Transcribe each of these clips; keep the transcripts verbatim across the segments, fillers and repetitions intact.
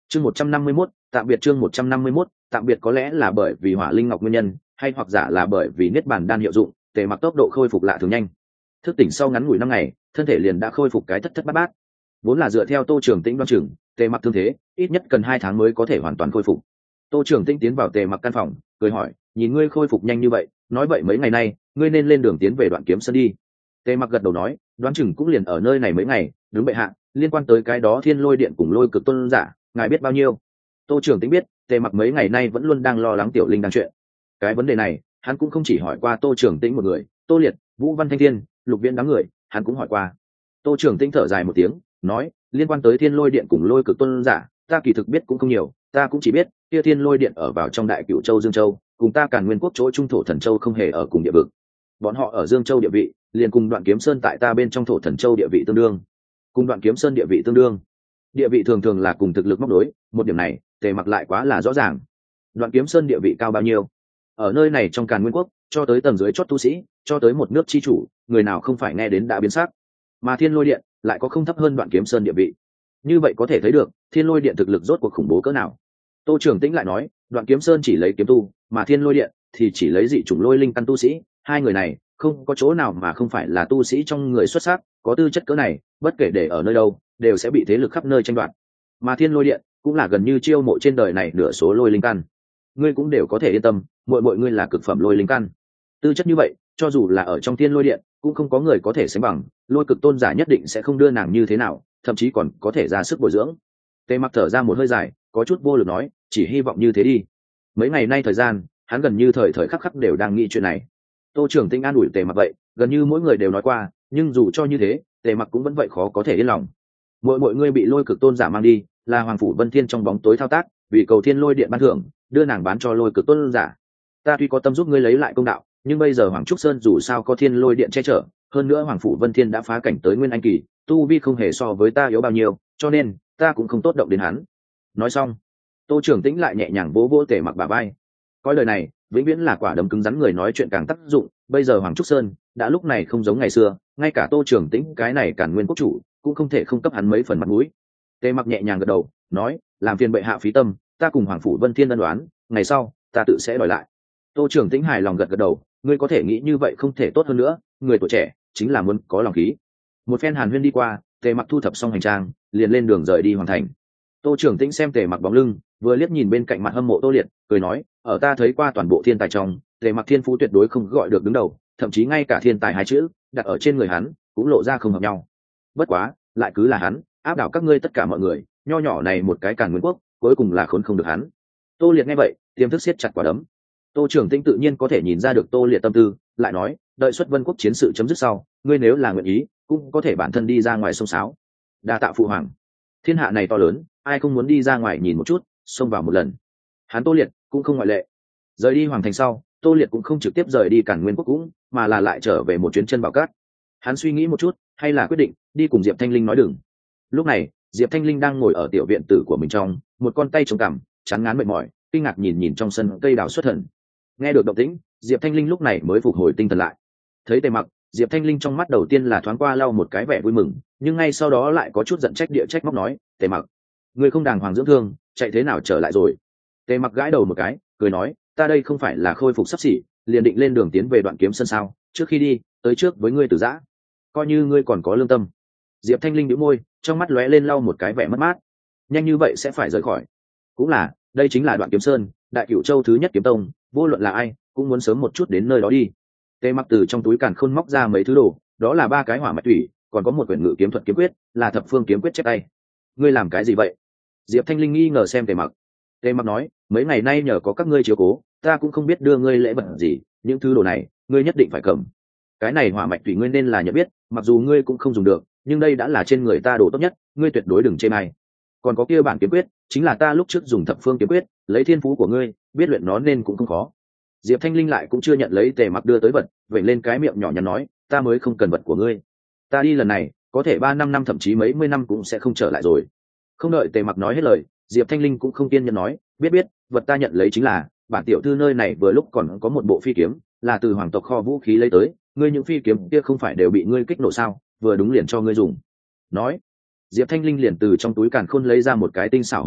chương một trăm năm mươi mốt tạm biệt chương một trăm năm mươi mốt tạm biệt. Có lẽ là bởi vì hỏa linh ngọc nguyên nhân, hay hoặc giả là bởi vì niết bàn đan hiệu dụng, Tề Mặc tốc độ khôi phục lạ thường nhanh. Thức tỉnh sau ngắn ngủi năm ngày, thân thể liền đã khôi phục cái thất thất bát bát. Vốn là dựa theo Tô Trường Tĩnh đoán chừng, Tề Mặc thương thế ít nhất cần hai tháng mới có thể hoàn toàn khôi phục. Tô Trường Tĩnh tiến vào Tề Mặc căn phòng, cười hỏi, nhìn ngươi khôi phục nhanh như vậy, nói vậy mấy ngày nay ngươi nên lên đường tiến về Đoạn Kiếm Sơn đi. Tề Mặc gật đầu nói, đoán chừng cũng liền ở nơi này mấy ngày. Đúng bệ hạ, liên quan tới cái đó Thiên Lôi Điện cùng Lôi Cực Tôn giả, ngài biết bao nhiêu? Tô Trường Tĩnh biết, Tề Mặc mấy ngày nay vẫn luôn đang lo lắng Tiểu Linh đang chuyện. Cái vấn đề này, hắn cũng không chỉ hỏi qua Tô Trường Tĩnh một người, Tô Liệt, Vũ Văn Thanh Thiên, Lục Viễn đám người, hắn cũng hỏi qua. Tô Trường Tĩnh thở dài một tiếng, nói, liên quan tới Thiên Lôi Điện cùng Lôi Cực Tôn giả, ta kỳ thực biết cũng không nhiều, ta cũng chỉ biết, kia Thiên Lôi Điện ở vào trong Đại Cửu Châu Dương Châu, cùng ta Càn Nguyên quốc chỗ Trung Thổ Thần Châu không hề ở cùng địa vực. Bọn họ ở Dương Châu địa vị, liền cùng Đoạn Kiếm Sơn tại ta bên trong Thổ Thần Châu địa vị tương đương. Cùng Đoạn Kiếm Sơn địa vị tương đương. Địa vị thường thường là cùng thực lực móc đối, một điểm này, Tề Mặc lại quá là rõ ràng. Đoạn Kiếm Sơn địa vị cao bao nhiêu? Ở nơi này trong Càn Nguyên quốc, cho tới tầng dưới chót tu sĩ, cho tới một nước chi chủ, người nào không phải nghe đến đã biến sắc. Mà Thiên Lôi Điện lại có không thấp hơn Đoạn Kiếm Sơn địa vị. Như vậy có thể thấy được, Thiên Lôi Điện thực lực rốt cuộc khủng bố cỡ nào. Tô Trường Tĩnh lại nói, Đoạn Kiếm Sơn chỉ lấy kiếm tu, mà Thiên Lôi Điện thì chỉ lấy dị chủng lôi linh căn tu sĩ, hai người này không có chỗ nào mà không phải là tu sĩ trong người xuất sắc, có tư chất cỡ này, bất kể để ở nơi đâu, đều sẽ bị thế lực khắp nơi tranh đoạt. Mà Thiên Lôi Điện cũng là gần như chiêu mộ trên đời này nửa số lôi linh căn. Ngươi cũng đều có thể yên tâm, muội muội ngươi là cực phẩm lôi linh căn. Tư chất như vậy, cho dù là ở trong Thiên Lôi Điện, cũng không có người có thể sánh bằng, Lôi Cực Tôn giả nhất định sẽ không đưa nàng như thế nào, thậm chí còn có thể ra sức bồi dưỡng. Tề Mặc thở ra một hơi dài, có chút vô lực nói, chỉ hy vọng như thế đi. Mấy ngày nay thời gian, hắn gần như thời thời khắc khắc đều đang nghĩ chuyện này. Tô Trường Tĩnh an ủi Tề Mặc vậy, gần như mỗi người đều nói qua, nhưng dù cho như thế, Tề Mặc cũng vẫn vậy khó có thể yên lòng. Mỗi mỗi ngươi bị Lôi Cực Tôn giả mang đi, là Hoàng phủ Vân Thiên trong bóng tối thao tác, vì cầu Thiên Lôi Điện ban thưởng, đưa nàng bán cho Lôi Cực Tôn giả. Ta tuy có tâm giúp ngươi lấy lại công đạo, nhưng bây giờ Hoàng Trúc Sơn dù sao có Thiên Lôi Điện che chở, hơn nữa Hoàng phủ Vân Thiên đã phá cảnh tới Nguyên Anh kỳ, tu vi không hề so với ta yếu bao nhiêu, cho nên ta cũng không tốt động đến hắn. Nói xong, Tô Trường Tĩnh lại nhẹ nhàng vỗ vỗ Tề Mặc bả vai. Coi lời này, vĩnh viễn là quả đấm cứng rắn người nói chuyện càng tác dụng, bây giờ Hoàng Trúc Sơn đã lúc này không giống ngày xưa, ngay cả Tô Trường Tĩnh cái này Càn Nguyên quốc chủ cũng không thể không cấp hắn mấy phần mặt mũi. Tề Mặc nhẹ nhàng gật đầu, nói, làm phiền bệ hạ phí tâm, ta cùng Hoàng phủ Vân Thiên ân đoán, ngày sau ta tự sẽ đòi lại. Tô Trường Tĩnh hài lòng gật gật đầu, ngươi có thể nghĩ như vậy không thể tốt hơn nữa, người tuổi trẻ chính là muốn có lòng khí. Một phen hàn huyên đi qua, Tề Mặc thu thập xong hành trang, liền lên đường rời đi hoàn thành. Tô Trường Tĩnh xem Tề Mặc bóng lưng, vừa liếc nhìn bên cạnh mặt hâm mộ Tô Liệt, cười nói, ở ta thấy qua toàn bộ thiên tài trong, Tề Mặc thiên phú tuyệt đối không gọi được đứng đầu, thậm chí ngay cả thiên tài hai chữ đặt ở trên người hắn cũng lộ ra không hợp nhau. Bất quá, lại cứ là hắn áp đảo các ngươi tất cả mọi người, nho nhỏ này một cái Càn Nguyên quốc, cuối cùng là khốn không được hắn. Tô Liệt nghe vậy, tiềm thức siết chặt quả đấm. Tô Trường Tĩnh tự nhiên có thể nhìn ra được Tô Liệt tâm tư, lại nói, đợi xuất Vân quốc chiến sự chấm dứt sau, ngươi nếu là nguyện ý, cũng có thể bản thân đi ra ngoài sông sáo. Đa tạ phụ hoàng. Thiên hạ này to lớn, ai không muốn đi ra ngoài nhìn một chút, xông vào một lần. Hắn Tô Liệt cũng không ngoại lệ. Rời đi hoàng thành sau, Tô Liệt cũng không trực tiếp rời đi Càn Nguyên quốc cũng, mà là lại trở về một chuyến chân bảo cát. Hắn suy nghĩ một chút, hay là quyết định đi cùng Diệp Thanh Linh nói đừng. Lúc này, Diệp Thanh Linh đang ngồi ở tiểu viện tử của mình trong, một con tay chống cằm, chán ngán mệt mỏi, kinh ngạc nhìn nhìn trong sân cây đào xuất thần. Nghe được động tĩnh, Diệp Thanh Linh lúc này mới phục hồi tinh thần lại. Thấy Tề Mặc, Diệp Thanh Linh trong mắt đầu tiên là thoáng qua lau một cái vẻ vui mừng, nhưng ngay sau đó lại có chút giận trách địa trách móc nói, Tề Mặc, ngươi không đàng hoàng dưỡng thương, chạy thế nào trở lại rồi? Tề Mặc gãi đầu một cái, cười nói, ta đây không phải là khôi phục sắp xỉ, liền định lên đường tiến về Đoạn Kiếm Sơn sao? Trước khi đi, tới trước với ngươi Từ Giã, coi như ngươi còn có lương tâm. Diệp Thanh Linh nhíu môi, trong mắt lóe lên lau một cái vẻ mất mát. Nhanh như vậy sẽ phải rời khỏi? Cũng là, đây chính là Đoạn Kiếm Sơn, Đại Cửu Châu thứ nhất kiếm tông, vô luận là ai, cũng muốn sớm một chút đến nơi đó đi. Tề Mặc từ trong túi càn khôn móc ra mấy thứ đồ, đó là ba cái hỏa mạch thủy, còn có một quyển ngự kiếm thuật kiếm quyết, là thập phương kiếm quyết chép tay. Ngươi làm cái gì vậy? Diệp Thanh Linh nghi ngờ xem Tề Mặc. Tề Mặc nói, mấy ngày nay nhờ có các ngươi chiếu cố, ta cũng không biết đưa ngươi lễ vật gì, những thứ đồ này, ngươi nhất định phải cầm. Cái này hỏa mạch thủy ngươi nên là nhận biết, mặc dù ngươi cũng không dùng được, nhưng đây đã là trên người ta đồ tốt nhất, ngươi tuyệt đối đừng chê may. Còn có kia bản kiếm quyết, chính là ta lúc trước dùng thập phương kiếm quyết, lấy thiên phú của ngươi, biết luyện nó nên cũng không khó. Diệp Thanh Linh lại cũng chưa nhận lấy Tề Mặc đưa tới vật, vậy lên cái miệng nhỏ nhắn nói, ta mới không cần vật của ngươi. Ta đi lần này, có thể ba năm năm thậm chí mấy mươi năm cũng sẽ không trở lại rồi. Không đợi Tề Mặc nói hết lời, Diệp Thanh Linh cũng không kiên nhẫn nói, biết biết, vật ta nhận lấy chính là, bản tiểu thư nơi này vừa lúc còn có một bộ phi kiếm, là từ hoàng tộc kho vũ khí lấy tới, ngươi những phi kiếm kia không phải đều bị ngươi kích nổ sao, vừa đúng liền cho ngươi dùng. Nói, Diệp Thanh Linh liền từ trong túi càn khôn lấy ra một cái tinh xảo hộp gỗ,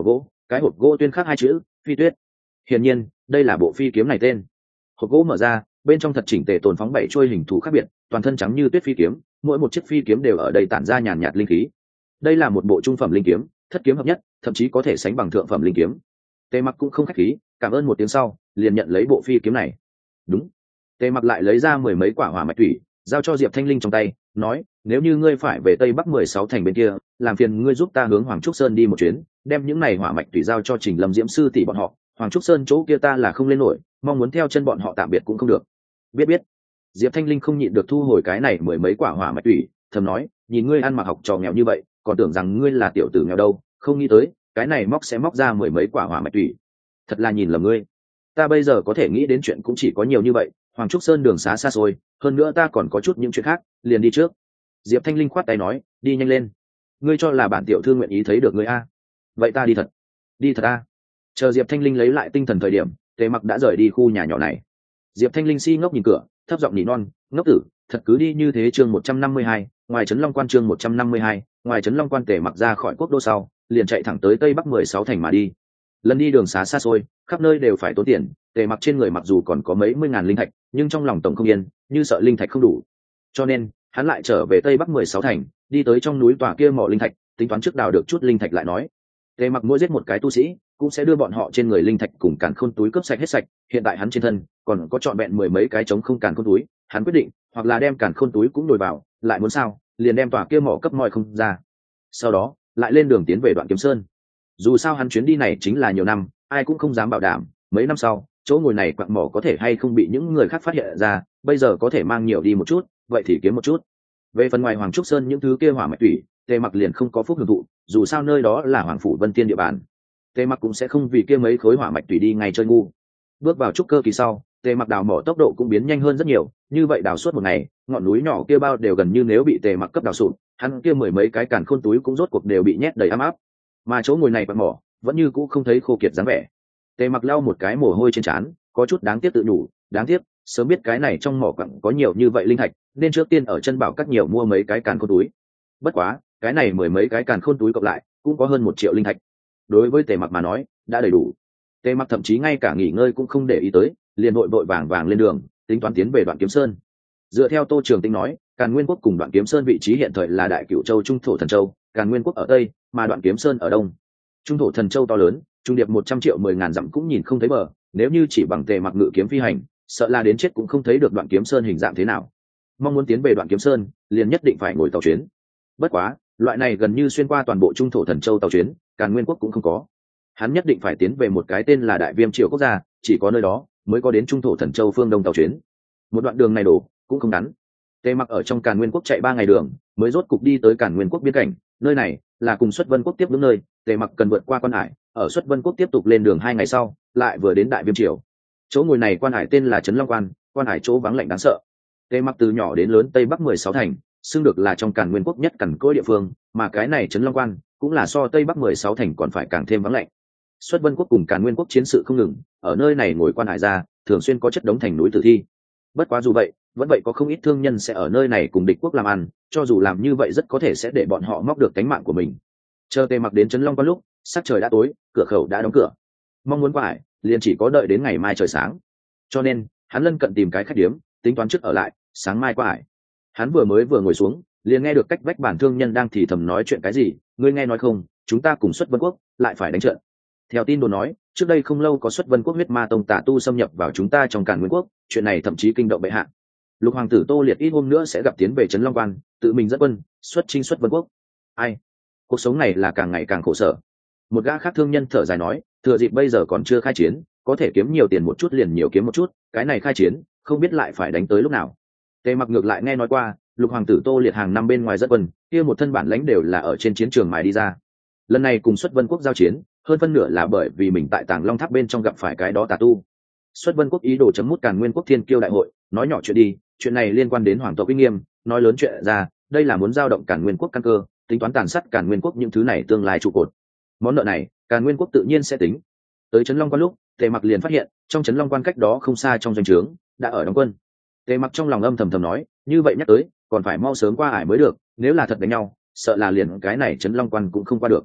cái hộp gỗ tuyên khắc hai chữ phi tuyết. Hiển nhiên đây là bộ phi kiếm này tên. Hộp gỗ mở ra, bên trong thật chỉnh tề tồn phóng bảy chuôi hình thù khác biệt, toàn thân trắng như tuyết phi kiếm, mỗi một chiếc phi kiếm đều ở đây tản ra nhàn nhạt linh khí. Đây là một bộ trung phẩm linh kiếm, thất kiếm hợp nhất, thậm chí có thể sánh bằng thượng phẩm linh kiếm. Tề Mặc cũng không khách khí, cảm ơn một tiếng sau, liền nhận lấy bộ phi kiếm này. Đúng. Tề Mặc lại lấy ra mười mấy quả hỏa mạch thủy, giao cho Diệp Thanh Linh trong tay, nói: nếu như ngươi phải về Tây Bắc mười sáu thành bên kia, làm phiền ngươi giúp ta hướng Hoàng Trúc Sơn đi một chuyến, đem những này hỏa mạch thủy giao cho Trình Lâm Diễm sư tỷ bọn họ. Hoàng Trúc Sơn chỗ kia ta là không lên nổi, mong muốn theo chân bọn họ tạm biệt cũng không được. Biết biết. Diệp Thanh Linh không nhịn được thu hồi cái này mười mấy quả hỏa mạch thủy, thầm nói: nhìn ngươi ăn mặc học trò nghèo như vậy, còn tưởng rằng ngươi là tiểu tử nghèo đâu, không nghĩ tới cái này móc sẽ móc ra mười mấy quả hỏa mạch thủy. Thật là nhìn lầm ngươi. Ta bây giờ có thể nghĩ đến chuyện cũng chỉ có nhiều như vậy. Hoàng Trúc Sơn đường xá xa xôi, hơn nữa ta còn có chút những chuyện khác, liền đi trước. Diệp Thanh Linh khoát tay nói: đi nhanh lên. Ngươi cho là bản tiểu thư nguyện ý thấy được ngươi a? Vậy ta đi thật. Đi thật a. Chờ Diệp Thanh Linh lấy lại tinh thần thời điểm, Tề Mặc đã rời đi khu nhà nhỏ này. Diệp Thanh Linh si ngốc nhìn cửa, thấp giọng nỉ non: ngốc tử, thật cứ đi như thế. Chương một trăm năm mươi hai, ngoài trấn Long Quan. Chương một trăm năm mươi hai, ngoài trấn Long Quan. Tề Mặc ra khỏi quốc đô sau, liền chạy thẳng tới Tây Bắc mười sáu thành mà đi. Lần đi đường xá xa xôi, khắp nơi đều phải tốn tiền. Tề Mặc trên người mặc dù còn có mấy mươi ngàn linh thạch, nhưng trong lòng tổng không yên, như sợ linh thạch không đủ. Cho nên, hắn lại trở về Tây Bắc mười sáu thành, đi tới trong núi tòa kia mỏ linh thạch, tính toán trước đào được chút linh thạch lại nói. Tề Mặc mỗi giết một cái tu sĩ, cũng sẽ đưa bọn họ trên người linh thạch cùng càn khôn túi cướp sạch hết sạch. Hiện tại hắn trên thân còn có trọn vẹn mười mấy cái trống không càn khôn túi, hắn quyết định, hoặc là đem càn khôn túi cũng đổi vào, lại muốn sao, liền đem tòa kia mỏ cấp moi không ra. Sau đó, lại lên đường tiến về Đoạn Kiếm Sơn. Dù sao hắn chuyến đi này chính là nhiều năm, ai cũng không dám bảo đảm mấy năm sau chỗ ngồi này quặng mỏ có thể hay không bị những người khác phát hiện ra. Bây giờ có thể mang nhiều đi một chút, vậy thì kiếm một chút. Về phần ngoài Hoàng Trúc Sơn những thứ kia hỏa mạch thủy, Tề Mặc liền không có phúc hưởng thụ, dù sao nơi đó là Hoàng phủ Vân Tiên địa bàn. Tề Mặc cũng sẽ không vì kia mấy khối hỏa mạch thủy đi ngay chơi ngu. Bước vào trúc cơ kỳ sau, Tề Mặc đào mỏ tốc độ cũng biến nhanh hơn rất nhiều, như vậy đào suốt một ngày, ngọn núi nhỏ kia bao đều gần như nếu bị Tề Mặc cấp đào sụp, hắn kia mười mấy cái càn khôn túi cũng rốt cuộc đều bị nhét đầy ấm áp. Mà chỗ ngồi này quặng mỏ vẫn như cũ không thấy khô kiệt dáng vẻ. Tề Mặc lau một cái mồ hôi trên trán, có chút đáng tiếc tự nhủ, đáng tiếc, sớm biết cái này trong mỏ quặng có nhiều như vậy linh thạch, nên trước tiên ở chân bảo các nhiều mua mấy cái càn khôn túi. Bất quá, cái này mười mấy cái càn khôn túi cộng lại, cũng có hơn một triệu linh thạch. Đối với Tề Mặc mà nói, đã đầy đủ. Tề Mặc thậm chí ngay cả nghỉ ngơi cũng không để ý tới, liền vội vội vàng vàng lên đường, tính toán tiến về Đoạn Kiếm Sơn. Dựa theo Tô Trường Tinh nói, Càn Nguyên quốc cùng Đoạn Kiếm Sơn vị trí hiện thời là Đại Cửu Châu Trung Thổ Thần Châu, Càn Nguyên quốc ở tây, mà Đoạn Kiếm Sơn ở đông. Trung Thổ Thần Châu to lớn, trung điệp một trăm triệu mười ngàn dặm cũng nhìn không thấy bờ, nếu như chỉ bằng Tề Mặc ngự kiếm phi hành, sợ là đến chết cũng không thấy được Đoạn Kiếm Sơn hình dạng thế nào. Mong muốn tiến về Đoạn Kiếm Sơn, liền nhất định phải ngồi tàu chuyến. Bất quá, loại này gần như xuyên qua toàn bộ Trung Thổ Thần Châu tàu chuyến, Càn Nguyên quốc cũng không có. Hắn nhất định phải tiến về một cái tên là Đại Viêm Triều quốc gia, chỉ có nơi đó mới có đến Trung Thổ Thần Châu phương đông tàu chuyến. Một đoạn đường này đổ cũng không ngắn. Tề Mặc ở trong Càn Nguyên quốc chạy ba ngày đường, mới rốt cục đi tới Càn Nguyên quốc biên cảnh. Nơi này là cùng Xuất Vân quốc tiếp ứng nơi, Tề Mặc cần vượt qua quan hải, ở Xuất Vân quốc tiếp tục lên đường hai ngày sau, lại vừa đến Đại Viêm Triều. Chỗ ngồi này quan hải tên là Trấn Long Quan, quan hải chỗ vắng lạnh đáng sợ. Tề Mặc từ nhỏ đến lớn Tây Bắc mười sáu thành, xưng được là trong Càn Nguyên quốc nhất cằn cỗi địa phương, mà cái này Trấn Long Quan cũng là so Tây Bắc mười sáu thành còn phải càng thêm vắng lạnh. Xuất Vân quốc cùng Càn Nguyên quốc chiến sự không ngừng, ở nơi này ngồi quan hải ra, thường xuyên có chất đống thành núi tử thi. Bất quá dù vậy, vẫn vậy có không ít thương nhân sẽ ở nơi này cùng địch quốc làm ăn, cho dù làm như vậy rất có thể sẽ để bọn họ móc được cánh mạng của mình. Chờ Tề Mặc đến Trấn Long Quan lúc, sắc trời đã tối, cửa khẩu đã đóng cửa. Mong muốn qua hải, liền chỉ có đợi đến ngày mai trời sáng. Cho nên, hắn lân cận tìm cái khách điếm, tính toán trước ở lại, sáng mai qua hải. Hắn vừa mới vừa ngồi xuống, liền nghe được cách vách bản thương nhân đang thì thầm nói chuyện cái gì, ngươi nghe nói không, chúng ta cùng Xuất Vân quốc lại phải đánh trận. Theo tin đồn nói, trước đây không lâu có Xuất Vân quốc huyết ma tông tà tu xâm nhập vào chúng ta trong Càn Nguyên quốc, chuyện này thậm chí kinh động bệ hạ. Lục hoàng tử Tô Liệt ít hôm nữa sẽ gặp tiến về Trấn Long Quan, tự mình dẫn quân xuất chinh Xuất Vân quốc. Ai, cuộc sống này là càng ngày càng khổ sở. Một gã khác thương nhân thở dài nói, thừa dịp bây giờ còn chưa khai chiến, có thể kiếm nhiều tiền một chút liền nhiều kiếm một chút, cái này khai chiến, không biết lại phải đánh tới lúc nào. Tề Mặc ngược lại nghe nói qua, Lục hoàng tử Tô Liệt hàng năm bên ngoài dẫn quân, kia một thân bản lãnh đều là ở trên chiến trường mài đi ra. Lần này cùng Xuất Vân quốc giao chiến, hơn phân nửa là bởi vì mình tại Tàng Long Tháp bên trong gặp phải cái đó tà tu. Xuất Vân quốc ý đồ chấm mút Càn Nguyên quốc thiên kiêu đại hội, nói nhỏ chuyện đi, chuyện này liên quan đến hoàng tộc uy nghiêm, nói lớn chuyện ra, đây là muốn giao động Càn Nguyên quốc căn cơ, tính toán tàn sát Càn Nguyên quốc những thứ này tương lai trụ cột. Món nợ này, Càn Nguyên quốc tự nhiên sẽ tính. Tới Trấn Long Quan lúc, Tề Mặc liền phát hiện, trong Trấn Long Quan cách đó không xa trong doanh trướng, đã ở đóng quân. Tề Mặc trong lòng âm thầm thầm nói, như vậy nhắc tới, còn phải mau sớm qua ải mới được, nếu là thật đánh nhau, sợ là liền cái này Trấn Long Quan cũng không qua được.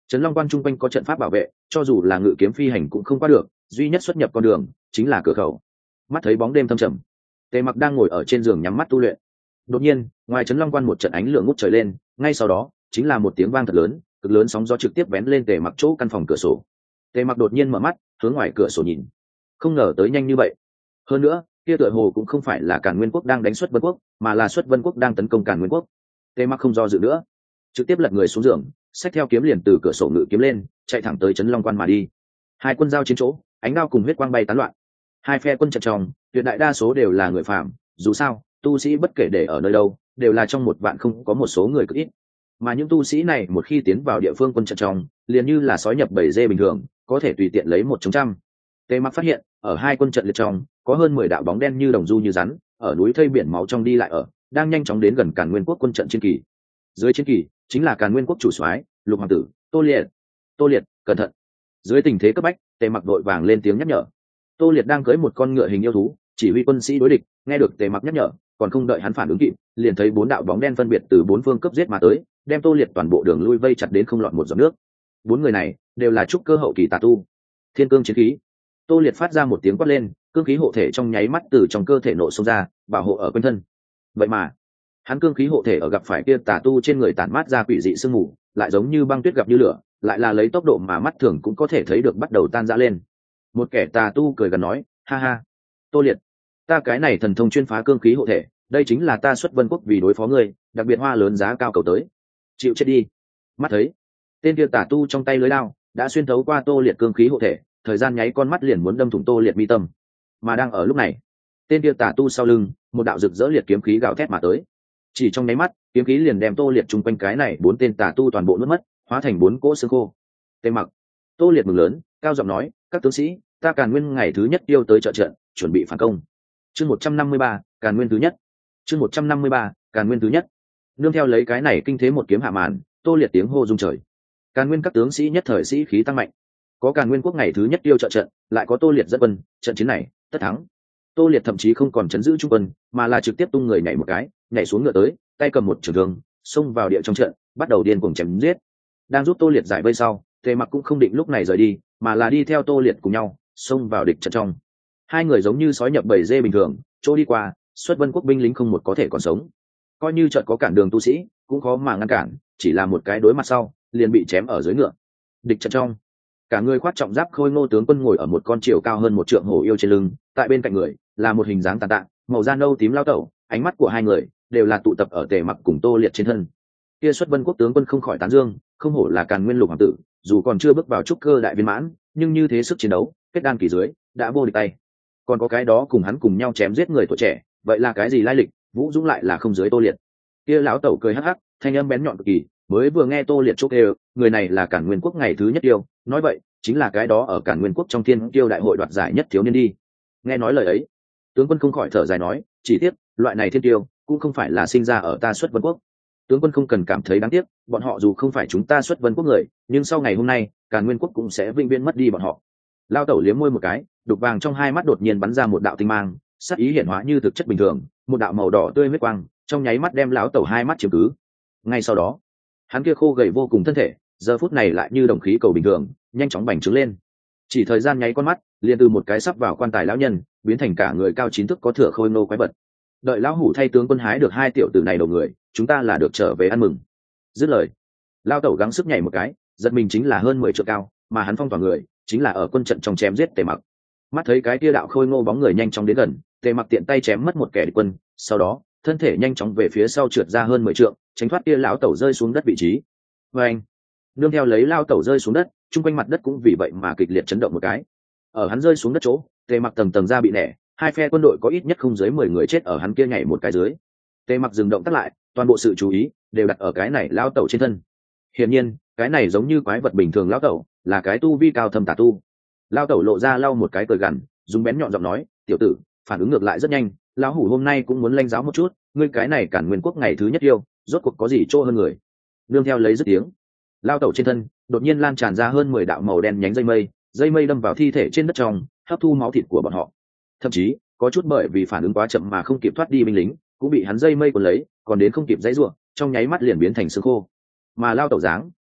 Trấn Long Quan chung quanh có trận pháp bảo vệ, cho dù là ngự kiếm phi hành cũng không qua được, duy nhất xuất nhập con đường chính là cửa khẩu. Mắt thấy bóng đêm thâm trầm, Tề Mặc đang ngồi ở trên giường nhắm mắt tu luyện. Đột nhiên, ngoài Trấn Long Quan một trận ánh lửa ngút trời lên, ngay sau đó chính là một tiếng vang thật lớn, cực lớn sóng gió trực tiếp vén lên Tề Mặc chỗ căn phòng cửa sổ. Tề Mặc đột nhiên mở mắt, hướng ngoài cửa sổ nhìn. Không ngờ tới nhanh như vậy. Hơn nữa, kia tựa hồ cũng không phải là Càn Nguyên quốc đang đánh Xuất Vân quốc, mà là Xuất Vân quốc đang tấn công Càn Nguyên quốc. Tề Mặc không do dự nữa, trực tiếp lật người xuống giường, xách theo kiếm liền từ cửa sổ ngự kiếm lên, chạy thẳng tới Trấn Long Quan mà đi. Hai quân giao chiến chỗ, ánh đao cùng huyết quang bay tán loạn. Hai phe quân trận trong, tuyệt đại đa số đều là người phàm, dù sao, tu sĩ bất kể để ở nơi đâu, đều là trong một vạn không có một số người cực ít. Mà những tu sĩ này một khi tiến vào địa phương quân trận trong, liền như là sói nhập bầy dê bình thường, có thể tùy tiện lấy một chống trăm. Tề Mặc phát hiện, ở hai quân trận liệt trong, có hơn mười đạo bóng đen như đồng du như rắn, ở núi thây biển máu trong đi lại ở, đang nhanh chóng đến gần Càn Nguyên quốc quân trận chiến kỳ. Dưới chiến kỳ, chính là Càn Nguyên quốc chủ soái, Lục hoàng tử, Tô Liệt. Tô Liệt, cẩn thận. Dưới tình thế cấp bách, Tề Mặc đội vàng lên tiếng nhắc nhở. Tô Liệt đang cưỡi một con ngựa hình yêu thú, chỉ huy quân sĩ đối địch, nghe được Tề Mặc nhắc nhở, còn không đợi hắn phản ứng kịp, liền thấy bốn đạo bóng đen phân biệt từ bốn phương cấp giết mà tới, đem Tô Liệt toàn bộ đường lui vây chặt đến không lọt một giọt nước. Bốn người này đều là trúc cơ hậu kỳ tà tu. Thiên cương chiến khí. Tô Liệt phát ra một tiếng quát lên, cương khí hộ thể trong nháy mắt từ trong cơ thể nổ xông ra, bảo hộ ở quanh thân. Vậy mà, hắn cương khí hộ thể ở gặp phải kia tà tu trên người tản mát ra quỷ dị sương mù, lại giống như băng tuyết gặp như lửa, lại là lấy tốc độ mà mắt thường cũng có thể thấy được bắt đầu tan rã lên. Một kẻ tà tu cười gần nói, ha ha, Tô Liệt, ta cái này thần thông chuyên phá cương khí hộ thể, đây chính là ta Xuất Vân quốc vì đối phó ngươi, đặc biệt hoa lớn giá cao cầu tới, chịu chết đi. Mắt thấy tên kia tà tu trong tay lưới lao đã xuyên thấu qua Tô Liệt cương khí hộ thể, thời gian nháy con mắt liền muốn đâm thủng Tô Liệt mi tâm. Mà đang ở lúc này, tên kia tà tu sau lưng, một đạo rực rỡ liệt kiếm khí gào thét mà tới. Chỉ trong nháy mắt, kiếm khí liền đem Tô Liệt chung quanh cái này bốn tên tà tu toàn bộ nuốt mất, hóa thành bốn cỗ xương khô. Tề Mặc. Tô Liệt mừng lớn, cao giọng nói, các tướng sĩ, ta Càn Nguyên ngày thứ nhất tiêu tới trợ trận, chuẩn bị phản công. Chương một trăm năm mươi ba, Càn Nguyên thứ nhất. Chương một trăm năm mươi ba, Càn Nguyên thứ nhất. Nương theo lấy cái này kinh thế một kiếm hạ màn, Tô Liệt tiếng hô rung trời. Càn Nguyên các tướng sĩ nhất thời sĩ khí tăng mạnh. Có Càn Nguyên quốc ngày thứ nhất tiêu trợ trận, lại có Tô Liệt dẫn quân, trận chiến này tất thắng. Tô Liệt thậm chí không còn chấn giữ trung quân, mà là trực tiếp tung người nhảy một cái, nhảy xuống ngựa tới, tay cầm một trường thương, xông vào địa trong trận, bắt đầu điên cuồng chém giết. Đang giúp Tô Liệt giải vây sau, Tề Mặc cũng không định lúc này rời đi, mà là đi theo Tô Liệt cùng nhau, xông vào địch trận trong. Hai người giống như sói nhập bầy dê bình thường, chỗ đi qua, Xuất Vân quốc binh lính không một có thể còn sống. Coi như trận có cản đường tu sĩ, cũng khó mà ngăn cản, chỉ là một cái đối mặt sau, liền bị chém ở dưới ngựa. Địch trận trong, cả người khoác trọng giáp khôi ngô tướng quân ngồi ở một con chiều cao hơn một trượng hổ yêu trên lưng, tại bên cạnh người là một hình dáng tàn tạ, màu da nâu tím lao tẩu, ánh mắt của hai người đều là tụ tập ở Tề Mặc cùng Tô Liệt trên thân. Kia Xuất Vân quốc tướng quân không khỏi tán dương, không hổ là Càn Nguyên Lục hoàng tử, dù còn chưa bước vào trúc cơ đại viên mãn, nhưng như thế sức chiến đấu, kết đan kỳ dưới, đã vô địch tay. Còn có cái đó cùng hắn cùng nhau chém giết người tuổi trẻ, vậy là cái gì lai lịch, Vũ Dũng lại là không dưới Tô Liệt. Kia lão tẩu cười hắc hắc, thanh âm bén nhọn cực kỳ, mới vừa nghe Tô Liệt chúc đều, người này là Càn Nguyên quốc ngày thứ nhất tiêu, nói vậy, chính là cái đó ở Càn Nguyên quốc trong Thiên Tiêu đại hội đoạt giải nhất thiếu niên đi. Nghe nói lời ấy, tướng quân không khỏi thở dài nói, chỉ tiếc, loại này Thiên Tiêu cũng không phải là sinh ra ở ta Xuất Vân quốc. Tướng quân không cần cảm thấy đáng tiếc, bọn họ dù không phải chúng ta Xuất Vân quốc người, nhưng sau ngày hôm nay, Càn Nguyên quốc cũng sẽ vĩnh viễn mất đi bọn họ. Lao tẩu liếm môi một cái, đục vàng trong hai mắt đột nhiên bắn ra một đạo tinh mang, sắc ý hiển hóa như thực chất bình thường, một đạo màu đỏ tươi huyết quang, trong nháy mắt đem lão tẩu hai mắt chiếm cứ. Ngay sau đó, hắn kia khô gầy vô cùng thân thể, giờ phút này lại như đồng khí cầu bình thường, nhanh chóng bành trướng lên. Chỉ thời gian nháy con mắt, liền từ một cái sắp vào quan tài lão nhân, biến thành cả người cao chín thước có thừa khôi nô quái vật. Đợi lão hủ thay tướng quân hái được hai tiểu tử này đầu người, chúng ta là được trở về ăn mừng. Dứt lời, lao tẩu gắng sức nhảy một cái, giật mình chính là hơn mười trượng cao, mà hắn phong tỏa người chính là ở quân trận trong chém giết Tề Mặc. Mắt thấy cái kia đạo khôi ngô bóng người nhanh chóng đến gần, Tề Mặc tiện tay chém mất một kẻ địch quân, sau đó thân thể nhanh chóng về phía sau trượt ra hơn mười trượng, tránh thoát kia lão tẩu rơi xuống đất vị trí. Và anh, nương theo lấy lao tẩu rơi xuống đất, chung quanh mặt đất cũng vì vậy mà kịch liệt chấn động một cái. Ở hắn rơi xuống đất chỗ, Tề Mặc tầng tầng ra bị nẻ, hai phe quân đội có ít nhất không dưới mười người chết ở hắn kia nhảy một cái dưới. Tề Mặc dừng động tắt lại, toàn bộ sự chú ý đều đặt ở cái này lao tẩu trên thân. Hiển nhiên, cái này giống như quái vật bình thường lao tẩu, là cái tu vi cao thâm tà tu. Lao tẩu lộ ra lau một cái cười gằn, dùng bén nhọn giọng nói, tiểu tử, phản ứng ngược lại rất nhanh, lão hủ hôm nay cũng muốn lanh giáo một chút, ngươi cái này Càn Nguyên quốc ngày thứ nhất yêu, rốt cuộc có gì trô hơn người. Nương theo lấy dứt tiếng, lao tẩu trên thân đột nhiên lan tràn ra hơn mười đạo màu đen nhánh dây mây, dây mây đâm vào thi thể trên đất trong, hấp thu máu thịt của bọn họ. Thậm chí có chút bởi vì phản ứng quá chậm mà không kịp thoát đi binh lính, cũng bị hắn dây mây cuốn lấy, còn đến không kịp dãy rủa, trong nháy mắt liền biến thành xương khô. Mà lao tẩu dáng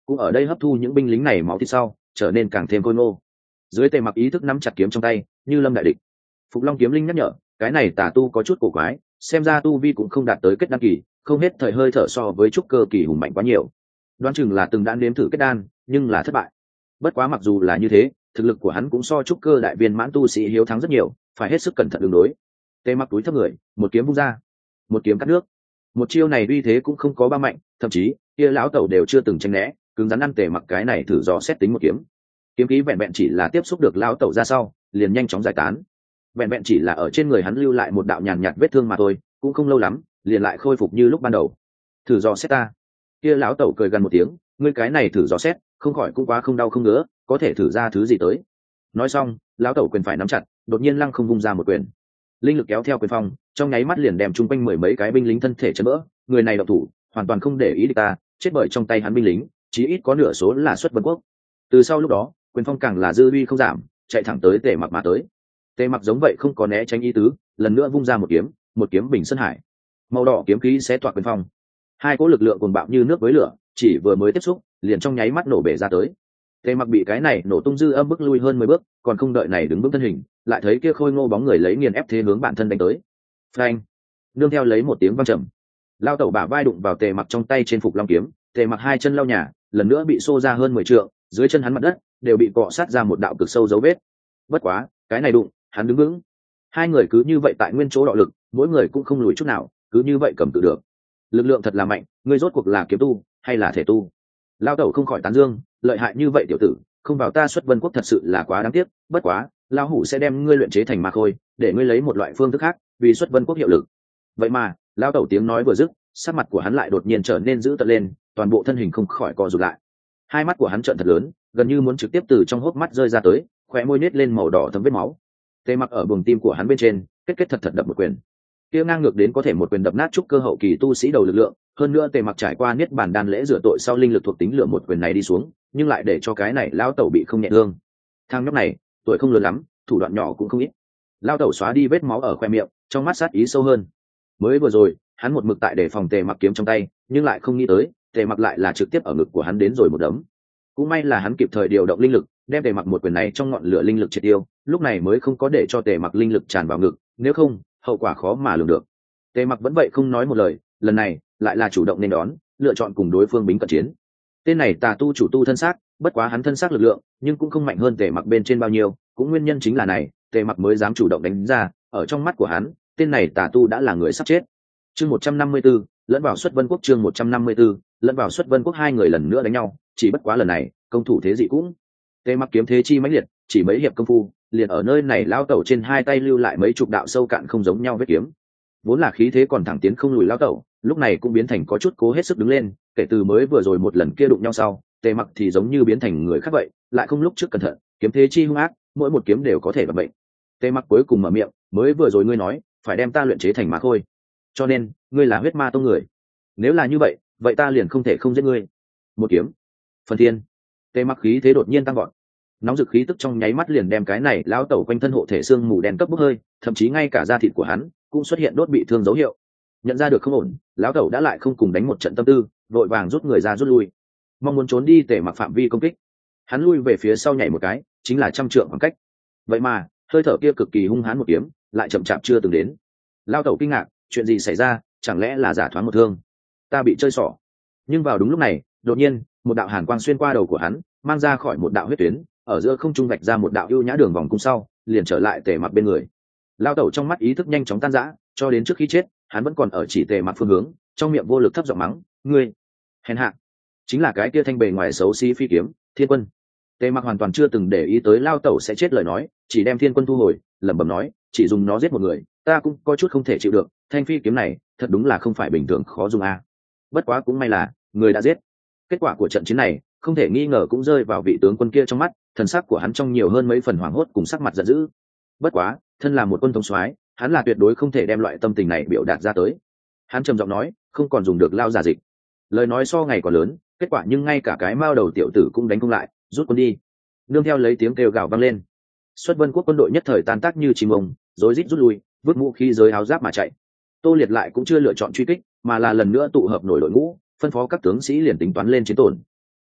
cũng ở đây hấp thu những binh lính này máu thịt sau trở nên càng thêm khôi ngô. Dưới Tề Mặc ý thức nắm chặt kiếm trong tay như lâm đại địch. Phục Long kiếm linh nhắc nhở, cái này tà tu có chút cổ quái, xem ra tu vi cũng không đạt tới kết đan kỳ, không hết thời hơi thở so với trúc cơ kỳ hùng mạnh quá nhiều. Đoán chừng là từng đã nếm thử kết đan nhưng là thất bại. Bất quá mặc dù là như thế, thực lực của hắn cũng so trúc cơ đại viên mãn tu sĩ hiếu thắng rất nhiều, phải hết sức cẩn thận ứng đối. Tề Mặc túi thấp người, một kiếm vung ra, một kiếm cắt nước. Một chiêu này uy thế cũng không có ba mạnh, thậm chí kia lão tẩu đều chưa từng tránh né, cứng rắn ăn Tề Mặc cái này thử dò xét tính một kiếm. Kiếm khí vẹn vẹn chỉ là tiếp xúc được lão tẩu ra sau, liền nhanh chóng giải tán. Vẹn vẹn chỉ là ở trên người hắn lưu lại một đạo nhàn nhạt vết thương mà thôi, cũng không lâu lắm, liền lại khôi phục như lúc ban đầu. Thử dò xét ta. Kia lão tẩu cười gần một tiếng, ngươi cái này thử dò xét, không khỏi cũng quá không đau không ngứa, có thể thử ra thứ gì tới. Nói xong, lão tẩu quyền phải nắm chặt, đột nhiên lăng không vung ra một quyền. Linh lực kéo theo quyền phong, trong nháy mắt liền đem chung quanh mười mấy cái binh lính thân thể chấn vỡ. Người này động thủ, hoàn toàn không để ý địch ta, chết bởi trong tay hắn binh lính, chí ít có nửa số là xuất Vân Quốc. Từ sau lúc đó, quyền phong càng là dư uy không giảm, chạy thẳng tới Tề Mặc mà tới. Tề Mặc giống vậy không có né tránh ý tứ, lần nữa vung ra một kiếm, một kiếm bình sơn hải. Màu đỏ kiếm khí xé toạc quyền phong. Hai cỗ lực lượng cuồng bạo như nước với lửa, chỉ vừa mới tiếp xúc, liền trong nháy mắt nổ bể ra tới. Tề Mặc bị cái này nổ tung dư âm bức lui hơn mười bước, còn không đợi này đứng vững thân hình, lại thấy kia khôi ngô bóng người lấy nghiền ép thế hướng bản thân đánh tới. Phanh! Nương theo lấy một tiếng vang trầm, lao tẩu bả vai đụng vào Tề Mặc trong tay trên Phục Long kiếm, Tề Mặc hai chân lao nhả, lần nữa bị xô ra hơn mười trượng, dưới chân hắn mặt đất đều bị cọ sát ra một đạo cực sâu dấu vết. Bất quá, cái này đụng, hắn đứng vững. Hai người cứ như vậy tại nguyên chỗ đọ lực, mỗi người cũng không lùi chút nào, cứ như vậy cầm tự được. Lực lượng thật là mạnh, ngươi rốt cuộc là kiếm tu hay là thể tu? Lao tẩu không khỏi tán dương, lợi hại như vậy tiểu tử, không vào ta xuất Vân Quốc thật sự là quá đáng tiếc. Bất quá, lão hủ sẽ đem ngươi luyện chế thành ma khôi, để ngươi lấy một loại phương thức khác, vì xuất Vân Quốc hiệu lực. Vậy mà, Lao tẩu tiếng nói vừa dứt, sắc mặt của hắn lại đột nhiên trở nên dữ tợn lên, toàn bộ thân hình không khỏi co rụt lại. Hai mắt của hắn trợn thật lớn, gần như muốn trực tiếp từ trong hốc mắt rơi ra tới, khóe môi nết lên màu đỏ thấm vết máu. Tề Mặc ở buồng tim của hắn bên trên, kết kết thật thật đập một quyền. Kia ngang ngược đến có thể một quyền đập nát trúc cơ hậu kỳ tu sĩ đầu lực lượng, hơn nữa Tề Mặc trải qua niết bàn đan lễ rửa tội sau linh lực thuộc tính lửa một quyền này đi xuống, nhưng lại để cho cái này lão tẩu bị không nhẹ thương. Thằng nhóc này, tuổi không lớn lắm, thủ đoạn nhỏ cũng không ít. Lão tẩu xóa đi vết máu ở khoe miệng, trong mắt sát ý sâu hơn. Mới vừa rồi, hắn một mực tại để phòng Tề Mặc kiếm trong tay, nhưng lại không nghĩ tới, Tề Mặc lại là trực tiếp ở ngực của hắn đến rồi một đấm. Cũng may là hắn kịp thời điều động linh lực, đem Tề Mặc một quyền này trong ngọn lửa linh lực triệt tiêu, lúc này mới không có để cho Tề Mặc linh lực tràn vào ngực, nếu không, hậu quả khó mà lường được. Tề Mặc vẫn vậy không nói một lời, lần này lại là chủ động nên đón, lựa chọn cùng đối phương bính cận chiến. Tên này tà tu chủ tu thân xác, bất quá hắn thân xác lực lượng, nhưng cũng không mạnh hơn Tề Mặc bên trên bao nhiêu, cũng nguyên nhân chính là này, Tề Mặc mới dám chủ động đánh ra, ở trong mắt của hắn, tên này tà tu đã là người sắp chết. Chương một trăm năm mươi tư, lẫn vào xuất Vân Quốc chương một trăm năm mươi tư, lẫn vào xuất Vân Quốc hai người lần nữa đánh nhau, chỉ bất quá lần này, công thủ thế dị cũng. Tề Mặc kiếm thế chi mãnh liệt, chỉ mấy hiệp công phu, liền ở nơi này lao tẩu trên hai tay lưu lại mấy chục đạo sâu cạn không giống nhau vết kiếm. Vốn là khí thế còn thẳng tiến không lùi lao tẩu, lúc này cũng biến thành có chút cố hết sức đứng lên, kể từ mới vừa rồi một lần kia đụng nhau sau, Tề Mặc thì giống như biến thành người khác vậy, lại không lúc trước cẩn thận, kiếm thế chi hung ác, mỗi một kiếm đều có thể gặp bệnh. Tề Mặc cuối cùng mở miệng, mới vừa rồi ngươi nói, phải đem ta luyện chế thành ma khôi, cho nên ngươi là huyết ma tông người. Nếu là như vậy, vậy ta liền không thể không giết ngươi. Một kiếm, phần thiên. Tề Mặc khí thế đột nhiên tăng gọn, nóng dực khí tức trong nháy mắt liền đem cái này lão tẩu quanh thân hộ thể xương mù đen cấp bốc hơi, thậm chí ngay cả da thịt của hắn cũng xuất hiện đốt bị thương dấu hiệu. Nhận ra được không ổn, lão tẩu đã lại không cùng đánh một trận tâm tư, vội vàng rút người ra rút lui, mong muốn trốn đi Tề Mặc phạm vi công kích. Hắn lui về phía sau nhảy một cái, chính là trăm trượng khoảng cách. Vậy mà hơi thở kia cực kỳ hung hãn một kiếm lại chậm chạp chưa từng đến. Lão tẩu kinh ngạc, chuyện gì xảy ra, chẳng lẽ là giả thoáng một thương, ta bị chơi xỏ. Nhưng vào đúng lúc này, đột nhiên một đạo hàn quang xuyên qua đầu của hắn, mang ra khỏi một đạo huyết tuyến, ở giữa không trung vạch ra một đạo ưu nhã đường vòng cung sau, liền trở lại Tề Mặc bên người. Lao tẩu trong mắt ý thức nhanh chóng tan rã, cho đến trước khi chết, hắn vẫn còn ở chỉ Tề Mặc phương hướng, trong miệng vô lực thấp giọng mắng, ngươi hèn hạ. Chính là cái kia thanh bề ngoài xấu xí phi kiếm, Thiên Quân. Tề Mặc hoàn toàn chưa từng để ý tới Lao tẩu sẽ chết lời nói, chỉ đem Thiên Quân thu hồi, lẩm bẩm nói, chỉ dùng nó giết một người, ta cũng có chút không thể chịu được, thanh phi kiếm này, thật đúng là không phải bình thường khó dùng a. Bất quá cũng may là, người đã giết. Kết quả của trận chiến này, không thể nghi ngờ cũng rơi vào vị tướng quân kia trong mắt, thần sắc của hắn trong nhiều hơn mấy phần hoảng hốt cùng sắc mặt giận dữ. Bất quá, thân là một quân thống soái, hắn là tuyệt đối không thể đem loại tâm tình này biểu đạt ra tới. Hắn trầm giọng nói, không còn dùng được lao giả dịch. Lời nói so ngày còn lớn, kết quả nhưng ngay cả cái mao đầu tiểu tử cũng đánh không lại, rút quân đi. Nương theo lấy tiếng kêu gào vang lên, xuất Vân Quốc quân đội nhất thời tan tác như chim ông, rối rít rút lui, vứt vũ khí giới áo giáp mà chạy. Tô Liệt lại cũng chưa lựa chọn truy kích, mà là lần nữa tụ hợp nổi đội ngũ, phân phó các tướng sĩ liền tính toán lên chiến tổn.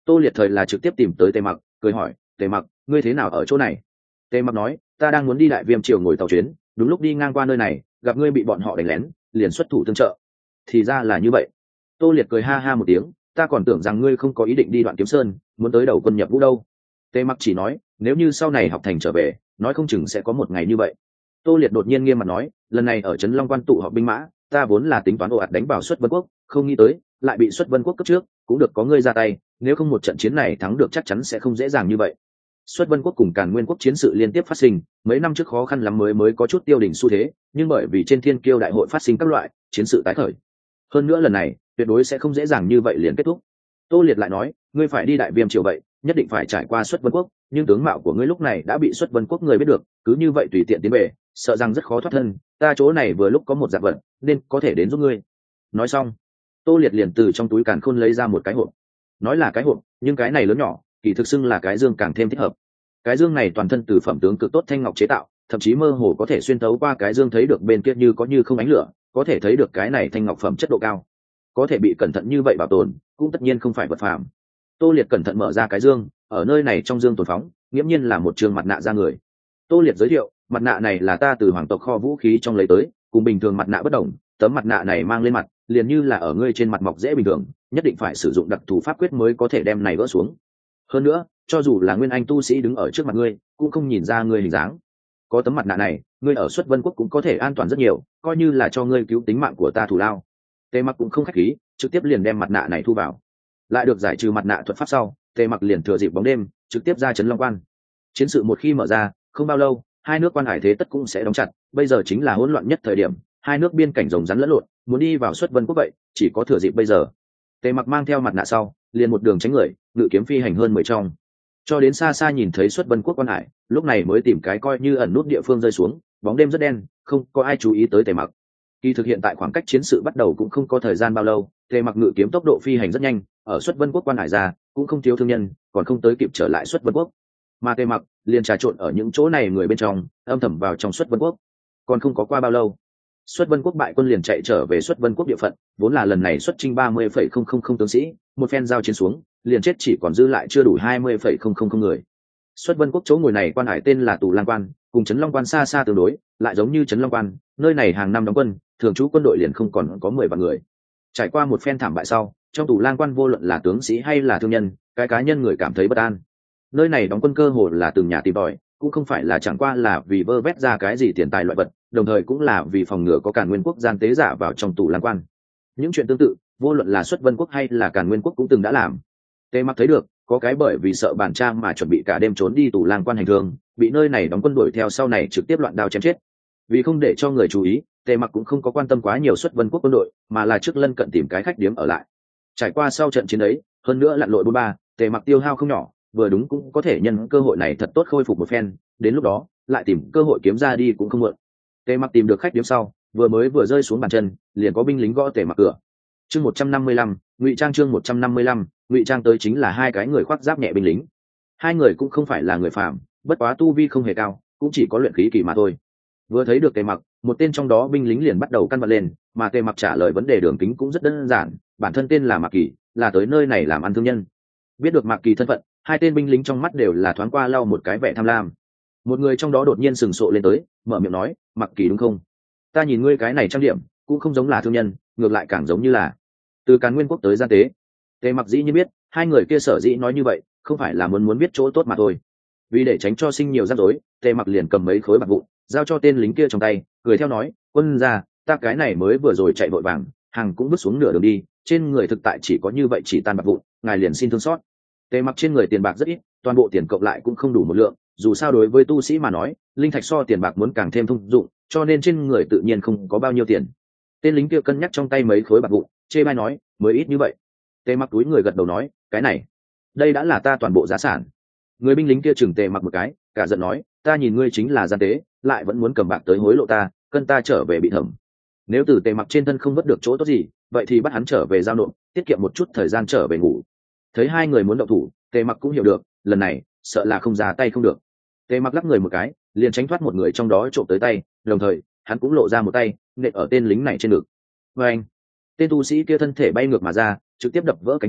Tô Liệt thời là trực tiếp tìm tới Tề Mặc, cười hỏi, Tề Mặc, ngươi thế nào ở chỗ này? Tề Mặc nói, ta đang muốn đi Đại Viêm triều ngồi tàu chuyến, đúng lúc đi ngang qua nơi này, gặp ngươi bị bọn họ đánh lén, liền xuất thủ tương trợ. Thì ra là như vậy. Tô Liệt cười ha ha một tiếng, ta còn tưởng rằng ngươi không có ý định đi Đoạn Kiếm Sơn, muốn tới đầu quân nhập ngũ đâu. Tề Mặc chỉ nói, nếu như sau này học thành trở về, nói không chừng sẽ có một ngày như vậy. Tô Liệt đột nhiên nghiêm mặt nói, lần này ở trấn Long Quan tụ họp binh mã, ta vốn là tính toán ồ ạt đánh vào Xuất Vân Quốc, không nghĩ tới lại bị Xuất Vân Quốc cấp trước, cũng được có ngươi ra tay, nếu không một trận chiến này thắng được chắc chắn sẽ không dễ dàng như vậy. Xuất Vân Quốc cùng Càn Nguyên Quốc chiến sự liên tiếp phát sinh, mấy năm trước khó khăn lắm mới mới có chút tiêu đỉnh xu thế, nhưng bởi vì trên Thiên Kiêu đại hội phát sinh các loại chiến sự tái khởi, hơn nữa lần này tuyệt đối sẽ không dễ dàng như vậy liền kết thúc. Tô Liệt lại nói, ngươi phải đi Đại Viêm triều vậy, nhất định phải trải qua Xuất Vân Quốc, nhưng tướng mạo của ngươi lúc này đã bị Xuất Vân Quốc người biết được, cứ như vậy tùy tiện tiến về, sợ rằng rất khó thoát thân. Ta chỗ này vừa lúc có một dạng vật, nên có thể đến giúp ngươi. Nói xong, Tô Liệt liền từ trong túi càn khôn lấy ra một cái hộp. Nói là cái hộp, nhưng cái này lớn nhỏ, kỳ thực xưng là cái dương càng thêm thích hợp. Cái dương này toàn thân từ phẩm tướng cực tốt thanh ngọc chế tạo, thậm chí mơ hồ có thể xuyên thấu qua cái dương thấy được bên kia như có như không ánh lửa, có thể thấy được cái này thanh ngọc phẩm chất độ cao, có thể bị cẩn thận như vậy bảo tồn, cũng tất nhiên không phải vật phàm. Tô Liệt cẩn thận mở ra cái dương, ở nơi này trong dương tồn phóng, nghiễm nhiên là một trường mặt nạ da người. Tô Liệt giới thiệu, mặt nạ này là ta từ hoàng tộc kho vũ khí trong lấy tới, cùng bình thường mặt nạ bất đồng, tấm mặt nạ này mang lên mặt, liền như là ở ngươi trên mặt mọc dễ bình thường, nhất định phải sử dụng đặc thù pháp quyết mới có thể đem này gỡ xuống. Hơn nữa, cho dù là nguyên anh tu sĩ đứng ở trước mặt ngươi, cũng không nhìn ra ngươi hình dáng. Có tấm mặt nạ này, ngươi ở Xuất Vân Quốc cũng có thể an toàn rất nhiều, coi như là cho ngươi cứu tính mạng của ta thù lao. Tề Mặc cũng không khách khí, trực tiếp liền đem mặt nạ này thu vào. Lại được giải trừ mặt nạ thuật pháp sau, Tề Mặc liền thừa dịp bóng đêm, trực tiếp ra trấn Long Quan. Chiến sự một khi mở ra, không bao lâu, hai nước quan hải thế tất cũng sẽ đóng chặt, bây giờ chính là hỗn loạn nhất thời điểm, hai nước biên cảnh rồng rắn lẫn lộn, muốn đi vào Xuất Vân Quốc vậy, chỉ có thừa dịp bây giờ. Tề Mặc mang theo mặt nạ sau, liền một đường tránh người, ngự kiếm phi hành hơn mười trong, cho đến xa xa nhìn thấy Xuất Vân Quốc quan hải, lúc này mới tìm cái coi như ẩn nút địa phương rơi xuống. Bóng đêm rất đen, không có ai chú ý tới Tề Mặc. Kỳ thực hiện tại khoảng cách chiến sự bắt đầu cũng không có thời gian bao lâu, Tề Mặc ngự kiếm tốc độ phi hành rất nhanh, ở Xuất Vân Quốc quan hải ra, cũng không thiếu thương nhân, còn không tới kịp trở lại Xuất Vân Quốc. Mà Tề Mặc liền trà trộn ở những chỗ này người bên trong, âm thầm vào trong Xuất Vân Quốc. Còn không có qua bao lâu, Xuất Vân Quốc bại quân liền chạy trở về Xuất Vân Quốc địa phận, vốn là lần này xuất chinh ba mươi phẩy không không không tướng sĩ, một phen giao chiến xuống, liền chết chỉ còn dư lại chưa đủ hai mươi phẩy không không không người. Xuất Vân Quốc chỗ ngồi này quan hải tên là Tù Lang Quan, cùng trấn Long Quan xa xa tương đối, lại giống như trấn Long Quan, nơi này hàng năm đóng quân, thường trú quân đội liền không còn có mười vạn người. Trải qua một phen thảm bại sau, trong Tù Lang Quan vô luận là tướng sĩ hay là thương nhân, cái cá nhân người cảm thấy bất an. Nơi này đóng quân cơ hồ là từng nhà tìm tòi, cũng không phải là chẳng qua là vì vơ vét ra cái gì tiền tài loại vật, đồng thời cũng là vì phòng ngừa có Càn Nguyên Quốc gian tế giả vào trong Tù Lang Quan. Những chuyện tương tự, vô luận là Xuất Vân Quốc hay là Càn Nguyên Quốc cũng từng đã làm. Tề Mặc thấy được, có cái bởi vì sợ bản trang mà chuẩn bị cả đêm trốn đi Tù Lang Quan hành thương, bị nơi này đóng quân đuổi theo sau này trực tiếp loạn đao chém chết. Vì không để cho người chú ý, Tề Mặc cũng không có quan tâm quá nhiều Xuất Vân Quốc quân đội, mà là trước lân cận tìm cái khách điếm ở lại. Trải qua sau trận chiến ấy, hơn nữa lặn lội bốn ba, Tề Mặc tiêu hao không nhỏ, vừa đúng cũng có thể nhân cơ hội này thật tốt khôi phục một phen, đến lúc đó lại tìm cơ hội kiếm ra đi cũng không muộn. Tề Mặc tìm được khách điếm sau, vừa mới vừa rơi xuống bàn chân, liền có binh lính gõ Tề Mặc cửa. Chương một trăm năm mươi lăm, ngụy trang chương một trăm năm mươi lăm, ngụy trang tới chính là hai cái người khoác giáp nhẹ binh lính. Hai người cũng không phải là người phàm, bất quá tu vi không hề cao, cũng chỉ có luyện khí kỳ mà thôi. Vừa thấy được Tề Mặc, một tên trong đó binh lính liền bắt đầu căn vặn lên, mà Tề Mặc trả lời vấn đề đường kính cũng rất đơn giản, bản thân tên là Mạc Kỳ, là tới nơi này làm ăn thương nhân. Biết được Mạc Kỳ thân phận, hai tên binh lính trong mắt đều là thoáng qua lau một cái vẻ tham lam. Một người trong đó đột nhiên sừng sộ lên tới, mở miệng nói, Mạc Kỳ đúng không? Ta nhìn ngươi cái này trang điểm, cũng không giống là thương nhân, ngược lại càng giống như là từ Càn Nguyên Quốc tới gian tế. Tề Mặc dĩ nhiên biết, hai người kia sở dĩ nói như vậy, không phải là muốn muốn biết chỗ tốt mà thôi. Vì để tránh cho sinh nhiều rắc rối, Tề Mặc liền cầm mấy khối bạc vụn, giao cho tên lính kia trong tay, cười theo nói, quân gia, ta cái này mới vừa rồi chạy vội vàng, hàng cũng bước xuống nửa đường đi, trên người thực tại chỉ có như vậy chỉ tan bạc vụn, ngài liền xin thương xót. Tề Mặc trên người tiền bạc rất ít, toàn bộ tiền cộng lại cũng không đủ một lượng, dù sao đối với tu sĩ mà nói, linh thạch so tiền bạc muốn càng thêm thông dụng, cho nên trên người tự nhiên không có bao nhiêu tiền. Tên lính kia cân nhắc trong tay mấy khối bạc vụn, chê bai nói, mới ít như vậy. Tề Mặc túi người gật đầu nói, cái này, đây đã là ta toàn bộ giá sản. Người binh lính kia chừng Tề Mặc một cái, cả giận nói, ta nhìn ngươi chính là gian tế, lại vẫn muốn cầm bạc tới hối lộ ta, cân ta trở về bị thẩm. Nếu từ Tề Mặc trên thân không vớt được chỗ tốt gì, vậy thì bắt hắn trở về giao nộp, tiết kiệm một chút thời gian trở về ngủ. Thấy hai người muốn động thủ, Tề Mặc cũng hiểu được, lần này sợ là không ra tay không được. Tề Mặc lắc người một cái, liền tránh thoát một người trong đó trộm tới tay, đồng thời hắn cũng lộ ra một tay, nện ở tên lính này trên ngực. Và anh, tên tu sĩ kia thân thể bay ngược mà ra, trực tiếp đập vỡ cánh cửa,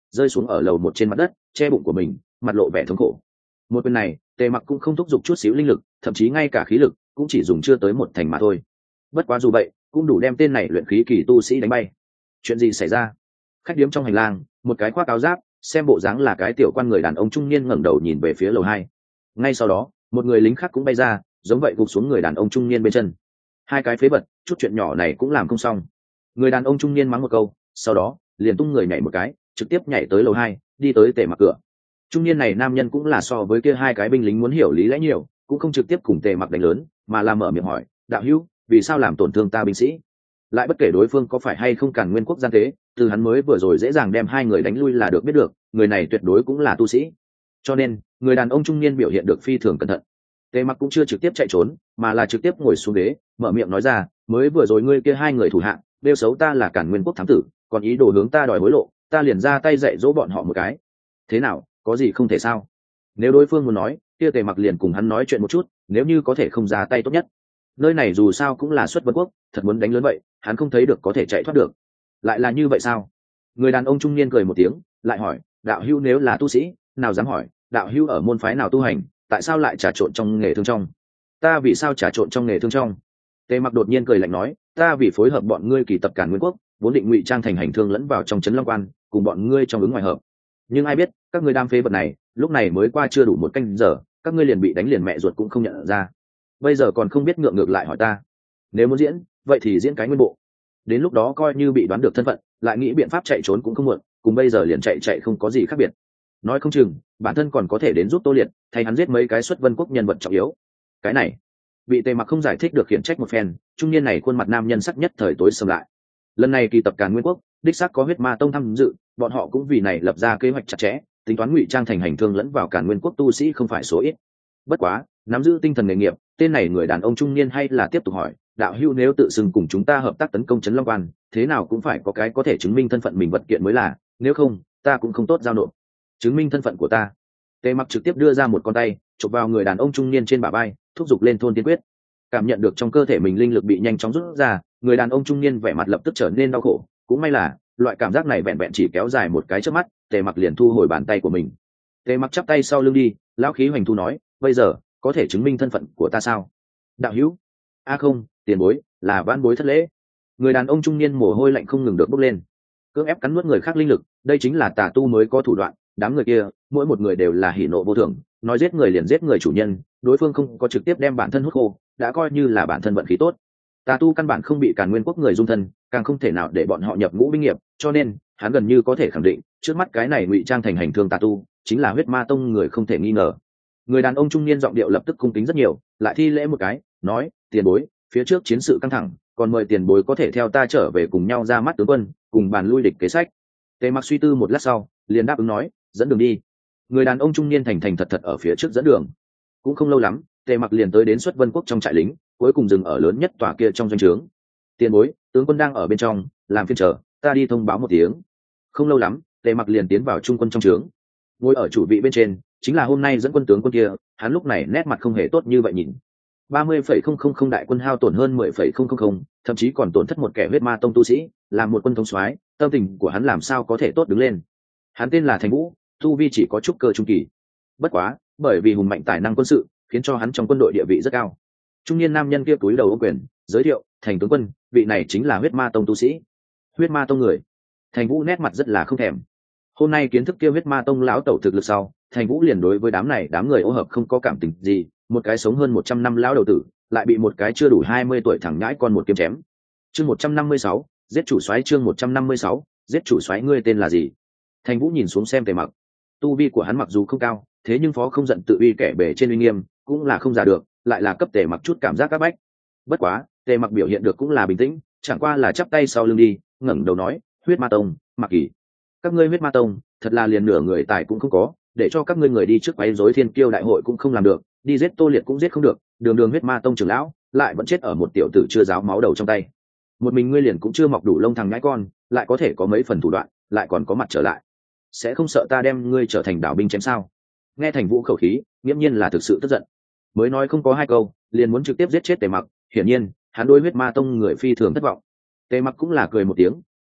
rơi xuống ở lầu một trên mặt đất, che bụng của mình, mặt lộ vẻ thống khổ. Một bên này, tề mặc cũng không thúc giục chút xíu linh lực, thậm chí ngay cả khí lực cũng chỉ dùng chưa tới một thành mà thôi. Bất quá dù vậy cũng đủ đem tên này luyện khí kỳ tu sĩ đánh bay. Chuyện gì xảy ra? Khách điếm trong hành lang, một cái khoác áo giáp, xem bộ dáng là cái tiểu quan người đàn ông trung niên ngẩng đầu nhìn về phía lầu hai. Ngay sau đó một người lính khác cũng bay ra, giống vậy gục xuống người đàn ông trung niên bên chân. Hai cái phế vật, chút chuyện nhỏ này cũng làm không xong. Người đàn ông trung niên mắng một câu, sau đó liền tung người nhảy một cái, trực tiếp nhảy tới lầu hai, đi tới tề mặc cửa. Trung niên này nam nhân cũng là so với kia hai cái binh lính muốn hiểu lý lẽ nhiều, cũng không trực tiếp cùng tề mặc đánh lớn, mà là mở miệng hỏi, đạo hữu, vì sao làm tổn thương ta binh sĩ? Lại bất kể đối phương có phải hay không Càn Nguyên quốc gian tế, từ hắn mới vừa rồi dễ dàng đem hai người đánh lui là được biết được, người này tuyệt đối cũng là tu sĩ. Cho nên người đàn ông trung niên biểu hiện được phi thường cẩn thận. Tề mặc cũng chưa trực tiếp chạy trốn, mà là trực tiếp ngồi xuống ghế, mở miệng nói ra, mới vừa rồi ngươi kia hai người thủ hạ bêu xấu ta là Càn Nguyên quốc thám tử, còn ý đồ hướng ta đòi hối lộ, ta liền ra tay dạy dỗ bọn họ một cái. Thế nào, có gì không thể sao? Nếu đối phương muốn nói, kia Tề mặc liền cùng hắn nói chuyện một chút, nếu như có thể không ra tay tốt nhất. Nơi này dù sao cũng là xuất vân quốc, thật muốn đánh lớn vậy hắn không thấy được có thể chạy thoát được. Lại là như vậy sao? Người đàn ông trung niên cười một tiếng, lại hỏi, đạo hữu nếu là tu sĩ, nào dám hỏi, đạo hữu ở môn phái nào tu hành, tại sao lại trà trộn trong nghề thương trong? Ta vì sao trà trộn trong nghề thương trong? Tề mặc đột nhiên cười lạnh nói, ta vì phối hợp bọn ngươi kỳ tập Càn Nguyên quốc, vốn định ngụy trang thành hành thương lẫn vào trong trấn Long Quan, cùng bọn ngươi trong ứng ngoài hợp. Nhưng ai biết, các ngươi đam phế vật này, lúc này mới qua chưa đủ một canh giờ, các ngươi liền bị đánh liền mẹ ruột cũng không nhận ra. Bây giờ còn không biết ngượng ngược lại hỏi ta. Nếu muốn diễn, vậy thì diễn cái nguyên bộ. Đến lúc đó coi như bị đoán được thân phận, lại nghĩ biện pháp chạy trốn cũng không muộn, cùng bây giờ liền chạy chạy không có gì khác biệt. Nói không chừng, bản thân còn có thể đến giúp Tô Liệt, thay hắn giết mấy cái xuất vân quốc nhân vật trọng yếu. Cái này, bị Tề mặc không giải thích được khiển trách một phen, trung niên này khuôn mặt nam nhân sắc nhất thời tối sầm lại. Lần này kỳ tập Càn Nguyên quốc, đích xác có huyết ma tông tham dự, bọn họ cũng vì này lập ra kế hoạch chặt chẽ, tính toán ngụy trang thành hành thương lẫn vào Càn Nguyên quốc tu sĩ không phải số ít. Bất quá, nắm giữ tinh thần nghề nghiệp, tên này người đàn ông trung niên hay là tiếp tục hỏi, đạo hữu nếu tự xưng cùng chúng ta hợp tác tấn công trấn Long Quan, thế nào cũng phải có cái có thể chứng minh thân phận mình vật kiện mới là, nếu không ta cũng không tốt giao nộp. Chứng minh thân phận của ta? Tề mặc trực tiếp đưa ra một con tay chụp vào người đàn ông trung niên trên bả vai, thúc giục lên thôn tiên quyết. Cảm nhận được trong cơ thể mình linh lực bị nhanh chóng rút ra, người đàn ông trung niên vẻ mặt lập tức trở nên đau khổ. Cũng may là loại cảm giác này vẹn vẹn chỉ kéo dài một cái chớp mắt, Tề mặc liền thu hồi bàn tay của mình. Tề mặc chắp tay sau lưng đi, lão khí hoành thu nói, bây giờ có thể chứng minh thân phận của ta sao? Đạo hữu? A không, tiền bối, là vãn bối thất lễ. Người đàn ông trung niên mồ hôi lạnh không ngừng được bốc lên, cưỡng ép cắn nuốt người khác linh lực, đây chính là tà tu mới có thủ đoạn. Đám người kia mỗi một người đều là hỉ nộ vô thường, nói giết người liền giết người chủ nhân, đối phương không có trực tiếp đem bản thân hút khô, đã coi như là bản thân vận khí tốt. Tà tu căn bản không bị Càn Nguyên quốc người dung thân, càng không thể nào để bọn họ nhập ngũ binh nghiệp, cho nên hắn gần như có thể khẳng định, trước mắt cái này ngụy trang thành hành thương tà tu chính là huyết ma tông người không thể nghi ngờ. Người đàn ông trung niên giọng điệu lập tức cung kính rất nhiều, lại thi lễ một cái, nói, tiền bối, phía trước chiến sự căng thẳng, còn mời tiền bối có thể theo ta trở về cùng nhau ra mắt tướng quân, cùng bàn lui địch kế sách. Tề mặc suy tư một lát sau, liền đáp ứng nói, dẫn đường đi. Người đàn ông trung niên thành thành thật thật ở phía trước dẫn đường. Cũng không lâu lắm, Tề mặc liền tới đến xuất vân quốc trong trại lính, cuối cùng dừng ở lớn nhất tòa kia trong doanh trướng. Tiền bối, tướng quân đang ở bên trong, làm phiên chờ, ta đi thông báo một tiếng. Không lâu lắm, Tề mặc liền tiến vào trung quân trong trướng. Ngồi ở chủ vị bên trên chính là hôm nay dẫn quân tướng quân kia, hắn lúc này nét mặt không hề tốt như vậy nhìn. ba mươi phẩy không không không đại quân hao tổn hơn mười phẩy không không không, thậm chí còn tổn thất một kẻ huyết ma tông tu sĩ, làm một quân thống soái, tâm tình của hắn làm sao có thể tốt đứng lên. Hắn tên là Thành Vũ, tu vi chỉ có trúc cơ trung kỳ. Bất quá, bởi vì hùng mạnh tài năng quân sự, khiến cho hắn trong quân đội địa vị rất cao. Trung niên nam nhân kia túi đầu ô quyền, giới thiệu, Thành tướng quân, vị này chính là huyết ma tông tu sĩ. Huyết ma tông người? Thành Vũ nét mặt rất là không thèm. Hôm nay kiến thức kia huyết ma tông lão tẩu thực lực sau, Thành Vũ liền đối với đám này đám người ô hợp không có cảm tình gì, một cái sống hơn một trăm năm lão đầu tử, lại bị một cái chưa đủ hai mươi tuổi thẳng nhãi con một kiếm chém. Chương một trăm năm mươi sáu, giết chủ soái. Chương một trăm năm mươi sáu, giết chủ soái. Ngươi tên là gì? Thành Vũ nhìn xuống xem Tề mặc. Tu vi của hắn mặc dù không cao, thế nhưng phó không giận tự uy kẻ bề trên uy nghiêm, cũng là không giả được, lại là cấp Tề mặc chút cảm giác các bách. Bất quá, Tề mặc biểu hiện được cũng là bình tĩnh, chẳng qua là chắp tay sau lưng đi, ngẩng đầu nói, huyết ma tông, Mặc Kỳ. Các ngươi huyết ma tông, thật là liền nửa người tài cũng không có, để cho các ngươi người đi trước quấy rối thiên kiêu đại hội cũng không làm được, đi giết Tô Liệt cũng giết không được, đường đường huyết ma tông trưởng lão, lại vẫn chết ở một tiểu tử chưa giáo máu đầu trong tay. Một mình ngươi liền cũng chưa mọc đủ lông thằng nhãi con, lại có thể có mấy phần thủ đoạn, lại còn có mặt trở lại. Sẽ không sợ ta đem ngươi trở thành đạo binh chém sao? Nghe Thành Vũ khẩu khí, nghiễm nhiên là thực sự tức giận. Mới nói không có hai câu, liền muốn trực tiếp giết chết Tề mặc, hiển nhiên, hắn đối huyết ma tông người phi thường thất vọng. Tề mặc cũng là cười một tiếng, nói,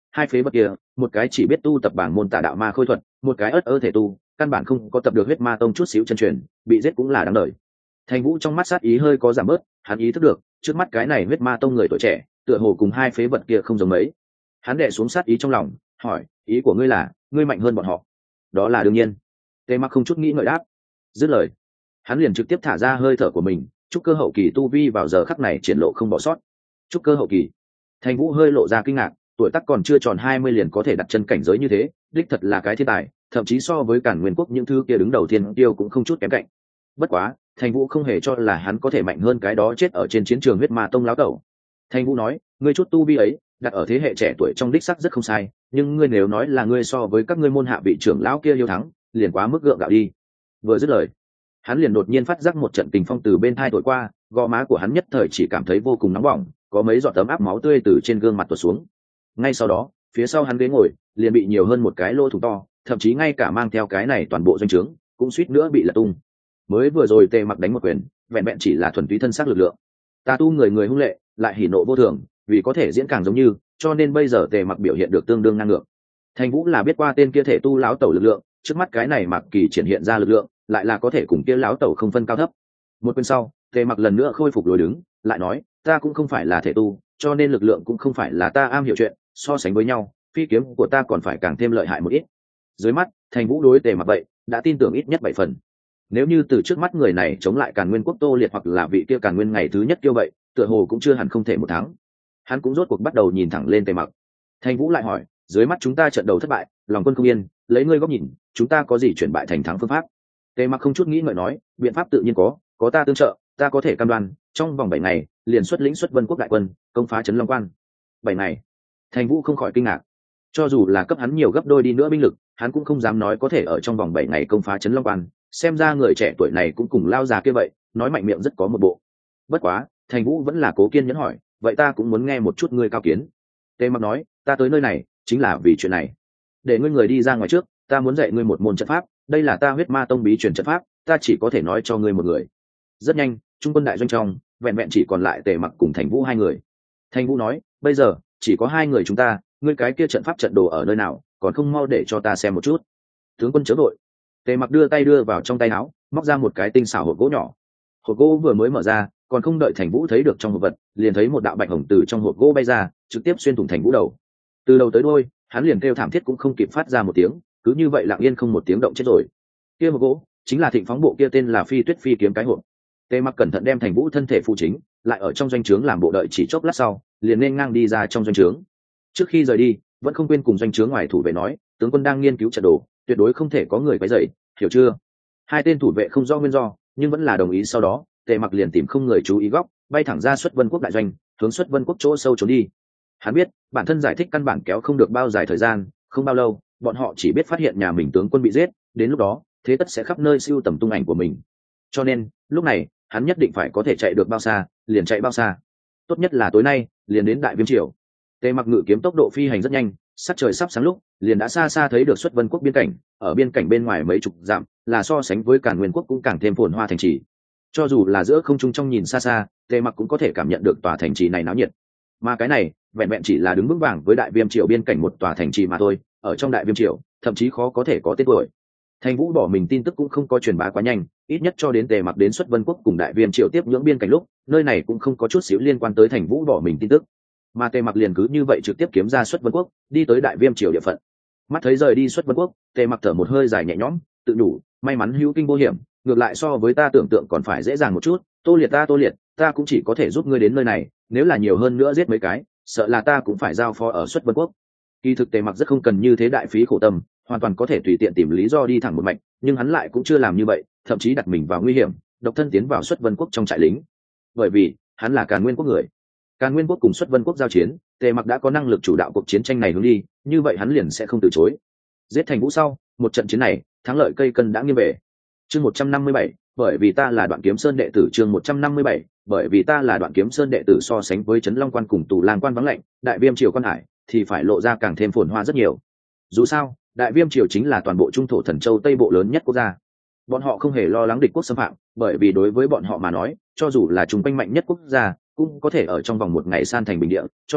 hai phế vật kia, một cái chỉ biết tu tập bảng môn tả đạo ma khôi thuật, một cái ớt ơ thể tu, căn bản không có tập được huyết ma tông chút xíu chân truyền, bị giết cũng là đáng đời. Thành Vũ trong mắt sát ý hơi có giảm bớt, hắn ý thức được trước mắt cái này huyết ma tông người tuổi trẻ tựa hồ cùng hai phế vật kia không giống mấy. Hắn đè xuống sát ý trong lòng, hỏi, ý của ngươi là ngươi mạnh hơn bọn họ? Đó là đương nhiên. Tề Mặc không chút nghĩ ngợi đáp. Dứt lời, hắn liền trực tiếp thả ra hơi thở của mình, trúc cơ hậu kỳ tu vi vào giờ khắc này triển lộ không bỏ sót. Trúc cơ hậu kỳ. Thành Vũ hơi lộ ra kinh ngạc, tuổi tác còn chưa tròn hai mươi liền có thể đặt chân cảnh giới như thế, đích thật là cái thiên tài, thậm chí so với Càn Nguyên quốc những thứ kia đứng đầu thiên tiêu cũng không chút kém cạnh. Bất quá, Thành Vũ không hề cho là hắn có thể mạnh hơn cái đó chết ở trên chiến trường huyết ma tông lão tẩu. Thành Vũ nói, ngươi chút tu vi ấy, đặt ở thế hệ trẻ tuổi trong đích sắc rất không sai, nhưng ngươi nếu nói là ngươi so với các ngươi môn hạ vị trưởng lão kia hiếu thắng, liền quá mức gượng gạo đi. Vừa dứt lời, hắn liền đột nhiên phát giác một trận kình phong từ bên thai thổi qua, gò má của hắn nhất thời chỉ cảm thấy vô cùng nóng bỏng, có mấy giọt tấm áp máu tươi từ trên gương mặt tuột xuống. Ngay sau đó, phía sau hắn ghế ngồi liền bị nhiều hơn một cái lỗ thủng to, thậm chí ngay cả mang theo cái này toàn bộ doanh trướng cũng suýt nữa bị lật tung. Mới vừa rồi Tề Mặc đánh một quyền, vẹn vẹn chỉ là thuần túy thân xác lực lượng. Tà tu người người hung lệ, lại hỉ nộ vô thường, vì có thể diễn càng giống như, cho nên bây giờ Tề Mặc biểu hiện được tương đương ngang ngược. Thành Vũ là biết qua tên kia thể tu lão tẩu lực lượng, trước mắt cái này Mặc Kỳ triển hiện ra lực lượng, lại là có thể cùng kia lão tẩu không phân cao thấp. Một quyền sau, Tề Mặc lần nữa khôi phục lối đứng, lại nói, ta cũng không phải là thể tu, cho nên lực lượng cũng không phải là ta am hiểu chuyện, so sánh với nhau, phi kiếm của ta còn phải càng thêm lợi hại một ít. Dưới mắt, Thành Vũ đối Tề Mặc vậy, đã tin tưởng ít nhất bảy phần. Nếu như từ trước mắt người này chống lại Càn Nguyên quốc Tô Liệt hoặc là vị kia Càn Nguyên ngày thứ nhất kêu vậy, tựa hồ cũng chưa hẳn không thể một tháng. Hắn cũng rốt cuộc bắt đầu nhìn thẳng lên Tề Mặc. Thành Vũ lại hỏi, dưới mắt chúng ta trận đầu thất bại, lòng quân không yên, lấy ngươi góc nhìn, chúng ta có gì chuyển bại thành thắng phương pháp? Tề Mặc không chút nghĩ ngợi nói, biện pháp tự nhiên có, có ta tương trợ, ta có thể cam đoan, trong vòng bảy ngày, liền xuất lĩnh xuất Vân quốc đại quân, công phá trấn Long Quan. Bảy ngày? Thành Vũ không khỏi kinh ngạc. Cho dù là cấp hắn nhiều gấp đôi đi nữa binh lực, hắn cũng không dám nói có thể ở trong vòng bảy ngày công phá trấn Long Quan, xem ra người trẻ tuổi này cũng cùng lao già kia vậy, nói mạnh miệng rất có một bộ. Bất quá, Thành Vũ vẫn là cố kiên nhẫn hỏi, vậy ta cũng muốn nghe một chút ngươi cao kiến. Tề Mặc nói, ta tới nơi này chính là vì chuyện này. Để ngươi người đi ra ngoài trước, ta muốn dạy ngươi một môn trận pháp, đây là ta huyết ma tông bí truyền trận pháp, ta chỉ có thể nói cho ngươi một người. Rất nhanh, trung quân đại doanh trong, vẹn vẹn chỉ còn lại Tề Mặc cùng Thành Vũ hai người. Thành Vũ nói, bây giờ chỉ có hai người chúng ta, ngươi cái kia trận pháp trận đồ ở nơi nào, còn không mau để cho ta xem một chút. Tướng quân chớ vội. Tề Mặc đưa tay đưa vào trong tay áo, móc ra một cái tinh xảo hộp gỗ nhỏ. Hộp gỗ vừa mới mở ra, còn không đợi Thành Vũ thấy được trong hộp vật, liền thấy một đạo bạch hồng từ trong hộp gỗ bay ra, trực tiếp xuyên thủng Thành Vũ đầu. Từ đầu tới đuôi, hắn liền kêu thảm thiết cũng không kịp phát ra một tiếng, cứ như vậy lặng yên không một tiếng động chết rồi. Kia hộp gỗ chính là Thịnh Phóng bộ kia tên là Phi Tuyết Phi kiếm cái hộp. Tề Mặc cẩn thận đem Thành Vũ thân thể phụ chính, lại ở trong doanh trướng làm bộ đợi chỉ chốc lát sau, liền nên ngang đi ra trong doanh trướng. Trước khi rời đi, vẫn không quên cùng doanh trướng ngoài thủ vệ nói, tướng quân đang nghiên cứu trận đồ, tuyệt đối không thể có người quấy rầy, hiểu chưa? Hai tên thủ vệ không rõ nguyên do, nhưng vẫn là đồng ý. Sau đó, Tề Mặc liền tìm không người chú ý góc, bay thẳng ra xuất Vân quốc đại doanh, hướng xuất Vân quốc chỗ sâu trốn đi. Hắn biết, bản thân giải thích căn bản kéo không được bao dài thời gian, không bao lâu, bọn họ chỉ biết phát hiện nhà mình tướng quân bị giết, đến lúc đó, thế tất sẽ khắp nơi siêu tầm tung ảnh của mình. Cho nên, lúc này, hắn nhất định phải có thể chạy được bao xa, liền chạy bao xa. Tốt nhất là tối nay, liền đến Đại Viêm triều. Tề Mặc ngự kiếm tốc độ phi hành rất nhanh, sắc trời sắp sáng lúc, liền đã xa xa thấy được xuất Vân quốc biên cảnh, ở biên cảnh bên ngoài mấy chục dặm, là so sánh với Càn Nguyên quốc cũng càng thêm phồn hoa thành trì. Cho dù là giữa không trung trong nhìn xa xa, Tề Mặc cũng có thể cảm nhận được tòa thành trì này náo nhiệt. Mà cái này, vẹn vẹn chỉ là đứng vững vàng với Đại Viêm triều biên cảnh một tòa thành trì mà thôi, ở trong Đại Viêm triều, thậm chí khó có thể có tên tuổi. Thành Vũ bỏ mình tin tức cũng không có truyền bá quá nhanh, ít nhất cho đến Tề Mặc đến xuất Vân quốc cùng Đại Viêm triều tiếp nhưỡng biên cảnh lúc, nơi này cũng không có chút xíu liên quan tới Thành Vũ bỏ mình tin tức. Mà Tề Mặc liền cứ như vậy trực tiếp kiếm ra xuất Vân quốc, đi tới Đại Viêm triều địa phận. Mắt thấy rời đi xuất Vân quốc, Tề Mặc thở một hơi dài nhẹ nhõm, tự đủ, may mắn hữu kinh vô hiểm, ngược lại so với ta tưởng tượng còn phải dễ dàng một chút. Tô Liệt ta Tô Liệt, ta cũng chỉ có thể giúp ngươi đến nơi này, nếu là nhiều hơn nữa giết mấy cái, sợ là ta cũng phải giao phó ở xuất Vân quốc. Kỳ thực Tề Mặc rất không cần như thế đại phí khổ tâm, hoàn toàn có thể tùy tiện tìm lý do đi thẳng một mạch, nhưng hắn lại cũng chưa làm như vậy, thậm chí đặt mình vào nguy hiểm, độc thân tiến vào xuất Vân quốc trong trại lính. Bởi vì hắn là Càn Nguyên quốc người. Càn Nguyên quốc cùng xuất Vân quốc giao chiến, Tề Mặc đã có năng lực chủ đạo cuộc chiến tranh này hướng đi, như vậy hắn liền sẽ không từ chối. Giết Thành Vũ sau, một trận chiến này, thắng lợi cây cân đã nghiêng về. Chương một trăm năm mươi bảy, bởi vì ta là Đoạn Kiếm Sơn đệ tử. Chương một trăm năm mươi bảy, bởi vì ta là Đoạn Kiếm Sơn đệ tử. So sánh với Trấn Long Quan cùng Tù Lang Quan vắng lạnh, Đại Viêm triều quan hải thì phải lộ ra càng thêm phồn hoa rất nhiều. Dù sao, Đại Viêm triều chính là toàn bộ trung thổ Thần Châu Tây bộ lớn nhất quốc gia. Bọn họ không hề lo lắng địch quốc xâm phạm, bởi vì đối với bọn họ mà nói, cho dù là trung quanh mạnh nhất quốc gia, cũng có thể ở trong vòng một ngày san thành bình địa, cho nên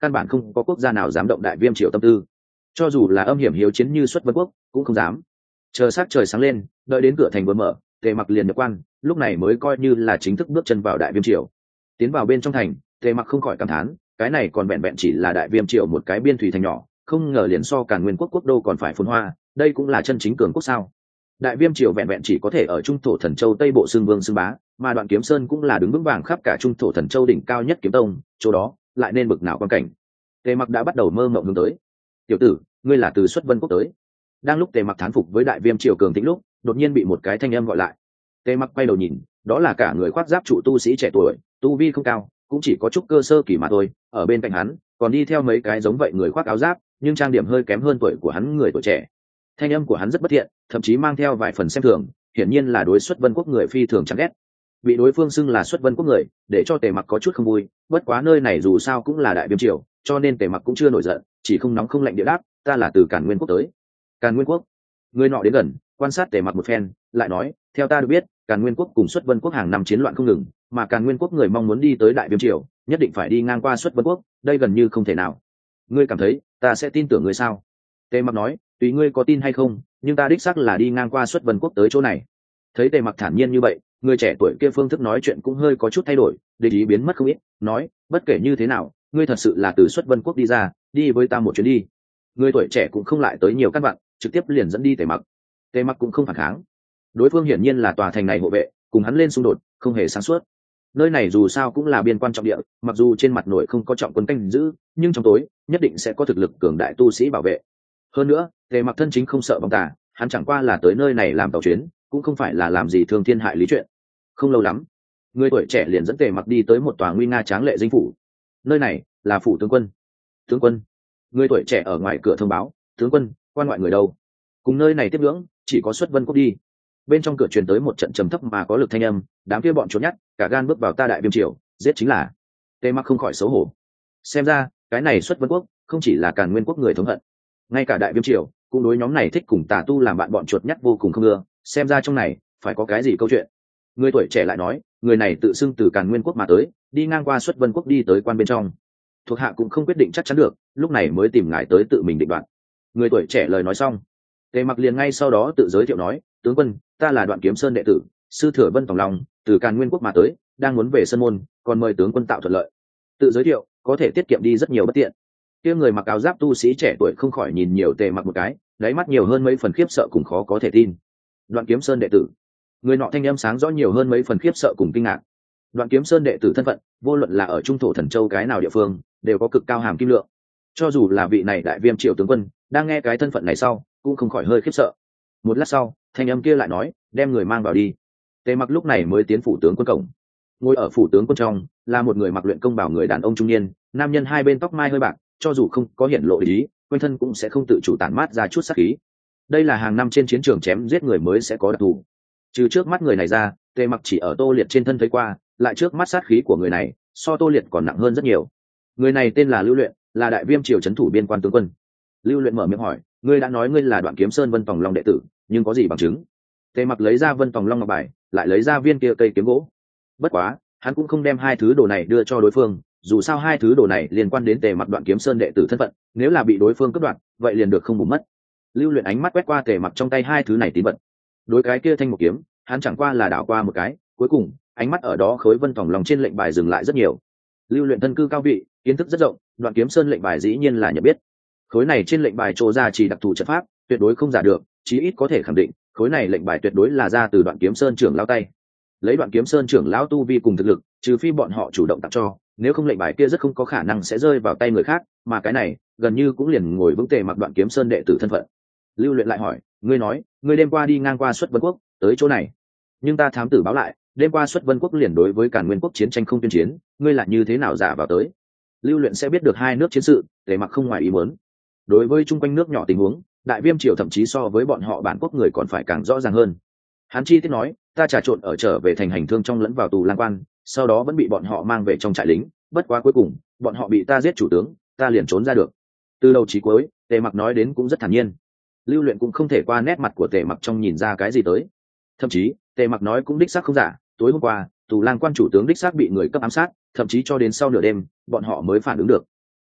căn bản không có quốc gia nào dám động đại viêm triều tâm tư. Cho dù là âm hiểm hiếu chiến như xuất vân quốc cũng không dám. Chờ sắc trời sáng lên, đợi đến cửa thành vừa mở, Tề Mặc liền nhập quan, lúc này mới coi như là chính thức bước chân vào đại viêm triều. Tiến vào bên trong thành, Tề Mặc không khỏi cảm thán, cái này còn vẹn vẹn chỉ là đại viêm triều một cái biên thủy thành nhỏ, không ngờ liền so Càn Nguyên quốc quốc đô còn phải phồn hoa, đây cũng là chân chính cường quốc sao? Đại viêm triều vẹn vẹn chỉ có thể ở trung thổ thần châu tây bộ xương vương xương bá, mà Đoạn Kiếm Sơn cũng là đứng vững vàng khắp cả trung thổ thần châu đỉnh cao nhất kiếm tông, chỗ đó lại nên bực nào quan cảnh. Tề Mặc đã bắt đầu mơ mộng hướng tới. Tiểu tử, ngươi là từ xuất vân quốc tới? Đang lúc Tề Mặc thán phục với đại viêm triều cường tĩnh lúc, đột nhiên bị một cái thanh âm gọi lại. Tề Mặc quay đầu nhìn, đó là cả người khoác giáp trụ tu sĩ trẻ tuổi, tu vi không cao, cũng chỉ có chút cơ sơ kỳ mà thôi. Ở bên cạnh hắn còn đi theo mấy cái giống vậy người khoác áo giáp, nhưng trang điểm hơi kém hơn tuổi của hắn người tuổi trẻ. Thanh âm của hắn rất bất thiện, thậm chí mang theo vài phần xem thường, hiển nhiên là đối xuất vân quốc người phi thường chán ghét. Bị đối phương xưng là xuất vân quốc người, để cho Tề Mặc có chút không vui. Bất quá nơi này dù sao cũng là đại viêm triều, cho nên Tề Mặc cũng chưa nổi giận, chỉ không nóng không lạnh địa đáp, ta là từ Càn Nguyên quốc tới. Càn Nguyên quốc? Người nọ đến gần, quan sát Tề Mặc một phen, lại nói, theo ta được biết, Càn Nguyên quốc cùng xuất vân quốc hàng năm chiến loạn không ngừng, mà Càn Nguyên quốc người mong muốn đi tới đại viêm triều, nhất định phải đi ngang qua xuất vân quốc, đây gần như không thể nào. Ngươi cảm thấy ta sẽ tin tưởng ngươi sao? Tề Mặc nói, tùy ngươi có tin hay không, nhưng ta đích xác là đi ngang qua xuất vân quốc tới chỗ này. Thấy Tề Mặc thản nhiên như vậy, người trẻ tuổi kia phương thức nói chuyện cũng hơi có chút thay đổi, địch ý biến mất không ít, nói, bất kể như thế nào, ngươi thật sự là từ xuất vân quốc đi ra, đi với ta một chuyến đi. Người tuổi trẻ cũng không lại tới nhiều căn vặn, trực tiếp liền dẫn đi Tề Mặc. Tề Mặc cũng không phản kháng. Đối phương hiển nhiên là tòa thành này hộ vệ, cùng hắn lên xung đột, không hề sáng suốt. Nơi này dù sao cũng là biên quan trọng địa, mặc dù trên mặt nội không có trọng quân canh giữ, nhưng trong tối nhất định sẽ có thực lực cường đại tu sĩ bảo vệ. Hơn nữa, Tề Mặc thân chính không sợ vong tà, hắn chẳng qua là tới nơi này làm tàu chuyến, cũng không phải là làm gì thương thiên hại lý chuyện. Không lâu lắm, người tuổi trẻ liền dẫn Tề Mặc đi tới một tòa nguy nga tráng lệ dinh phủ. Nơi này là phủ tướng quân. Tướng quân? Người tuổi trẻ ở ngoài cửa thông báo, tướng quân, quan ngoại người đâu? Cùng nơi này tiếp ngưỡng, chỉ có xuất vân quốc đi. Bên trong cửa truyền tới một trận trầm thấp mà có lực thanh âm, đám kia bọn trốn nhát, cả gan bước vào ta đại viêm triều, giết chính là. Tề Mặc không khỏi xấu hổ. Xem ra, cái này xuất vân quốc không chỉ là Càn Nguyên quốc người thống hận, ngay cả đại viêm triều cũng đối nhóm này thích cùng tà tu làm bạn bọn chuột nhắt vô cùng không ưa. Xem ra trong này phải có cái gì câu chuyện. Người tuổi trẻ lại nói, người này tự xưng từ Càn Nguyên quốc mà tới, đi ngang qua xuất vân quốc đi tới quan bên trong. Thuộc hạ cũng không quyết định chắc chắn được, lúc này mới tìm ngài tới tự mình định đoạt. Người tuổi trẻ lời nói xong, Tề Mặc liền ngay sau đó tự giới thiệu nói, tướng quân, ta là Đoạn Kiếm Sơn đệ tử, sư thừa Vân Tòng Long, từ Càn Nguyên quốc mà tới, đang muốn về sân môn, còn mời tướng quân tạo thuận lợi. Tự giới thiệu có thể tiết kiệm đi rất nhiều bất tiện. Kia người mặc áo giáp tu sĩ trẻ tuổi không khỏi nhìn nhiều Tề Mặc một cái, đáy mắt nhiều hơn mấy phần khiếp sợ cùng khó có thể tin. Đoạn Kiếm Sơn đệ tử? Người nọ thanh âm sáng rõ nhiều hơn mấy phần khiếp sợ cùng kinh ngạc. Đoạn Kiếm Sơn đệ tử thân phận, vô luận là ở trung thổ thần châu cái nào địa phương, đều có cực cao hàm kim lượng. Cho dù là vị này đại viêm triều tướng quân, đang nghe cái thân phận này sau, cũng không khỏi hơi khiếp sợ. Một lát sau, thanh âm kia lại nói, đem người mang vào đi. Tề Mặc lúc này mới tiến phủ tướng quân cổng. Ngồi ở phủ tướng quân trong là một người mặc luyện công bảo người đàn ông trung niên, nam nhân hai bên tóc mai hơi bạc, cho dù không có hiện lộ ý, quanh thân cũng sẽ không tự chủ tản mát ra chút sát khí. Đây là hàng năm trên chiến trường chém giết người mới sẽ có đặc thù. Trừ trước mắt người này ra, Tề Mặc chỉ ở Tô Liệt trên thân thấy qua, lại trước mắt sát khí của người này so Tô Liệt còn nặng hơn rất nhiều. Người này tên là Lưu Luyện, là đại viêm triều trấn thủ biên quan tướng quân. Lưu Luyện mở miệng hỏi, ngươi đã nói ngươi là Đoạn Kiếm Sơn Vân Tòng Long đệ tử, nhưng có gì bằng chứng? Tề Mặc lấy ra Vân Tòng Long ngọc bài, lại lấy ra viên kia cây kiếm gỗ. Bất quá, hắn cũng không đem hai thứ đồ này đưa cho đối phương, dù sao hai thứ đồ này liên quan đến Tề Mặc Đoạn Kiếm Sơn đệ tử thân phận, nếu là bị đối phương cướp đoạt, vậy liền được không bù mất. Lưu Luyện ánh mắt quét qua Tề Mặc trong tay hai thứ này tín vật. Đối cái kia thanh một kiếm, hắn chẳng qua là đảo qua một cái, cuối cùng, ánh mắt ở đó khối Vân Tòng Long trên lệnh bài dừng lại rất nhiều. Lưu Luyện thân cư cao vị, kiến thức rất rộng, Đoạn Kiếm Sơn lệnh bài dĩ nhiên là nhận biết. Khối này trên lệnh bài trổ ra chỉ đặc thù trận pháp, tuyệt đối không giả được, chí ít có thể khẳng định, khối này lệnh bài tuyệt đối là ra từ Đoạn Kiếm Sơn trưởng lão tay. Lấy Đoạn Kiếm Sơn trưởng lão tu vi cùng thực lực, trừ phi bọn họ chủ động tặng cho, nếu không lệnh bài kia rất không có khả năng sẽ rơi vào tay người khác, mà cái này, gần như cũng liền ngồi vững Tề Mặc Đoạn Kiếm Sơn đệ tử thân phận. Lưu Luyện lại hỏi, ngươi nói, ngươi đêm qua đi ngang qua Xuất Vân quốc, tới chỗ này, nhưng ta thám tử báo lại, đêm qua Xuất Vân quốc liền đối với Càn Nguyên quốc chiến tranh không tuyên chiến, ngươi là như thế nào giả vào tới? Lưu Luyện sẽ biết được hai nước chiến sự, Tề Mặc không ngoài ý muốn. Đối với chung quanh nước nhỏ tình huống, đại viêm triều thậm chí so với bọn họ bản quốc người còn phải càng rõ ràng hơn. Hắn chi tiết nói, ta trà trộn ở trở về thành hành thương trong lẫn vào tù lang quan, sau đó vẫn bị bọn họ mang về trong trại lính, bất quá cuối cùng bọn họ bị ta giết chủ tướng, ta liền trốn ra được. Từ đầu chí cuối, Tề Mặc nói đến cũng rất thản nhiên. Lưu Luyện cũng không thể qua nét mặt của Tề Mặc trong nhìn ra cái gì tới. Thậm chí, Tề Mặc nói cũng đích xác không giả, tối hôm qua, tù lang quan chủ tướng đích xác bị người cấp ám sát, thậm chí cho đến sau nửa đêm, bọn họ mới phản ứng được.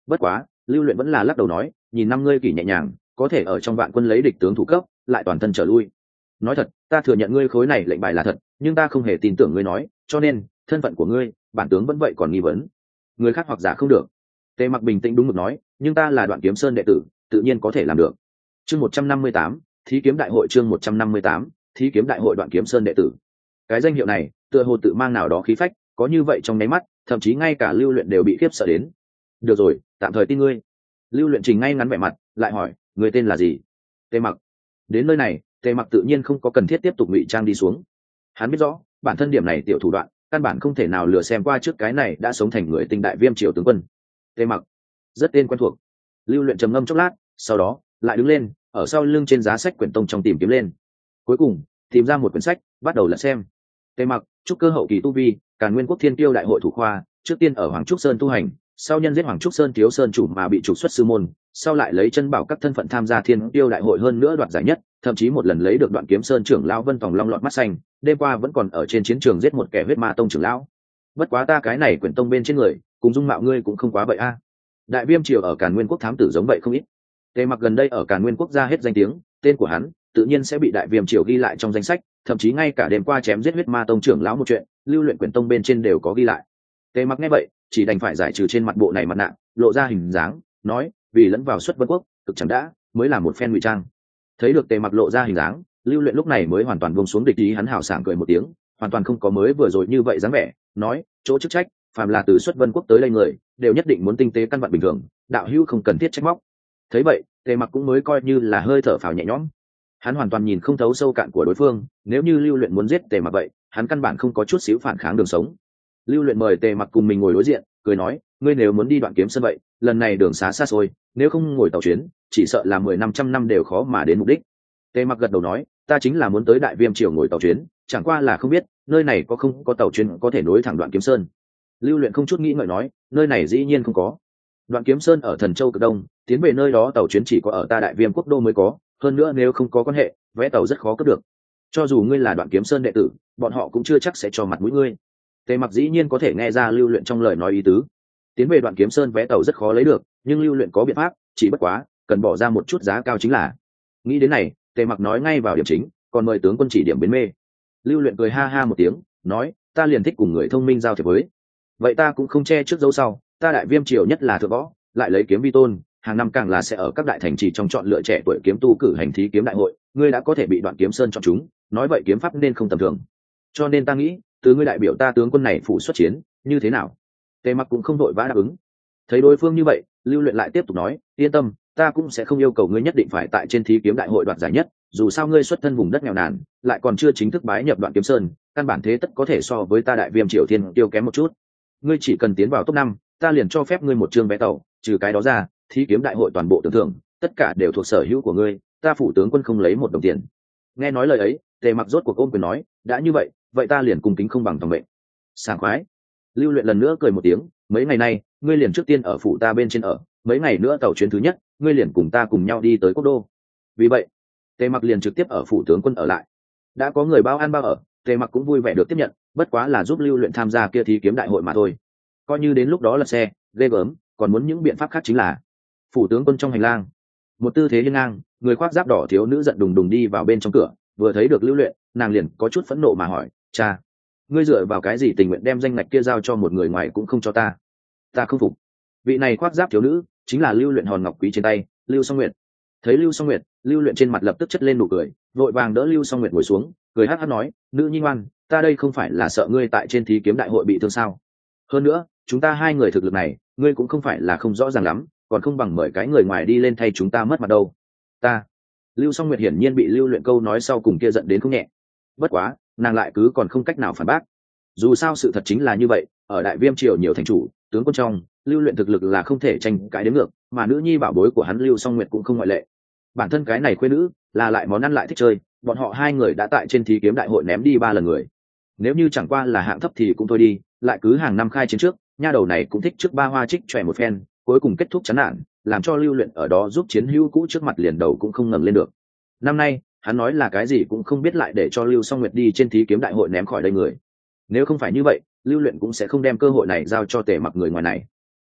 Bất quá lưu luyện vẫn là lắc đầu nói, nhìn năm ngươi kỷ nhẹ nhàng, có thể ở trong vạn quân lấy địch tướng thủ cấp, lại toàn thân trở lui. Nói thật, ta thừa nhận ngươi khối này lệnh bài là thật, nhưng ta không hề tin tưởng ngươi nói, cho nên thân phận của ngươi bản tướng vẫn vậy còn nghi vấn, người khác hoặc giả không được. Tề Mặc bình tĩnh đúng mực nói, nhưng ta là Đoạn Kiếm Sơn đệ tử, tự nhiên có thể làm được. Chương một trăm năm mươi tám, thí kiếm đại hội. Chương một trăm năm mươi tám, thí kiếm đại hội. Đoạn Kiếm Sơn đệ tử. Cái danh hiệu này tựa hồ tự mang nào đó khí phách, có như vậy trong nháy mắt, thậm chí ngay cả lưu luyện đều bị khiếp sợ đến. Được rồi, tạm thời tin ngươi. Lưu luyện trình ngay ngắn vẻ mặt, lại hỏi, người tên là gì? Tề Mặc. Đến nơi này, Tề Mặc tự nhiên không có cần thiết tiếp tục ngụy trang đi xuống. Hắn biết rõ bản thân điểm này tiểu thủ đoạn căn bản không thể nào lừa xem qua trước cái này đã sống thành người tinh đại viêm triều tướng quân. Tề Mặc rất tên quen thuộc. Lưu luyện trầm ngâm chốc lát, sau đó lại đứng lên, ở sau lưng trên giá sách quyển tông trong tìm kiếm lên, cuối cùng tìm ra một quyển sách, bắt đầu lật xem. Tề Mặc, trúc cơ hậu kỳ tu vi, Càn Nguyên Quốc Thiên Tiêu đại hội thủ khoa, trước tiên ở Hoàng Trúc Sơn tu hành, sau nhân giết Hoàng Trúc Sơn thiếu sơn chủ mà bị trục xuất sư môn, sau lại lấy chân bảo các thân phận tham gia Thiên Tiêu đại hội, hơn nữa đoạt giải nhất, thậm chí một lần lấy được Đoạn Kiếm Sơn trưởng lão Vân Tòng Long lọt mắt xanh, đêm qua vẫn còn ở trên chiến trường giết một kẻ huyết ma tông trưởng lão. Bất quá ta cái này quyển tông bên trên người, cùng dung mạo ngươi cũng không quá vậy a. Đại viêm triều ở Càn Nguyên Quốc thám tử giống vậy không ít. Tề Mặc gần đây ở Càn Nguyên Quốc ra hết danh tiếng, tên của hắn tự nhiên sẽ bị Đại Viêm triều ghi lại trong danh sách, thậm chí ngay cả đêm qua chém giết huyết ma tông trưởng lão một chuyện, lưu luyện quyển tông bên trên đều có ghi lại. Tề Mặc nghe vậy, chỉ đành phải giải trừ trên mặt bộ này mặt nạ, lộ ra hình dáng, nói, vì lẫn vào xuất Vân Quốc, cực chẳng đã, mới là một phen ngụy trang. Thấy được Tề Mặc lộ ra hình dáng, lưu luyện lúc này mới hoàn toàn buông xuống địch ý, hắn hào sảng cười một tiếng, hoàn toàn không có mới vừa rồi như vậy dáng vẻ, nói, chỗ chức trách, phàm là từ xuất Vân Quốc tới đây người, đều nhất định muốn tinh tế căn bản bình thường, đạo hữu không cần thiết trách móc. Thấy vậy, Tề Mặc cũng mới coi như là hơi thở phào nhẹ nhõm. Hắn hoàn toàn nhìn không thấu sâu cạn của đối phương, nếu như lưu luyện muốn giết Tề Mặc vậy, hắn căn bản không có chút xíu phản kháng đường sống. Lưu luyện mời Tề Mặc cùng mình ngồi đối diện, cười nói, ngươi nếu muốn đi Đoạn Kiếm Sơn vậy, lần này đường xá xa xôi, nếu không ngồi tàu chuyến, chỉ sợ là mười năm trăm năm đều khó mà đến mục đích. Tề Mặc gật đầu nói, ta chính là muốn tới Đại Viêm triều ngồi tàu chuyến, chẳng qua là không biết nơi này có không có tàu chuyến có thể nối thẳng Đoạn Kiếm Sơn. Lưu luyện không chút nghĩ ngợi nói, nơi này dĩ nhiên không có. Đoạn Kiếm Sơn ở Thần Châu cực đông, tiến về nơi đó tàu chuyến chỉ có ở ta Đại Viêm quốc đô mới có, hơn nữa nếu không có quan hệ, vé tàu rất khó cướp được. Cho dù ngươi là Đoạn Kiếm Sơn đệ tử, bọn họ cũng chưa chắc sẽ cho mặt mũi ngươi. Tề Mặc dĩ nhiên có thể nghe ra lưu luyện trong lời nói ý tứ. Tiến về Đoạn Kiếm Sơn vé tàu rất khó lấy được, nhưng lưu luyện có biện pháp, chỉ bất quá cần bỏ ra một chút giá cao chính là. Nghĩ đến này, Tề Mặc nói ngay vào điểm chính, còn mời tướng quân chỉ điểm bến mê. Lưu luyện cười ha ha một tiếng, nói, ta liền thích cùng người thông minh giao thiệp với. Vậy ta cũng không che trước dấu sau, ta Đại Viêm triều nhất là thượng võ, lại lấy kiếm vi tôn, hàng năm càng là sẽ ở các đại thành trì trong chọn lựa trẻ tuổi kiếm tu cử hành thí kiếm đại hội, ngươi đã có thể bị Đoạn Kiếm Sơn chọn chúng, nói vậy kiếm pháp nên không tầm thường. Cho nên ta nghĩ, từ ngươi đại biểu ta tướng quân này phụ xuất chiến, như thế nào? Tề Mặc cũng không vội vã đáp ứng. Thấy đối phương như vậy, lưu luyện lại tiếp tục nói, yên tâm, ta cũng sẽ không yêu cầu ngươi nhất định phải tại trên thí kiếm đại hội đoạt giải nhất, dù sao ngươi xuất thân vùng đất nghèo nàn, lại còn chưa chính thức bái nhập Đoạn Kiếm Sơn, căn bản thế tất có thể so với ta Đại Viêm triều thiên tiêu kém một chút. Ngươi chỉ cần tiến vào top năm, ta liền cho phép ngươi một chương vé tàu, trừ cái đó ra, thí kiếm đại hội toàn bộ tưởng thưởng, tất cả đều thuộc sở hữu của ngươi, ta phủ tướng quân không lấy một đồng tiền. Nghe nói lời ấy, Tề Mặc rốt cuộc ôm quyền nói, đã như vậy, vậy ta liền cùng kính không bằng tòng mệnh. Sảng khoái. Lưu luyện lần nữa cười một tiếng, mấy ngày nay, ngươi liền trước tiên ở phủ ta bên trên ở, mấy ngày nữa tàu chuyến thứ nhất, ngươi liền cùng ta cùng nhau đi tới quốc đô. Vì vậy, Tề Mặc liền trực tiếp ở phủ tướng quân ở lại. Đã có người bao ăn bao ở, Tề Mặc cũng vui vẻ được tiếp nhận, bất quá là giúp lưu luyện tham gia kia thí kiếm đại hội mà thôi. Coi như đến lúc đó lật xe, ghê gớm, còn muốn những biện pháp khác chính là. Phủ tướng quân trong hành lang, một tư thế hiên ngang, người khoác giáp đỏ thiếu nữ giận đùng đùng đi vào bên trong cửa, vừa thấy được lưu luyện, nàng liền có chút phẫn nộ mà hỏi, cha, ngươi dựa vào cái gì tình nguyện đem danh ngạch kia giao cho một người ngoài cũng không cho ta? Ta không phục. Vị này khoác giáp thiếu nữ chính là lưu luyện hòn ngọc quý trên tay, Lưu Song Nguyệt. Thấy Lưu Song Nguyệt, lưu luyện trên mặt lập tức chất lên nụ cười, vội vàng đỡ Lưu Song Nguyệt ngồi xuống, cười hắt hắt nói, nữ nhi ngoan, ta đây không phải là sợ ngươi tại trên thí kiếm đại hội bị thương sao? Hơn nữa, chúng ta hai người thực lực này, ngươi cũng không phải là không rõ ràng lắm, còn không bằng mời cái người ngoài đi lên thay chúng ta mất mặt đâu. Ta. Lưu Song Nguyệt hiển nhiên bị lưu luyện câu nói sau cùng kia giận đến không nhẹ. Bất quá, nàng lại cứ còn không cách nào phản bác. Dù sao sự thật chính là như vậy, ở Đại Viêm triều nhiều thành chủ, tướng quân trong, lưu luyện thực lực là không thể tranh cãi đến ngược, mà nữ nhi bảo bối của hắn Lưu Song Nguyệt cũng không ngoại lệ. Bản thân cái này khuê nữ, là lại món ăn lại thích chơi, bọn họ hai người đã tại trên thí kiếm đại hội ném đi ba lần người. Nếu như chẳng qua là hạng thấp thì cũng thôi đi, lại cứ hàng năm khai chiến trước, nha đầu này cũng thích trước ba hoa trích chòe một phen, cuối cùng kết thúc chán nản, làm cho lưu luyện ở đó giúp chiến hữu cũ trước mặt liền đầu cũng không ngẩng lên được. Năm nay, hắn nói là cái gì cũng không biết, lại để cho Lưu Song Nguyệt đi trên thí kiếm đại hội ném khỏi đây người. Nếu không phải như vậy, lưu luyện cũng sẽ không đem cơ hội này giao cho Tề Mặc người ngoài này.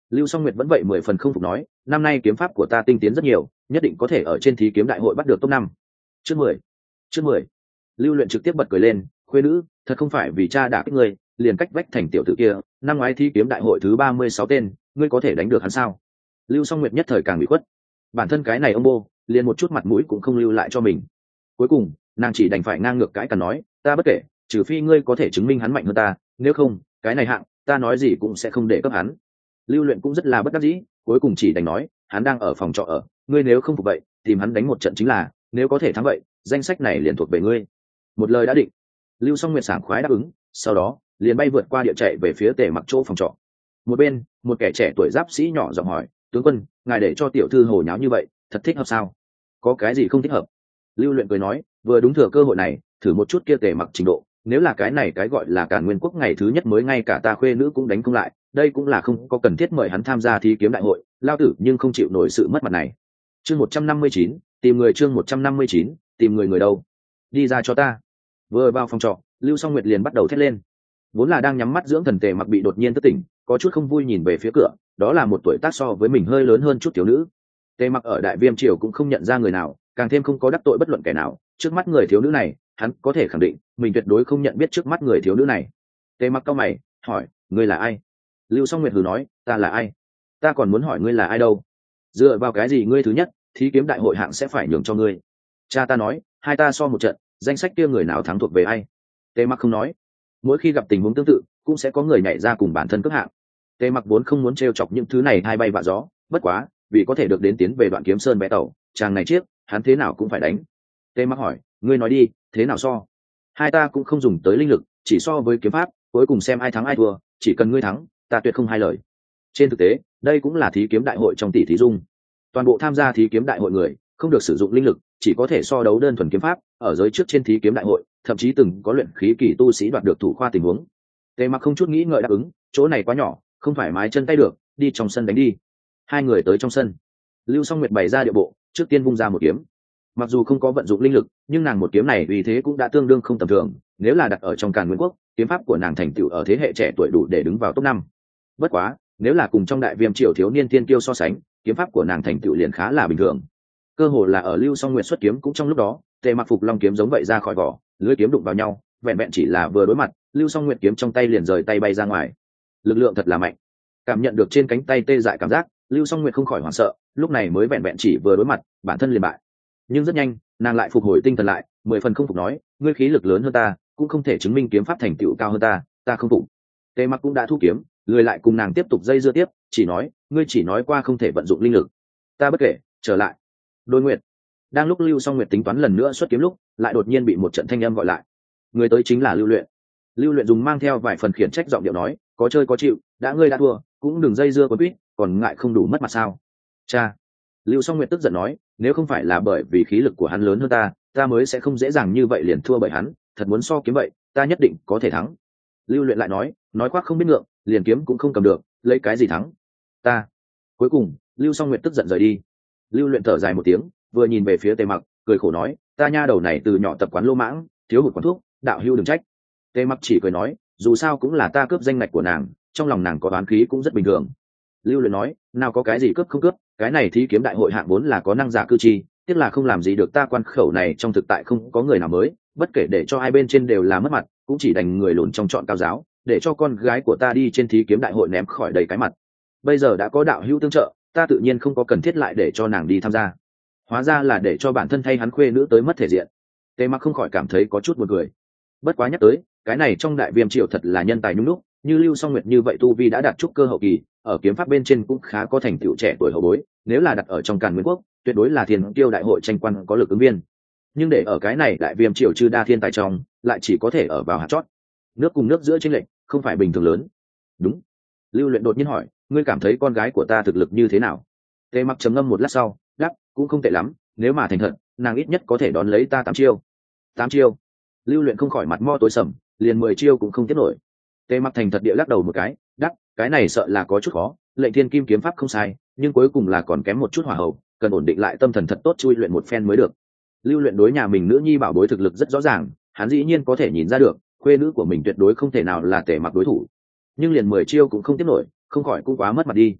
Lưu Song Nguyệt vẫn vậy mười phần không phục nói, năm nay kiếm pháp của ta tinh tiến rất nhiều, nhất định có thể ở trên thí kiếm đại hội bắt được top năm. Trước mười, trước mười. Lưu Luyện trực tiếp bật cười lên, khuê nữ, thật không phải vì cha đả kích ngươi, liền cách vách thành tiểu tử kia, năm ngoái thí kiếm đại hội thứ ba mươi sáu tên, ngươi có thể đánh được hắn sao? Lưu Song Nguyệt nhất thời càng bị khuất. Bản thân cái này ông bô, liền một chút mặt mũi cũng không lưu lại cho mình. Cuối cùng, nàng chỉ đành phải ngang ngược cãi cằn nói, ta bất kể, trừ phi ngươi có thể chứng minh hắn mạnh hơn ta, nếu không, cái này hạng, ta nói gì cũng sẽ không để cấp hắn. Lưu Luyện cũng rất là bất đắc dĩ, cuối cùng chỉ đành nói, hắn đang ở phòng trọ ở, ngươi nếu không phục vậy, tìm hắn đánh một trận chính là, nếu có thể thắng vậy, danh sách này liền thuộc về ngươi. Một lời đã định. Lưu Song Nguyệt sảng khoái đáp ứng, sau đó liền bay vượt qua địa chạy về phía Tề Mặc chỗ phòng trọ. Một bên, một kẻ trẻ tuổi giáp sĩ nhỏ giọng hỏi, tướng quân, ngài để cho tiểu thư hồ nháo như vậy, thật thích hợp sao? Có cái gì không thích hợp? Lưu Luyện cười nói, vừa đúng thừa cơ hội này, thử một chút kia Tề Mặc trình độ, nếu là cái này cái gọi là Càn Nguyên quốc ngày thứ nhất mới ngay cả ta khuê nữ cũng đánh không lại, đây cũng là không có cần thiết mời hắn tham gia thí kiếm đại hội, lao tử nhưng không chịu nổi sự mất mặt này. Chương một trăm năm mươi chín, tìm người chương một trăm năm mươi chín, tìm người người đâu? Đi ra cho ta. Vừa vào phòng trọ, Lưu Song Nguyệt liền bắt đầu thét lên. Vốn là đang nhắm mắt dưỡng thần Tề Mặc bị đột nhiên thức tỉnh, có chút không vui nhìn về phía cửa, đó là một tuổi tác so với mình hơi lớn hơn chút thiếu nữ. Tề Mặc ở Đại Viêm triều cũng không nhận ra người nào, càng thêm không có đắc tội bất luận kẻ nào, trước mắt người thiếu nữ này, hắn có thể khẳng định, mình tuyệt đối không nhận biết trước mắt người thiếu nữ này. Tề Mặc cau mày, hỏi, ngươi là ai? Lưu Song Nguyệt hừ nói, ta là ai? Ta còn muốn hỏi ngươi là ai đâu? Dựa vào cái gì ngươi thứ nhất, thí kiếm đại hội hạng sẽ phải nhường cho ngươi? Cha ta nói, hai ta so một trận, danh sách kia người nào thắng thuộc về ai? Tề Mặc không nói. Mỗi khi gặp tình huống tương tự, cũng sẽ có người nhảy ra cùng bản thân cướp hạng. Tề Mặc vốn không muốn trêu chọc những thứ này hai bay vạ gió, bất quá, vì có thể được đến tiến về Đoạn Kiếm Sơn bé tàu, chàng này chiếc, hắn thế nào cũng phải đánh. Tề Mặc hỏi, ngươi nói đi, thế nào so? Hai ta cũng không dùng tới linh lực, chỉ so với kiếm pháp, cuối cùng xem ai thắng ai thua, chỉ cần ngươi thắng, ta tuyệt không hai lời. Trên thực tế, đây cũng là thí kiếm đại hội trong tỷ thí dung. Toàn bộ tham gia thí kiếm đại hội người, không được sử dụng linh lực, chỉ có thể so đấu đơn thuần kiếm pháp, ở giới trước trên thí kiếm đại hội, thậm chí từng có luyện khí kỳ tu sĩ đoạt được thủ khoa tình huống. Tề Mặc không chút nghĩ ngợi đáp ứng, chỗ này quá nhỏ, không thoải mái chân tay được, đi trong sân đánh đi. Hai người tới trong sân. Lưu Song Nguyệt bày ra địa bộ, trước tiên vung ra một kiếm. Mặc dù không có vận dụng linh lực, nhưng nàng một kiếm này vì thế cũng đã tương đương không tầm thường, nếu là đặt ở trong Càn Nguyên quốc, kiếm pháp của nàng thành tựu ở thế hệ trẻ tuổi đủ để đứng vào top năm. Bất quá, nếu là cùng trong Đại Viêm triều thiếu niên tiên kiêu so sánh, kiếm pháp của nàng thành tựu liền khá là bình thường. Cơ hồ là ở Lưu Song Nguyệt xuất kiếm cũng trong lúc đó, Tề Mặc phục long kiếm giống vậy ra khỏi vỏ, lưỡi kiếm đụng vào nhau, vẹn vẹn chỉ là vừa đối mặt, Lưu Song Nguyệt kiếm trong tay liền rời tay bay ra ngoài. Lực lượng thật là mạnh. Cảm nhận được trên cánh tay tê dại cảm giác, Lưu Song Nguyệt không khỏi hoảng sợ, lúc này mới vẹn vẹn chỉ vừa đối mặt, bản thân liền bại. Nhưng rất nhanh, nàng lại phục hồi tinh thần lại, mười phần không phục nói, ngươi khí lực lớn hơn ta, cũng không thể chứng minh kiếm pháp thành tựu cao hơn ta, ta không phục. Tề Mặc cũng đã thu kiếm, lười lại cùng nàng tiếp tục dây dưa tiếp, chỉ nói, ngươi chỉ nói qua không thể vận dụng linh lực. Ta bất kể, trở lại. Đôi Nguyệt. Đang lúc Lưu Song Nguyệt tính toán lần nữa xuất kiếm lúc, lại đột nhiên bị một trận thanh âm gọi lại. Người tới chính là Lưu Luyện. Lưu Luyện dùng mang theo vài phần khiển trách giọng điệu nói, có chơi có chịu, đã ngươi đã thua, cũng đừng dây dưa quấn quýt, còn ngại không đủ mất mặt sao? Cha. Lưu Song Nguyệt tức giận nói, nếu không phải là bởi vì khí lực của hắn lớn hơn ta, ta mới sẽ không dễ dàng như vậy liền thua bởi hắn, thật muốn so kiếm vậy, ta nhất định có thể thắng. Lưu Luyện lại nói, nói khoác không biết ngượng, liền kiếm cũng không cầm được, lấy cái gì thắng? Ta. Cuối cùng, Lưu Song Nguyệt tức giận rời đi. Lưu Luyện thở dài một tiếng, vừa nhìn về phía Tề Mặc, cười khổ nói, ta nha đầu này từ nhỏ tập quán lô mãng, thiếu hụt quán thuốc, đạo hữu đừng trách. Tề Mặc chỉ cười nói, dù sao cũng là ta cướp danh ngạch của nàng, trong lòng nàng có oán khí cũng rất bình thường. Lưu Luyện nói, nào có cái gì cướp không cướp, cái này thí kiếm đại hội hạng vốn là có năng giả cư chi, tiếc là không làm gì được ta quan khẩu này trong thực tại không có người nào mới, bất kể để cho hai bên trên đều là mất mặt, cũng chỉ đành người lùn trong chọn cao giáo, để cho con gái của ta đi trên thí kiếm đại hội ném khỏi đầy cái mặt. Bây giờ đã có đạo hữu tương trợ, ta tự nhiên không có cần thiết lại để cho nàng đi tham gia. Hóa ra là để cho bản thân thay hắn khuê nữ tới mất thể diện. Tề Mặc không khỏi cảm thấy có chút buồn cười. Bất quá nhắc tới, cái này trong Đại Viêm triều thật là nhân tài nhung đúc, như Lưu Song Nguyệt như vậy tu vi đã đạt trúc cơ hậu kỳ, ở kiếm pháp bên trên cũng khá có thành tựu trẻ tuổi hậu bối, nếu là đặt ở trong Càn Nguyên quốc, tuyệt đối là thiên tiêu đại hội tranh quan có lực ứng viên. Nhưng để ở cái này Đại Viêm triều chư đa thiên tài trong, lại chỉ có thể ở vào hạt chót. Nước cùng nước giữa chênh lệch không phải bình thường lớn. Đúng. Lưu Luyện đột nhiên hỏi, ngươi cảm thấy con gái của ta thực lực như thế nào? Tề Mặc trầm ngâm một lát sau, đáp, cũng không tệ lắm, nếu mà thành thật, nàng ít nhất có thể đón lấy ta tám chiêu. Tám chiêu? Lưu Luyện không khỏi mặt mo tối sầm, liền mười chiêu cũng không tiếp nổi. Tề Mặc thành thật địa lắc đầu một cái, đáp, cái này sợ là có chút khó, Lệnh Thiên Kim kiếm pháp không sai, nhưng cuối cùng là còn kém một chút hỏa hậu, cần ổn định lại tâm thần thật tốt chui luyện một phen mới được. Lưu Luyện đối nhà mình nữ nhi bảo bối thực lực rất rõ ràng, hắn dĩ nhiên có thể nhìn ra được, khuê nữ của mình tuyệt đối không thể nào là Tề Mặc đối thủ. Nhưng liền mười chiêu cũng không tiếp nổi, không khỏi cũng quá mất mặt đi.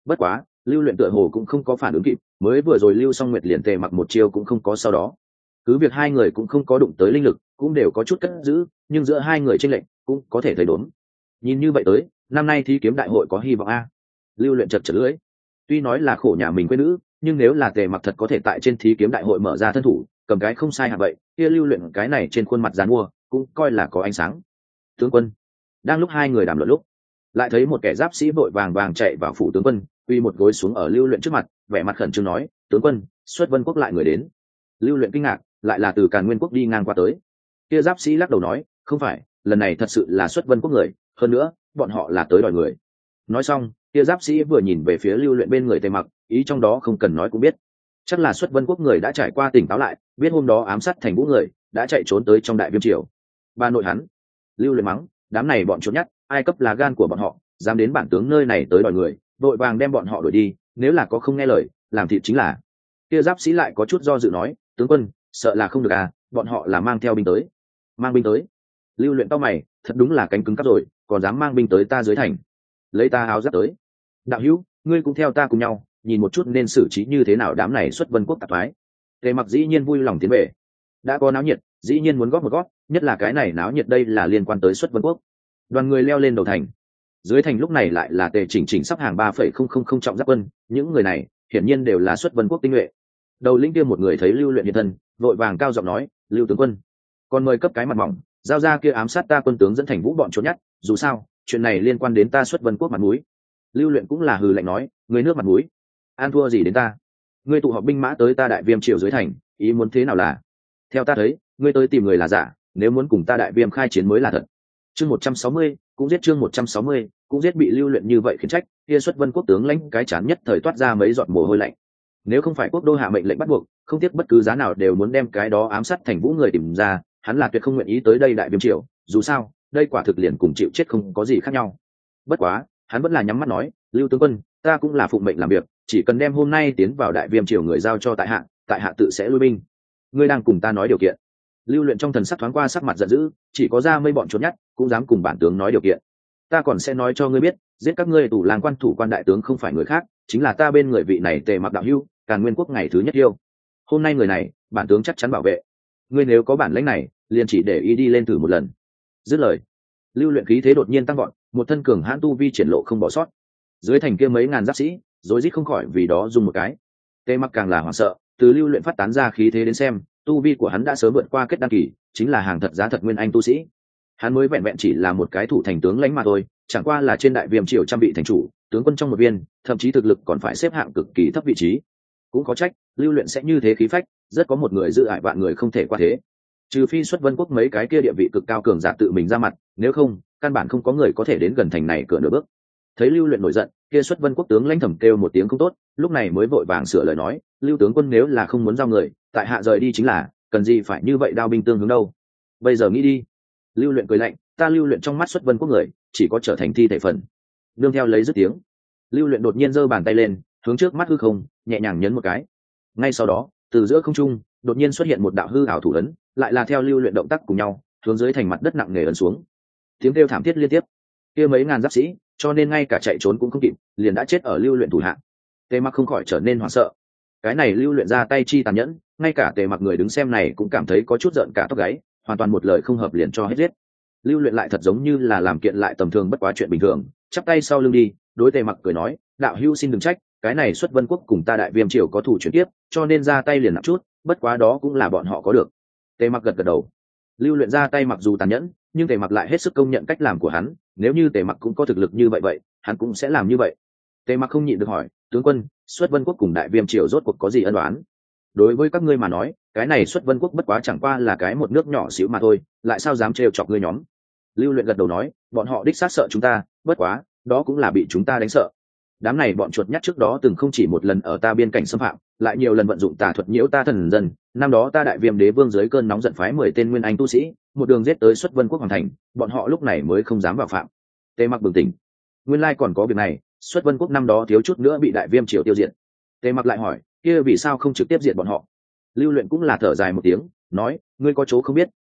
Bất quá lưu luyện tựa hồ cũng không có phản ứng kịp, mới vừa rồi lưu song nguyệt liền tề mặc một chiêu cũng không có, sau đó cứ việc hai người cũng không có đụng tới linh lực, cũng đều có chút cất giữ, nhưng giữa hai người tranh lệch cũng có thể thấy đốn. Nhìn như vậy tới năm nay thi kiếm đại hội có hy vọng a. Lưu luyện chật chật lưỡi, tuy nói là khổ nhà mình quê nữ, nhưng nếu là tề mặc thật có thể tại trên thí kiếm đại hội mở ra thân thủ, cầm cái không sai hạt vậy, kia lưu luyện cái này trên khuôn mặt dàn mua cũng coi là có ánh sáng. Tướng quân, đang lúc hai người đàm luận lúc, lại thấy một kẻ giáp sĩ vội vàng vàng chạy vào phủ tướng quân, quy một gối xuống ở lưu luyện trước mặt, vẻ mặt khẩn trương nói: tướng quân, xuất vân quốc lại người đến. Lưu luyện kinh ngạc, lại là từ Càn Nguyên quốc đi ngang qua tới. Kia giáp sĩ lắc đầu nói: không phải, lần này thật sự là xuất vân quốc người, hơn nữa bọn họ là tới đòi người. Nói xong, kia giáp sĩ vừa nhìn về phía lưu luyện bên người tề mặc, ý trong đó không cần nói cũng biết, chắc là xuất vân quốc người đã trải qua tỉnh táo lại, biết hôm đó ám sát thành vũ người đã chạy trốn tới trong đại viêm triều. Ba nội hắn. Lưu luyện mắng: đám này bọn trốn nhát, ai cấp là gan của bọn họ, dám đến bản tướng nơi này tới đòi người, vội vàng đem bọn họ đuổi đi, nếu là có không nghe lời, làm thịt chính là. Kia giáp sĩ lại có chút do dự nói: tướng quân, sợ là không được à, bọn họ là mang theo binh tới. Mang binh tới? Lưu luyện tao mày, thật đúng là cánh cứng cắp rồi, còn dám mang binh tới ta dưới thành, lấy ta áo giáp tới. Đạo hữu, ngươi cũng theo ta cùng nhau, nhìn một chút nên xử trí như thế nào đám này xuất vân quốc tạp thoái. Tề mặc dĩ nhiên vui lòng tiến về, đã có náo nhiệt, dĩ nhiên muốn góp một góp, nhất là cái này náo nhiệt đây là liên quan tới xuất vân quốc. Đoàn người leo lên đầu thành, dưới thành lúc này lại là tề chỉnh chỉnh sắp hàng ba phẩy không không không trọng giáp quân, những người này hiển nhiên đều là xuất vân quốc tinh nhuệ. Đầu lĩnh kia một người thấy lưu luyện hiện thân, vội vàng cao giọng nói: lưu tướng quân, còn mời cấp cái mặt mỏng, giao ra kia ám sát ta quân tướng dẫn thành vũ bọn trốn nhát, dù sao chuyện này liên quan đến ta xuất vân quốc mặt mũi. Lưu luyện cũng là hừ lạnh nói: người nước mặt mũi, an thua gì đến ta? Ngươi tụ họp binh mã tới ta đại viêm triều dưới thành, ý muốn thế nào là? Theo ta thấy, ngươi tới tìm người là giả, nếu muốn cùng ta đại viêm khai chiến mới là thật. Chương một trăm sáu mươi, cũng giết chương một trăm sáu mươi, cũng giết bị lưu luyện như vậy khiến trách, kia xuất vân quốc tướng lãnh cái chán nhất thời toát ra mấy giọt mồ hôi lạnh. Nếu không phải quốc đô hạ mệnh lệnh bắt buộc, không tiếc bất cứ giá nào đều muốn đem cái đó ám sát thành vũ người tìm ra, hắn là tuyệt không nguyện ý tới đây đại viêm triều, dù sao, đây quả thực liền cùng chịu chết không có gì khác nhau. Bất quá, hắn vẫn là nhắm mắt nói: lưu tướng quân, ta cũng là phụng mệnh làm việc, chỉ cần đem hôm nay tiến vào đại viêm triều người giao cho tại hạ, tại hạ tự sẽ lui binh. Ngươi đang cùng ta nói điều kiện? Lưu luyện trong thần sắc thoáng qua sắc mặt giận dữ, chỉ có ra mây bọn trốn nhát cũng dám cùng bản tướng nói điều kiện. Ta còn sẽ nói cho ngươi biết, giết các ngươi tù làng quan thủ quan đại tướng không phải người khác, chính là ta bên người vị này Tề mặc đạo hữu, Càn Nguyên quốc ngày thứ nhất yêu. Hôm nay người này, bản tướng chắc chắn bảo vệ. Ngươi nếu có bản lĩnh này, liền chỉ để ý đi lên thử một lần. Dứt lời, lưu luyện khí thế đột nhiên tăng vọt, một thân cường hãn tu vi triển lộ không bỏ sót. Dưới thành kia mấy ngàn giáp sĩ, rối rít không khỏi vì đó dùng một cái. Tề mặc càng là hoảng sợ, từ lưu luyện phát tán ra khí thế đến xem, tu vi của hắn đã sớm vượt qua kết đăng kỳ, chính là hàng thật giá thật nguyên anh tu sĩ. Hắn mới vẹn vẹn chỉ là một cái thủ thành tướng lãnh mà thôi, chẳng qua là trên đại viêm triều trăm vị thành chủ, tướng quân trong một viên, thậm chí thực lực còn phải xếp hạng cực kỳ thấp vị trí. Cũng có trách, lưu luyện sẽ như thế khí phách, rất có một người dự ải vạn người không thể qua thế. Trừ phi xuất vân quốc mấy cái kia địa vị cực cao cường giả tự mình ra mặt, nếu không, căn bản không có người có thể đến gần thành này cửa nửa bước. Thấy lưu luyện nổi giận, kia xuất vân quốc tướng lãnh thầm kêu một tiếng không tốt, lúc này mới vội vàng sửa lời nói: lưu tướng quân nếu là không muốn giao người, tại hạ rời đi chính là, cần gì phải như vậy đao binh tương hướng đâu. Bây giờ nghĩ đi. Lưu luyện cười lạnh: ta lưu luyện trong mắt xuất vân quốc người, chỉ có trở thành thi thể phần. Đương theo lấy dứt tiếng, lưu luyện đột nhiên giơ bàn tay lên, hướng trước mắt hư không nhẹ nhàng nhấn một cái. Ngay sau đó, từ giữa không trung đột nhiên xuất hiện một đạo hư ảo thủ ấn, lại là theo lưu luyện động tác cùng nhau hướng dưới thành mặt đất nặng nề ấn xuống. Tiếng kêu thảm thiết liên tiếp, kia mấy ngàn giáp sĩ cho nên ngay cả chạy trốn cũng không kịp, liền đã chết ở lưu luyện thủ hạ. Tề mặc không khỏi trở nên hoảng sợ, cái này lưu luyện ra tay chi tàn nhẫn, ngay cả Tề mặc người đứng xem này cũng cảm thấy có chút giận cả tóc gáy, hoàn toàn một lời không hợp liền cho hết giết. Lưu luyện lại thật giống như là làm kiện lại tầm thường bất quá chuyện bình thường, chắp tay sau lưng đi, đối Tề mặc cười nói: đạo hữu xin đừng trách, cái này xuất vân quốc cùng ta đại viêm triều có thủ chuyển tiếp, cho nên ra tay liền nặng chút, bất quá đó cũng là bọn họ có được. Tề mặc gật gật đầu. Lưu luyện ra tay mặc dù tàn nhẫn, nhưng Tề mặc lại hết sức công nhận cách làm của hắn, nếu như Tề mặc cũng có thực lực như vậy vậy, hắn cũng sẽ làm như vậy. Tề mặc không nhịn được hỏi: tướng quân, xuất vân quốc cùng đại viêm triều rốt cuộc có gì ân oán? Đối với các ngươi mà nói, cái này xuất vân quốc bất quá chẳng qua là cái một nước nhỏ xíu mà thôi, lại sao dám trêu chọc ngươi nhóm? Lưu luyện gật đầu nói: bọn họ đích xác sợ chúng ta, bất quá đó cũng là bị chúng ta đánh sợ. Đám này bọn chuột nhắt trước đó từng không chỉ một lần ở ta biên cảnh xâm phạm, lại nhiều lần vận dụng tà thuật nhiễu ta thần dân. Năm đó ta đại viêm đế vương dưới cơn nóng giận phái mười tên nguyên anh tu sĩ, một đường giết tới xuất vân quốc hoàng thành, bọn họ lúc này mới không dám vào phạm. Tề mặc bừng tỉnh, nguyên lai còn có việc này, xuất vân quốc năm đó thiếu chút nữa bị đại viêm triều tiêu diệt. Tề mặc lại hỏi: kia vì sao không trực tiếp diệt bọn họ? Lưu luyện cũng là thở dài một tiếng, nói: ngươi có chỗ không biết,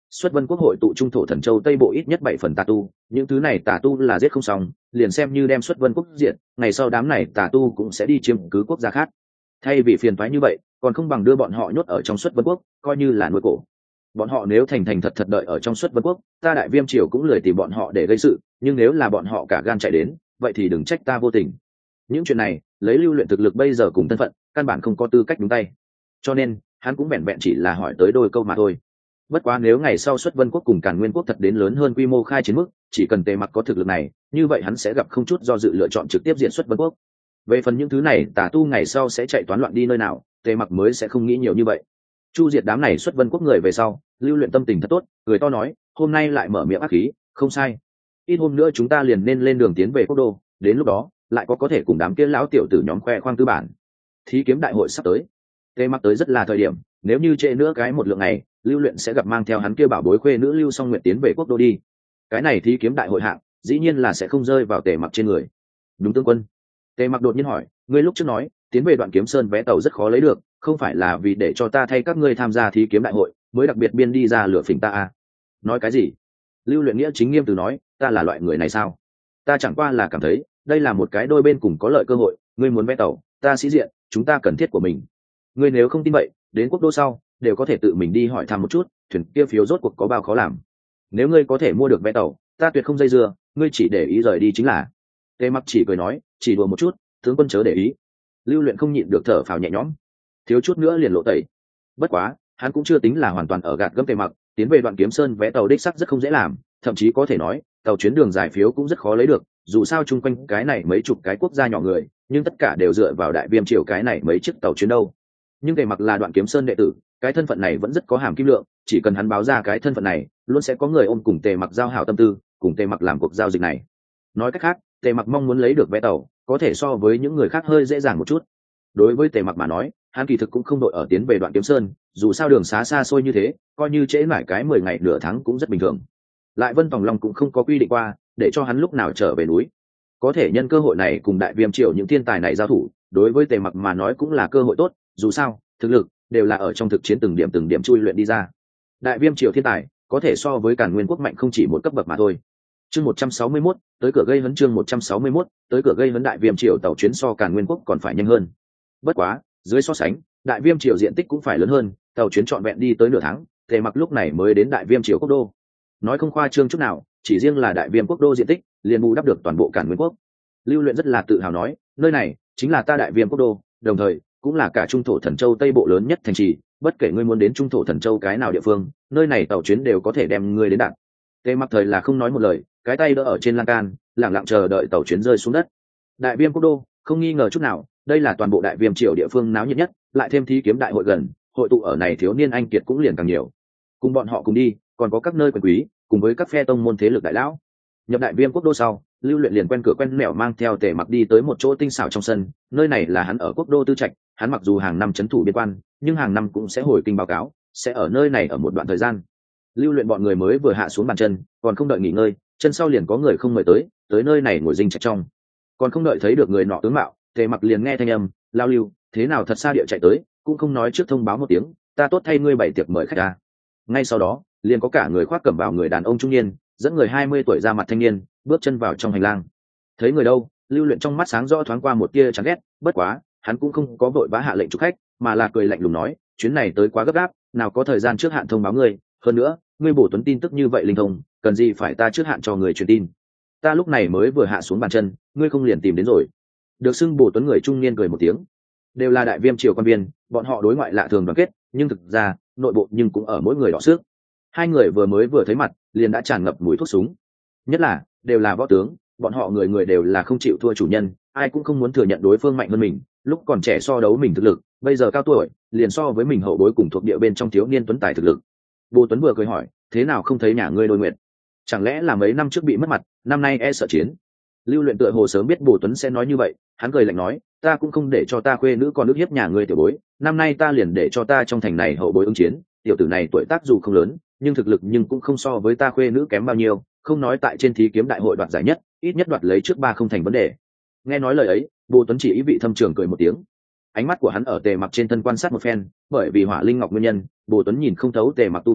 xuất vân quốc hội tụ trung thổ thần châu tây bộ ít nhất bảy phần tà tu, những thứ này tà tu là giết không xong, liền xem như đem xuất vân quốc diệt, ngày sau đám này tà tu cũng sẽ đi chiếm cứ quốc gia khác. Thay vì phiền toái như vậy, còn không bằng đưa bọn họ nhốt ở trong xuất vân quốc, coi như là nuôi cổ. Bọn họ nếu thành thành thật thật đợi ở trong xuất vân quốc, ta đại viêm triều cũng lười tìm bọn họ để gây sự, nhưng nếu là bọn họ cả gan chạy đến, vậy thì đừng trách ta vô tình. Những chuyện này, lấy Lưu Luyện thực lực bây giờ cùng thân phận, căn bản không có tư cách đúng tay. Cho nên, hắn cũng vẹn vẹn chỉ là hỏi tới đôi câu mà thôi. Bất quá nếu ngày sau xuất vân quốc cùng Càn Nguyên quốc thật đến lớn hơn quy mô khai chiến mức, chỉ cần Tề Mặc có thực lực này, như vậy hắn sẽ gặp không chút do dự lựa chọn trực tiếp diện xuất vân quốc. Về phần những thứ này, tà tu ngày sau sẽ chạy toán loạn đi nơi nào, Tề Mặc mới sẽ không nghĩ nhiều như vậy. Chu diệt đám này xuất vân quốc người về sau, Lưu Luyện tâm tình thật tốt, người to nói, hôm nay lại mở miệng ác khí, không sai. Ít hôm nữa chúng ta liền nên lên đường tiến về quốc đô, đến lúc đó, lại có có thể cùng đám kia lão tiểu tử nhóm khoe khoang tư bản. Thí kiếm đại hội sắp tới. Tề Mặc tới rất là thời điểm, nếu như trễ nữa cái một lượng ngày, Lưu Luyện sẽ gặp mang theo hắn kia bảo bối khuê nữ Lưu Song Nguyệt tiến về quốc đô đi. Cái này thí kiếm đại hội hạng, dĩ nhiên là sẽ không rơi vào Tề Mặc trên người. Đúng tướng quân. Tề Mặc đột nhiên hỏi, ngươi lúc trước nói, tiến về Đoạn Kiếm Sơn vé tàu rất khó lấy được, không phải là vì để cho ta thay các ngươi tham gia thí kiếm đại hội, mới đặc biệt biên đi ra lửa phỉnh ta à? Nói cái gì? Lưu Luyện nghĩa chính nghiêm từ nói, ta là loại người này sao? Ta chẳng qua là cảm thấy, đây là một cái đôi bên cùng có lợi cơ hội, ngươi muốn vé tàu, ta sĩ diện, chúng ta cần thiết của mình. Ngươi nếu không tin vậy, đến quốc đô sau, đều có thể tự mình đi hỏi thăm một chút, thuyền kia phiếu rốt cuộc có bao khó làm. Nếu ngươi có thể mua được vé tàu, ta tuyệt không dây dưa, ngươi chỉ để ý rời đi chính là. Tề Mặc chỉ cười nói, chỉ đùa một chút, tướng quân chớ để ý. Lưu Luyện không nhịn được thở phào nhẹ nhõm, thiếu chút nữa liền lộ tẩy. Bất quá, hắn cũng chưa tính là hoàn toàn ở gạt gẫm Tề Mặc, tiến về Đoạn Kiếm Sơn vé tàu đích sắc rất không dễ làm, thậm chí có thể nói, tàu chuyến đường dài phiếu cũng rất khó lấy được, dù sao chung quanh cái này mấy chục cái quốc gia nhỏ người, nhưng tất cả đều dựa vào Đại Viêm triều cái này mấy chiếc tàu chuyến đâu. Nhưng Tề Mặc là Đoạn Kiếm Sơn đệ tử, cái thân phận này vẫn rất có hàm kim lượng, chỉ cần hắn báo ra cái thân phận này, luôn sẽ có người ôm cùng Tề Mặc giao hảo tâm tư, cùng Tề Mặc làm cuộc giao dịch này. Nói cách khác, Tề Mặc mong muốn lấy được vé tàu, có thể so với những người khác hơi dễ dàng một chút. Đối với Tề Mặc mà nói, hắn kỳ thực cũng không đội ở tiến về Đoạn Kiếm Sơn, dù sao đường xá xa xôi như thế, coi như trễ mãi cái mười ngày nửa tháng cũng rất bình thường. Lại Vân Tòng Long cũng không có quy định qua, để cho hắn lúc nào trở về núi. Có thể nhân cơ hội này cùng Đại Viêm triều những thiên tài này giao thủ, đối với Tề Mặc mà nói cũng là cơ hội tốt, dù sao, thực lực đều là ở trong thực chiến từng điểm từng điểm chui luyện đi ra. Đại Viêm triều thiên tài, có thể so với Càn Nguyên quốc mạnh không chỉ một cấp bậc mà thôi. Chương một trăm sáu mươi mốt, tới cửa gây hấn chương một trăm sáu mươi mốt, tới cửa gây hấn Đại Viêm triều tàu chuyến so Càn Nguyên quốc còn phải nhanh hơn. Bất quá, dưới so sánh, Đại Viêm triều diện tích cũng phải lớn hơn, tàu chuyến trọn vẹn đi tới nửa tháng, Tề Mặc lúc này mới đến Đại Viêm triều quốc đô. Nói không khoa trương chút nào, chỉ riêng là Đại Viêm quốc đô diện tích, liền bù đắp được toàn bộ Càn Nguyên quốc. Lưu Luyện rất là tự hào nói, nơi này chính là ta Đại Viêm quốc đô, đồng thời cũng là cả trung thổ thần châu tây bộ lớn nhất thành trì, bất kể ngươi muốn đến trung thổ thần châu cái nào địa phương, nơi này tàu chuyến đều có thể đem ngươi đến đạt. Tề Mặc thời là không nói một lời, cái tay đỡ ở trên lan can, lặng lặng chờ đợi tàu chuyến rơi xuống đất. Đại Viêm quốc đô, không nghi ngờ chút nào, đây là toàn bộ Đại Viêm triều địa phương náo nhiệt nhất, lại thêm thí kiếm đại hội gần, hội tụ ở này thiếu niên anh kiệt cũng liền càng nhiều. Cùng bọn họ cùng đi, còn có các nơi quyền quý, cùng với các phe tông môn thế lực đại lão. Nhập Đại Viêm quốc đô sau, Lưu Luyện liền quen cửa quen mẻo mang theo Tề Mặc đi tới một chỗ tinh xảo trong sân, nơi này là hắn ở quốc đô tư trạch, hắn mặc dù hàng năm trấn thủ biên quan, nhưng hàng năm cũng sẽ hồi kinh báo cáo, sẽ ở nơi này ở một đoạn thời gian. Lưu Luyện bọn người mới vừa hạ xuống bàn chân, còn không đợi nghỉ ngơi, chân sau liền có người không mời tới, tới nơi này ngồi dinh trạch trong. Còn không đợi thấy được người nọ tướng mạo, Tề Mặc liền nghe thanh âm, lao Lưu, thế nào thật xa địa chạy tới, cũng không nói trước thông báo một tiếng, ta tốt thay ngươi bày tiệc mời khách ta. Ngay sau đó, liền có cả người khoác cẩm bào người đàn ông trung niên, dẫn người hai mươi tuổi ra mặt thanh niên, bước chân vào trong hành lang. Thấy người đâu, Lưu Luyện trong mắt sáng rõ thoáng qua một tia chán ghét, bất quá, hắn cũng không có vội vã hạ lệnh chúc khách, mà là cười lạnh lùng nói, chuyến này tới quá gấp gáp, nào có thời gian trước hạn thông báo ngươi, hơn nữa, ngươi bổ tuấn tin tức như vậy linh thông, cần gì phải ta trước hạn cho người truyền tin. Ta lúc này mới vừa hạ xuống bàn chân, ngươi không liền tìm đến rồi. Được xưng bổ tuấn người trung niên cười một tiếng. Đều là Đại Viêm triều quan viên, bọn họ đối ngoại lạ thường đoàn kết, nhưng thực ra, nội bộ nhưng cũng ở mỗi người đỏ xước. Hai người vừa mới vừa thấy mặt, liền đã tràn ngập mùi thuốc súng. Nhất là, đều là võ tướng, bọn họ người người đều là không chịu thua chủ nhân, ai cũng không muốn thừa nhận đối phương mạnh hơn mình, lúc còn trẻ so đấu mình thực lực, bây giờ cao tuổi, liền so với mình hậu bối cùng thuộc địa bên trong thiếu niên tuấn tài thực lực. Bồ Tuấn vừa cười hỏi, thế nào không thấy nhà ngươi Đôi Nguyệt? Chẳng lẽ là mấy năm trước bị mất mặt, năm nay e sợ chiến? Lưu Luyện tựa hồ sớm biết Bồ Tuấn sẽ nói như vậy, hắn cười lạnh nói, ta cũng không để cho ta khuê nữ con ức hiếp nhà ngươi tiểu bối, năm nay ta liền để cho ta trong thành này hậu bối ứng chiến, tiểu tử này tuổi tác dù không lớn, nhưng thực lực nhưng cũng không so với ta khuê nữ kém bao nhiêu, không nói tại trên thí kiếm đại hội đoạt giải nhất, ít nhất đoạt lấy trước ba không thành vấn đề. Nghe nói lời ấy, Bồ Tuấn chỉ ý vị thâm trường cười một tiếng. Ánh mắt của hắn ở Tề Mặc trên thân quan sát một phen, bởi vì Hỏa Linh Ngọc nguyên nhân, Bồ Tuấn nhìn không thấu Tề Mặc tu vi,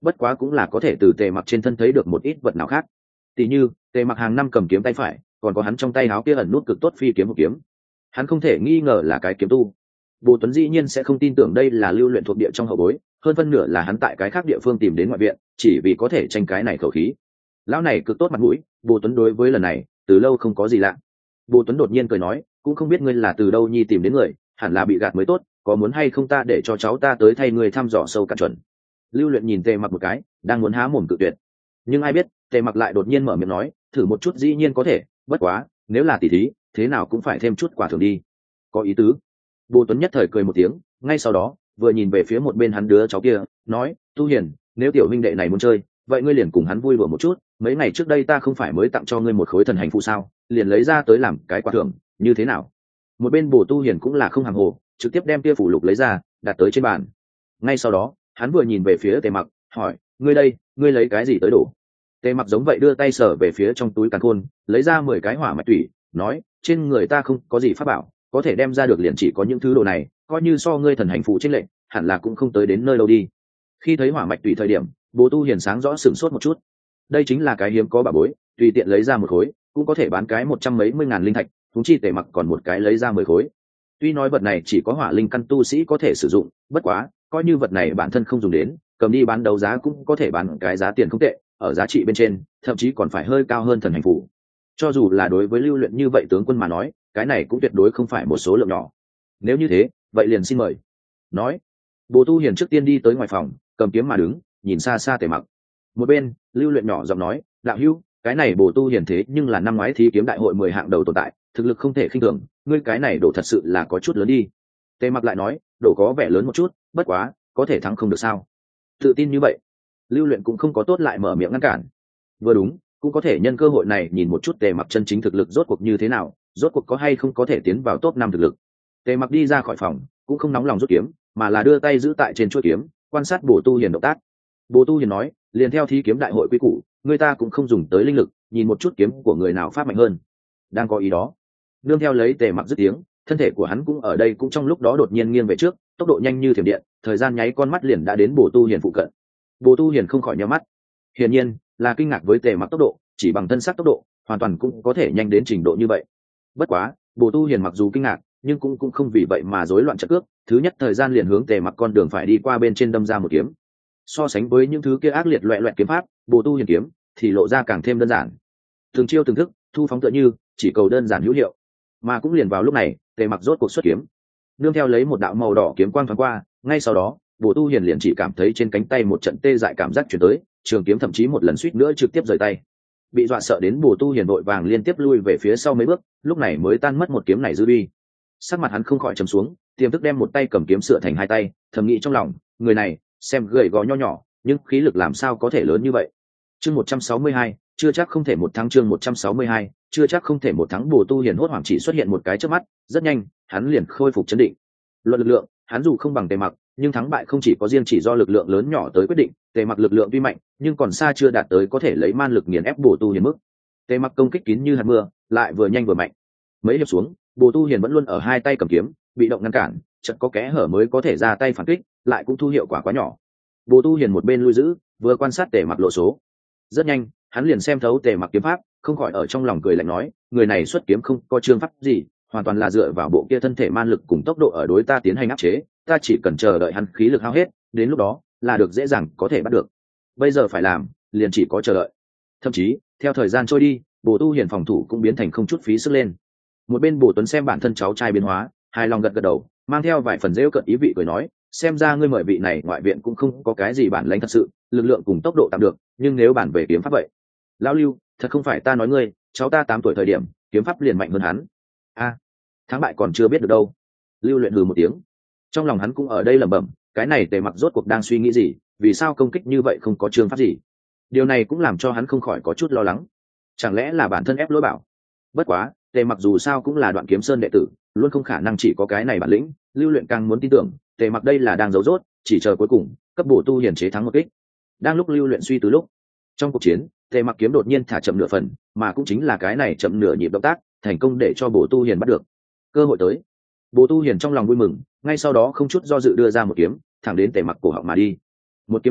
bất quá cũng là có thể từ tề mặc trên thân thấy được một ít vật nào khác. Tỷ như tề mặc hàng năm cầm kiếm tay phải, còn có hắn trong tay áo kia ẩn nút cực tốt phi kiếm một kiếm, hắn không thể nghi ngờ là cái kiếm tu. Bồ Tuấn dĩ nhiên sẽ không tin tưởng đây là Lưu Luyện thuộc địa trong hậu bối, hơn phân nửa là hắn tại cái khác địa phương tìm đến ngoại viện, chỉ vì có thể tranh cái này khẩu khí. Lão này cực tốt mặt mũi, Bồ Tuấn đối với lần này từ lâu không có gì lạ. Bồ Tuấn đột nhiên cười nói, cũng không biết ngươi là từ đâu nhi tìm đến người, hẳn là bị gạt mới tốt, có muốn hay không ta để cho cháu ta tới thay người thăm dò sâu cạn chuẩn. Lưu Luyện nhìn Tề Mặc một cái, đang muốn há mồm cự tuyệt, nhưng ai biết Tề Mặc lại đột nhiên mở miệng nói, thử một chút dĩ nhiên có thể, bất quá nếu là tỷ thí, thế nào cũng phải thêm chút quà thưởng đi. Có ý tứ. Bồ Tuấn nhất thời cười một tiếng, ngay sau đó vừa nhìn về phía một bên hắn đứa cháu kia, nói, Tu Hiền, nếu tiểu huynh đệ này muốn chơi, vậy ngươi liền cùng hắn vui đùa một chút, mấy ngày trước đây ta không phải mới tặng cho ngươi một khối thần hành phụ sao, liền lấy ra tới làm cái quà thưởng, như thế nào? Một bên Bồ Tu Hiền cũng là không hàng hồ, trực tiếp đem kia phủ lục lấy ra, đặt tới trên bàn. Ngay sau đó hắn vừa nhìn về phía Tề Mặc, hỏi, ngươi đây, ngươi lấy cái gì tới đổ? Tề Mặc giống vậy đưa tay sờ về phía trong túi càn khôn, lấy ra mười cái hỏa mạch tủy, nói, trên người ta không có gì pháp bảo, có thể đem ra được liền chỉ có những thứ đồ này, coi như so ngươi thần hành phụ trên lệnh, hẳn là cũng không tới đến nơi đâu đi. Khi thấy hỏa mạch tùy thời điểm, Bồ Tu Hiền sáng rõ sửng sốt một chút. Đây chính là cái hiếm có bảo bối, tùy tiện lấy ra một khối cũng có thể bán cái một trăm mấy mươi ngàn linh thạch, thúng chi Tề Mặc còn một cái lấy ra mười khối. Tuy nói vật này chỉ có hỏa linh căn tu sĩ có thể sử dụng, bất quá coi như vật này bản thân không dùng đến, cầm đi bán đấu giá cũng có thể bán cái giá tiền không tệ, ở giá trị bên trên thậm chí còn phải hơi cao hơn thần hành phủ. Cho dù là đối với Lưu Luyện như vậy tướng quân mà nói, cái này cũng tuyệt đối không phải một số lượng nhỏ. Nếu như thế, vậy liền xin mời. Nói, Bồ Tu Hiền trước tiên đi tới ngoài phòng, cầm kiếm mà đứng, nhìn xa xa Tề Mặc. Một bên Lưu Luyện nhỏ giọng nói, đạo hữu, cái này Bồ Tu Hiền thế nhưng là năm ngoái thí kiếm đại hội mười hạng đầu tồn tại, thực lực không thể khinh thường, ngươi cái này đổ thật sự là có chút lớn đi. Tề Mặc lại nói, đổ có vẻ lớn một chút, bất quá có thể thắng không được sao? Tự tin như vậy, Lưu Luyện cũng không có tốt lại mở miệng ngăn cản. Vừa đúng, cũng có thể nhân cơ hội này nhìn một chút Tề Mặc chân chính thực lực rốt cuộc như thế nào, rốt cuộc có hay không có thể tiến vào top năm thực lực. Tề Mặc đi ra khỏi phòng, cũng không nóng lòng rút kiếm, mà là đưa tay giữ tại trên chuôi kiếm, quan sát Bồ Tu Hiền động tác. Bồ Tu Hiền nói, liền theo thí kiếm đại hội quy củ, người ta cũng không dùng tới linh lực, nhìn một chút kiếm của người nào pháp mạnh hơn. Đang có ý đó, nương theo lấy Tề Mặc dứt tiếng, thân thể của hắn cũng ở đây cũng trong lúc đó đột nhiên nghiêng về trước, tốc độ nhanh như thiểm điện, thời gian nháy con mắt liền đã đến Bồ Tu Hiền phụ cận. Bồ Tu Hiền không khỏi nhíu mắt, hiển nhiên là kinh ngạc với Tề Mặc tốc độ, chỉ bằng thân xác tốc độ, hoàn toàn cũng có thể nhanh đến trình độ như vậy. Bất quá, Bồ Tu Hiền mặc dù kinh ngạc, nhưng cũng cũng không vì vậy mà rối loạn trận cước, thứ nhất thời gian liền hướng Tề Mặc con đường phải đi qua bên trên đâm ra một kiếm. So sánh với những thứ kia ác liệt loẹt loẹt kiếm pháp, Bồ Tu Hiền kiếm thì lộ ra càng thêm đơn giản. Từng chiêu từng thức, thu phóng tựa như, chỉ cầu đơn giản hữu hiệu. Mà cũng liền vào lúc này, Tề Mặc rốt cuộc xuất kiếm. Nương theo lấy một đạo màu đỏ kiếm quang thoáng qua, ngay sau đó, Bồ Tu Hiền liền chỉ cảm thấy trên cánh tay một trận tê dại cảm giác truyền tới, trường kiếm thậm chí một lần suýt nữa trực tiếp rời tay. Bị dọa sợ đến Bồ Tu Hiền vội vàng liên tiếp lui về phía sau mấy bước, lúc này mới tan mất một kiếm này dư uy. Sắc mặt hắn không khỏi trầm xuống, tiềm thức đem một tay cầm kiếm sửa thành hai tay, thầm nghĩ trong lòng, người này xem gầy gò nho nhỏ, nhưng khí lực làm sao có thể lớn như vậy. Chương một trăm sáu mươi hai, chưa chắc không thể một thắng. Chương một trăm sáu mươi hai, chưa chắc không thể một thắng. Bồ Tu Hiền hốt hoảng chỉ xuất hiện một cái chớp mắt, rất nhanh, hắn liền khôi phục trấn định. Luận lực lượng, hắn dù không bằng Tề Mặc, nhưng thắng bại không chỉ có riêng chỉ do lực lượng lớn nhỏ tới quyết định. Tề Mặc lực lượng tuy mạnh, nhưng còn xa chưa đạt tới có thể lấy man lực nghiền ép Bồ Tu Hiền mức. Tề Mặc công kích kín như hạt mưa, lại vừa nhanh vừa mạnh. Mấy hiệp xuống, Bồ Tu Hiền vẫn luôn ở hai tay cầm kiếm, bị động ngăn cản, chợt có kẽ hở mới có thể ra tay phản kích, lại cũng thu hiệu quả quá nhỏ. Bồ Tu Hiền một bên lui giữ, vừa quan sát Tề Mặc lộ số. Rất nhanh, hắn liền xem thấu Tề Mặc kiếm pháp, không khỏi ở trong lòng cười lạnh nói, người này xuất kiếm không có chương pháp gì, hoàn toàn là dựa vào bộ kia thân thể man lực cùng tốc độ ở đối ta tiến hành áp chế, ta chỉ cần chờ đợi hắn khí lực hao hết, đến lúc đó là được dễ dàng có thể bắt được. Bây giờ phải làm, liền chỉ có chờ đợi. Thậm chí, theo thời gian trôi đi, Bồ Tu Hiền phòng thủ cũng biến thành không chút phí sức lên. Một bên Bồ Tuấn xem bản thân cháu trai biến hóa, hài lòng gật gật đầu, mang theo vài phần giễu cợt ý vị cười nói, xem ra ngươi mời vị này ngoại viện cũng không có cái gì bản lãnh thật sự, lực lượng cùng tốc độ tạm được, nhưng nếu bản về kiếm pháp vậy, lão Lưu, thật không phải ta nói ngươi, cháu ta tám tuổi thời điểm, kiếm pháp liền mạnh hơn hắn. A, à, thắng bại còn chưa biết được đâu. Lưu Luyện hừ một tiếng, trong lòng hắn cũng ở đây lẩm bẩm, cái này Tề Mặc rốt cuộc đang suy nghĩ gì, vì sao công kích như vậy không có chương pháp gì. Điều này cũng làm cho hắn không khỏi có chút lo lắng, chẳng lẽ là bản thân ép lỗi bảo. Bất quá Tề Mặc dù sao cũng là Đoạn Kiếm Sơn đệ tử, luôn không khả năng chỉ có cái này bản lĩnh. Lưu Luyện càng muốn tin tưởng Tề Mặc đây là đang giấu rốt, chỉ chờ cuối cùng cấp Bồ Tu Hiền chế thắng một kích. Đang lúc Lưu Luyện suy tư lúc, trong cuộc chiến Tề Mặc kiếm đột nhiên thả chậm nửa phần, mà cũng chính là cái này chậm nửa nhịp động tác, thành công để cho Bồ Tu Hiền bắt được. Cơ hội tới, Bồ Tu Hiền trong lòng vui mừng, ngay sau đó không chút do dự đưa ra một kiếm, thẳng đến Tề Mặc cổ họng mà đi. Một kiếm này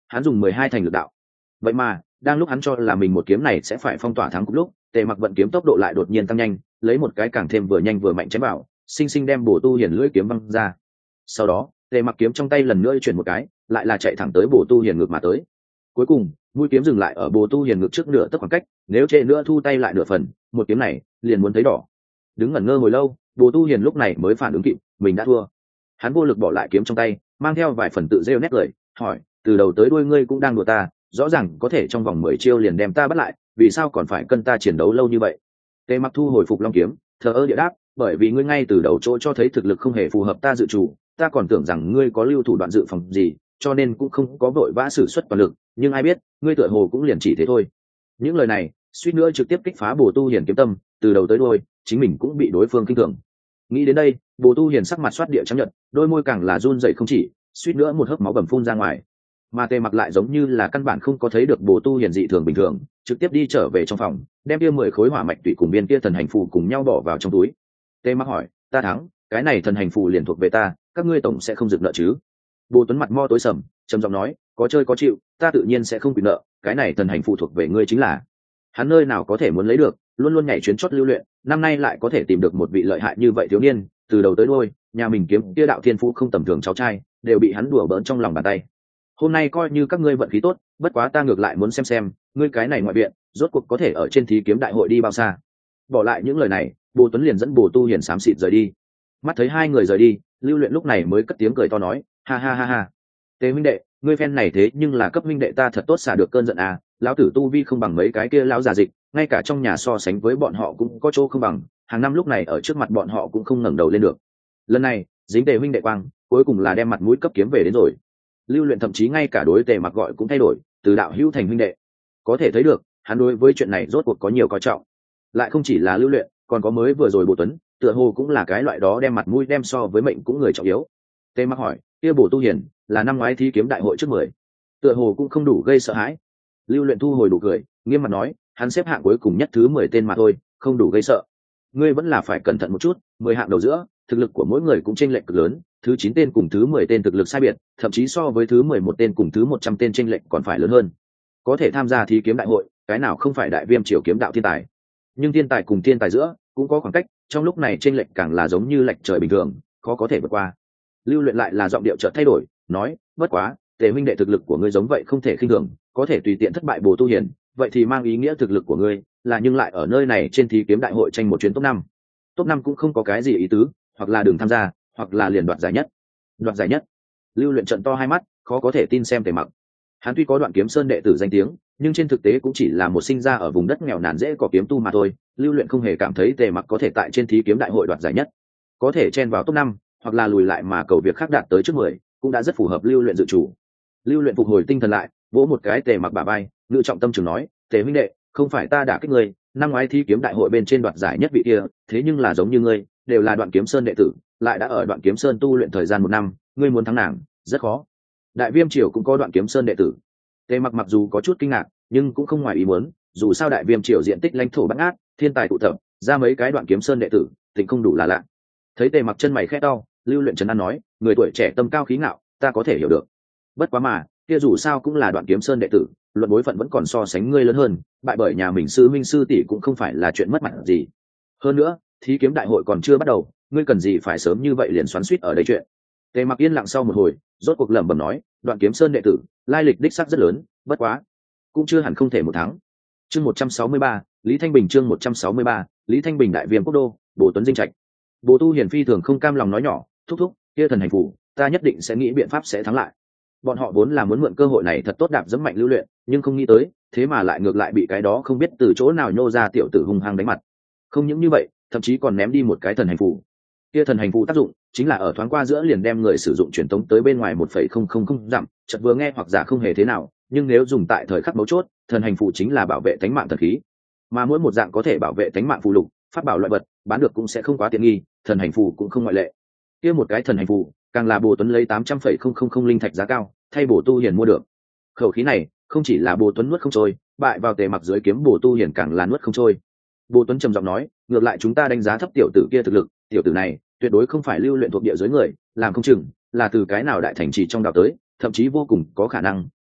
hắn dùng mười hai thành lực đạo. Vậy mà đang lúc hắn cho là mình một kiếm này sẽ phải phong tỏa thắng cùng lúc, Tề Mặc vận kiếm tốc độ lại đột nhiên tăng nhanh, lấy một cái càng thêm vừa nhanh vừa mạnh chém vào, sinh sinh đem Bồ Tu Hiền lưỡi kiếm văng ra. Sau đó Tề Mặc kiếm trong tay lần nữa chuyển một cái, lại là chạy thẳng tới Bồ Tu Hiền ngực mà tới. Cuối cùng mũi kiếm dừng lại ở Bồ Tu Hiền ngực trước nửa tấc khoảng cách, nếu trễ nữa thu tay lại nửa phần, một kiếm này liền muốn thấy đỏ. Đứng ngẩn ngơ hồi lâu, Bồ Tu Hiền lúc này mới phản ứng kịp, mình đã thua. Hắn vô lực bỏ lại kiếm trong tay, mang theo vài phần tự rêu nét cười, hỏi: từ đầu tới đuôi ngươi cũng đang đùa ta, rõ ràng có thể trong vòng mười chiêu liền đem ta bắt lại, vì sao còn phải cân ta chiến đấu lâu như vậy? Tề Mặc thu hồi phục long kiếm, thờ ơ địa đáp: bởi vì ngươi ngay từ đầu chỗ cho thấy thực lực không hề phù hợp ta dự chủ, ta còn tưởng rằng ngươi có lưu thủ đoạn dự phòng gì, cho nên cũng không có vội vã sử xuất toàn lực, nhưng ai biết ngươi tựa hồ cũng liền chỉ thế thôi. Những lời này suýt nữa trực tiếp kích phá Bồ Tu Hiền kiếm tâm, từ đầu tới đuôi chính mình cũng bị đối phương kinh thường. Nghĩ đến đây, Bồ Tu Hiền sắc mặt xoát địa trắng nhợt, đôi môi càng là run rẩy không chỉ, suýt nữa một hớp máu bầm phun ra ngoài. Mà Tề Mặc lại giống như là căn bản không có thấy được Bồ Tu Hiền dị thường bình thường, trực tiếp đi trở về trong phòng, đem kia mười khối hỏa mạch tụy cùng viên kia thần hành phù cùng nhau bỏ vào trong túi. Tề Mặc hỏi: ta thắng, cái này thần hành phù liền thuộc về ta, các ngươi tổng sẽ không giựt nợ chứ? Bồ Tuấn mặt mo tối sầm, trầm giọng nói: có chơi có chịu, ta tự nhiên sẽ không quyền nợ, cái này thần hành phù thuộc về ngươi chính là. Hắn nơi nào có thể muốn lấy được, luôn luôn nhảy chuyến chót lưu luyện, năm nay lại có thể tìm được một vị lợi hại như vậy thiếu niên, từ đầu tới đuôi, nhà mình kiếm kia đạo thiên phú không tầm thường cháu trai, đều bị hắn đùa bỡn trong lòng bàn tay. Hôm nay coi như các ngươi vận khí tốt, bất quá ta ngược lại muốn xem xem, ngươi cái này ngoại viện, rốt cuộc có thể ở trên thí kiếm đại hội đi bao xa. Bỏ lại những lời này, Bồ Tuấn liền dẫn Bồ Tu Hiền xám xịt rời đi. Mắt thấy hai người rời đi, Lưu Luyện lúc này mới cất tiếng cười to nói: ha ha ha ha, Tề huynh đệ, ngươi phen này thế nhưng là cấp huynh đệ ta thật tốt xả được cơn giận à, lão tử tu vi không bằng mấy cái kia lão già dịch, ngay cả trong nhà so sánh với bọn họ cũng có chỗ không bằng, hàng năm lúc này ở trước mặt bọn họ cũng không ngẩng đầu lên được. Lần này dính Tề huynh đệ quang, cuối cùng là đem mặt mũi cấp kiếm về đến rồi. Lưu Luyện thậm chí ngay cả đối Tề Mặc gọi cũng thay đổi, từ đạo hữu thành huynh đệ. Có thể thấy được hắn đối với chuyện này rốt cuộc có nhiều coi trọng. Lại không chỉ là Lưu Luyện, còn có mới vừa rồi Bồ Tuấn, tựa hồ cũng là cái loại đó đem mặt mũi đem so với mệnh cũng người trọng yếu. Tề Mặc hỏi: kia Bồ Tu Hiền là năm ngoái thi kiếm đại hội trước mười, tựa hồ cũng không đủ gây sợ hãi. Lưu Luyện thu hồi đủ cười, nghiêm mặt nói: hắn xếp hạng cuối cùng nhất thứ mười tên mà thôi, không đủ gây sợ. Ngươi vẫn là phải cẩn thận một chút, mười hạng đầu giữa, thực lực của mỗi người cũng chênh lệch cực lớn, thứ chín tên cùng thứ mười tên thực lực sai biệt, thậm chí so với thứ mười một tên cùng thứ một trăm tên chênh lệch còn phải lớn hơn. Có thể tham gia thi kiếm đại hội, cái nào không phải đại viêm triều kiếm đạo thiên tài. Nhưng thiên tài cùng thiên tài giữa cũng có khoảng cách, trong lúc này chênh lệch càng là giống như lệch trời bình thường, khó có thể vượt qua. Lưu Luyện lại là giọng điệu chợt thay đổi, nói: bất quá, Tề huynh đệ thực lực của ngươi giống vậy không thể khinh thường, có thể tùy tiện thất bại Bồ Tu Hiền, vậy thì mang ý nghĩa thực lực của ngươi là nhưng lại ở nơi này trên thí kiếm đại hội tranh một chuyến top năm. Top năm cũng không có cái gì ý tứ, hoặc là đừng tham gia, hoặc là liền đoạt giải nhất. Đoạt giải nhất? Lưu Luyện trợn to hai mắt, khó có thể tin xem Tề Mặc. Hắn tuy có Đoạn Kiếm Sơn đệ tử danh tiếng, nhưng trên thực tế cũng chỉ là một sinh ra ở vùng đất nghèo nàn dễ có kiếm tu mà thôi. Lưu Luyện không hề cảm thấy Tề Mặc có thể tại trên thí kiếm đại hội đoạt giải nhất, có thể chen vào top năm, hoặc là lùi lại mà cầu việc khác đạt tới trước mười, cũng đã rất phù hợp Lưu Luyện dự chủ. Lưu Luyện phục hồi tinh thần lại, vỗ một cái Tề Mặc bả vai, ngự trọng tâm trường nói: Tề huynh đệ, không phải ta đả kích ngươi, năm ngoái thi kiếm đại hội bên trên đoạt giải nhất vị kia, thế nhưng là giống như ngươi, đều là Đoạn Kiếm Sơn đệ tử, lại đã ở Đoạn Kiếm Sơn tu luyện thời gian một năm, ngươi muốn thắng nàng rất khó. Đại Viêm triều cũng có Đoạn Kiếm Sơn đệ tử. Tề Mặc mặc dù có chút kinh ngạc, nhưng cũng không ngoài ý muốn, dù sao Đại Viêm triều diện tích lãnh thổ bát ngát, thiên tài tụ tập, ra mấy cái Đoạn Kiếm Sơn đệ tử, tình không đủ là lạ. Thấy Tề Mặc chân mày khẽ cau, Lưu Luyện trấn an nói: người tuổi trẻ tâm cao khí ngạo, ta có thể hiểu được. Bất quá mà, kia dù sao cũng là Đoạn Kiếm Sơn đệ tử, luận bối phận vẫn còn so sánh ngươi lớn hơn, bại bởi nhà mình sư minh sư tỷ cũng không phải là chuyện mất mặt gì. Hơn nữa, thí kiếm đại hội còn chưa bắt đầu, ngươi cần gì phải sớm như vậy liền xoắn xuýt ở đây chuyện. Tề Mặc yên lặng sau một hồi, rốt cuộc lẩm bẩm nói: Đoạn Kiếm Sơn đệ tử, lai lịch đích sắc rất lớn, bất quá cũng chưa hẳn không thể một thắng. Chương một trăm sáu mươi ba, Lý Thanh Bình chương một trăm sáu mươi ba, Lý Thanh Bình đại viêm quốc đô, Bồ Tuấn Dinh Trạch. Bồ Tu Hiền phi thường không cam lòng nói nhỏ: thúc thúc, kia thần hành phủ, ta nhất định sẽ nghĩ biện pháp sẽ thắng lại. Bọn họ vốn là muốn mượn cơ hội này thật tốt đạp dẫm mạnh Lưu Luyện, nhưng không nghĩ tới, thế mà lại ngược lại bị cái đó không biết từ chỗ nào nhô ra tiểu tử hung hăng đánh mặt. Không những như vậy, thậm chí còn ném đi một cái thần hành phù. Kia thần hành phù tác dụng chính là ở thoáng qua giữa liền đem người sử dụng truyền tống tới bên ngoài một phẩy không không không dặm, chợt vừa nghe hoặc giả không hề thế nào, nhưng nếu dùng tại thời khắc mấu chốt, thần hành phù chính là bảo vệ tánh mạng thần khí. Mà mỗi một dạng có thể bảo vệ tánh mạng phù lục, pháp bảo loại vật, bán được cũng sẽ không quá tiện nghi, thần hành phù cũng không ngoại lệ. Kia một cái thần hành phù, càng là Bồ Tuấn lấy tám trăm phẩy không không không linh thạch giá cao, thay Bồ Tu Hiền mua được. Khẩu khí này, không chỉ là Bồ Tuấn nuốt không trôi, bại vào Tề Mặc dưới kiếm Bồ Tu Hiền càng là nuốt không trôi. Bồ Tuấn trầm giọng nói: ngược lại chúng ta đánh giá thấp tiểu tử kia thực lực, tiểu tử này tuyệt đối không phải Lưu Luyện thuộc địa giới người, làm không chừng là từ cái nào đại thành trì trong đào tới, thậm chí vô cùng có khả năng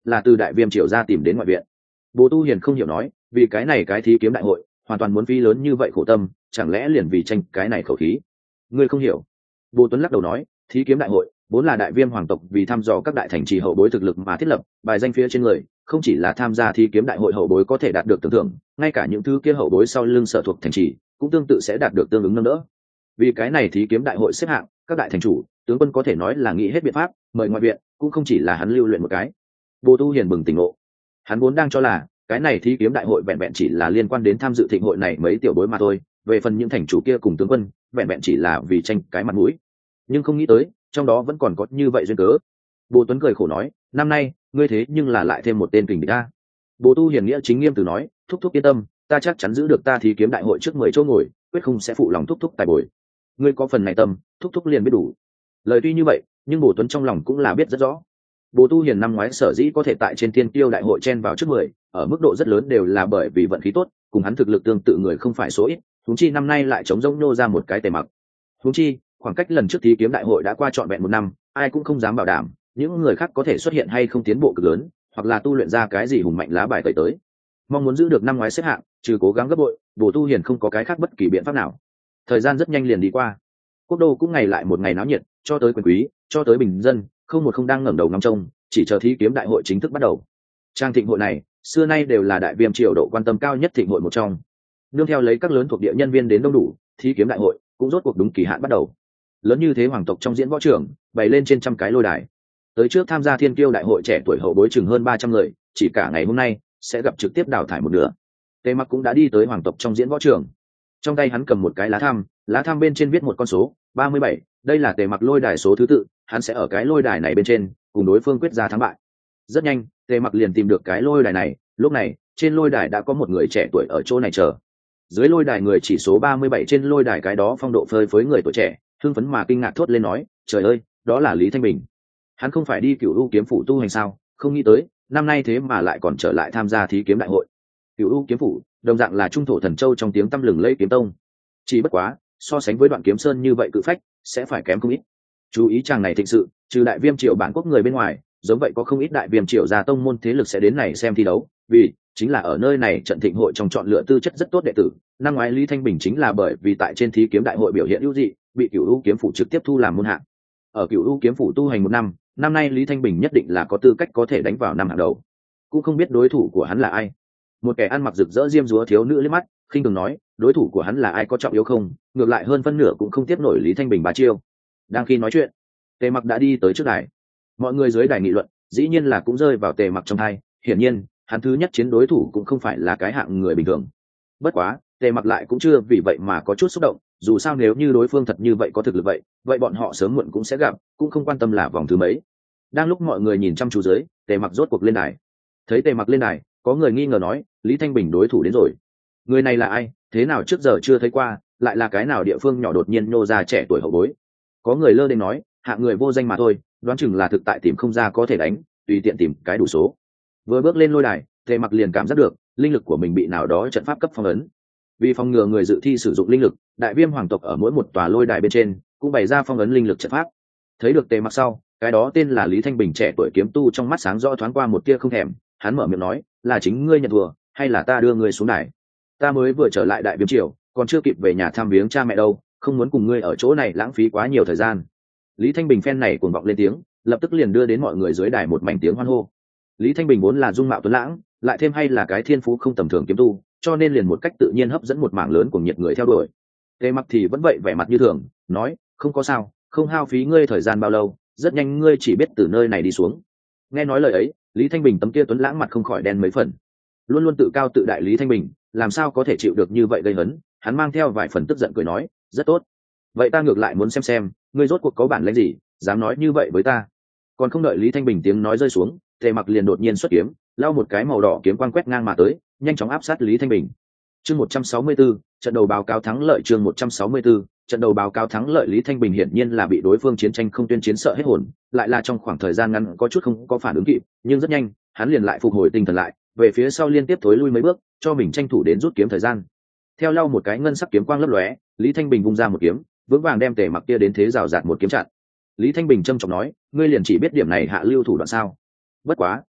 là từ đại viêm triều ra tìm đến ngoại viện. Bồ Tu Hiền không hiểu nói, vì cái này cái thí kiếm đại hội hoàn toàn muốn phí lớn như vậy khổ tâm, chẳng lẽ liền vì tranh cái này khẩu khí? Ngươi không hiểu. Bồ Tuấn lắc đầu nói, thí kiếm đại hội vốn là đại viêm hoàng tộc vì thăm dò các đại thành trì hậu bối thực lực mà thiết lập, bài danh phía trên người không chỉ là tham gia thí kiếm đại hội hậu bối có thể đạt được tưởng thưởng, ngay cả những thứ kia hậu bối sau lưng sở thuộc thành trì cũng tương tự sẽ đạt được tương ứng nâng đỡ. Vì cái này thí kiếm đại hội xếp hạng, các đại thành chủ tướng quân có thể nói là nghĩ hết biện pháp mời ngoại viện, cũng không chỉ là hắn lưu luyện một cái. Bồ Tu Hiền bừng tỉnh ngộ, hắn vốn đang cho là cái này thí kiếm đại hội vẹn vẹn chỉ là liên quan đến tham dự thịnh hội này mấy tiểu bối mà thôi, về phần những thành chủ kia cùng tướng quân vẹn vẹn chỉ là vì tranh cái mặt mũi, nhưng không nghĩ tới trong đó vẫn còn có như vậy duyên cớ. Bồ Tuấn cười khổ nói, năm nay ngươi thế nhưng là lại thêm một tên kình địch ta. Bồ Tu Hiền nghĩa chính nghiêm từ nói, thúc thúc yên tâm, ta chắc chắn giữ được ta thí kiếm đại hội trước mười chỗ ngồi, quyết không sẽ phụ lòng thúc thúc tài bồi. Ngươi có phần này tâm, thúc thúc liền biết đủ. Lời tuy như vậy, nhưng Bồ Tuấn trong lòng cũng là biết rất rõ. Bồ Tu Hiền năm ngoái sở dĩ có thể tại trên Thiên Tiêu đại hội chen vào trước mười, ở mức độ rất lớn đều là bởi vì vận khí tốt, cùng hắn thực lực tương tự người không phải số ít, huống chi năm nay lại chống rỗng nô ra một cái Tề Mặc. Huống chi, khoảng cách lần trước thí kiếm đại hội đã qua trọn vẹn một năm, ai cũng không dám bảo đảm những người khác có thể xuất hiện hay không tiến bộ cực lớn, hoặc là tu luyện ra cái gì hùng mạnh lá bài tẩy tới. Mong muốn giữ được năm ngoái xếp hạng, trừ cố gắng gấp bội, Bồ Tu Hiền không có cái khác bất kỳ biện pháp nào. Thời gian rất nhanh liền đi qua, quốc đô cũng ngày lại một ngày náo nhiệt, cho tới quyền quý, cho tới bình dân, không một không đang ngẩng đầu ngắm trông, chỉ chờ thí kiếm đại hội chính thức bắt đầu. Trang thịnh hội này, xưa nay đều là đại viêm triều độ quan tâm cao nhất thịnh hội một trong. Nương theo lấy các lớn thuộc địa nhân viên đến đông đủ, thí kiếm đại hội cũng rốt cuộc đúng kỳ hạn bắt đầu. Lớn như thế hoàng tộc trong diễn võ trường bày lên trên trăm cái lôi đài, tới trước tham gia thiên kiêu đại hội trẻ tuổi hậu bối chừng hơn ba trăm người, chỉ cả ngày hôm nay sẽ gặp trực tiếp đào thải một nửa. Tề Mặc cũng đã đi tới hoàng tộc trong diễn võ trường, trong tay hắn cầm một cái lá tham, lá tham bên trên viết một con số ba mươi bảy, đây là Tề Mặc lôi đài số thứ tự, hắn sẽ ở cái lôi đài này bên trên cùng đối phương quyết ra thắng bại. Rất nhanh Tề Mặc liền tìm được cái lôi đài này, lúc này trên lôi đài đã có một người trẻ tuổi ở chỗ này chờ. Dưới lôi đài người chỉ số ba mươi bảy trên lôi đài cái đó phong độ phơi phới người tuổi trẻ, hưng phấn mà kinh ngạc thốt lên nói, trời ơi, đó là Lý Thanh Bình. Hắn không phải đi Cửu U kiếm phủ tu hành sao, không nghĩ tới năm nay thế mà lại còn trở lại tham gia thí kiếm đại hội. Cửu U kiếm phủ đồng dạng là trung thổ thần châu trong tiếng tăm lừng lẫy kiếm tông, chỉ bất quá so sánh với Đoạn Kiếm Sơn như vậy cự phách sẽ phải kém không ít. Chú ý chàng này thịnh sự, trừ đại viêm triều bản quốc người bên ngoài, giống vậy có không ít đại viêm triều gia tông môn thế lực sẽ đến này xem thi đấu, vì chính là ở nơi này trận thịnh hội trong chọn lựa tư chất rất tốt đệ tử. Năm ngoái Lý Thanh Bình chính là bởi vì tại trên thí kiếm đại hội biểu hiện ưu dị, bị Cửu U kiếm phủ trực tiếp thu làm môn hạng. Ở Cửu U kiếm phủ tu hành một năm, năm nay Lý Thanh Bình nhất định là có tư cách có thể đánh vào năm hàng đầu. Cũng không biết đối thủ của hắn là ai. Một kẻ ăn mặc rực rỡ diêm dúa thiếu nữ liếc mắt, khinh thường nói, đối thủ của hắn là ai có trọng yếu không, ngược lại hơn phân nửa cũng không tiếp nổi Lý Thanh Bình ba chiêu. Đang khi nói chuyện, Tề Mặc đã đi tới trước đài. Mọi người dưới đài nghị luận, dĩ nhiên là cũng rơi vào Tề Mặc trong tai, hiển nhiên, hắn thứ nhất chiến đối thủ cũng không phải là cái hạng người bình thường. Bất quá, Tề Mặc lại cũng chưa vì vậy mà có chút xúc động, dù sao nếu như đối phương thật như vậy có thực lực vậy, vậy bọn họ sớm muộn cũng sẽ gặp, cũng không quan tâm là vòng thứ mấy. Đang lúc mọi người nhìn chăm chú dưới, Tề Mặc rốt cuộc lên đài. Thấy Tề Mặc lên đài, có người nghi ngờ nói, Lý Thanh Bình đối thủ đến rồi. Người này là ai, thế nào trước giờ chưa thấy qua, lại là cái nào địa phương nhỏ đột nhiên nô ra trẻ tuổi hậu bối. Có người lơ đến nói, hạng người vô danh mà thôi, đoán chừng là thực tại tìm không ra có thể đánh, tùy tiện tìm cái đủ số. Vừa bước lên lôi đài, Tề Mặc liền cảm giác được linh lực của mình bị nào đó trận pháp cấp phong ấn. Vì phòng ngừa người dự thi sử dụng linh lực, đại viêm hoàng tộc ở mỗi một tòa lôi đài bên trên cũng bày ra phong ấn linh lực trận pháp. Thấy được Tề Mặc sau, cái đó tên là Lý Thanh Bình trẻ tuổi kiếm tu trong mắt sáng rõ thoáng qua một tia không thèm, hắn mở miệng nói, là chính ngươi nhận thua, hay là ta đưa ngươi xuống đài? Ta mới vừa trở lại đại viêm triều, còn chưa kịp về nhà thăm viếng cha mẹ đâu, không muốn cùng ngươi ở chỗ này lãng phí quá nhiều thời gian. Lý Thanh Bình phen này cuồng vọng lên tiếng, lập tức liền đưa đến mọi người dưới đài một mảnh tiếng hoan hô. Lý Thanh Bình vốn là dung mạo tuấn lãng, lại thêm hay là cái thiên phú không tầm thường kiếm tu, cho nên liền một cách tự nhiên hấp dẫn một mảng lớn của nhiệt người theo đuổi. Tề Mặc thì vẫn vậy vẻ mặt như thường, nói, không có sao, không hao phí ngươi thời gian bao lâu, rất nhanh ngươi chỉ biết từ nơi này đi xuống. Nghe nói lời ấy, Lý Thanh Bình tấm kia tuấn lãng mặt không khỏi đen mấy phần. Luôn luôn tự cao tự đại Lý Thanh Bình, làm sao có thể chịu được như vậy gây hấn, hắn mang theo vài phần tức giận cười nói, rất tốt. Vậy ta ngược lại muốn xem xem, ngươi rốt cuộc có bản lĩnh gì, dám nói như vậy với ta. Còn không đợi Lý Thanh Bình tiếng nói rơi xuống, Tề Mặc liền đột nhiên xuất kiếm, lao một cái màu đỏ kiếm quang quét ngang mà tới, nhanh chóng áp sát Lý Thanh Bình. Chương một trăm sáu mươi tư, trận đầu báo cáo thắng lợi. Chương một trăm sáu mươi tư, trận đầu báo cáo thắng lợi. Lý Thanh Bình hiển nhiên là bị đối phương chiến tranh không tuyên chiến sợ hết hồn, lại là trong khoảng thời gian ngắn có chút không có phản ứng kịp, nhưng rất nhanh, hắn liền lại phục hồi tinh thần lại, về phía sau liên tiếp thối lui mấy bước, cho mình tranh thủ đến rút kiếm thời gian. Theo lau một cái ngân sắc kiếm quang lấp lóe, Lý Thanh Bình vung ra một kiếm, vững vàng đem Tề Mặc kia đến thế rào rạt một kiếm chặn. Lý Thanh Bình trầm trọng nói, ngươi liền chỉ biết điểm này hạ lưu thủ đoạn sao? Bất quá,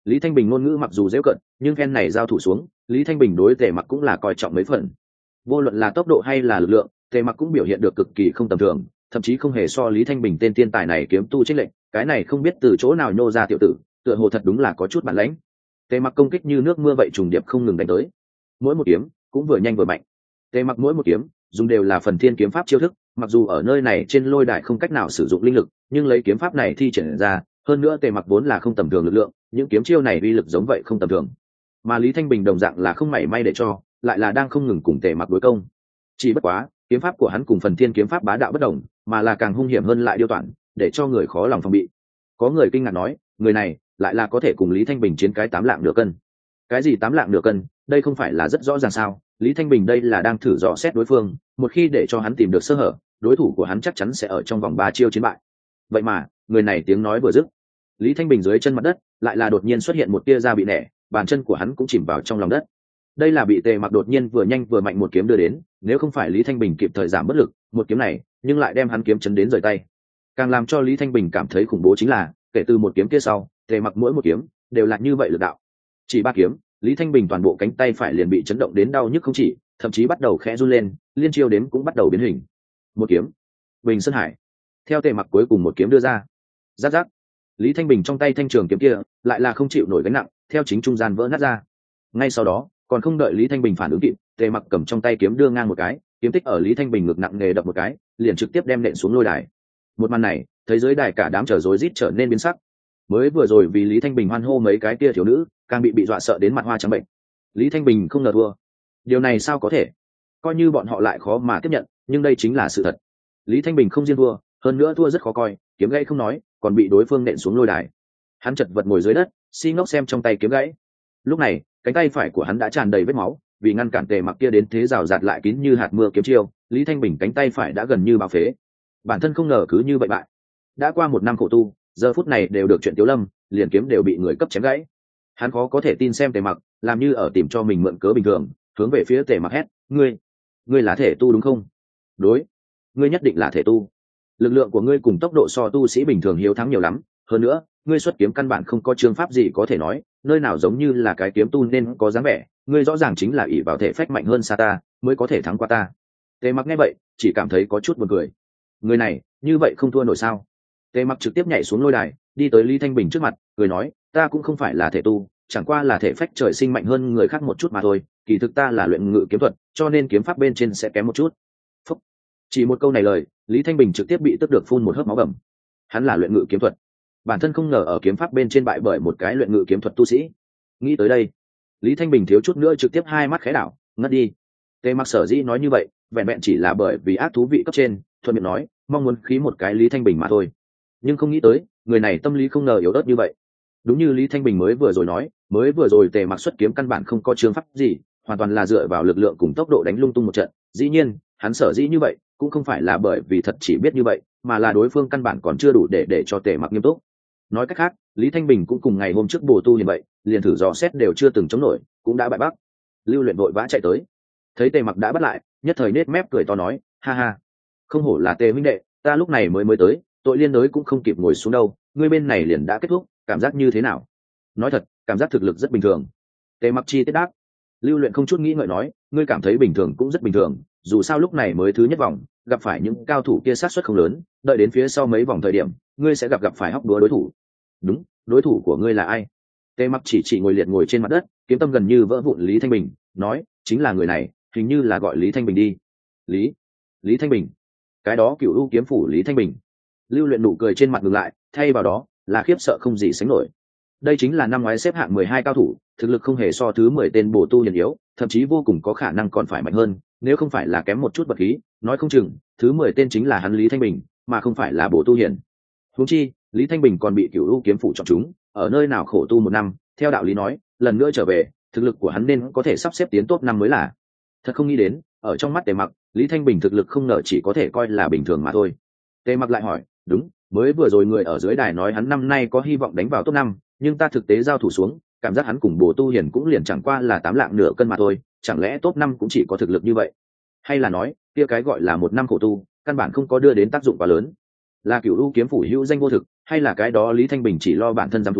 Lý Thanh Bình ngôn ngữ mặc dù dễ cận, nhưng phen này giao thủ xuống, Lý Thanh Bình đối Tề Mặc cũng là coi trọng mấy phần. Vô luận là tốc độ hay là lực lượng, Tề Mặc cũng biểu hiện được cực kỳ không tầm thường, thậm chí không hề so Lý Thanh Bình tên tiên tài này kiếm tu chênh lệnh, cái này không biết từ chỗ nào nhô ra tiểu tử, tựa hồ thật đúng là có chút bản lãnh. Tề Mặc công kích như nước mưa vậy trùng điệp không ngừng đánh tới, mỗi một kiếm cũng vừa nhanh vừa mạnh. Tề Mặc mỗi một kiếm dùng đều là phần thiên kiếm pháp chiêu thức, mặc dù ở nơi này trên lôi đài không cách nào sử dụng linh lực, nhưng lấy kiếm pháp này thi triển ra, hơn nữa Tề Mặc vốn là không tầm thường lực lượng, những kiếm chiêu này uy lực giống vậy không tầm thường. Mà Lý Thanh Bình đồng dạng là không mảy may để cho, lại là đang không ngừng cùng Tề Mặc đối công. Chỉ bất quá, kiếm pháp của hắn cùng phần thiên kiếm pháp bá đạo bất đồng, mà là càng hung hiểm hơn lại điêu toản, để cho người khó lòng phòng bị. Có người kinh ngạc nói, người này lại là có thể cùng Lý Thanh Bình chiến cái tám lạng nửa cân. Cái gì tám lạng nửa cân, đây không phải là rất rõ ràng sao? Lý Thanh Bình đây là đang thử dò xét đối phương, một khi để cho hắn tìm được sơ hở, đối thủ của hắn chắc chắn sẽ ở trong vòng ba chiêu chiến bại. Vậy mà, người này tiếng nói vừa dứt, Lý Thanh Bình dưới chân mặt đất lại là đột nhiên xuất hiện một tia da bị nẻ, bàn chân của hắn cũng chìm vào trong lòng đất. Đây là bị Tề Mặc đột nhiên vừa nhanh vừa mạnh một kiếm đưa đến, nếu không phải Lý Thanh Bình kịp thời giảm bất lực, một kiếm này nhưng lại đem hắn kiếm chấn đến rời tay. Càng làm cho Lý Thanh Bình cảm thấy khủng bố chính là, kể từ một kiếm kia sau, Tề Mặc mỗi một kiếm đều là như vậy lực đạo. Chỉ ba kiếm, Lý Thanh Bình toàn bộ cánh tay phải liền bị chấn động đến đau nhức không chỉ, thậm chí bắt đầu khẽ run lên, liên chiêu đếm cũng bắt đầu biến hình. Một kiếm, Bình Sơn Hải. Theo Tề Mặc cuối cùng một kiếm đưa ra, rát rát, Lý Thanh Bình trong tay thanh trường kiếm kia lại là không chịu nổi gánh nặng, theo chính trung gian vỡ nát ra. Ngay sau đó, còn không đợi Lý Thanh Bình phản ứng kịp, Tề Mặc cầm trong tay kiếm đưa ngang một cái, kiếm tích ở Lý Thanh Bình ngực nặng nề đập một cái, liền trực tiếp đem nện xuống lôi đài. Một màn này, thấy dưới đài cả đám trở rối rít trở nên biến sắc. Mới vừa rồi vì Lý Thanh Bình hoan hô mấy cái kia thiếu nữ, càng bị bị dọa sợ đến mặt hoa trắng bệnh. Lý Thanh Bình không ngờ thua. Điều này sao có thể? Coi như bọn họ lại khó mà tiếp nhận, nhưng đây chính là sự thật. Lý Thanh Bình không riêng thua, hơn nữa thua rất khó coi, kiếm gãy không nói, còn bị đối phương nện xuống lôi đài. Hắn chật vật ngồi dưới đất, si ngốc xem trong tay kiếm gãy. Lúc này, cánh tay phải của hắn đã tràn đầy vết máu, vì ngăn cản Tề Mặc kia đến thế rào rạt lại kín như hạt mưa kiếm chiêu, Lý Thanh Bình cánh tay phải đã gần như bao phế. Bản thân không ngờ cứ như vậy bại. Đã qua một năm khổ tu, giờ phút này đều được chuyện Tiếu Lâm, liền kiếm đều bị người cấp chém gãy. Hắn khó có thể tin xem Tề Mặc, làm như ở tìm cho mình mượn cớ bình thường, hướng về phía Tề Mặc hét, "Ngươi, ngươi là thể tu đúng không?" "Đối, ngươi nhất định là thể tu. Lực lượng của ngươi cùng tốc độ so tu sĩ bình thường hiếu thắng nhiều lắm, hơn nữa, ngươi xuất kiếm căn bản không có chương pháp gì có thể nói, nơi nào giống như là cái kiếm tu nên có dáng vẻ, ngươi rõ ràng chính là ỷ vào thể phách mạnh hơn xa ta, mới có thể thắng qua ta." Tề Mặc nghe vậy, chỉ cảm thấy có chút buồn cười. Người này, như vậy không thua nổi sao? Tề Mặc trực tiếp nhảy xuống lôi đài, đi tới Lý Thanh Bình trước mặt, cười nói, "Ta cũng không phải là thể tu, chẳng qua là thể phách trời sinh mạnh hơn người khác một chút mà thôi, kỳ thực ta là luyện ngự kiếm thuật, cho nên kiếm pháp bên trên sẽ kém một chút." Phúc. Chỉ một câu này lời, Lý Thanh Bình trực tiếp bị tức được phun một hớp máu bầm. Hắn là luyện ngự kiếm thuật, bản thân không ngờ ở kiếm pháp bên trên bại bởi một cái luyện ngự kiếm thuật tu sĩ. Nghĩ tới đây, Lý Thanh Bình thiếu chút nữa trực tiếp hai mắt khẽ đảo, ngất đi. Tề Mặc sở dĩ nói như vậy, vẹn vẹn chỉ là bởi vì ác thú vị cấp trên, thuận miệng nói, mong muốn khí một cái Lý Thanh Bình mà thôi. Nhưng không nghĩ tới, người này tâm lý không ngờ yếu ớt như vậy. Đúng như Lý Thanh Bình mới vừa rồi nói, mới vừa rồi Tề Mặc xuất kiếm căn bản không có chương pháp gì, hoàn toàn là dựa vào lực lượng cùng tốc độ đánh lung tung một trận. Dĩ nhiên, hắn sở dĩ như vậy, cũng không phải là bởi vì thật chỉ biết như vậy, mà là đối phương căn bản còn chưa đủ để để cho Tề Mặc nghiêm túc. Nói cách khác, Lý Thanh Bình cũng cùng ngày hôm trước bổ tu như vậy, liền thử dò xét đều chưa từng chống nổi, cũng đã bại bắc. Lưu Luyện vội vã chạy tới, thấy Tề Mặc đã bắt lại, nhất thời nết mép cười to nói, ha ha, không hổ là Tề huynh đệ, ta lúc này mới mới tới, tội liên đối cũng không kịp ngồi xuống đâu, ngươi bên này liền đã kết thúc, cảm giác như thế nào? Nói thật, cảm giác thực lực rất bình thường. Tề Mặc chi tiết đáp. Lưu Luyện không chút nghĩ ngợi nói, ngươi cảm thấy bình thường cũng rất bình thường, dù sao lúc này mới thứ nhất vòng, gặp phải những cao thủ kia sát suất không lớn, đợi đến phía sau mấy vòng thời điểm, ngươi sẽ gặp gặp phải hóc búa đối thủ. Đúng, đối thủ của ngươi là ai? Tề Mặc chỉ chỉ ngồi liệt ngồi trên mặt đất, kiếm tâm gần như vỡ vụn Lý Thanh Bình, nói, chính là người này, hình như là gọi Lý Thanh Bình đi. Lý, Lý Thanh Bình, cái đó Cửu U kiếm phủ Lý Thanh Bình. Lưu Luyện nụ cười trên mặt ngừng lại, thay vào đó là khiếp sợ không gì sánh nổi. Đây chính là năm ngoái xếp hạng mười hai cao thủ, thực lực không hề so thứ mười tên bổ tu hiền yếu, thậm chí vô cùng có khả năng còn phải mạnh hơn, nếu không phải là kém một chút vật khí, nói không chừng thứ mười tên chính là hắn Lý Thanh Bình, mà không phải là bổ tu hiền. Huống chi, Lý Thanh Bình còn bị Cửu U kiếm phủ chọn chúng, ở nơi nào khổ tu một năm, theo đạo lý nói, lần nữa trở về, thực lực của hắn nên có thể sắp xếp tiến top năm mới là. Thật không nghĩ đến, ở trong mắt Tề Mặc, Lý Thanh Bình thực lực không ngờ chỉ có thể coi là bình thường mà thôi. Tề Mặc lại hỏi, đúng, mới vừa rồi người ở dưới đài nói hắn năm nay có hy vọng đánh vào top năm, nhưng ta thực tế giao thủ xuống, cảm giác hắn cùng Bồ Tu Hiền cũng liền chẳng qua là tám lạng nửa cân mà thôi, chẳng lẽ top năm cũng chỉ có thực lực như vậy? Hay là nói, kia cái gọi là một năm khổ tu, căn bản không có đưa đến tác dụng quá lớn? Là Cửu U kiếm phủ hữu danh vô thực, hay là cái đó Lý Thanh Bình chỉ lo bản thân dám túi,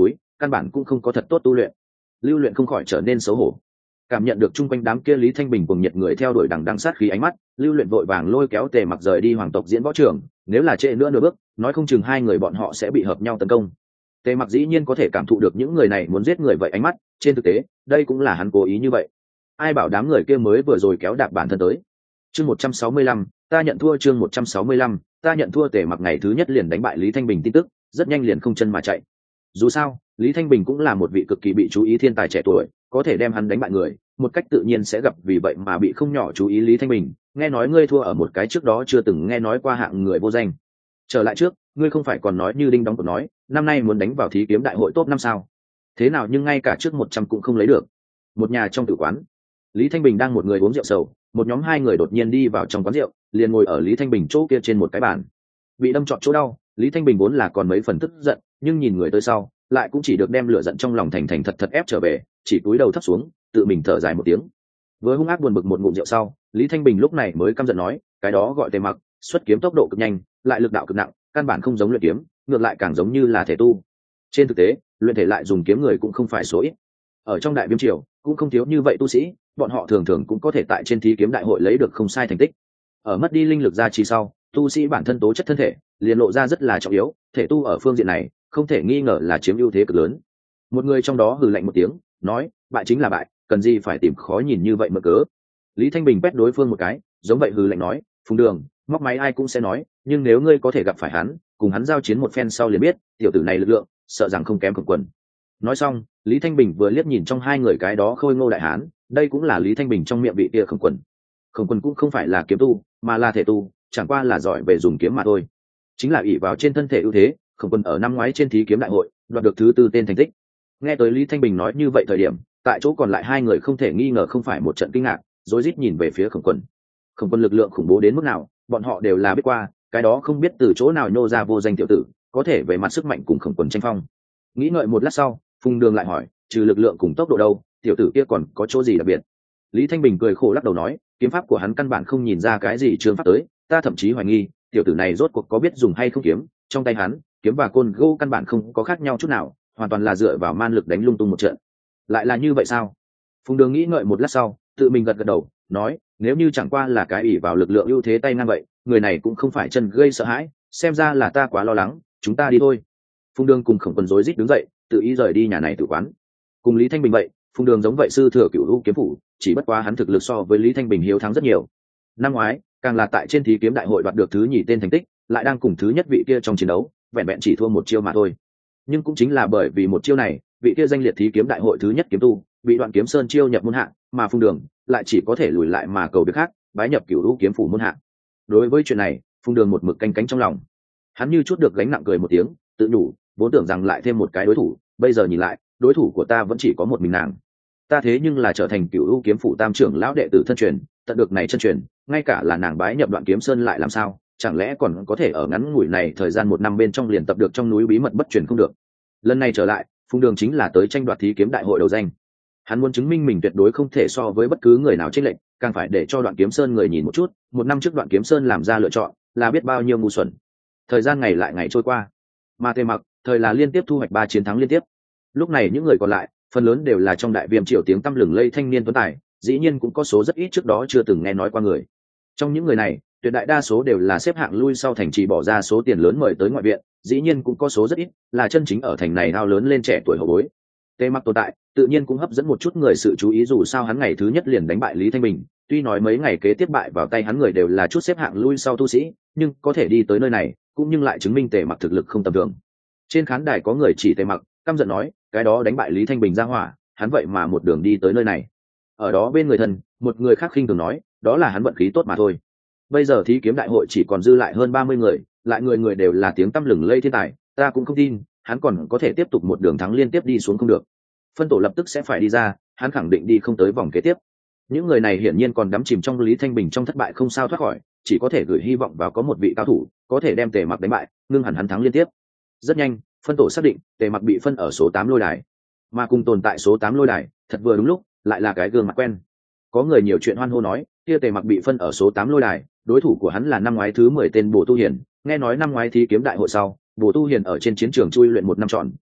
căn bản cũng không có thật tốt tu luyện. Lưu Luyện không khỏi trở nên xấu hổ. Cảm nhận được chung quanh đám kia Lý Thanh Bình cùng nhiệt người theo đuổi đằng đằng sát khí ánh mắt, Lưu Luyện vội vàng lôi kéo Tề Mặc rời đi hoàng tộc diễn võ trường, nếu là trễ nữa nửa bước, nói không chừng hai người bọn họ sẽ bị hợp nhau tấn công. Tề Mặc dĩ nhiên có thể cảm thụ được những người này muốn giết người vậy ánh mắt, trên thực tế, đây cũng là hắn cố ý như vậy. Ai bảo đám người kia mới vừa rồi kéo đạp bản thân tới. Chương một trăm sáu mươi lăm, ta nhận thua. Chương một trăm sáu mươi lăm, ta nhận thua. Tề Mặc ngày thứ nhất liền đánh bại Lý Thanh Bình tin tức, rất nhanh liền không chân mà chạy. Dù sao, Lý Thanh Bình cũng là một vị cực kỳ bị chú ý thiên tài trẻ tuổi, có thể đem hắn đánh bại người, một cách tự nhiên sẽ gặp vì vậy mà bị không nhỏ chú ý. Lý Thanh Bình, nghe nói ngươi thua ở một cái trước đó chưa từng nghe nói qua hạng người vô danh. Trở lại trước, ngươi không phải còn nói như đinh đóng cột nói, năm nay muốn đánh vào thí kiếm đại hội top năm sao? Thế nào nhưng ngay cả trước một trăm cũng không lấy được. Một nhà trong tử quán, Lý Thanh Bình đang một người uống rượu sầu, một nhóm hai người đột nhiên đi vào trong quán rượu, liền ngồi ở Lý Thanh Bình chỗ kia trên một cái bàn. Bị đâm trọt chỗ đau, Lý Thanh Bình vốn là còn mấy phần tức giận, nhưng nhìn người tới sau, lại cũng chỉ được đem lửa giận trong lòng thành thành thật thật ép trở về, chỉ cúi đầu thấp xuống, tự mình thở dài một tiếng. Với hung ác buồn bực một ngụm rượu sau, Lý Thanh Bình lúc này mới căm giận nói, cái đó gọi Tề Mặc, xuất kiếm tốc độ cực nhanh, lại lực đạo cực nặng, căn bản không giống luyện kiếm, ngược lại càng giống như là thể tu. Trên thực tế, luyện thể lại dùng kiếm người cũng không phải số ít. Ở trong Đại Viêm triều, cũng không thiếu như vậy tu sĩ, bọn họ thường thường cũng có thể tại trên thí kiếm đại hội lấy được không sai thành tích. Ở mất đi linh lực ra chi sau, tu sĩ bản thân tố chất thân thể liền lộ ra rất là trọng yếu, thể tu ở phương diện này không thể nghi ngờ là chiếm ưu thế cực lớn. Một người trong đó hừ lạnh một tiếng, nói, bại chính là bại, cần gì phải tìm khó nhìn như vậy mà cớ. Lý Thanh Bình quét đối phương một cái, giống vậy hừ lạnh nói, Phùng Đường, móc máy ai cũng sẽ nói, nhưng nếu ngươi có thể gặp phải hắn, cùng hắn giao chiến một phen sau liền biết, tiểu tử này lực lượng, sợ rằng không kém Khổng Quần. Nói xong, Lý Thanh Bình vừa liếc nhìn trong hai người cái đó khôi ngô đại hán, đây cũng là Lý Thanh Bình trong miệng vị kia Khổng Quần. Khổng Quần cũng không phải là kiếm tu, mà là thể tu, chẳng qua là giỏi về dùng kiếm mà thôi. Chính là ỷ vào trên thân thể ưu thế, Khổng Quần ở năm ngoái trên thí kiếm đại hội đoạt được thứ tư tên thành tích. Nghe tới Lý Thanh Bình nói như vậy thời điểm, tại chỗ còn lại hai người không thể nghi ngờ không phải một trận kinh ngạc, rối rít nhìn về phía Khổng Quần. Khổng Quần lực lượng khủng bố đến mức nào, bọn họ đều là biết qua, cái đó không biết từ chỗ nào nhô ra vô danh tiểu tử, có thể về mặt sức mạnh cùng Khổng Quần tranh phong. Nghĩ ngợi một lát sau, Phùng Đường lại hỏi, trừ lực lượng cùng tốc độ đâu, tiểu tử kia còn có chỗ gì đặc biệt? Lý Thanh Bình cười khổ lắc đầu nói, kiếm pháp của hắn căn bản không nhìn ra cái gì trường pháp tới, ta thậm chí hoài nghi, tiểu tử này rốt cuộc có biết dùng hay không kiếm, trong tay hắn, kiếm và côn gỗ căn bản không có khác nhau chút nào, hoàn toàn là dựa vào man lực đánh lung tung một trận. Lại là như vậy sao? Phùng Đường nghĩ ngợi một lát sau, tự mình gật gật đầu, nói, nếu như chẳng qua là cái ỷ vào lực lượng ưu thế tay ngang vậy, người này cũng không phải chân gây sợ hãi, xem ra là ta quá lo lắng, chúng ta đi thôi. Phùng Đường cùng Khổng Quần rối rít đứng dậy, tự ý rời đi nhà này tử quán. Cùng Lý Thanh Bình vậy, Phùng Đường giống vậy sư thừa Cửu Vũ kiếm phủ, chỉ bất quá hắn thực lực so với Lý Thanh Bình hiếu thắng rất nhiều. Năm ngoái, càng là tại trên thí kiếm đại hội đoạt được thứ nhì tên thành tích, lại đang cùng thứ nhất vị kia trong chiến đấu, vẹn vẹn chỉ thua một chiêu mà thôi. Nhưng cũng chính là bởi vì một chiêu này, vị kia danh liệt thí kiếm đại hội thứ nhất kiếm tu, bị Đoạn Kiếm Sơn chiêu nhập môn hạng, mà Phùng Đường lại chỉ có thể lùi lại mà cầu việc khác, bái nhập Cửu Vũ kiếm phủ môn hạng. Đối với chuyện này, Phùng Đường một mực canh cánh trong lòng. Hắn như chút được gánh nặng cười một tiếng, tự nhủ, vốn tưởng rằng lại thêm một cái đối thủ, bây giờ nhìn lại, đối thủ của ta vẫn chỉ có một mình nàng. Ta thế nhưng là trở thành Cửu Vũ kiếm phủ tam trưởng lão đệ tử thân truyền, tận được này chân truyền, ngay cả là nàng bái nhập Đoạn Kiếm Sơn lại làm sao, chẳng lẽ còn có thể ở ngắn ngủi này thời gian một năm bên trong liền tập được trong núi bí mật bất truyền không được. Lần này trở lại, Phùng Đường chính là tới tranh đoạt thí kiếm đại hội đầu danh. Hắn muốn chứng minh mình tuyệt đối không thể so với bất cứ người nào chênh lệch, càng phải để cho Đoạn Kiếm Sơn người nhìn một chút, một năm trước Đoạn Kiếm Sơn làm ra lựa chọn, là biết bao nhiêu ngu xuẩn. Thời gian ngày lại ngày trôi qua, mà Tề Mặc, thời là liên tiếp thu hoạch ba chiến thắng liên tiếp. Lúc này những người còn lại, phần lớn đều là trong Đại Viêm triều tiếng tăm lừng lây thanh niên tuấn tài, dĩ nhiên cũng có số rất ít trước đó chưa từng nghe nói qua người. Trong những người này, tuyệt đại đa số đều là xếp hạng lui sau thành trì bỏ ra số tiền lớn mời tới ngoại viện, dĩ nhiên cũng có số rất ít là chân chính ở thành này thao lớn lên trẻ tuổi hậu bối. Tề Mặc tồn tại, tự nhiên cũng hấp dẫn một chút người sự chú ý, dù sao hắn ngày thứ nhất liền đánh bại Lý Thanh Bình, tuy nói mấy ngày kế tiếp bại vào tay hắn người đều là chút xếp hạng lui sau tu sĩ, nhưng có thể đi tới nơi này, cũng nhưng lại chứng minh Tề Mặc thực lực không tầm thường. Trên khán đài có người chỉ Tề Mặc, căm giận nói, cái đó đánh bại Lý Thanh Bình ra hỏa, hắn vậy mà một đường đi tới nơi này. Ở đó bên người thân, một người khác khinh thường nói, đó là hắn vận khí tốt mà thôi. Bây giờ thí kiếm đại hội chỉ còn dư lại hơn ba mươi người, lại người người đều là tiếng tăm lừng lây thiên tài, ta cũng không tin hắn còn có thể tiếp tục một đường thắng liên tiếp đi xuống không được. Phân tổ lập tức sẽ phải đi ra, hắn khẳng định đi không tới vòng kế tiếp. Những người này hiển nhiên còn đắm chìm trong Lý Thanh Bình trong thất bại không sao thoát khỏi, chỉ có thể gửi hy vọng vào có một vị cao thủ có thể đem Tề Mặc đánh bại, ngưng hẳn hắn thắng liên tiếp. Rất nhanh, phân tổ xác định, Tề Mặc bị phân ở số tám lôi đài, mà cùng tồn tại số tám lôi đài, thật vừa đúng lúc, lại là cái gương mặt quen. Có người nhiều chuyện hoan hô nói, kia Tề Mặc bị phân ở số tám lôi đài, đối thủ của hắn là năm ngoái thứ mười tên Bồ Tu Hiền, nghe nói năm ngoái thí kiếm đại hội sau, Bồ Tu Hiền ở trên chiến trường chui luyện một năm trọn,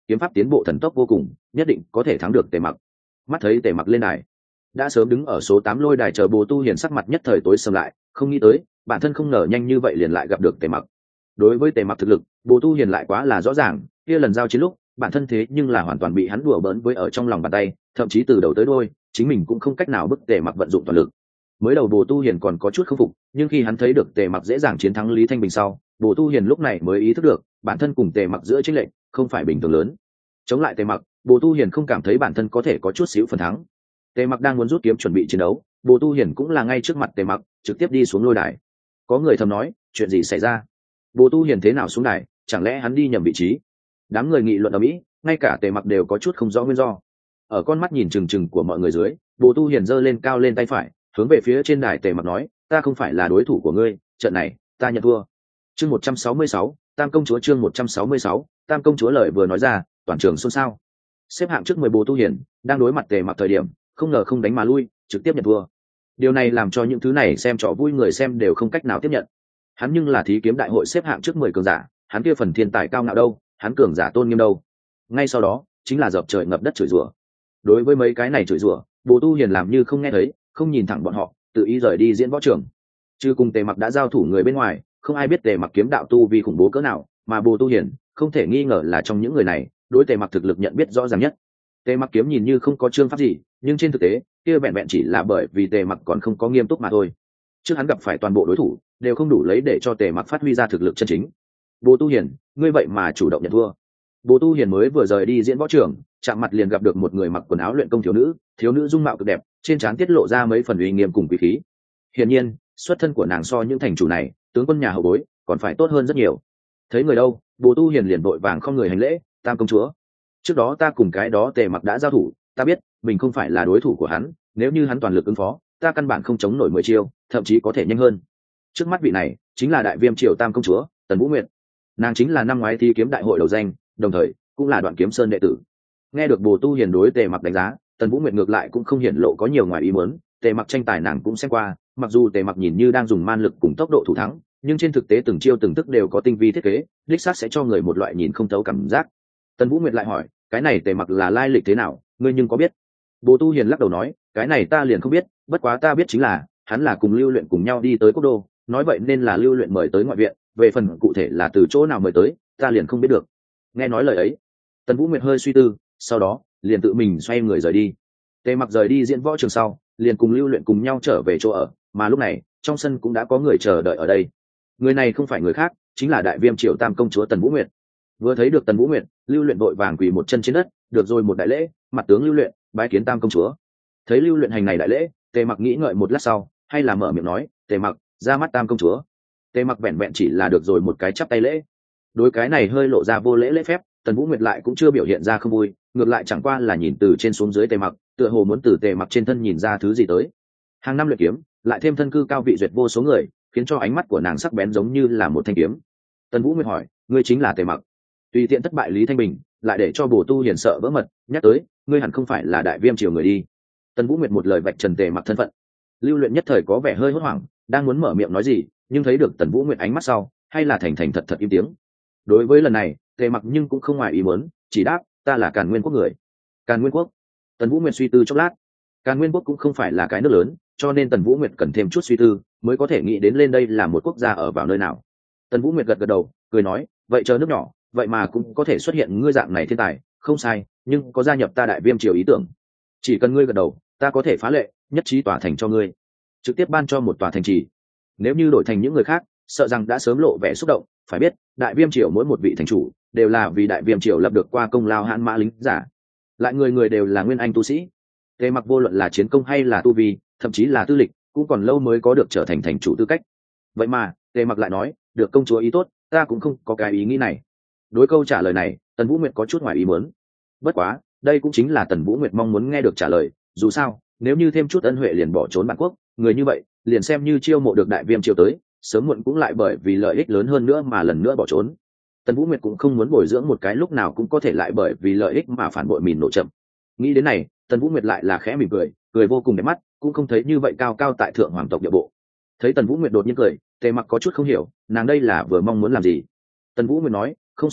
kiếm pháp tiến bộ thần tốc vô cùng, nhất định có thể thắng được Tề Mặc. Mắt thấy Tề Mặc lên đài, đã sớm đứng ở số tám lôi đài chờ Bồ Tu Hiền sắc mặt nhất thời tối sầm lại, không nghĩ tới bản thân không ngờ nhanh như vậy liền lại gặp được Tề Mặc. Đối với Tề Mặc thực lực, Bồ Tu Hiền lại quá là rõ ràng, kia lần giao chiến lúc bản thân thế nhưng là hoàn toàn bị hắn đùa bỡn với ở trong lòng bàn tay, thậm chí từ đầu tới đuôi chính mình cũng không cách nào bức Tề Mặc vận dụng toàn lực. Mới đầu Bồ Tu Hiền còn có chút không phục, nhưng khi hắn thấy được Tề Mặc dễ dàng chiến thắng Lý Thanh Bình sau, Bồ Tu Hiền lúc này mới ý thức được bản thân cùng Tề Mặc giữa chênh lệch không phải bình thường lớn. Chống lại Tề Mặc, Bồ Tu Hiền không cảm thấy bản thân có thể có chút xíu phần thắng. Tề Mặc đang muốn rút kiếm chuẩn bị chiến đấu, Bồ Tu Hiền cũng là ngay trước mặt Tề Mặc trực tiếp đi xuống lôi đài. Có người thầm nói, chuyện gì xảy ra? Bồ Tu Hiền thế nào xuống đài, chẳng lẽ hắn đi nhầm vị trí? Đám người nghị luận ở mỹ, ngay cả Tề Mặc đều có chút không rõ nguyên do. Ở con mắt nhìn trừng trừng của mọi người dưới, Bồ Tu Hiền giơ lên cao lên tay phải, hướng về phía trên đài Tề Mặc nói, ta không phải là đối thủ của ngươi, trận này ta nhận thua. Chương một trăm sáu mươi sáu, Tam công chúa. Chương một trăm sáu mươi sáu, Tam công chúa. Lời vừa nói ra, toàn trường xôn xao. Xếp hạng trước mười Bồ Tu Hiền đang đối mặt Tề Mặc thời điểm, không ngờ không đánh mà lui, trực tiếp nhận thua. Điều này làm cho những thứ này xem trò vui người xem đều không cách nào tiếp nhận. Hắn nhưng là thí kiếm đại hội xếp hạng trước mười cường giả, hắn kia phần thiên tài cao ngạo đâu, hắn cường giả tôn nghiêm đâu. Ngay sau đó chính là dập trời ngập đất chửi rủa. Đối với mấy cái này chửi rủa, Bồ Tu Hiền làm như không nghe thấy, không nhìn thẳng bọn họ, tự ý rời đi diễn võ trường. Chứ cùng Tề Mặc đã giao thủ người bên ngoài, không ai biết Tề Mặc kiếm đạo tu vi khủng bố cỡ nào, mà Bồ Tu Hiền không thể nghi ngờ là trong những người này, đối Tề Mặc thực lực nhận biết rõ ràng nhất. Tề Mặc kiếm nhìn như không có chương pháp gì, nhưng trên thực tế, kia vẹn vẹn chỉ là bởi vì Tề Mặc còn không có nghiêm túc mà thôi. Trước hắn gặp phải toàn bộ đối thủ, đều không đủ lấy để cho Tề Mặc phát huy ra thực lực chân chính. Bồ Tu Hiền, ngươi vậy mà chủ động nhận thua. Bồ Tu Hiền mới vừa rời đi diễn võ trường, chạm mặt liền gặp được một người mặc quần áo luyện công thiếu nữ, thiếu nữ dung mạo cực đẹp, trên trán tiết lộ ra mấy phần uy nghiêm cùng quý khí. Hiển nhiên, xuất thân của nàng so những thành chủ này, tướng quân nhà hậu bối, còn phải tốt hơn rất nhiều. Thấy người đâu, Bồ Tu Hiền liền vội vàng không người hành lễ, Tam công chúa. Trước đó ta cùng cái đó Tề Mặc đã giao thủ, ta biết mình không phải là đối thủ của hắn, nếu như hắn toàn lực ứng phó, ta căn bản không chống nổi mười chiêu, thậm chí có thể nhanh hơn. Trước mắt vị này chính là Đại Viêm triều Tam công chúa, Tần Vũ Nguyệt. Nàng chính là năm ngoái thi kiếm đại hội đầu danh, đồng thời cũng là Đoạn Kiếm Sơn đệ tử. Nghe được Bồ Tu Hiền đối Tề Mặc đánh giá, Tần Vũ Nguyệt ngược lại cũng không hiển lộ có nhiều ngoài ý muốn, Tề Mặc tranh tài nàng cũng xem qua, mặc dù Tề Mặc nhìn như đang dùng man lực cùng tốc độ thủ thắng, nhưng trên thực tế từng chiêu từng thức đều có tinh vi thiết kế, đích xác sẽ cho người một loại nhìn không thấu cảm giác. Tần Vũ Nguyệt lại hỏi, cái này Tề Mặc là lai lịch thế nào, ngươi nhưng có biết? Bồ Tu Hiền lắc đầu nói, cái này ta liền không biết, bất quá ta biết chính là hắn là cùng Lưu Luyện cùng nhau đi tới Quốc Đô, nói vậy nên là Lưu Luyện mời tới ngoại viện, về phần cụ thể là từ chỗ nào mời tới, ta liền không biết được. Nghe nói lời ấy, Tần Vũ Nguyệt hơi suy tư, sau đó liền tự mình xoay người rời đi. Tề Mặc rời đi diễn võ trường sau, liền cùng Lưu Luyện cùng nhau trở về chỗ ở, mà lúc này trong sân cũng đã có người chờ đợi ở đây. Người này không phải người khác, chính là Đại Viêm triều Tam công chúa Tần Vũ Nguyệt. Vừa thấy được Tần Vũ Nguyệt, Lưu Luyện vội vàng quỳ một chân trên đất, được rồi một đại lễ, mặt tướng Lưu Luyện bái kiến Tam công chúa. Thấy Lưu Luyện hành này đại lễ, Tề Mặc nghĩ ngợi một lát sau, hay là mở miệng nói, Tề Mặc, ra mắt Tam công chúa. Tề Mặc vẹn vẹn chỉ là được rồi một cái chắp tay lễ. Đối cái này hơi lộ ra vô lễ lễ phép, Tần Vũ Nguyệt lại cũng chưa biểu hiện ra không vui, ngược lại chẳng qua là nhìn từ trên xuống dưới Tề Mặc, tựa hồ muốn từ Tề Mặc trên thân nhìn ra thứ gì tới. Hàng năm luyện kiếm, lại thêm thân cư cao vị duyệt vô số người, khiến cho ánh mắt của nàng sắc bén giống như là một thanh kiếm. Tần Vũ Nguyệt hỏi, ngươi chính là Tề Mặc? Tùy tiện thất bại Lý Thanh Bình, lại để cho Bồ Tu Hiền sợ vỡ mật, nhắc tới, ngươi hẳn không phải là Đại Viêm triều người đi. Tần Vũ Nguyệt một lời vạch trần Tề Mặc thân phận. Lưu Luyện nhất thời có vẻ hơi hốt hoảng, đang muốn mở miệng nói gì, nhưng thấy được Tần Vũ Nguyệt ánh mắt sau, hay là thành thành thật thật im tiếng. Đối với lần này, Tề Mặc nhưng cũng không ngoài ý muốn, chỉ đáp, ta là Càn Nguyên quốc người. Càn Nguyên quốc? Tần Vũ Nguyệt suy tư chốc lát. Càn Nguyên quốc cũng không phải là cái nước lớn, cho nên Tần Vũ Nguyệt cần thêm chút suy tư, mới có thể nghĩ đến lên đây là một quốc gia ở vào nơi nào. Tần Vũ Nguyệt gật gật đầu, cười nói, vậy chờ nước nhỏ, vậy mà cũng có thể xuất hiện ngươi dạng này thiên tài, không sai, nhưng có gia nhập ta Đại Viêm triều ý tưởng. Chỉ cần ngươi gật đầu, ta có thể phá lệ, nhất trí tòa thành cho ngươi, trực tiếp ban cho một tòa thành trì. Nếu như đổi thành những người khác, sợ rằng đã sớm lộ vẻ xúc động, phải biết, Đại Viêm triều mỗi một vị thành chủ đều là vì Đại Viêm triều lập được qua công lao hãn mã lính giả, lại người người đều là nguyên anh tu sĩ. Tề Mặc vô luận là chiến công hay là tu vi, thậm chí là tư lịch, cũng còn lâu mới có được trở thành thành chủ tư cách. Vậy mà, Tề Mặc lại nói, được công chúa ý tốt, ta cũng không có cái ý nghĩ này. Đối câu trả lời này, Tần Vũ Nguyệt có chút ngoài ý muốn. Bất quá, đây cũng chính là Tần Vũ Nguyệt mong muốn nghe được trả lời, dù sao, nếu như thêm chút ân huệ liền bỏ trốn bản quốc, người như vậy, liền xem như chiêu mộ được Đại Viêm triều tới, sớm muộn cũng lại bởi vì lợi ích lớn hơn nữa mà lần nữa bỏ trốn. Tần Vũ Nguyệt cũng không muốn bồi dưỡng một cái lúc nào cũng có thể lại bởi vì lợi ích mà phản bội mìn nổ chậm. Nghĩ đến này, Tần Vũ Nguyệt lại là khẽ mỉm cười, cười vô cùng đẹp mắt, cũng không thấy như vậy cao cao tại thượng hoàng tộc địa bộ. Thấy Tần Vũ Nguyệt đột nhiên cười, Tề Mặc có chút không hiểu, nàng đây là vừa mong muốn làm gì. Tần Vũ Nguyệt nói, không sai,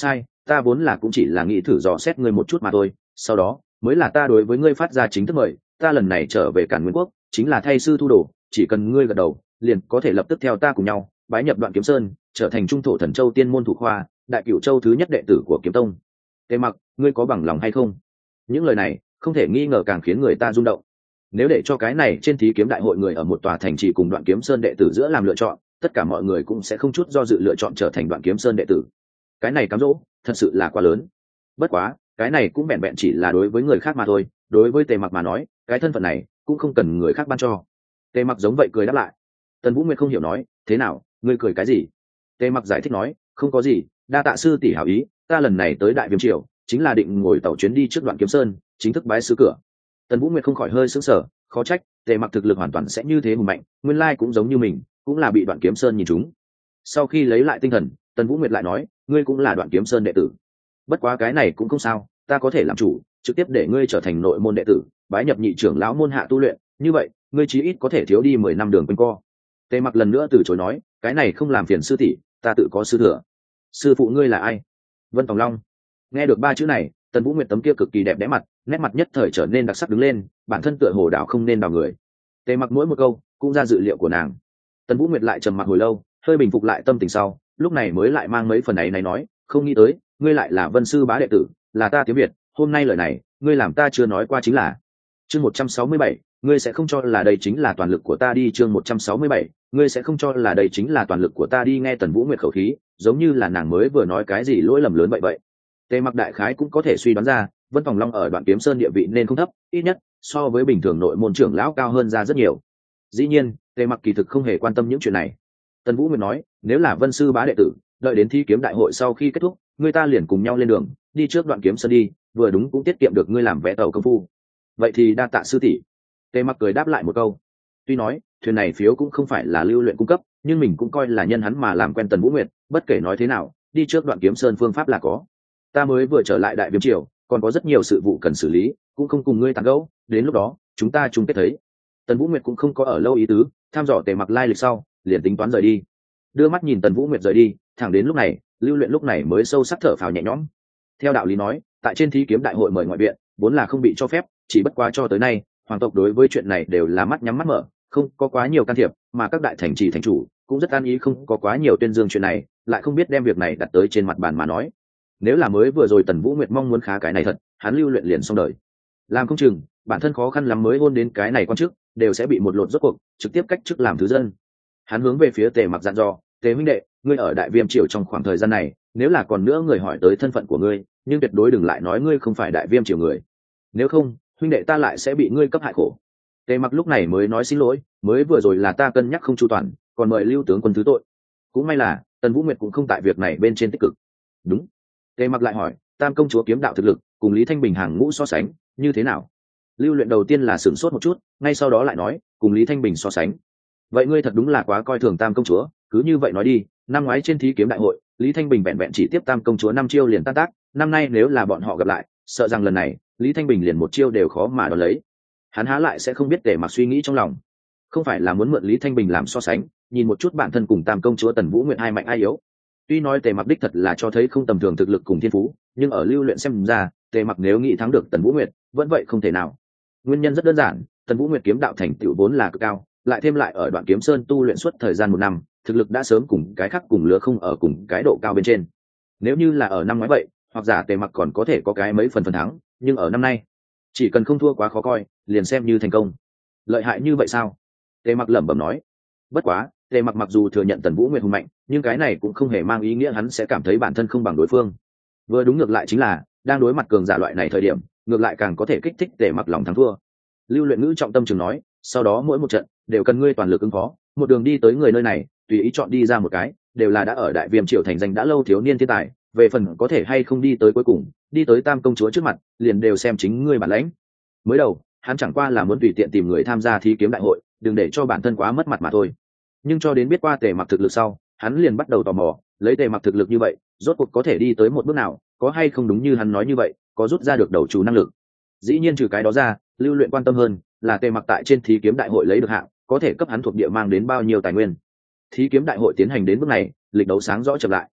ta vốn là cũng chỉ là nghĩ thử dò xét ngươi một chút mà thôi, sau đó mới là ta đối với ngươi phát ra chính thức mời. Ta lần này trở về Càn Nguyên Quốc chính là thay sư thu đồ, chỉ cần ngươi gật đầu liền có thể lập tức theo ta cùng nhau bái nhập Đoạn Kiếm Sơn, trở thành trung thổ thần châu tiên môn thủ khoa, đại cửu châu thứ nhất đệ tử của Kiếm Tông. Tề Mặc, ngươi có bằng lòng hay không? Những lời này không thể nghi ngờ càng khiến người ta rung động. Nếu để cho cái này trên thí kiếm đại hội người ở một tòa thành trì cùng Đoạn Kiếm Sơn đệ tử giữa làm lựa chọn, tất cả mọi người cũng sẽ không chút do dự lựa chọn trở thành Đoạn Kiếm Sơn đệ tử. Cái này cám dỗ thật sự là quá lớn. Bất quá cái này cũng vẹn vẹn chỉ là đối với người khác mà thôi, đối với Tề Mặc mà nói, cái thân phận này cũng không cần người khác ban cho. Tề Mặc giống vậy cười đáp lại. Tần Vũ Nguyệt không hiểu nói, thế nào, ngươi cười cái gì? Tề Mặc giải thích nói, không có gì, đa tạ sư tỷ hảo ý, ta lần này tới Đại Viêm triều chính là định ngồi tàu chuyến đi trước Đoạn Kiếm Sơn, chính thức bái sư cửa. Tần Vũ Nguyệt không khỏi hơi sững sờ, khó trách Tề Mặc thực lực hoàn toàn sẽ như thế hùng mạnh, nguyên lai cũng giống như mình, cũng là bị Đoạn Kiếm Sơn nhìn trúng. Sau khi lấy lại tinh thần, Tần Vũ Nguyệt lại nói, ngươi cũng là Đoạn Kiếm Sơn đệ tử. Bất quá cái này cũng không sao, ta có thể làm chủ, trực tiếp để ngươi trở thành nội môn đệ tử, bái nhập nhị trưởng lão môn hạ tu luyện, như vậy ngươi chí ít có thể thiếu đi mười năm đường quanh co. Tề Mặc lần nữa từ chối nói, cái này không làm phiền sư tỷ, ta tự có sư thừa. Sư phụ ngươi là ai? Vân Tòng Long. Nghe được ba chữ này, Tần Vũ Nguyệt tấm kia cực kỳ đẹp đẽ mặt, nét mặt nhất thời trở nên đặc sắc đứng lên, bản thân tựa hồ đảo không nên đảo người. Tề Mặc mỗi một câu cũng ra dự liệu của nàng. Tần Vũ Nguyệt lại trầm mặc hồi lâu, hơi bình phục lại tâm tình sau, lúc này mới lại mang mấy phần ấy này nói, không nghĩ tới ngươi lại là Vân sư bá đệ tử, là ta tiếng Việt, hôm nay lời này ngươi làm ta chưa nói qua chính là. Chương một trăm sáu mươi bảy, ngươi sẽ không cho là đây chính là toàn lực của ta đi. Chương một trăm sáu mươi bảy, ngươi sẽ không cho là đây chính là toàn lực của ta đi. Nghe Tần Vũ Nguyệt khẩu khí, giống như là nàng mới vừa nói cái gì lỗi lầm lớn vậy vậy. Tề Mặc đại khái cũng có thể suy đoán ra, Vân Tòng Long ở Đoạn Kiếm Sơn địa vị nên không thấp, ít nhất so với bình thường nội môn trưởng lão cao hơn ra rất nhiều. Dĩ nhiên, Tề Mặc kỳ thực không hề quan tâm những chuyện này. Tần Vũ Nguyệt nói, nếu là Vân sư bá đệ tử, đợi đến thi kiếm đại hội sau khi kết thúc, người ta liền cùng nhau lên đường, đi trước Đoạn Kiếm Sơn đi, vừa đúng cũng tiết kiệm được ngươi làm vẽ tàu công phu. Vậy thì đa tạ sư tỷ. Tề Mặc cười đáp lại một câu. Tuy nói thuyền này phiếu cũng không phải là Lưu Luyện cung cấp, nhưng mình cũng coi là nhân hắn mà làm quen Tần Vũ Nguyệt, bất kể nói thế nào, đi trước Đoạn Kiếm Sơn phương pháp là có. Ta mới vừa trở lại Đại Viêm triều, còn có rất nhiều sự vụ cần xử lý, cũng không cùng ngươi tán gẫu, đến lúc đó chúng ta chung kết thấy. Tần Vũ Nguyệt cũng không có ở lâu ý tứ, tham dò Tề Mặc lai lịch sau, liền tính toán rời đi. Đưa mắt nhìn Tần Vũ Nguyệt rời đi, thẳng đến lúc này, Lưu Luyện lúc này mới sâu sắc thở phào nhẹ nhõm. Theo đạo lý nói, tại trên thí kiếm đại hội mời ngoại viện, vốn là không bị cho phép, chỉ bất quá cho tới nay, hoàng tộc đối với chuyện này đều là mắt nhắm mắt mở, không có quá nhiều can thiệp, mà các đại thành trì thành chủ cũng rất an ý không có quá nhiều tuyên dương chuyện này, lại không biết đem việc này đặt tới trên mặt bàn mà nói. Nếu là mới vừa rồi Tần Vũ Nguyệt mong muốn khá cái này thật, hắn Lưu Luyện liền xong đời. Làm không chừng, bản thân khó khăn lắm mới hôn đến cái này quan chức, đều sẽ bị một lột rốt cuộc, trực tiếp cách chức làm thứ dân. Hắn hướng về phía Tề Mặc dặn dò, Tề huynh đệ, ngươi ở Đại Viêm triều trong khoảng thời gian này, nếu là còn nữa người hỏi tới thân phận của ngươi, nhưng tuyệt đối đừng lại nói ngươi không phải Đại Viêm triều người. Nếu không, huynh đệ ta lại sẽ bị ngươi cấp hại khổ. Tề Mặc lúc này mới nói xin lỗi, mới vừa rồi là ta cân nhắc không chu toàn, còn mời Lưu tướng quân thứ tội. Cũng may là Tần Vũ Nguyệt cũng không tại việc này bên trên tích cực. Đúng. Tề Mặc lại hỏi, Tam công chúa kiếm đạo thực lực cùng Lý Thanh Bình hàng ngũ so sánh như thế nào? Lưu Luyện đầu tiên là sửng sốt một chút, ngay sau đó lại nói, cùng Lý Thanh Bình so sánh. Vậy ngươi thật đúng là quá coi thường Tam công chúa, cứ như vậy nói đi, năm ngoái trên thí kiếm đại hội, Lý Thanh Bình vẹn vẹn chỉ tiếp Tam công chúa năm chiêu liền tan tác, năm nay nếu là bọn họ gặp lại, sợ rằng lần này Lý Thanh Bình liền một chiêu đều khó mà đón lấy. Hắn há lại sẽ không biết Tề Mặc suy nghĩ trong lòng, không phải là muốn mượn Lý Thanh Bình làm so sánh, nhìn một chút bản thân cùng Tam công chúa Tần Vũ Nguyệt ai mạnh ai yếu. Tuy nói Tề Mặc đích thật là cho thấy không tầm thường thực lực cùng thiên phú, nhưng ở Lưu Luyện xem ra, Tề Mặc nếu nghĩ thắng được Tần Vũ Nguyệt, vẫn vậy không thể nào. Nguyên nhân rất đơn giản, Tần Vũ Nguyệt kiếm đạo thành tựu vốn là cực cao, lại thêm lại ở Đoạn Kiếm Sơn tu luyện suốt thời gian một năm, thực lực đã sớm cùng cái khác cùng lứa không ở cùng cái độ cao bên trên. Nếu như là ở năm ngoái vậy, hoặc giả Tề Mặc còn có thể có cái mấy phần phần thắng, nhưng ở năm nay, chỉ cần không thua quá khó coi, liền xem như thành công. Lợi hại như vậy sao? Tề Mặc lẩm bẩm nói. Bất quá, Tề Mặc mặc dù thừa nhận Tần Vũ Nguyệt hùng mạnh, nhưng cái này cũng không hề mang ý nghĩa hắn sẽ cảm thấy bản thân không bằng đối phương. Vừa đúng ngược lại chính là, đang đối mặt cường giả loại này thời điểm, ngược lại càng có thể kích thích Tề Mặc lòng thắng thua. Lưu Luyện ngữ trọng tâm trường nói, sau đó mỗi một trận đều cần ngươi toàn lực ứng phó, một đường đi tới người nơi này, tùy ý chọn đi ra một cái, đều là đã ở Đại Viêm triều thành danh đã lâu thiếu niên thiên tài, về phần có thể hay không đi tới cuối cùng, đi tới Tam công chúa trước mặt, liền đều xem chính ngươi bản lãnh. Mới đầu, hắn chẳng qua là muốn tùy tiện tìm người tham gia thí kiếm đại hội, đừng để cho bản thân quá mất mặt mà thôi. Nhưng cho đến biết qua Tề Mặc thực lực sau, hắn liền bắt đầu tò mò, lấy Tề Mặc thực lực như vậy, rốt cuộc có thể đi tới một bước nào, có hay không đúng như hắn nói như vậy, có rút ra được đầu chủ năng lực. Dĩ nhiên trừ cái đó ra, Lưu Luyện quan tâm hơn là Tề Mặc tại trên thí kiếm đại hội lấy được hạng, có thể cấp hắn thuộc địa mang đến bao nhiêu tài nguyên. Thí kiếm đại hội tiến hành đến bước này, lịch đấu sáng rõ chậm lại.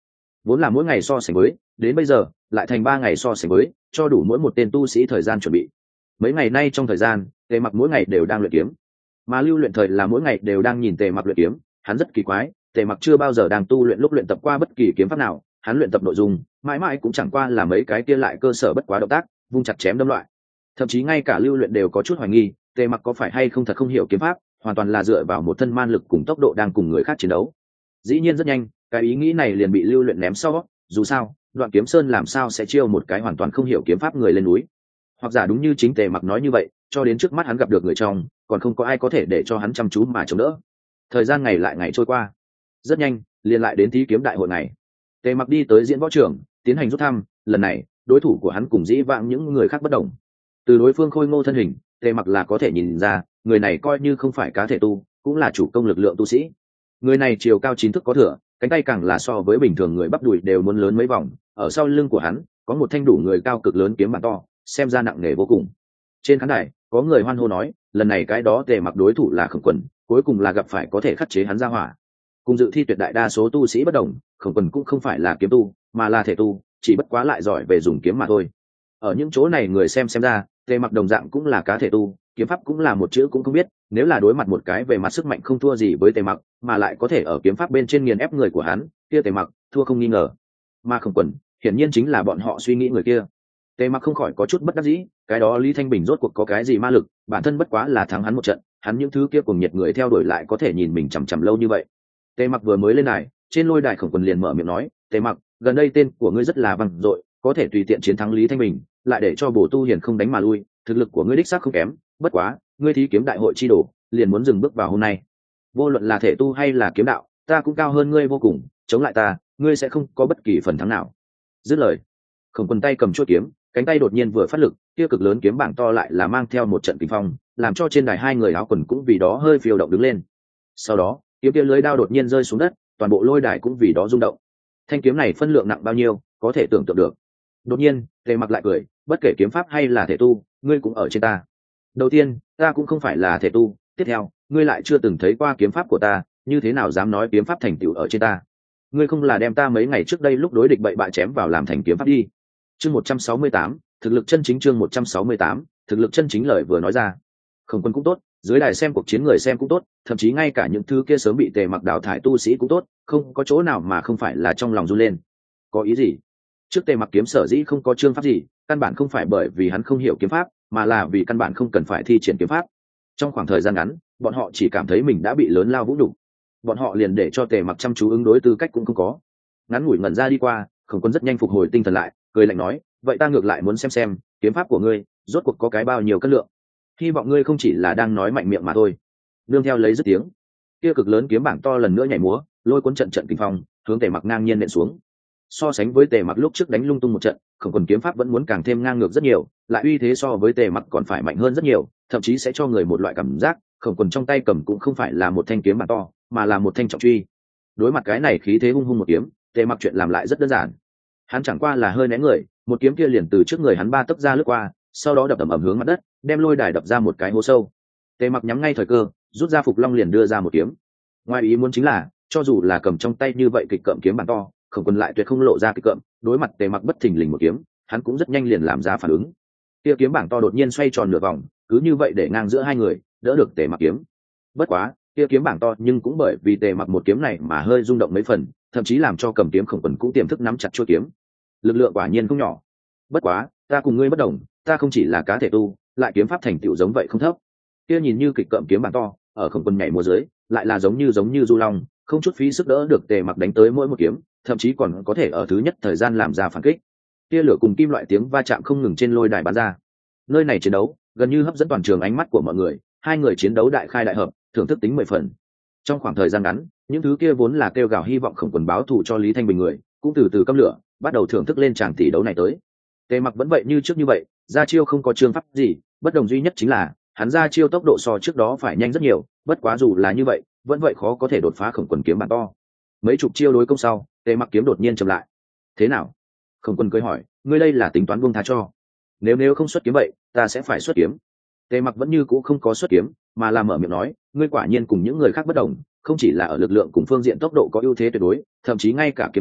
vốn là mỗi ngày so sánh với, đến bây giờ lại thành ba ngày so sánh với, cho đủ mỗi một tên tu sĩ thời gian chuẩn bị. Mấy ngày nay trong thời gian, Tề Mặc mỗi ngày đều đang luyện kiếm, mà Lưu Luyện Thời là mỗi ngày đều đang nhìn Tề Mặc luyện kiếm. Hắn rất kỳ quái, Tề Mặc chưa bao giờ đang tu luyện lúc luyện tập qua bất kỳ kiếm pháp nào, hắn luyện tập nội dung mãi mãi cũng chẳng qua là mấy cái kia lại cơ sở bất quá động tác, vung chặt chém đâm loại. Thậm chí ngay cả Lưu Luyện đều có chút hoài nghi, Tề Mặc có phải hay không thật không hiểu kiếm pháp, hoàn toàn là dựa vào một thân man lực cùng tốc độ đang cùng người khác chiến đấu. Dĩ nhiên rất nhanh, cái ý nghĩ này liền bị Lưu Luyện ném sau. Dù sao, Đoạn Kiếm Sơn làm sao sẽ chiêu một cái hoàn toàn không hiểu kiếm pháp người lên núi? Hoặc giả đúng như chính Tề Mặc nói như vậy, cho đến trước mắt hắn gặp được người trong, còn không có ai có thể để cho hắn chăm chú mà chống đỡ. Thời gian ngày lại ngày trôi qua, rất nhanh liền lại đến thí kiếm đại hội này. Tề Mặc đi tới diễn võ trường tiến hành rút thăm. Lần này đối thủ của hắn cùng dĩ vãng những người khác bất đồng. Từ đối phương khôi ngô thân hình, Tề Mặc là có thể nhìn ra người này coi như không phải cá thể tu, cũng là chủ công lực lượng tu sĩ. Người này chiều cao chín thước có thừa, cánh tay càng là so với bình thường người bắp đùi đều muốn lớn mấy vòng. Ở sau lưng của hắn có một thanh đủ người cao cực lớn kiếm bản to, xem ra nặng nề vô cùng. Trên khán đài có người hoan hô nói, lần này cái đó Tề Mặc đối thủ là Khổng Quần, cuối cùng là gặp phải có thể khắc chế hắn ra hỏa. Cùng dự thi tuyệt đại đa số tu sĩ bất đồng, Khổng Quần cũng không phải là kiếm tu, mà là thể tu, chỉ bất quá lại giỏi về dùng kiếm mà thôi. Ở những chỗ này người xem xem ra, Tề Mặc đồng dạng cũng là cá thể tu, kiếm pháp cũng là một chữ cũng không biết. Nếu là đối mặt một cái về mặt sức mạnh không thua gì với Tề Mặc, mà lại có thể ở kiếm pháp bên trên nghiền ép người của hắn, kia Tề Mặc thua không nghi ngờ. Mà Khổng Quần hiển nhiên chính là bọn họ suy nghĩ người kia. Tề Mặc không khỏi có chút bất đắc dĩ, cái đó Lý Thanh Bình rốt cuộc có cái gì ma lực, bản thân bất quá là thắng hắn một trận, hắn những thứ kia cùng nhiệt người theo đuổi lại có thể nhìn mình chằm chằm lâu như vậy. Tề Mặc vừa mới lên đài, trên lôi đài Khổng Quần liền mở miệng nói, Tề Mặc, gần đây tên của ngươi rất là vang dội, có thể tùy tiện chiến thắng Lý Thanh Bình, lại để cho Bổ Tu Hiền không đánh mà lui, thực lực của ngươi đích xác không kém, bất quá, ngươi thí kiếm đại hội chi đổ, liền muốn dừng bước vào hôm nay. Vô luận là thể tu hay là kiếm đạo, ta cũng cao hơn ngươi vô cùng, chống lại ta, ngươi sẽ không có bất kỳ phần thắng nào. Dứt lời, Khổng Quần tay cầm chuôi kiếm, cánh tay đột nhiên vừa phát lực, kia cực lớn kiếm bảng to lại là mang theo một trận kinh phong, làm cho trên đài hai người áo quần cũng vì đó hơi phiêu động đứng lên. Sau đó, kiếm kia lưới đao đột nhiên rơi xuống đất, toàn bộ lôi đài cũng vì đó rung động. Thanh kiếm này phân lượng nặng bao nhiêu, có thể tưởng tượng được. Đột nhiên, Tề Mặc lại cười, bất kể kiếm pháp hay là thể tu, ngươi cũng ở trên ta. Đầu tiên, ta cũng không phải là thể tu, tiếp theo, ngươi lại chưa từng thấy qua kiếm pháp của ta, như thế nào dám nói kiếm pháp thành tựu ở trên ta? Ngươi không là đem ta mấy ngày trước đây lúc đối địch bậy bạ chém vào làm thành kiếm pháp đi? Chương một trăm sáu mươi tám, thực lực chân chính. Chương một trăm sáu mươi tám, thực lực chân chính. Lời vừa nói ra, Khổng Quân cũng tốt, dưới đài xem cuộc chiến người xem cũng tốt, thậm chí ngay cả những thứ kia sớm bị Tề Mặc đào thải tu sĩ cũng tốt, không có chỗ nào mà không phải là trong lòng run lên. Có ý gì? Trước Tề Mặc kiếm sở dĩ không có chương pháp gì, căn bản không phải bởi vì hắn không hiểu kiếm pháp, mà là vì căn bản không cần phải thi triển kiếm pháp. Trong khoảng thời gian ngắn, bọn họ chỉ cảm thấy mình đã bị lớn lao vũ nhục, bọn họ liền để cho Tề Mặc chăm chú ứng đối tư cách cũng không có. Ngắn ngủi ngẩn ra đi qua, Khổng Quân rất nhanh phục hồi tinh thần lại, cười lạnh nói, vậy ta ngược lại muốn xem xem kiếm pháp của ngươi rốt cuộc có cái bao nhiêu cân lượng, hy vọng ngươi không chỉ là đang nói mạnh miệng mà thôi. Nương theo lấy dứt tiếng, kia cực lớn kiếm bảng to lần nữa nhảy múa, lôi cuốn trận trận kinh phong, hướng Tề Mặc ngang nhiên nện xuống. So sánh với Tề Mặc lúc trước đánh lung tung một trận, Khổng Quân kiếm pháp vẫn muốn càng thêm ngang ngược rất nhiều, lại uy thế so với Tề Mặc còn phải mạnh hơn rất nhiều, thậm chí sẽ cho người một loại cảm giác Khổng Quân trong tay cầm cũng không phải là một thanh kiếm bảng to, mà là một thanh trọng truy. Đối mặt cái này khí thế hung hung một kiếm, Tề Mặc chuyện làm lại rất đơn giản, hắn chẳng qua là hơi né người, một kiếm kia liền từ trước người hắn ba tấc ra lướt qua, sau đó đập ầm ầm hướng mặt đất, đem lôi đài đập ra một cái hố sâu. Tề Mặc nhắm ngay thời cơ, rút ra Phục Long liền đưa ra một kiếm. Ngoài ý muốn chính là, cho dù là cầm trong tay như vậy kịch cộm kiếm bản to, Khổng Quân lại tuyệt không lộ ra kịch cộm, đối mặt Tề Mặc bất thình lình một kiếm, hắn cũng rất nhanh liền làm ra phản ứng. Kia kiếm bảng to đột nhiên xoay tròn nửa vòng, cứ như vậy để ngang giữa hai người, đỡ được Tề Mặc kiếm. Bất quá, kia kiếm bảng to nhưng cũng bởi vì Tề Mặc một kiếm này mà hơi rung động mấy phần, thậm chí làm cho cầm kiếm Khổng Quân cũng tiềm thức nắm chặt chuôi kiếm. Lực lượng quả nhiên không nhỏ. Bất quá, ta cùng ngươi bất đồng, ta không chỉ là cá thể tu, lại kiếm pháp thành tựu giống vậy không thấp. Kia nhìn như kịch cộm kiếm bảng to, ở Khổng Quân nhảy múa dưới, lại là giống như giống như du long, không chút phí sức đỡ được Tề Mặc đánh tới mỗi một kiếm, thậm chí còn có thể ở thứ nhất thời gian làm ra phản kích. Tia lửa cùng kim loại tiếng va chạm không ngừng trên lôi đài bắn ra. Nơi này chiến đấu gần như hấp dẫn toàn trường ánh mắt của mọi người, hai người chiến đấu đại khai đại hợp, thưởng thức tính mười phần. Trong khoảng thời gian ngắn, những thứ kia vốn là kêu gào hy vọng Khổng Quân báo thù cho Lý Thanh Bình người, cũng từ từ câm lửa, bắt đầu thưởng thức lên tràng tỷ đấu này tới. Tề Mặc vẫn vậy như trước như vậy, ra chiêu không có chương pháp gì, bất đồng duy nhất chính là hắn ra chiêu tốc độ so trước đó phải nhanh rất nhiều, bất quá dù là như vậy, vẫn vậy khó có thể đột phá Khổng Quân kiếm bản to. Mấy chục chiêu đối công sau, Tề Mặc kiếm đột nhiên chậm lại. Thế nào? Khổng Quân cười hỏi, ngươi đây là tính toán buông tha cho? Nếu nếu không xuất kiếm vậy, ta sẽ phải xuất kiếm. Tề Mặc vẫn như cũ không có xuất kiếm, mà là mở miệng nói, ngươi quả nhiên cùng những người khác bất đồng, không chỉ là ở lực lượng cùng phương diện tốc độ có ưu thế tuyệt đối, thậm chí ngay cả kiếm pháp,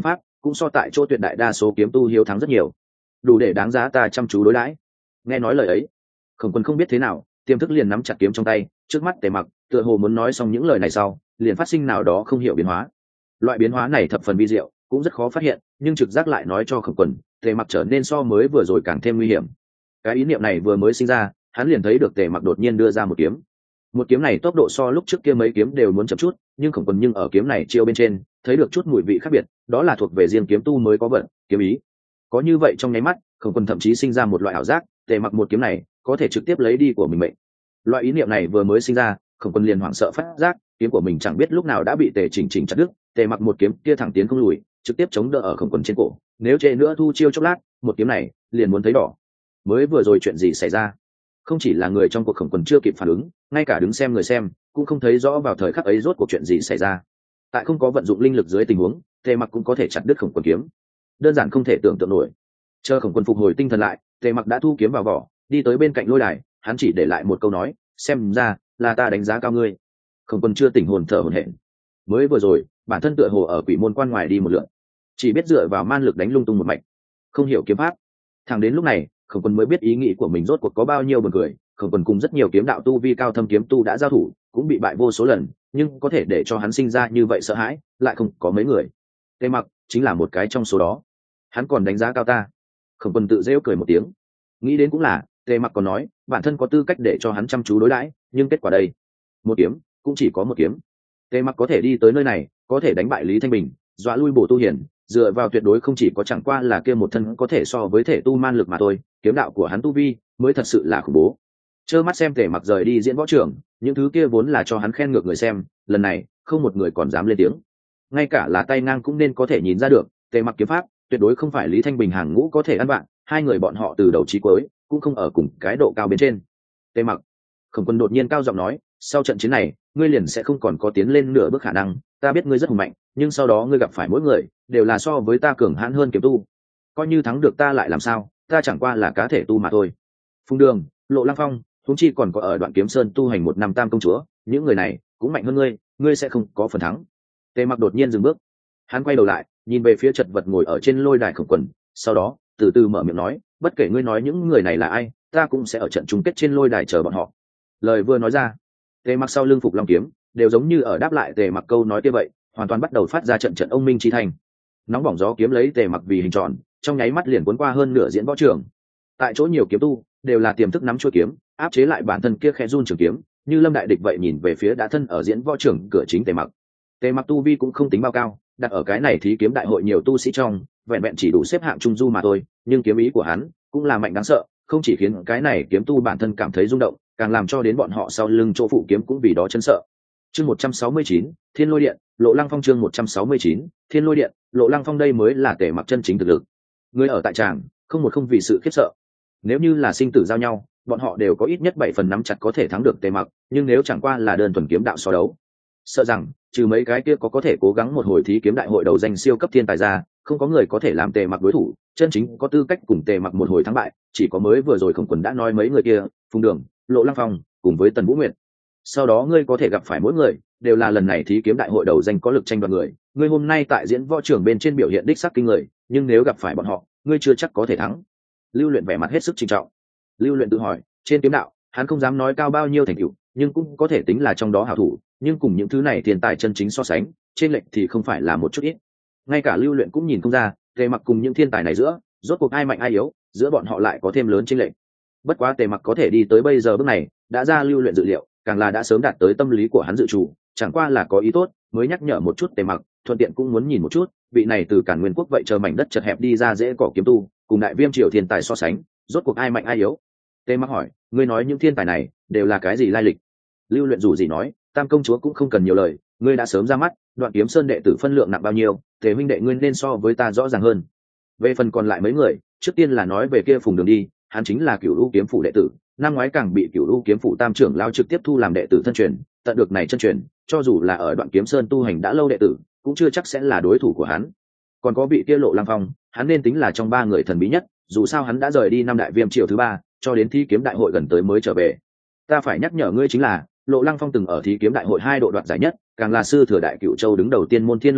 cũng so tại chỗ tuyệt đại đa số kiếm tu hiếu thắng rất nhiều, đủ để đáng giá ta chăm chú đối đãi. Nghe nói lời ấy, Khổng Quân không biết thế nào, tiềm thức liền nắm chặt kiếm trong tay, trước mắt Tề Mặc tựa hồ muốn nói xong những lời này sau, liền phát sinh nào đó không hiểu biến hóa. Loại biến hóa này thập phần vi diệu, cũng rất khó phát hiện, nhưng trực giác lại nói cho Khổng Quân, Tề Mặc trở nên so mới vừa rồi càng thêm nguy hiểm. Cái ý niệm này vừa mới sinh ra, hắn liền thấy được Tề Mặc đột nhiên đưa ra một kiếm. Một kiếm này tốc độ so lúc trước kia mấy kiếm đều muốn chậm chút, nhưng Khổng Quân nhưng ở kiếm này chiêu bên trên, thấy được chút mùi vị khác biệt, đó là thuộc về riêng kiếm tu mới có vận, kiếm ý. Có như vậy trong nháy mắt, Khổng Quân thậm chí sinh ra một loại ảo giác, Tề Mặc một kiếm này có thể trực tiếp lấy đi của mình mệnh. Loại ý niệm này vừa mới sinh ra, Khổng Quân liền hoảng sợ phát giác, kiếm của mình chẳng biết lúc nào đã bị Tề Chỉnh Chỉnh chặt đứt, Tề Mặc một kiếm kia thẳng tiến không lùi, trực tiếp chống đỡ ở Khổng Quân trên cổ, nếu trễ nữa thu chiêu chốc lát, một kiếm này liền muốn thấy đỏ. Mới vừa rồi chuyện gì xảy ra? Không chỉ là người trong cuộc Khổng Quân chưa kịp phản ứng, ngay cả đứng xem người xem cũng không thấy rõ vào thời khắc ấy rốt cuộc chuyện gì xảy ra. Tại không có vận dụng linh lực dưới tình huống, Tề Mặc cũng có thể chặt đứt Khổng Quân kiếm, đơn giản không thể tưởng tượng nổi. Chờ Khổng Quân phục hồi tinh thần lại, Tề Mặc đã thu kiếm vào vỏ, đi tới bên cạnh lôi đài, hắn chỉ để lại một câu nói, xem ra là ta đánh giá cao ngươi. Khổng Quân chưa tỉnh hồn thở hổn hển. Mới vừa rồi bản thân tựa hồ ở quỷ môn quan ngoài đi một lượt, chỉ biết dựa vào man lực đánh lung tung một mạch, không hiểu kiếm pháp. Thẳng đến lúc này Khổng Quân mới biết ý nghĩ của mình rốt cuộc có bao nhiêu buồn cười. Khổng Quân cùng rất nhiều kiếm đạo tu vi cao thâm kiếm tu đã giao thủ, cũng bị bại vô số lần, nhưng có thể để cho hắn sinh ra như vậy sợ hãi lại không có mấy người. Tề Mặc chính là một cái trong số đó. Hắn còn đánh giá cao ta. Khổng Quân tự rêu cười một tiếng, nghĩ đến cũng là, Tề Mặc còn nói bản thân có tư cách để cho hắn chăm chú đối đãi, nhưng kết quả đây, một kiếm cũng chỉ có một kiếm. Tề Mặc có thể đi tới nơi này, có thể đánh bại Lý Thanh Bình, dọa lui Bổ Tu Hiển, dựa vào tuyệt đối không chỉ có chẳng qua là kia một thân có thể so với thể tu man lực mà thôi, kiếm đạo của hắn tu vi mới thật sự là khủng bố. Trơ mắt xem Tề Mặc rời đi diễn võ trường, những thứ kia vốn là cho hắn khen ngược người xem, lần này không một người còn dám lên tiếng. Ngay cả là tay ngang cũng nên có thể nhìn ra được, Tề Mặc kiếm pháp tuyệt đối không phải Lý Thanh Bình hàng ngũ có thể ăn bạn, hai người bọn họ từ đầu chí cuối cũng không ở cùng cái độ cao bên trên. Tề Mặc, Khổng Quân đột nhiên cao giọng nói, sau trận chiến này ngươi liền sẽ không còn có tiến lên nửa bước khả năng, ta biết ngươi rất hùng mạnh, nhưng sau đó ngươi gặp phải mỗi người đều là so với ta cường hãn hơn kiếm tu, coi như thắng được ta lại làm sao, ta chẳng qua là cá thể tu mà thôi. Phùng Đường, Lộ Lăng Phong, huống chi còn có ở Đoạn Kiếm Sơn tu hành một năm Tam công chúa, những người này cũng mạnh hơn ngươi, ngươi sẽ không có phần thắng. Tề Mặc đột nhiên dừng bước, hắn quay đầu lại nhìn về phía chật vật ngồi ở trên lôi đài Khổng Quân, sau đó từ từ mở miệng nói, bất kể ngươi nói những người này là ai, ta cũng sẽ ở trận chung kết trên lôi đài chờ bọn họ. Lời vừa nói ra, Tề Mặc sau lưng Phục Long kiếm đều giống như ở đáp lại Tề Mặc câu nói kia vậy, hoàn toàn bắt đầu phát ra trận trận ông minh chi thành. Nóng bỏng gió kiếm lấy Tề Mặc vì hình tròn, trong nháy mắt liền cuốn qua hơn nửa diễn võ trường. Tại chỗ nhiều kiếm tu đều là tiềm thức nắm chuôi kiếm, áp chế lại bản thân kia khẽ run trường kiếm, như lâm đại địch vậy nhìn về phía đã thân ở diễn võ trường cửa chính Tề Mặc. Tề Mặc tu vi cũng không tính bao cao, đặt ở cái này thí kiếm đại hội nhiều tu sĩ trong, vẹn vẹn chỉ đủ xếp hạng trung du mà thôi, nhưng kiếm ý của hắn cũng là mạnh đáng sợ, không chỉ khiến cái này kiếm tu bản thân cảm thấy rung động, càng làm cho đến bọn họ sau lưng chỗ phụ kiếm cũng vì đó chấn sợ. Chương một trăm sáu mươi chín, Thiên Lôi Điện, Lộ Lăng Phong chương một trăm sáu mươi chín, Thiên Lôi Điện, Lộ Lăng Phong đây mới là Tề Mặc chân chính thực lực. Người ở tại tràng, không một không vì sự khiếp sợ. Nếu như là sinh tử giao nhau, bọn họ đều có ít nhất bảy phần nắm chặt có thể thắng được Tề Mặc, nhưng nếu chẳng qua là đơn thuần kiếm đạo so đấu, sợ rằng trừ mấy cái kia có có thể cố gắng một hồi thí kiếm đại hội đầu danh siêu cấp thiên tài ra, không có người có thể làm Tề Mặc đối thủ, chân chính có tư cách cùng Tề Mặc một hồi thắng bại, chỉ có mới vừa rồi Khổng Quân đã nói mấy người kia, Phùng Đường, Lộ Lăng Phong cùng với Tần Vũ Nguyệt. Sau đó ngươi có thể gặp phải mỗi người đều là lần này thí kiếm đại hội đầu danh có lực tranh đoạt người, ngươi hôm nay tại diễn võ trường bên trên biểu hiện đích sắc kinh người, nhưng nếu gặp phải bọn họ, ngươi chưa chắc có thể thắng. Lưu Luyện vẻ mặt hết sức trinh trọng. Lưu Luyện tự hỏi, trên kiếm đạo, hắn không dám nói cao bao nhiêu thành tựu, nhưng cũng có thể tính là trong đó hảo thủ, nhưng cùng những thứ này tiền tài chân chính so sánh, trên lệch thì không phải là một chút ít. Ngay cả Lưu Luyện cũng nhìn không ra, Tề Mặc cùng những thiên tài này giữa, rốt cuộc ai mạnh ai yếu, giữa bọn họ lại có thêm lớn chênh lệch. Bất quá Tề Mặc có thể đi tới bây giờ bước này, đã ra Lưu Luyện dự liệu, càng là đã sớm đạt tới tâm lý của hắn dự chủ, chẳng qua là có ý tốt, mới nhắc nhở một chút Tề Mặc, thuận tiện cũng muốn nhìn một chút, vị này từ Càn Nguyên quốc vậy chờ mảnh đất chật hẹp đi ra dễ cỏ kiếm tu, cùng Đại Viêm triều thiên tài so sánh, rốt cuộc ai mạnh ai yếu. Tề Mặc hỏi, ngươi nói những thiên tài này đều là cái gì lai lịch? Lưu Luyện dù gì nói, Tam công chúa cũng không cần nhiều lời, ngươi đã sớm ra mắt, Đoạn Kiếm Sơn đệ tử phân lượng nặng bao nhiêu, Tề huynh đệ ngươi nên so với ta rõ ràng hơn. Về phần còn lại mấy người, trước tiên là nói về kia Phùng Đường đi, hắn chính là Cửu U kiếm phủ đệ tử, năm ngoái càng bị Cửu U kiếm phủ tam trưởng lao trực tiếp thu làm đệ tử thân truyền, tận được này chân truyền, cho dù là ở Đoạn Kiếm Sơn tu hành đã lâu đệ tử, cũng chưa chắc sẽ là đối thủ của hắn. Còn có vị kia Lộ Lăng Phong, hắn nên tính là trong ba người thần bí nhất, dù sao hắn đã rời đi năm Đại Viêm triều thứ ba, cho đến thi kiếm đại hội gần tới mới trở về. Ta phải nhắc nhở ngươi chính là, Lộ Lăng Phong từng ở thí kiếm đại hội hai độ đoạt giải nhất, càng là sư thừa đại Cửu Châu đứng đầu tiên môn Thiên Lôi Điện,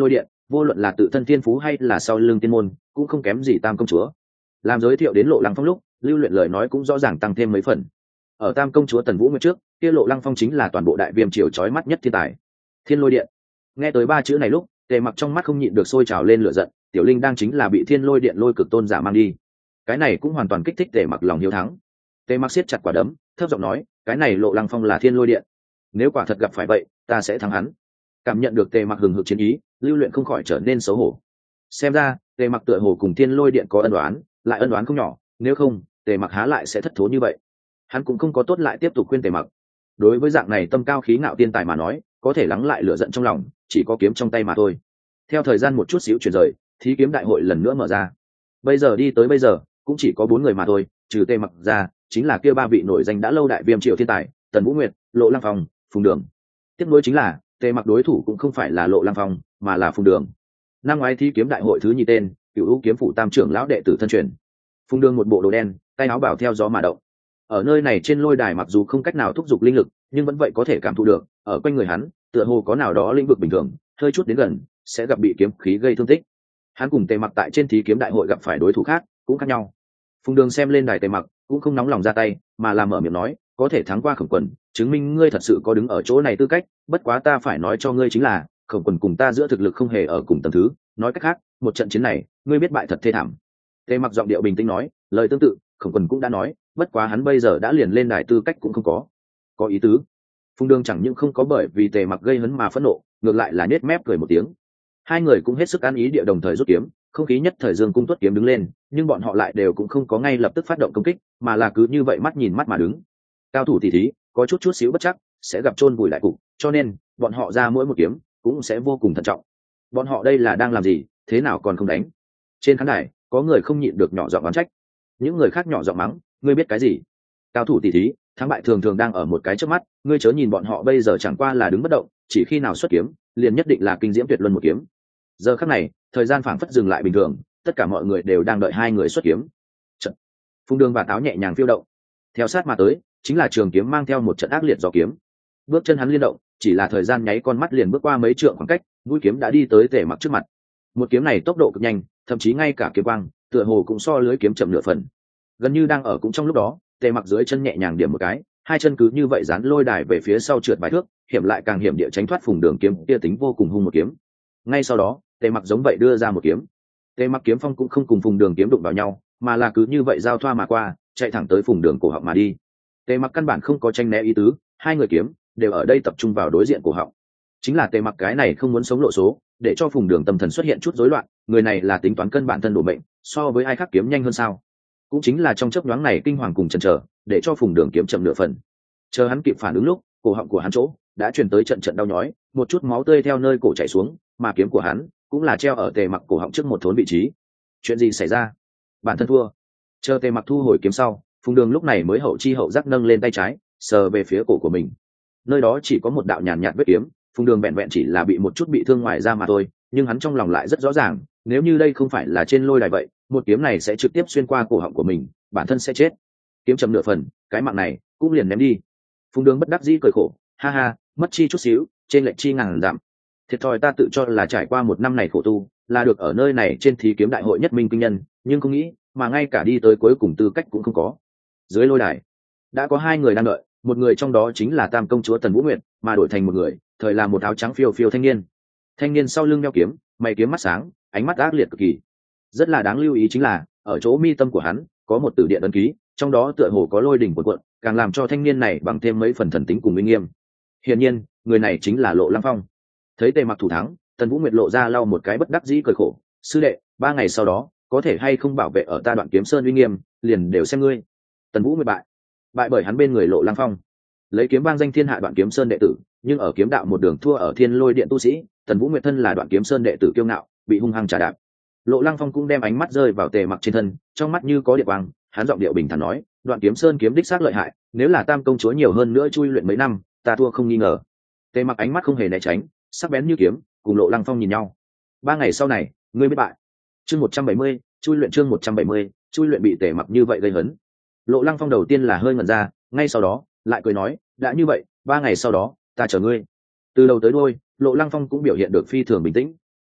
vô luận là tự thân tiên phú hay là sau lưng tiên môn cũng không kém gì tam công chúa. Làm giới thiệu đến Lộ Lăng Phong lúc, lưu luyện lời nói cũng rõ ràng tăng thêm mấy phần. Ở tam công chúa Tần Vũ Nguyệt trước, kia Lộ Lăng Phong chính là toàn bộ đại viêm triều chói mắt nhất thiên tài. Thiên Lôi Điện. Nghe tới ba chữ này lúc, Tề Mặc trong mắt không nhịn được sôi trào lên lửa giận, tiểu linh đang chính là bị Thiên Lôi Điện lôi cực tôn giả mang đi. Cái này cũng hoàn toàn kích thích Tề Mặc lòng hiếu thắng. Tề Mặc siết chặt quả đấm, thấp giọng nói, cái này Lộ Lăng Phong là Thiên Lôi Điện, nếu quả thật gặp phải vậy, ta sẽ thắng hắn. Cảm nhận được Tề Mặc hừng hực chiến ý, lưu luyện không khỏi trở nên xấu hổ. Xem ra, Tề Mặc tựa hồ cùng Thiên Lôi Điện có ân oán, lại ân oán không nhỏ, nếu không, Tề Mặc há lại sẽ thất thố như vậy. Hắn cũng không có tốt lại tiếp tục khuyên Tề Mặc. Đối với dạng này tâm cao khí ngạo tiên tài mà nói, có thể lắng lại lửa giận trong lòng, chỉ có kiếm trong tay mà thôi. Theo thời gian một chút xíu chuyển rời, thí kiếm đại hội lần nữa mở ra. Bây giờ đi tới bây giờ, cũng chỉ có bốn người mà thôi, trừ Tề Mặc ra, chính là kia ba vị nổi danh đã lâu đại viêm triều thiên tài, Tần Vũ Nguyệt, Lộ Lăng Phong, Phùng Đường. Tiếp nối chính là, Tề Mặc đối thủ cũng không phải là Lộ Lăng Phong, mà là Phùng Đường. Năm ngoái thí kiếm đại hội thứ nhì tên, Cửu U kiếm phủ tam trưởng lão đệ tử thân truyền. Phùng Đường một bộ đồ đen, tay áo bảo theo gió mà động. Ở nơi này trên lôi đài mặc dù không cách nào thúc giục linh lực, nhưng vẫn vậy có thể cảm thụ được, ở quanh người hắn, tựa hồ có nào đó lĩnh vực bình thường, hơi chút đến gần, sẽ gặp bị kiếm khí gây thương tích. Hắn cùng Tề Mặc tại trên thí kiếm đại hội gặp phải đối thủ khác, cũng khác nhau. Phùng Đường xem lên đài Tề Mặc, cũng không nóng lòng ra tay, mà là mở miệng nói, có thể thắng qua Khổng Quần, chứng minh ngươi thật sự có đứng ở chỗ này tư cách, bất quá ta phải nói cho ngươi chính là, Khổng Quần cùng ta giữa thực lực không hề ở cùng tầng thứ, nói cách khác, một trận chiến này, ngươi biết bại thật thê thảm. Tề Mặc giọng điệu bình tĩnh nói, lời tương tự, Khổng Quần cũng đã nói, bất quá hắn bây giờ đã liền lên đài tư cách cũng không có. Có ý tứ. Phùng Đường chẳng những không có bởi vì Tề Mặc gây hấn mà phẫn nộ, ngược lại là nhếch mép cười một tiếng. Hai người cũng hết sức ăn ý địa đồng thời rút kiếm, không khí nhất thời dương cung tuất kiếm đứng lên, nhưng bọn họ lại đều cũng không có ngay lập tức phát động công kích, mà là cứ như vậy mắt nhìn mắt mà đứng. Cao thủ tỷ thí, có chút chút xíu bất chắc, sẽ gặp chôn vùi lại cục, cho nên bọn họ ra mỗi một kiếm cũng sẽ vô cùng thận trọng. Bọn họ đây là đang làm gì, thế nào còn không đánh? Trên khán đài, có người không nhịn được nhỏ giọng oán trách. Những người khác nhỏ giọng mắng, ngươi biết cái gì? Cao thủ tỷ thí, thắng bại thường thường đang ở một cái trước mắt, ngươi chớ nhìn bọn họ bây giờ chẳng qua là đứng bất động, chỉ khi nào xuất kiếm, liền nhất định là kinh diễm tuyệt luân một kiếm. Giờ khắc này, thời gian phảng phất dừng lại bình thường, tất cả mọi người đều đang đợi hai người xuất kiếm. Trận. Phùng Đường và Táo nhẹ nhàng phiêu động, theo sát mà tới, chính là trường kiếm mang theo một trận ác liệt gió kiếm. Bước chân hắn liên động, chỉ là thời gian nháy con mắt liền bước qua mấy trượng khoảng cách, mũi kiếm đã đi tới Tề Mặc trước mặt. Một kiếm này tốc độ cực nhanh, thậm chí ngay cả kiếm quang, tựa hồ cũng so lưới kiếm chậm nửa phần. Gần như đang ở cũng trong lúc đó, Tề Mặc dưới chân nhẹ nhàng điểm một cái, hai chân cứ như vậy dán lôi đài về phía sau trượt vài thước, hiểm lại càng hiểm địa tránh thoát Phùng Đường kiếm kia tính vô cùng hung một kiếm. Ngay sau đó, Tề Mặc giống vậy đưa ra một kiếm. Tề Mặc kiếm phong cũng không cùng Phùng Đường kiếm đụng vào nhau, mà là cứ như vậy giao thoa mà qua, chạy thẳng tới Phùng Đường cổ họng mà đi. Tề Mặc căn bản không có tranh né ý tứ, hai người kiếm đều ở đây tập trung vào đối diện cổ họng. Chính là Tề Mặc cái này không muốn sống lộ số, để cho Phùng Đường tâm thần xuất hiện chút rối loạn, người này là tính toán cân bản thân đổ mệnh, so với ai khác kiếm nhanh hơn sao? Cũng chính là trong chớp nhoáng này kinh hoàng cùng chần chờ, để cho Phùng Đường kiếm chậm nửa phần. Chờ hắn kịp phản ứng lúc, cổ họng của hắn chỗ đã truyền tới trận trận đau nhói, một chút máu tươi theo nơi cổ chảy xuống, mà kiếm của hắn cũng là treo ở Tề Mặc cổ họng trước một thốn vị trí. Chuyện gì xảy ra? Bản thân thua. Chờ Tề Mặc thu hồi kiếm sau, Phùng Đường lúc này mới hậu chi hậu giác nâng lên tay trái, sờ về phía cổ của mình. Nơi đó chỉ có một đạo nhàn nhạt vết kiếm, Phùng Đường vẹn vẹn chỉ là bị một chút bị thương ngoài da mà thôi, nhưng hắn trong lòng lại rất rõ ràng, nếu như đây không phải là trên lôi đài vậy, một kiếm này sẽ trực tiếp xuyên qua cổ họng của mình, bản thân sẽ chết. Kiếm chậm nửa phần, cái mạng này cũng liền ném đi. Phùng Đường bất đắc dĩ cười khổ, ha ha, mất chi chút xíu, trên lệnh chi ngàn dặm. Thiệt thòi ta tự cho là trải qua một năm này khổ tu, là được ở nơi này trên thí kiếm đại hội nhất minh kinh nhân, nhưng không nghĩ, mà ngay cả đi tới cuối cùng tư cách cũng không có. Dưới lôi đài, đã có hai người đang đợi, một người trong đó chính là Tam công chúa Tần Vũ Nguyệt, mà đổi thành một người, thời là một áo trắng phiêu phiêu thanh niên. Thanh niên sau lưng đeo kiếm, mày kiếm mắt sáng, ánh mắt ác liệt cực kỳ. Rất là đáng lưu ý chính là, ở chỗ mi tâm của hắn có một tử điện ấn ký, trong đó tựa hồ có lôi đỉnh cuộn cuộn, càng làm cho thanh niên này bằng thêm mấy phần thần tính cùng uy nghiêm. Hiển nhiên, người này chính là Lộ Lăng Phong. Thấy Tề Mặc thủ thắng, Tần Vũ Nguyệt lộ ra lau một cái bất đắc dĩ cười khổ, sư đệ, ba ngày sau đó, có thể hay không bảo vệ ở ta Đoạn Kiếm Sơn uy nghiêm, liền đều xem ngươi. Tần Vũ Nguyệt bại, bại bởi hắn bên người Lộ Lăng Phong, lấy kiếm vang danh thiên hạ Đoạn Kiếm Sơn đệ tử, nhưng ở kiếm đạo một đường thua ở Thiên Lôi Điện tu sĩ, Tần Vũ Nguyệt thân là Đoạn Kiếm Sơn đệ tử kiêu ngạo, bị hung hăng trả đạp. Lộ Lăng Phong cũng đem ánh mắt rơi vào Tề Mặc trên thân, trong mắt như có điện quang, hắn giọng điệu bình thản nói, Đoạn Kiếm Sơn kiếm đích xác lợi hại, nếu là Tam công chúa nhiều hơn nữa chui luyện mấy năm, ta thua không nghi ngờ. Tề Mặc ánh mắt không hề né tránh, sắc bén như kiếm, cùng Lộ Lăng Phong nhìn nhau. Ba ngày sau này, ngươi biết bại. Chương một trăm bảy mươi, chui luyện chương một trăm bảy mươi, chui luyện bị Tề Mặc như vậy gây hấn. Lộ Lăng Phong đầu tiên là hơi ngẩn ra, ngay sau đó, lại cười nói, đã như vậy, ba ngày sau đó, ta chờ ngươi. Từ đầu tới đuôi, Lộ Lăng Phong cũng biểu hiện được phi thường bình tĩnh.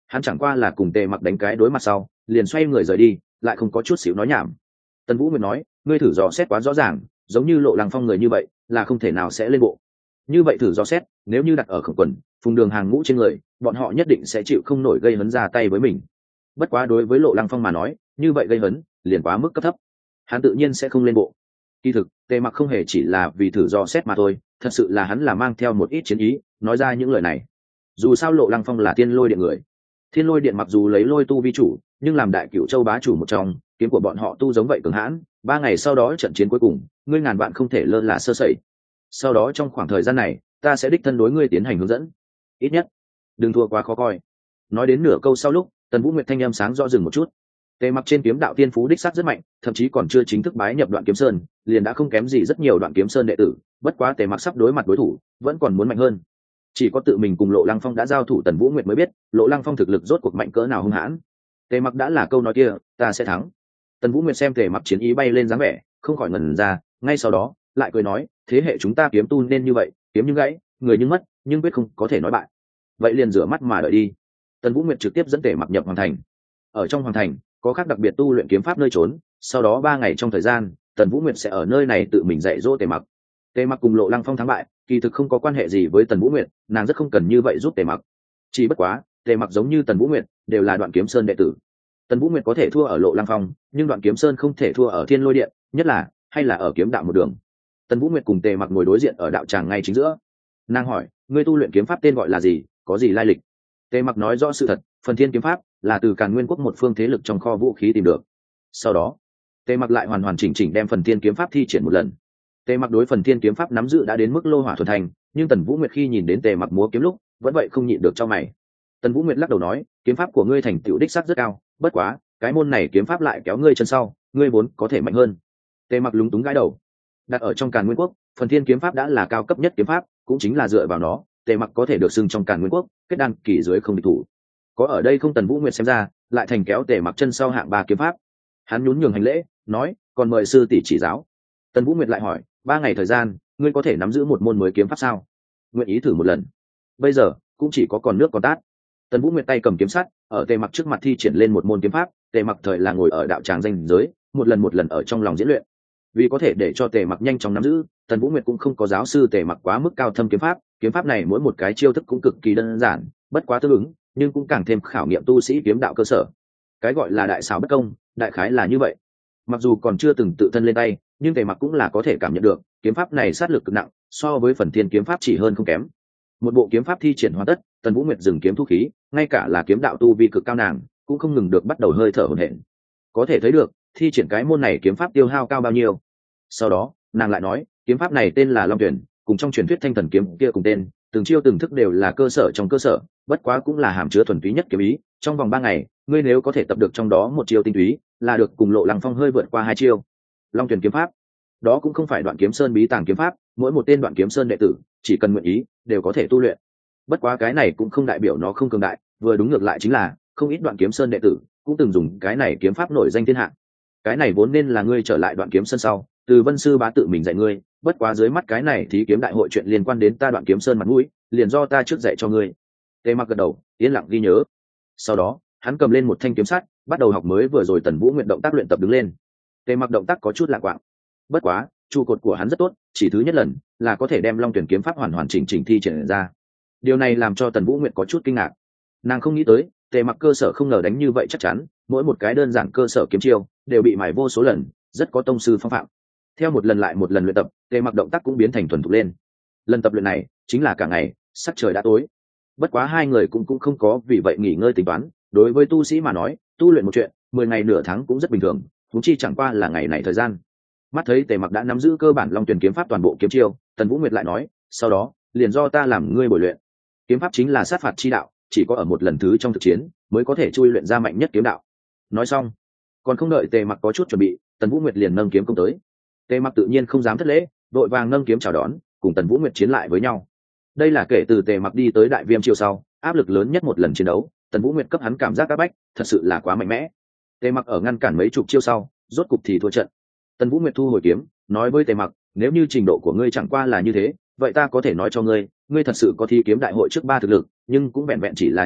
hắn chẳng qua là cùng tề mặc đánh cái đối mặt sau liền xoay người rời đi, lại không có chút xíu nói nhảm. Tần Vũ Nguyệt nói, ngươi thử dò xét quá rõ ràng, giống như Lộ Lăng Phong người như vậy là không thể nào sẽ lên bộ. Như vậy thử dò xét, nếu như đặt ở Khổng Quần, Phùng Đường hàng ngũ trên người, bọn họ nhất định sẽ chịu không nổi gây hấn ra tay với mình. Bất quá đối với Lộ Lăng Phong mà nói, như vậy gây hấn liền quá mức cấp thấp, hắn tự nhiên sẽ không lên bộ. Kỳ thực, Tề Mặc không hề chỉ là vì thử dò xét mà thôi, thật sự là hắn là mang theo một ít chiến ý, nói ra những lời này. Dù sao Lộ Lăng Phong là Thiên Lôi Điện người, Thiên Lôi Điện mặc dù lấy lôi tu vi chủ, nhưng làm Đại Cửu Châu bá chủ một trong, kiếm của bọn họ tu giống vậy cường hãn. Ba ngày sau đó trận chiến cuối cùng, ngươi ngàn vạn không thể lơ là sơ sẩy. Sau đó trong khoảng thời gian này, ta sẽ đích thân đối ngươi tiến hành hướng dẫn, ít nhất đừng thua quá khó coi. Nói đến nửa câu sau lúc, Tần Vũ Nguyệt thanh âm sáng rõ dừng một chút. Tề Mặc trên kiếm đạo tiên phú đích xác rất mạnh, thậm chí còn chưa chính thức bái nhập Đoạn Kiếm Sơn, liền đã không kém gì rất nhiều Đoạn Kiếm Sơn đệ tử. Bất quá Tề Mặc sắp đối mặt đối thủ, vẫn còn muốn mạnh hơn. Chỉ có tự mình cùng Lộ Lăng Phong đã giao thủ, Tần Vũ Nguyệt mới biết Lộ Lăng Phong thực lực rốt cuộc mạnh cỡ nào hung hãn. Tề Mặc đã là câu nói kia, ta sẽ thắng. Tần Vũ Nguyệt xem Tề Mặc chiến ý bay lên dáng vẻ, không khỏi ngẩn ra, ngay sau đó lại cười nói, thế hệ chúng ta kiếm tu nên như vậy, kiếm như gãy, người như mất, nhưng quyết không có thể nói bại. Vậy liền rửa mắt mà đợi đi. Tần Vũ Nguyệt trực tiếp dẫn Tề Mặc nhập hoàng thành. Ở trong hoàng thành có khác đặc biệt tu luyện kiếm pháp nơi trốn, sau đó ba ngày trong thời gian, Tần Vũ Nguyệt sẽ ở nơi này tự mình dạy dỗ Tề Mặc. Tề Mặc cùng Lộ Lăng Phong thắng bại, kỳ thực không có quan hệ gì với Tần Vũ Nguyệt, nàng rất không cần như vậy giúp Tề Mặc. Chỉ bất quá, Tề Mặc giống như Tần Vũ Nguyệt, đều là Đoạn Kiếm Sơn đệ tử. Tần Vũ Nguyệt có thể thua ở Lộ Lăng Phong, nhưng Đoạn Kiếm Sơn không thể thua ở Thiên Lôi Điện, nhất là hay là ở kiếm đạo một đường. Tần Vũ Nguyệt cùng Tề Mặc ngồi đối diện ở đạo tràng ngay chính giữa. Nàng hỏi, ngươi tu luyện kiếm pháp tên gọi là gì, có gì lai lịch? Tề Mặc nói rõ sự thật, Phần Thiên kiếm pháp là từ Càn Nguyên quốc một phương thế lực trong kho vũ khí tìm được. Sau đó, Tề Mặc lại hoàn hoàn chỉnh chỉnh đem Phần Thiên kiếm pháp thi triển một lần. Tề Mặc đối Phần Thiên kiếm pháp nắm giữ đã đến mức lô hỏa thuần thành, nhưng Tần Vũ Nguyệt khi nhìn đến Tề Mặc múa kiếm lúc, vẫn vậy không nhịn được cho mày. Tần Vũ Nguyệt lắc đầu nói, kiếm pháp của ngươi thành tựu đích sắc rất cao, bất quá, cái môn này kiếm pháp lại kéo ngươi chân sau, ngươi vốn có thể mạnh hơn. Tề Mặc lúng túng gãi đầu. Đặt ở trong Càn Nguyên quốc, Phần Thiên kiếm pháp đã là cao cấp nhất kiếm pháp, cũng chính là dựa vào nó, Tề Mặc có thể được xưng trong Càn Nguyên quốc kết đan kỳ dưới không địch thủ. Có ở đây không, Tần Vũ Nguyệt xem ra lại thành kéo Tề Mặc chân sau hạng ba kiếm pháp. Hắn nhún nhường hành lễ, nói, còn mời sư tỷ chỉ giáo. Tần Vũ Nguyệt lại hỏi, ba ngày thời gian, ngươi có thể nắm giữ một môn mới kiếm pháp sao? Nguyện ý thử một lần. Bây giờ cũng chỉ có còn nước còn tát. Tần Vũ Nguyệt tay cầm kiếm sắt, ở Tề Mặc trước mặt thi triển lên một môn kiếm pháp. Tề Mặc thời là ngồi ở đạo tràng danh giới, một lần một lần ở trong lòng diễn luyện. Vì có thể để cho Tề Mặc nhanh chóng nắm giữ, Tần Vũ Nguyệt cũng không có giáo sư Tề Mặc quá mức cao thâm kiếm pháp. Kiếm pháp này mỗi một cái chiêu thức cũng cực kỳ đơn giản, bất quá tương ứng, nhưng cũng càng thêm khảo nghiệm tu sĩ kiếm đạo cơ sở. Cái gọi là đại xảo bất công, đại khái là như vậy. Mặc dù còn chưa từng tự thân lên tay, nhưng Tề Mặc cũng là có thể cảm nhận được kiếm pháp này sát lực cực nặng, so với Phần Thiên kiếm pháp chỉ hơn không kém. Một bộ kiếm pháp thi triển hoàn tất, Tần Vũ Nguyệt dừng kiếm thu khí, ngay cả là kiếm đạo tu vi cực cao nàng cũng không ngừng được bắt đầu hơi thở hổn hển. Có thể thấy được thi triển cái môn này kiếm pháp tiêu hao cao bao nhiêu. Sau đó nàng lại nói, kiếm pháp này tên là Long Tuyển, cùng trong truyền thuyết Thanh Thần kiếm kia cùng tên, từng chiêu từng thức đều là cơ sở trong cơ sở, bất quá cũng là hàm chứa thuần túy nhất kiếm ý. Trong vòng ba ngày, ngươi nếu có thể tập được trong đó một chiêu tinh túy, là được cùng Lộ Lăng Phong hơi vượt qua hai chiêu. Long Tuyển kiếm pháp, đó cũng không phải Đoạn Kiếm Sơn bí tàng kiếm pháp, mỗi một tên Đoạn Kiếm Sơn đệ tử chỉ cần nguyện ý đều có thể tu luyện. Bất quá cái này cũng không đại biểu nó không cường đại, vừa đúng ngược lại chính là không ít Đoạn Kiếm Sơn đệ tử cũng từng dùng cái này kiếm pháp nổi danh thiên hạ. Cái này vốn nên là ngươi trở lại Đoạn Kiếm Sơn sau, từ Vân sư bá tự mình dạy ngươi, bất quá dưới mắt cái này thí kiếm đại hội chuyện liên quan đến ta Đoạn Kiếm Sơn mặt mũi, liền do ta trước dạy cho ngươi. Tề Mặc gật đầu, yên lặng ghi nhớ. Sau đó hắn cầm lên một thanh kiếm sắt, bắt đầu học mới vừa rồi Tần Vũ Nguyệt động tác luyện tập đứng lên. Tề Mặc động tác có chút lạ quạng, bất quá trụ cột của hắn rất tốt, chỉ thứ nhất lần là có thể đem Long Tuyển kiếm pháp hoàn hoàn chỉnh chỉnh thi triển ra. Điều này làm cho Tần Vũ Nguyệt có chút kinh ngạc. Nàng không nghĩ tới Tề Mặc cơ sở không ngờ đánh như vậy chắc chắn, mỗi một cái đơn giản cơ sở kiếm chiêu đều bị mài vô số lần, rất có tông sư phong phạm. Theo một lần lại một lần luyện tập, Tề Mặc động tác cũng biến thành thuần thục lên. Lần tập luyện này chính là cả ngày, sắc trời đã tối. Bất quá hai người cũng cũng không có vì vậy nghỉ ngơi tính toán. Đối với tu sĩ mà nói, tu luyện một chuyện, mười ngày nửa tháng cũng rất bình thường, huống chi chẳng qua là ngày này thời gian. Mắt thấy Tề Mặc đã nắm giữ cơ bản Long Tuyển kiếm pháp toàn bộ kiếm chiêu, Tần Vũ Nguyệt lại nói, sau đó liền do ta làm ngươi bồi luyện. Kiếm pháp chính là sát phạt chi đạo, chỉ có ở một lần thứ trong thực chiến mới có thể chui luyện ra mạnh nhất kiếm đạo. Nói xong, còn không đợi Tề Mặc có chút chuẩn bị, Tần Vũ Nguyệt liền nâng kiếm công tới. Tề Mặc tự nhiên không dám thất lễ, đội vàng nâng kiếm chào đón, cùng Tần Vũ Nguyệt chiến lại với nhau. Đây là kể từ Tề Mặc đi tới Đại Viêm chiêu sau, áp lực lớn nhất một lần chiến đấu. Tần Vũ Nguyệt cấp hắn cảm giác áp bách, thật sự là quá mạnh mẽ. Tề Mặc ở ngăn cản mấy chục chiêu sau, rốt cục thì thua trận. Tần Vũ Nguyệt thu hồi kiếm, nói với Tề Mặc, nếu như trình độ của ngươi chẳng qua là như thế, vậy ta có thể nói cho ngươi, ngươi thật sự có thi kiếm đại hội trước ba thực lực, nhưng cũng vẹn vẹn chỉ là như vậy,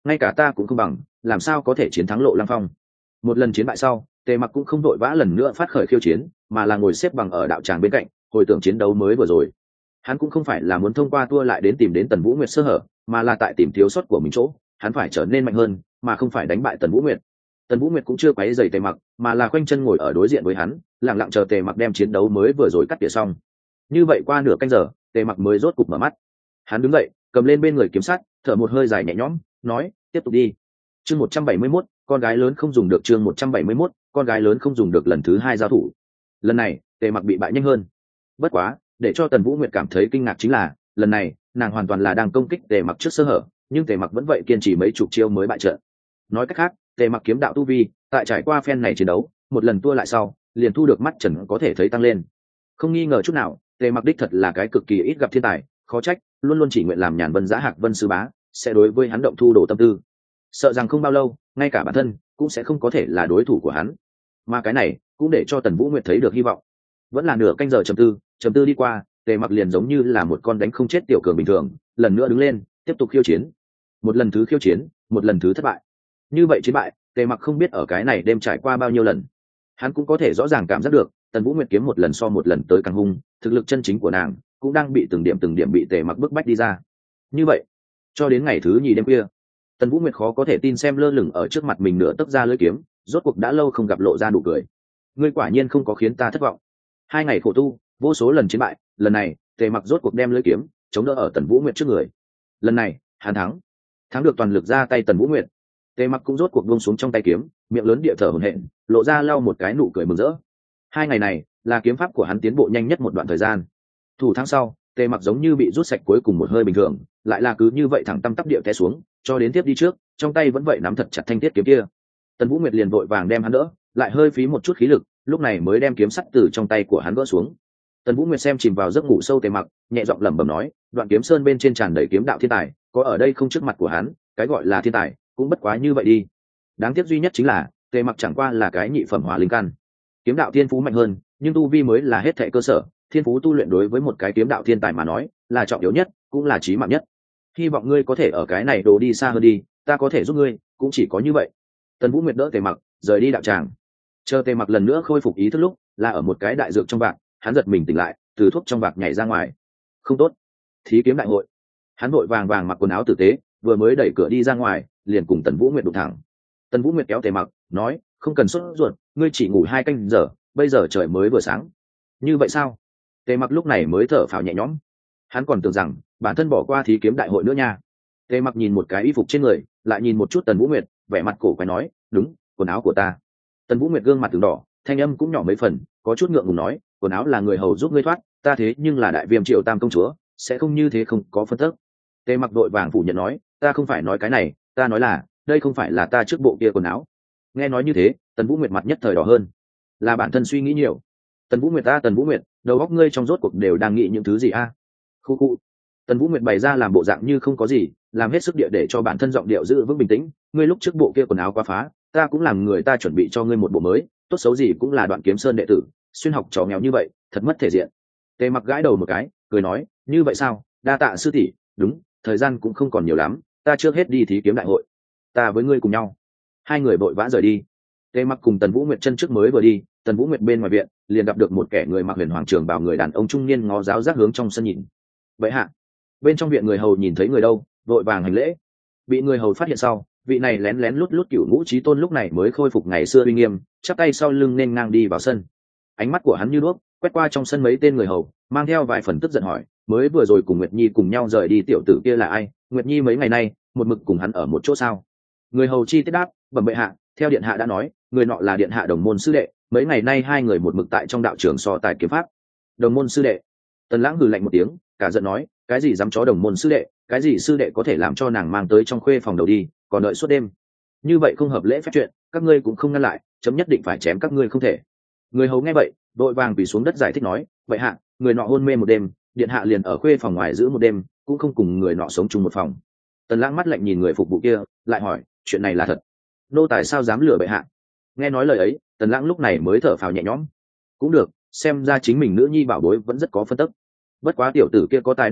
ngay cả ta cũng không bằng, làm sao có thể chiến thắng Lộ Lăng Phong. Một lần chiến bại sau, Tề Mặc cũng không vội vã lần nữa phát khởi khiêu chiến, mà là ngồi xếp bằng ở đạo tràng bên cạnh, hồi tưởng chiến đấu mới vừa rồi. Hắn cũng không phải là muốn thông qua tua lại đến tìm đến Tần Vũ Nguyệt sơ hở, mà là tại tìm thiếu sót của mình chỗ, hắn phải trở nên mạnh hơn, mà không phải đánh bại Tần Vũ Nguyệt. Tần Vũ Nguyệt cũng chưa quấy rầy Tề Mặc, mà là khoanh chân ngồi ở đối diện với hắn, lặng lặng chờ Tề Mặc đem chiến đấu mới vừa rồi cắt tỉa xong. Như vậy qua nửa canh giờ, Tề Mặc mới rốt cục mở mắt. Hắn đứng dậy, cầm lên bên người kiếm sắt, thở một hơi dài nhẹ nhõm, nói: "Tiếp tục đi." Chương một trăm bảy mươi mốt, con gái lớn không dùng được. Chương một trăm bảy mươi mốt, con gái lớn không dùng được. Lần thứ hai giao thủ. Lần này, Tề Mặc bị bại nhanh hơn. Bất quá, để cho Tần Vũ Nguyệt cảm thấy kinh ngạc chính là, lần này, nàng hoàn toàn là đang công kích Tề Mặc trước sơ hở, nhưng Tề Mặc vẫn vậy kiên trì mấy chục chiêu mới bại trận. Nói cách khác, Tề Mặc kiếm đạo tu vi, tại trải qua phen này chiến đấu, một lần tua lại sau, liền thu được mắt trần có thể thấy tăng lên. Không nghi ngờ chút nào, Tề Mặc đích thật là cái cực kỳ ít gặp thiên tài, khó trách, luôn luôn chỉ nguyện làm nhàn vân giá hạc vân sư bá, sẽ đối với hắn động thu đồ tâm tư. Sợ rằng không bao lâu, ngay cả bản thân cũng sẽ không có thể là đối thủ của hắn. Mà cái này cũng để cho Tần Vũ Nguyệt thấy được hy vọng. Vẫn là nửa canh giờ trầm tư, trầm tư đi qua, Tề Mặc liền giống như là một con đánh không chết tiểu cường bình thường, lần nữa đứng lên, tiếp tục khiêu chiến. Một lần thứ khiêu chiến, một lần thứ thất bại. Như vậy chiến bại, Tề Mặc không biết ở cái này đêm trải qua bao nhiêu lần. Hắn cũng có thể rõ ràng cảm giác được, Tần Vũ Nguyệt kiếm một lần so một lần tới càng hung, thực lực chân chính của nàng cũng đang bị từng điểm từng điểm bị Tề Mặc bức bách đi ra. Như vậy, cho đến ngày thứ nhì đêm khuya, Tần Vũ Nguyệt khó có thể tin xem lơ lửng ở trước mặt mình nửa tấc ra lưỡi kiếm, rốt cuộc đã lâu không gặp lộ ra nụ cười. Ngươi quả nhiên không có khiến ta thất vọng. Hai ngày khổ tu, vô số lần chiến bại, lần này, Tề Mặc rốt cuộc đem lưỡi kiếm chống đỡ ở Tần Vũ Nguyệt trước người. Lần này, hắn thắng. Thắng được toàn lực ra tay Tần Vũ Nguyệt. Tề Mặc cũng rốt cuộc buông xuống trong tay kiếm, miệng lớn địa thở hổn hển, lộ ra lau một cái nụ cười mừng rỡ. Hai ngày này, là kiếm pháp của hắn tiến bộ nhanh nhất một đoạn thời gian. Thủ thắng sau, Tề Mặc giống như bị rút sạch cuối cùng một hơi bình thường, lại là cứ như vậy thẳng tăm tắp địa té xuống, cho đến tiếp đi trước, trong tay vẫn vậy nắm thật chặt thanh thiết kiếm kia. Tần Vũ Nguyệt liền vội vàng đem hắn đỡ, lại hơi phí một chút khí lực, lúc này mới đem kiếm sắt từ trong tay của hắn gỡ xuống. Tần Vũ Nguyệt xem chìm vào giấc ngủ sâu Tề Mặc, nhẹ giọng lẩm bẩm nói: "Đoạn kiếm sơn bên trên tràn đầy kiếm đạo thiên tài, có ở đây không trước mặt của hắn, cái gọi là thiên tài, cũng bất quá như vậy đi." Đáng tiếc duy nhất chính là, Tề Mặc chẳng qua là cái nhị phẩm hỏa linh căn. Kiếm đạo thiên phú mạnh hơn, nhưng tu vi mới là hết thảy cơ sở, thiên phú tu luyện đối với một cái kiếm đạo thiên tài mà nói, là trọng yếu nhất, cũng là chí mạng nhất. Hy vọng ngươi có thể ở cái này đồ đi xa hơn đi, ta có thể giúp ngươi, cũng chỉ có như vậy. Tần Vũ Nguyệt đỡ Tề Mặc, rời đi đạo tràng. Chờ Tề Mặc lần nữa khôi phục ý thức lúc, là ở một cái đại dược trong vạc, hắn giật mình tỉnh lại, từ thuốc trong vạc nhảy ra ngoài. Không tốt, thí kiếm đại hội. Hắn vội vàng vàng mặc quần áo tử tế, vừa mới đẩy cửa đi ra ngoài, liền cùng Tần Vũ Nguyệt đụng thẳng. Tần Vũ Nguyệt kéo Tề Mặc, nói: "Không cần sốt ruột, ngươi chỉ ngủ hai canh giờ, bây giờ trời mới vừa sáng." Như vậy sao? Tề Mặc lúc này mới thở phào nhẹ nhõm. Hắn còn tưởng rằng bản thân bỏ qua thí kiếm đại hội nữa nha. Tề Mặc nhìn một cái y phục trên người, lại nhìn một chút Tần Vũ Nguyệt, vẻ mặt cổ quái nói: "Đúng, quần áo của ta." Tần Vũ Nguyệt gương mặt từng đỏ, thanh âm cũng nhỏ mấy phần, có chút ngượng ngùng nói: "Quần áo là người hầu giúp ngươi thoát, ta thế nhưng là đại viêm triệu tam công chúa, sẽ không như thế không có phân tức." Tề Mặc đội vàng phủ nhận nói: "Ta không phải nói cái này, ta nói là, đây không phải là ta trước bộ kia quần áo." Nghe nói như thế, Tần Vũ Nguyệt mặt nhất thời đỏ hơn. Là bản thân suy nghĩ nhiều. Tần Vũ Nguyệt ta Tần Vũ Nguyệt, đầu óc ngươi trong rốt cuộc đều đang nghĩ những thứ gì a? À? Khu khu. Tần Vũ Nguyệt bày ra làm bộ dạng như không có gì, làm hết sức địa để cho bản thân giọng điệu giữ vững bình tĩnh. Ngươi lúc trước bộ kia quần áo quá phá, ta cũng làm người ta chuẩn bị cho ngươi một bộ mới, tốt xấu gì cũng là Đoạn Kiếm Sơn đệ tử, xuyên học trò nghèo như vậy, thật mất thể diện. Tề Mặc gãi đầu một cái, cười nói: "Như vậy sao? Đa tạ sư tỷ, đúng, thời gian cũng không còn nhiều lắm, ta trước hết đi thí kiếm đại hội. Ta với ngươi cùng nhau." Hai người vội vã rời đi. Tề Mặc cùng Tần Vũ Nguyệt chân trước mới vừa đi, Tần Vũ Nguyệt bên ngoài viện liền gặp được một kẻ người mặc huyền hoàng trường bào người đàn ông trung niên ngó giáo giác hướng trong sân nhìn. Vậy hạ, bên trong viện người hầu nhìn thấy người đâu, vội vàng hành lễ. Bị người hầu phát hiện sau, vị này lén lén lút lút cửu ngũ chí tôn lúc này mới khôi phục ngày xưa uy nghiêm, chắp tay sau lưng nên ngang đi vào sân. Ánh mắt của hắn như đuốc quét qua trong sân mấy tên người hầu, mang theo vài phần tức giận hỏi: mới vừa rồi cùng Nguyệt Nhi cùng nhau rời đi tiểu tử kia là ai? Nguyệt Nhi mấy ngày nay một mực cùng hắn ở một chỗ sao? Người hầu chi tiết đáp: bẩm bệ hạ, theo điện hạ đã nói, người nọ là điện hạ đồng môn sư đệ, mấy ngày nay hai người một mực tại trong đạo trường so tài kiếm pháp. Đồng môn sư đệ? Tần Lãng hừ lạnh một tiếng, cả giận nói: cái gì dám chó đồng môn sư đệ, cái gì sư đệ có thể làm cho nàng mang tới trong khuê phòng đầu đi, còn đợi suốt đêm? Như vậy không hợp lễ phép chuyện, các ngươi cũng không ngăn lại, chấm nhất định phải chém các ngươi không thể. Người hầu nghe vậy, đội vàng quỳ xuống đất giải thích nói: vậy hạ, người nọ hôn mê một đêm, điện hạ liền ở khuê phòng ngoài giữ một đêm, cũng không cùng người nọ sống chung một phòng. Tần Lãng mắt lạnh nhìn người phục vụ kia, lại hỏi: chuyện này là thật? nô tài sao dám lừa bệ hạ? Nghe nói lời ấy, Tần Lãng lúc này mới thở phào nhẹ nhõm. Cũng được, xem ra chính mình nữ nhi bảo bối vẫn rất có phân tức. Bất quá tiểu tử kia có tài đức gì,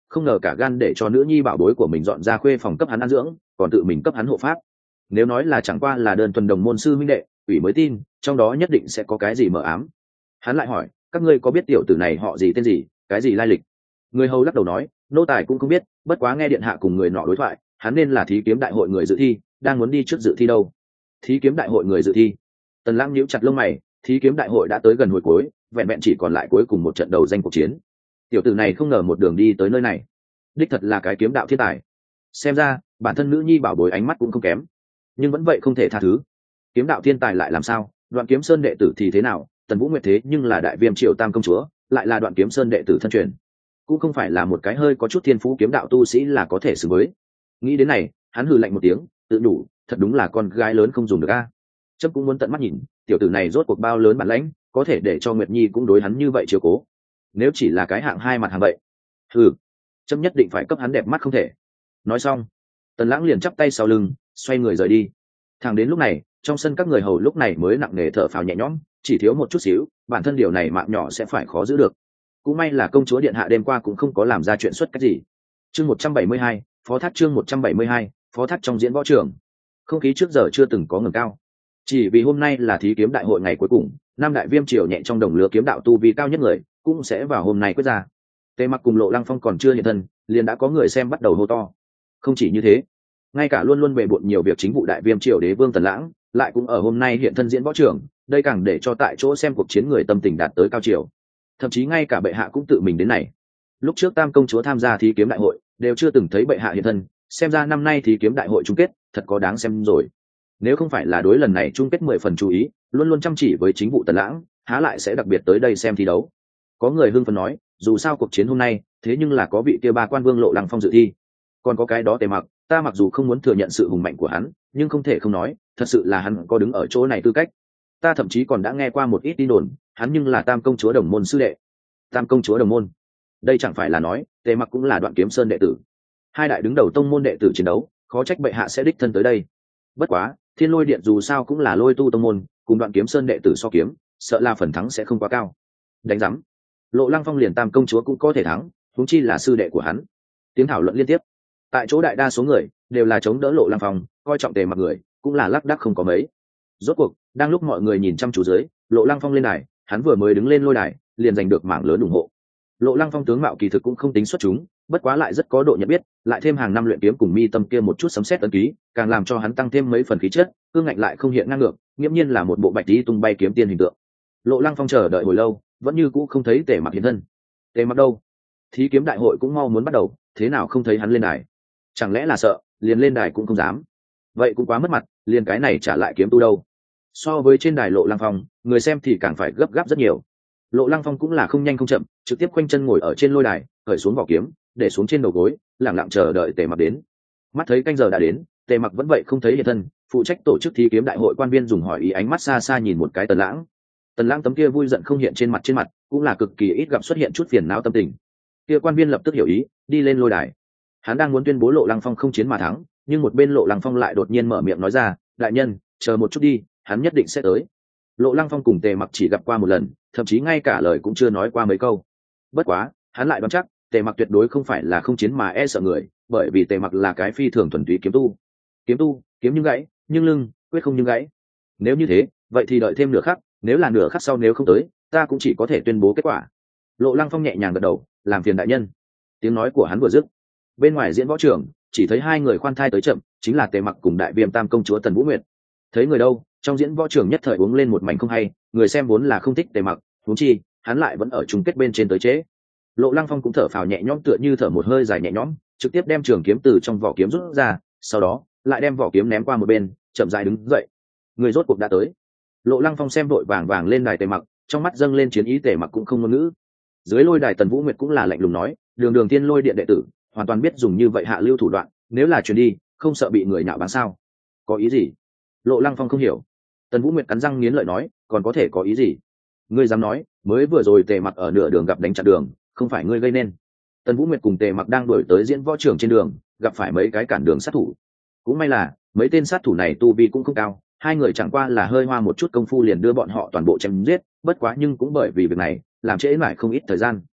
không ngờ cả gan để cho nữ nhi bảo bối của mình dọn ra khuê phòng cấp hắn ăn dưỡng, còn tự mình cấp hắn hộ pháp. Nếu nói là chẳng qua là đơn thuần đồng môn sư huynh đệ, ủy mới tin trong đó nhất định sẽ có cái gì mờ ám. Hắn lại hỏi, các ngươi có biết tiểu tử này họ gì tên gì, cái gì lai lịch? Người hầu lắc đầu nói, nô tài cũng không biết, bất quá nghe điện hạ cùng người nọ đối thoại, hắn nên là thí kiếm đại hội người dự thi, đang muốn đi trước dự thi đâu. Thí kiếm đại hội người dự thi? Tần Lãng nhíu chặt lông mày, thí kiếm đại hội đã tới gần hồi cuối, vẹn vẹn chỉ còn lại cuối cùng một trận đầu danh cuộc chiến. Tiểu tử này không ngờ một đường đi tới nơi này, đích thật là cái kiếm đạo thiên tài. Xem ra bản thân nữ nhi bảo bối ánh mắt cũng không kém, nhưng vẫn vậy không thể tha thứ. Kiếm đạo thiên tài lại làm sao, Đoạn Kiếm Sơn đệ tử thì thế nào? Tần Vũ Nguyệt thế nhưng là đại viêm triều tam công chúa, lại là Đoạn Kiếm Sơn đệ tử thân truyền, cũng không phải là một cái hơi có chút thiên phú kiếm đạo tu sĩ là có thể xử với. Nghĩ đến này, hắn hừ lạnh một tiếng, tự đủ, thật đúng là con gái lớn không dùng được a. Chấp cũng muốn tận mắt nhìn, tiểu tử này rốt cuộc bao lớn bản lãnh, có thể để cho Nguyệt Nhi cũng đối hắn như vậy chiếu cố. Nếu chỉ là cái hạng hai mặt hàng vậy, hừ, chấp nhất định phải cấp hắn đẹp mắt không thể. Nói xong, Tần Lãng liền chắp tay sau lưng, xoay người rời đi. Thẳng đến lúc này, trong sân các người hầu lúc này mới nặng nề thở phào nhẹ nhõm, chỉ thiếu một chút xíu, bản thân điều này mạng nhỏ sẽ phải khó giữ được. Cũng may là công chúa điện hạ đêm qua cũng không có làm ra chuyện xuất cách gì. Chương một trăm bảy mươi hai, phó thác chương một trăm bảy mươi hai, phó thác trong diễn võ trường. Không khí trước giờ chưa từng có ngẩng cao. Chỉ vì hôm nay là thí kiếm đại hội ngày cuối cùng, năm đại viêm triều nhẹ trong đồng lứa kiếm đạo tu vi cao nhất người, cũng sẽ vào hôm nay quyết ra. Tề Mặc cùng Lộ Lăng Phong còn chưa hiện thân, liền đã có người xem bắt đầu hô to. Không chỉ như thế, ngay cả luôn luôn bề bộn nhiều việc chính vụ đại viêm triều đế vương Tần Lãng, lại cũng ở hôm nay hiện thân diễn võ trường, đây càng để cho tại chỗ xem cuộc chiến người tâm tình đạt tới cao triều. Thậm chí ngay cả bệ hạ cũng tự mình đến này. Lúc trước tam công chúa tham gia thí kiếm đại hội, đều chưa từng thấy bệ hạ hiện thân, xem ra năm nay thí kiếm đại hội chung kết, thật có đáng xem rồi. Nếu không phải là đối lần này chung kết mười phần chú ý, luôn luôn chăm chỉ với chính vụ Tần Lãng, há lại sẽ đặc biệt tới đây xem thi đấu. Có người hưng phấn nói, dù sao cuộc chiến hôm nay, thế nhưng là có vị kia ba quan vương Lộ Lăng Phong dự thi, còn có cái đó Tề Mặc, ta mặc dù không muốn thừa nhận sự hùng mạnh của hắn, nhưng không thể không nói, thật sự là hắn có đứng ở chỗ này tư cách. Ta thậm chí còn đã nghe qua một ít tin đồn, hắn nhưng là tam công chúa đồng môn sư đệ. Tam công chúa đồng môn, đây chẳng phải là nói Tề Mặc cũng là Đoạn Kiếm Sơn đệ tử. Hai đại đứng đầu tông môn đệ tử chiến đấu, khó trách bệ hạ sẽ đích thân tới đây. Bất quá, Thiên Lôi Điện dù sao cũng là lôi tu tông môn, cùng Đoạn Kiếm Sơn đệ tử so kiếm, sợ là phần thắng sẽ không quá cao. Đánh rắm, Lộ Lăng Phong liền tam công chúa cũng có thể thắng, huống chi là sư đệ của hắn. Tiếng thảo luận liên tiếp. Tại chỗ đại đa số người đều là chống đỡ Lộ Lăng Phong, coi trọng Tề Mặc người cũng là lác đác không có mấy. Rốt cuộc, đang lúc mọi người nhìn chăm chú dưới, Lộ Lăng Phong lên đài, hắn vừa mới đứng lên lôi đài, liền giành được mảng lớn ủng hộ. Lộ Lăng Phong tướng mạo kỳ thực cũng không tính xuất chúng, bất quá lại rất có độ nhận biết, lại thêm hàng năm luyện kiếm cùng mi tâm kia một chút sấm sét ấn ký, càng làm cho hắn tăng thêm mấy phần khí chất, cương ngạnh lại không hiện ngang ngược, nghiễm nhiên là một bộ bạch tí tung bay kiếm tiên hình tượng. Lộ Lăng Phong chờ đợi hồi lâu, vẫn như cũ không thấy Tề Mặc hiện thân. Tề Mặc đâu? Thí kiếm đại hội cũng mau muốn bắt đầu, thế nào không thấy hắn lên đài? Chẳng lẽ là sợ, liền lên đài cũng không dám? Vậy cũng quá mất mặt, liền cái này trả lại kiếm tu đâu? So với trên đài Lộ Lăng Phong, người xem thì càng phải gấp gáp rất nhiều. Lộ Lăng Phong cũng là không nhanh không chậm, trực tiếp khoanh chân ngồi ở trên lôi đài, cởi xuống vỏ kiếm, để xuống trên đầu gối, lặng lặng chờ đợi Tề Mặc đến. Mắt thấy canh giờ đã đến, Tề Mặc vẫn vậy không thấy hiện thân, phụ trách tổ chức thi kiếm đại hội quan viên dùng hỏi ý ánh mắt xa xa nhìn một cái Tần Lãng. Tần Lãng tấm kia vui giận không hiện trên mặt trên mặt, cũng là cực kỳ ít gặp xuất hiện chút phiền não tâm tình. Kia quan viên lập tức hiểu ý, đi lên lôi đài. Hắn đang muốn tuyên bố Lộ Lăng Phong không chiến mà thắng, nhưng một bên Lộ Lăng Phong lại đột nhiên mở miệng nói ra, đại nhân, chờ một chút đi, hắn nhất định sẽ tới. Lộ Lăng Phong cùng Tề Mặc chỉ gặp qua một lần, thậm chí ngay cả lời cũng chưa nói qua mấy câu. Bất quá, hắn lại đoán chắc, Tề Mặc tuyệt đối không phải là không chiến mà e sợ người, bởi vì Tề Mặc là cái phi thường thuần túy kiếm tu. Kiếm tu, kiếm nhưng gãy, nhưng lưng, quyết không nhưng gãy. Nếu như thế, vậy thì đợi thêm nửa khắc, nếu là nửa khắc sau nếu không tới, ta cũng chỉ có thể tuyên bố kết quả. Lộ Lăng Phong nhẹ nhàng gật đầu, làm phiền đại nhân. Tiếng nói của hắn vừa dứt, bên ngoài diễn võ trường, chỉ thấy hai người khoan thai tới chậm, chính là Tề Mặc cùng đại viêm tam công chúa Tần Vũ Nguyệt. Thấy người đâu, trong diễn võ trường nhất thời uống lên một mảnh không hay, người xem vốn là không thích Tề Mặc, huống chi hắn lại vẫn ở chung kết bên trên tới chế. Lộ Lăng Phong cũng thở phào nhẹ nhõm, tựa như thở một hơi dài nhẹ nhõm, trực tiếp đem trường kiếm từ trong vỏ kiếm rút ra, sau đó lại đem vỏ kiếm ném qua một bên, chậm rãi đứng dậy. Người rốt cuộc đã tới. Lộ Lăng Phong xem vội vàng vàng lên đài Tề Mặc, trong mắt dâng lên chiến ý. Tề Mặc cũng không ngôn ngữ. Dưới lôi đài Tần Vũ Nguyệt cũng là lạnh lùng nói, đường đường Tiên Lôi Điện đệ tử, hoàn toàn biết dùng như vậy hạ lưu thủ đoạn, nếu là truyền đi, không sợ bị người nhạo báng sao? Có ý gì? Lộ Lăng Phong không hiểu. Tần Vũ Nguyệt cắn răng nghiến lợi nói, còn có thể có ý gì? Ngươi dám nói, mới vừa rồi Tề Mặc ở nửa đường gặp đánh chặn đường, không phải ngươi gây nên? Tần Vũ Nguyệt cùng Tề Mặc đang đuổi tới diễn võ trường trên đường, gặp phải mấy cái cản đường sát thủ. Cũng may là mấy tên sát thủ này tu vi cũng không cao, hai người chẳng qua là hơi hoa một chút công phu liền đưa bọn họ toàn bộ chém giết, bất quá nhưng cũng bởi vì việc này làm trễ mãi không ít thời gian.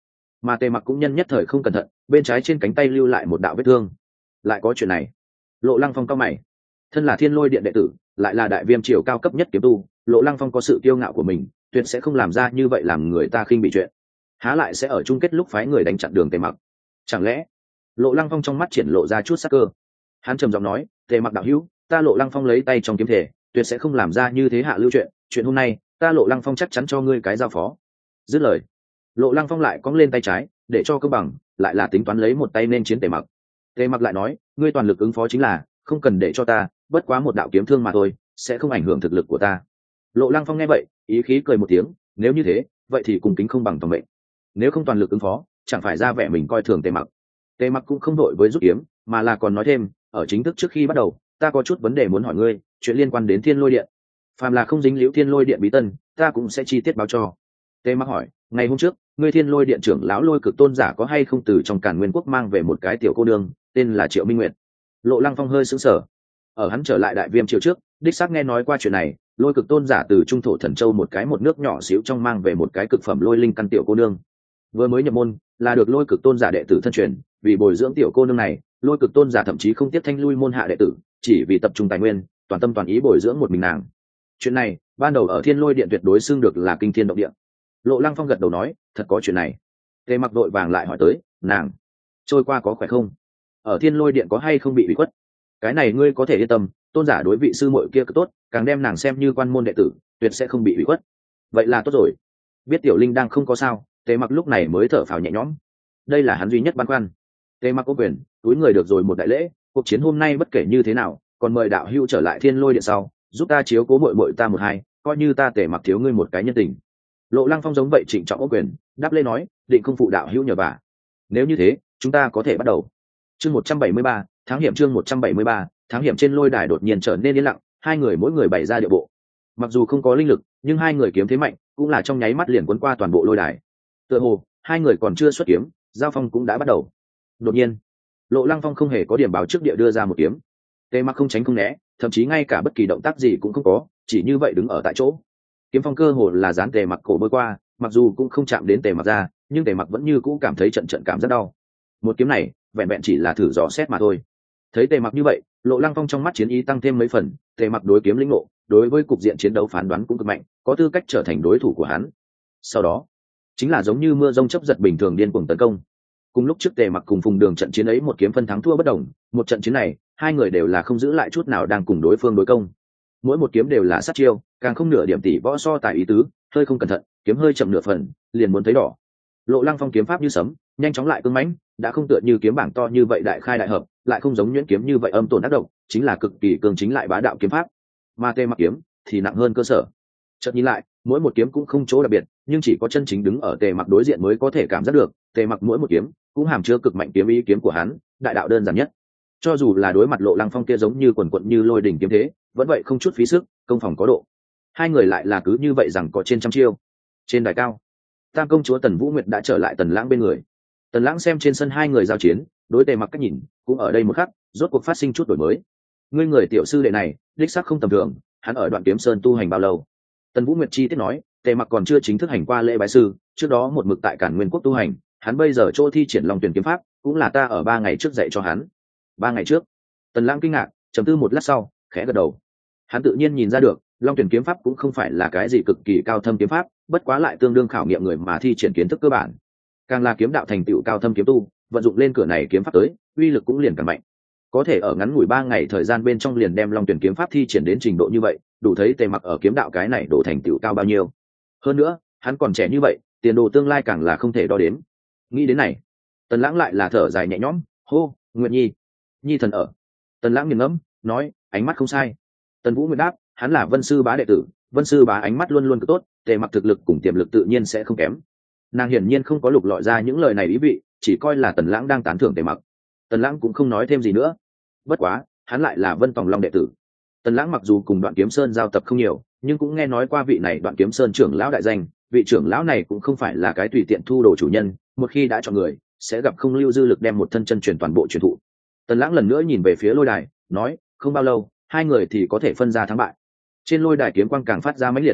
mà tề mặc cũng nhân nhất thời không cẩn thận, bên trái trên cánh tay lưu lại một đạo vết thương. Lại có chuyện này? Lộ Lăng Phong cao mày. Thân là Thiên Lôi Điện đệ tử, lại là đại viêm triều cao cấp nhất kiếm tu, Lộ Lăng Phong có sự kiêu ngạo của mình, tuyệt sẽ không làm ra như vậy làm người ta khinh bị chuyện. Há lại sẽ ở chung kết lúc phái người đánh chặn đường tề mặc? Chẳng lẽ? Lộ Lăng Phong trong mắt triển lộ ra chút sắc cơ. Hắn trầm giọng nói, tề mặc đạo hữu, ta Lộ Lăng Phong lấy tay trong kiếm thể, tuyệt sẽ không làm ra như thế hạ lưu chuyện. Chuyện hôm nay, ta Lộ Lăng Phong chắc chắn cho ngươi cái giao phó. Dứt lời, Lộ Lăng Phong lại cong lên tay trái, để cho công bằng, lại là tính toán lấy một tay nên chiến tề mặc. Tề mặc lại nói, ngươi toàn lực ứng phó chính là, không cần để cho ta, bất quá một đạo kiếm thương mà thôi, sẽ không ảnh hưởng thực lực của ta. Lộ Lăng Phong nghe vậy, ý khí cười một tiếng, nếu như thế, vậy thì cùng kính không bằng tòng mệnh. Nếu không toàn lực ứng phó, chẳng phải ra vẻ mình coi thường tề mặc. Tề mặc cũng không đội với rút kiếm, mà là còn nói thêm, ở chính thức trước khi bắt đầu, ta có chút vấn đề muốn hỏi ngươi, chuyện liên quan đến Thiên Lôi Điện. Phàm là không dính liễu Thiên Lôi Điện bí tân, ta cũng sẽ chi tiết báo cho. Tề mặc hỏi, ngày hôm trước, ngươi Thiên Lôi Điện trưởng lão Lôi Cực Tôn giả có hay không từ trong Càn Nguyên quốc mang về một cái tiểu cô nương, tên là Triệu Minh Nguyệt? Lộ Lăng Phong hơi sững sờ. Ở hắn trở lại đại viêm triều trước, đích xác nghe nói qua chuyện này, Lôi Cực Tôn giả từ trung thổ thần châu một cái một nước nhỏ xíu trong mang về một cái cực phẩm lôi linh căn tiểu cô nương. Vừa mới nhập môn, là được Lôi Cực Tôn giả đệ tử thân truyền, vì bồi dưỡng tiểu cô nương này, Lôi Cực Tôn giả thậm chí không tiếp thanh lui môn hạ đệ tử, chỉ vì tập trung tài nguyên, toàn tâm toàn ý bồi dưỡng một mình nàng. Chuyện này, ban đầu ở Thiên Lôi Điện tuyệt đối xưng được là kinh thiên động địa. Lộ Lăng Phong gật đầu nói, thật có chuyện này. Tề mặc đội vàng lại hỏi tới, nàng trôi qua có khỏe không? Ở Thiên Lôi Điện có hay không bị bị khuất? Cái này ngươi có thể yên tâm, tôn giả đối vị sư muội kia cực tốt, càng đem nàng xem như quan môn đệ tử, tuyệt sẽ không bị bị khuất. Vậy là tốt rồi. Biết tiểu linh đang không có sao, Tề mặc lúc này mới thở phào nhẹ nhõm. Đây là hắn duy nhất băn khoăn. Tề mặc có quyền, túi người được rồi một đại lễ, cuộc chiến hôm nay bất kể như thế nào, còn mời đạo hữu trở lại Thiên Lôi Điện sau, giúp ta chiếu cố muội muội ta một hai, coi như ta Tề mặc thiếu ngươi một cái nhân tình. Lộ Lăng Phong giống vậy trịnh trọng ốc quyền, đáp lễ nói, định không phụ đạo hữu nhờ vả. Nếu như thế, chúng ta có thể bắt đầu. Chương một trăm bảy mươi ba, tháng hiểm chương một trăm bảy mươi ba, tháng hiểm trên lôi đài đột nhiên trở nên yên lặng, hai người mỗi người bày ra điệu bộ. Mặc dù không có linh lực, nhưng hai người kiếm thế mạnh, cũng là trong nháy mắt liền cuốn qua toàn bộ lôi đài. Tựa hồ, hai người còn chưa xuất kiếm, giao phong cũng đã bắt đầu. Đột nhiên, Lộ Lăng Phong không hề có điểm báo trước địa đưa ra một kiếm. Tề mặc không tránh không né, thậm chí ngay cả bất kỳ động tác gì cũng không có, chỉ như vậy đứng ở tại chỗ. Kiếm phong cơ hồ là dán Tề mặc cổ bơi qua, mặc dù cũng không chạm đến Tề mặc ra, nhưng Tề mặc vẫn như cũ cảm thấy trận trận cảm rất đau. Một kiếm này, vẹn vẹn chỉ là thử dò xét mà thôi. Thấy Tề mặc như vậy, Lộ Lăng Phong trong mắt chiến ý tăng thêm mấy phần. Tề mặc đối kiếm lĩnh ngộ, đối với cục diện chiến đấu phán đoán cũng cực mạnh, có tư cách trở thành đối thủ của hắn. Sau đó, chính là giống như mưa rông chớp giật bình thường điên cuồng tấn công. Cùng lúc trước Tề mặc cùng Phùng Đường trận chiến ấy một kiếm phân thắng thua bất đồng, một trận chiến này, hai người đều là không giữ lại chút nào đang cùng đối phương đối công. Mỗi một kiếm đều là sát chiêu, càng không nửa điểm tỷ võ so tài ý tứ, hơi không cẩn thận, kiếm hơi chậm nửa phần, liền muốn thấy đỏ. Lộ Lăng Phong kiếm pháp như sấm, nhanh chóng lại cứng mãnh, đã không tựa như kiếm bảng to như vậy đại khai đại hợp, lại không giống nhuyễn kiếm như vậy âm tổn ác độc, chính là cực kỳ cường chính lại bá đạo kiếm pháp. Mà Tề mặc kiếm thì nặng hơn cơ sở. Chợt nhìn lại, mỗi một kiếm cũng không chỗ đặc biệt, nhưng chỉ có chân chính đứng ở Tề mặc đối diện mới có thể cảm giác được, Tề mặc mỗi một kiếm cũng hàm chứa cực mạnh kiếm ý kiếm của hắn, đại đạo đơn giản nhất. Cho dù là đối mặt Lộ Lăng Phong kia giống như quần quật như lôi đỉnh kiếm thế, vẫn vậy không chút phí sức, công phòng có độ. Hai người lại là cứ như vậy rằng có trên trăm chiêu. Trên đài cao, Tam công chúa Tần Vũ Nguyệt đã trở lại Tần Lãng bên người. Tần Lãng xem trên sân hai người giao chiến, đối Tề mặc cách nhìn, cũng ở đây một khắc, rốt cuộc phát sinh chút đổi mới. Ngươi người tiểu sư đệ này, đích xác không tầm thường, hắn ở Đoạn Kiếm Sơn tu hành bao lâu? Tần Vũ Nguyệt chi tiết nói, Tề mặc còn chưa chính thức hành qua lễ bái sư, trước đó một mực tại Cản Nguyên quốc tu hành, hắn bây giờ chỗ thi triển Long Tuyển kiếm pháp, cũng là ta ở ba ngày trước dạy cho hắn. Ba ngày trước? Tần Lãng kinh ngạc, trầm tư một lát sau, khẽ gật đầu. Hắn tự nhiên nhìn ra được, Long Tuyển kiếm pháp cũng không phải là cái gì cực kỳ cao thâm kiếm pháp, bất quá lại tương đương khảo nghiệm người mà thi triển kiến thức cơ bản. Càng là kiếm đạo thành tựu cao thâm kiếm tu, vận dụng lên cửa này kiếm pháp tới, uy lực cũng liền càng mạnh. Có thể ở ngắn ngủi ba ngày thời gian bên trong liền đem Long Tuyển kiếm pháp thi triển đến trình độ như vậy, đủ thấy Tề mặc ở kiếm đạo cái này độ thành tựu cao bao nhiêu. Hơn nữa, hắn còn trẻ như vậy, tiền đồ tương lai càng là không thể đo đếm. Nghĩ đến này, Tần Lãng lại là thở dài nhẹ nhõm, hô, Nguyệt Nhi, Nhi thần ở. Tần Lãng nghiền ngẫm, nói, ánh mắt không sai. Tần Vũ Nguyệt đáp, hắn là Vân sư bá đệ tử, Vân sư bá ánh mắt luôn luôn cực tốt, Tề mặc thực lực cùng tiềm lực tự nhiên sẽ không kém. Nàng hiển nhiên không có lục lọi ra những lời này ý vị, chỉ coi là Tần Lãng đang tán thưởng Tề mặc. Tần Lãng cũng không nói thêm gì nữa. Bất quá, hắn lại là Vân Tòng Long đệ tử. Tần Lãng mặc dù cùng Đoạn Kiếm Sơn giao tập không nhiều, nhưng cũng nghe nói qua vị này Đoạn Kiếm Sơn trưởng lão đại danh. Vị trưởng lão này cũng không phải là cái tùy tiện thu đồ chủ nhân, một khi đã chọn người, sẽ gặp không lưu dư lực đem một thân chân truyền toàn bộ truyền thụ. Tần Lãng lần nữa nhìn về phía lôi đài, nói, không bao lâu, hai người thì có thể phân ra thắng bại. Trên lôi đài kiếm quang càng phát ra mãnh liệt.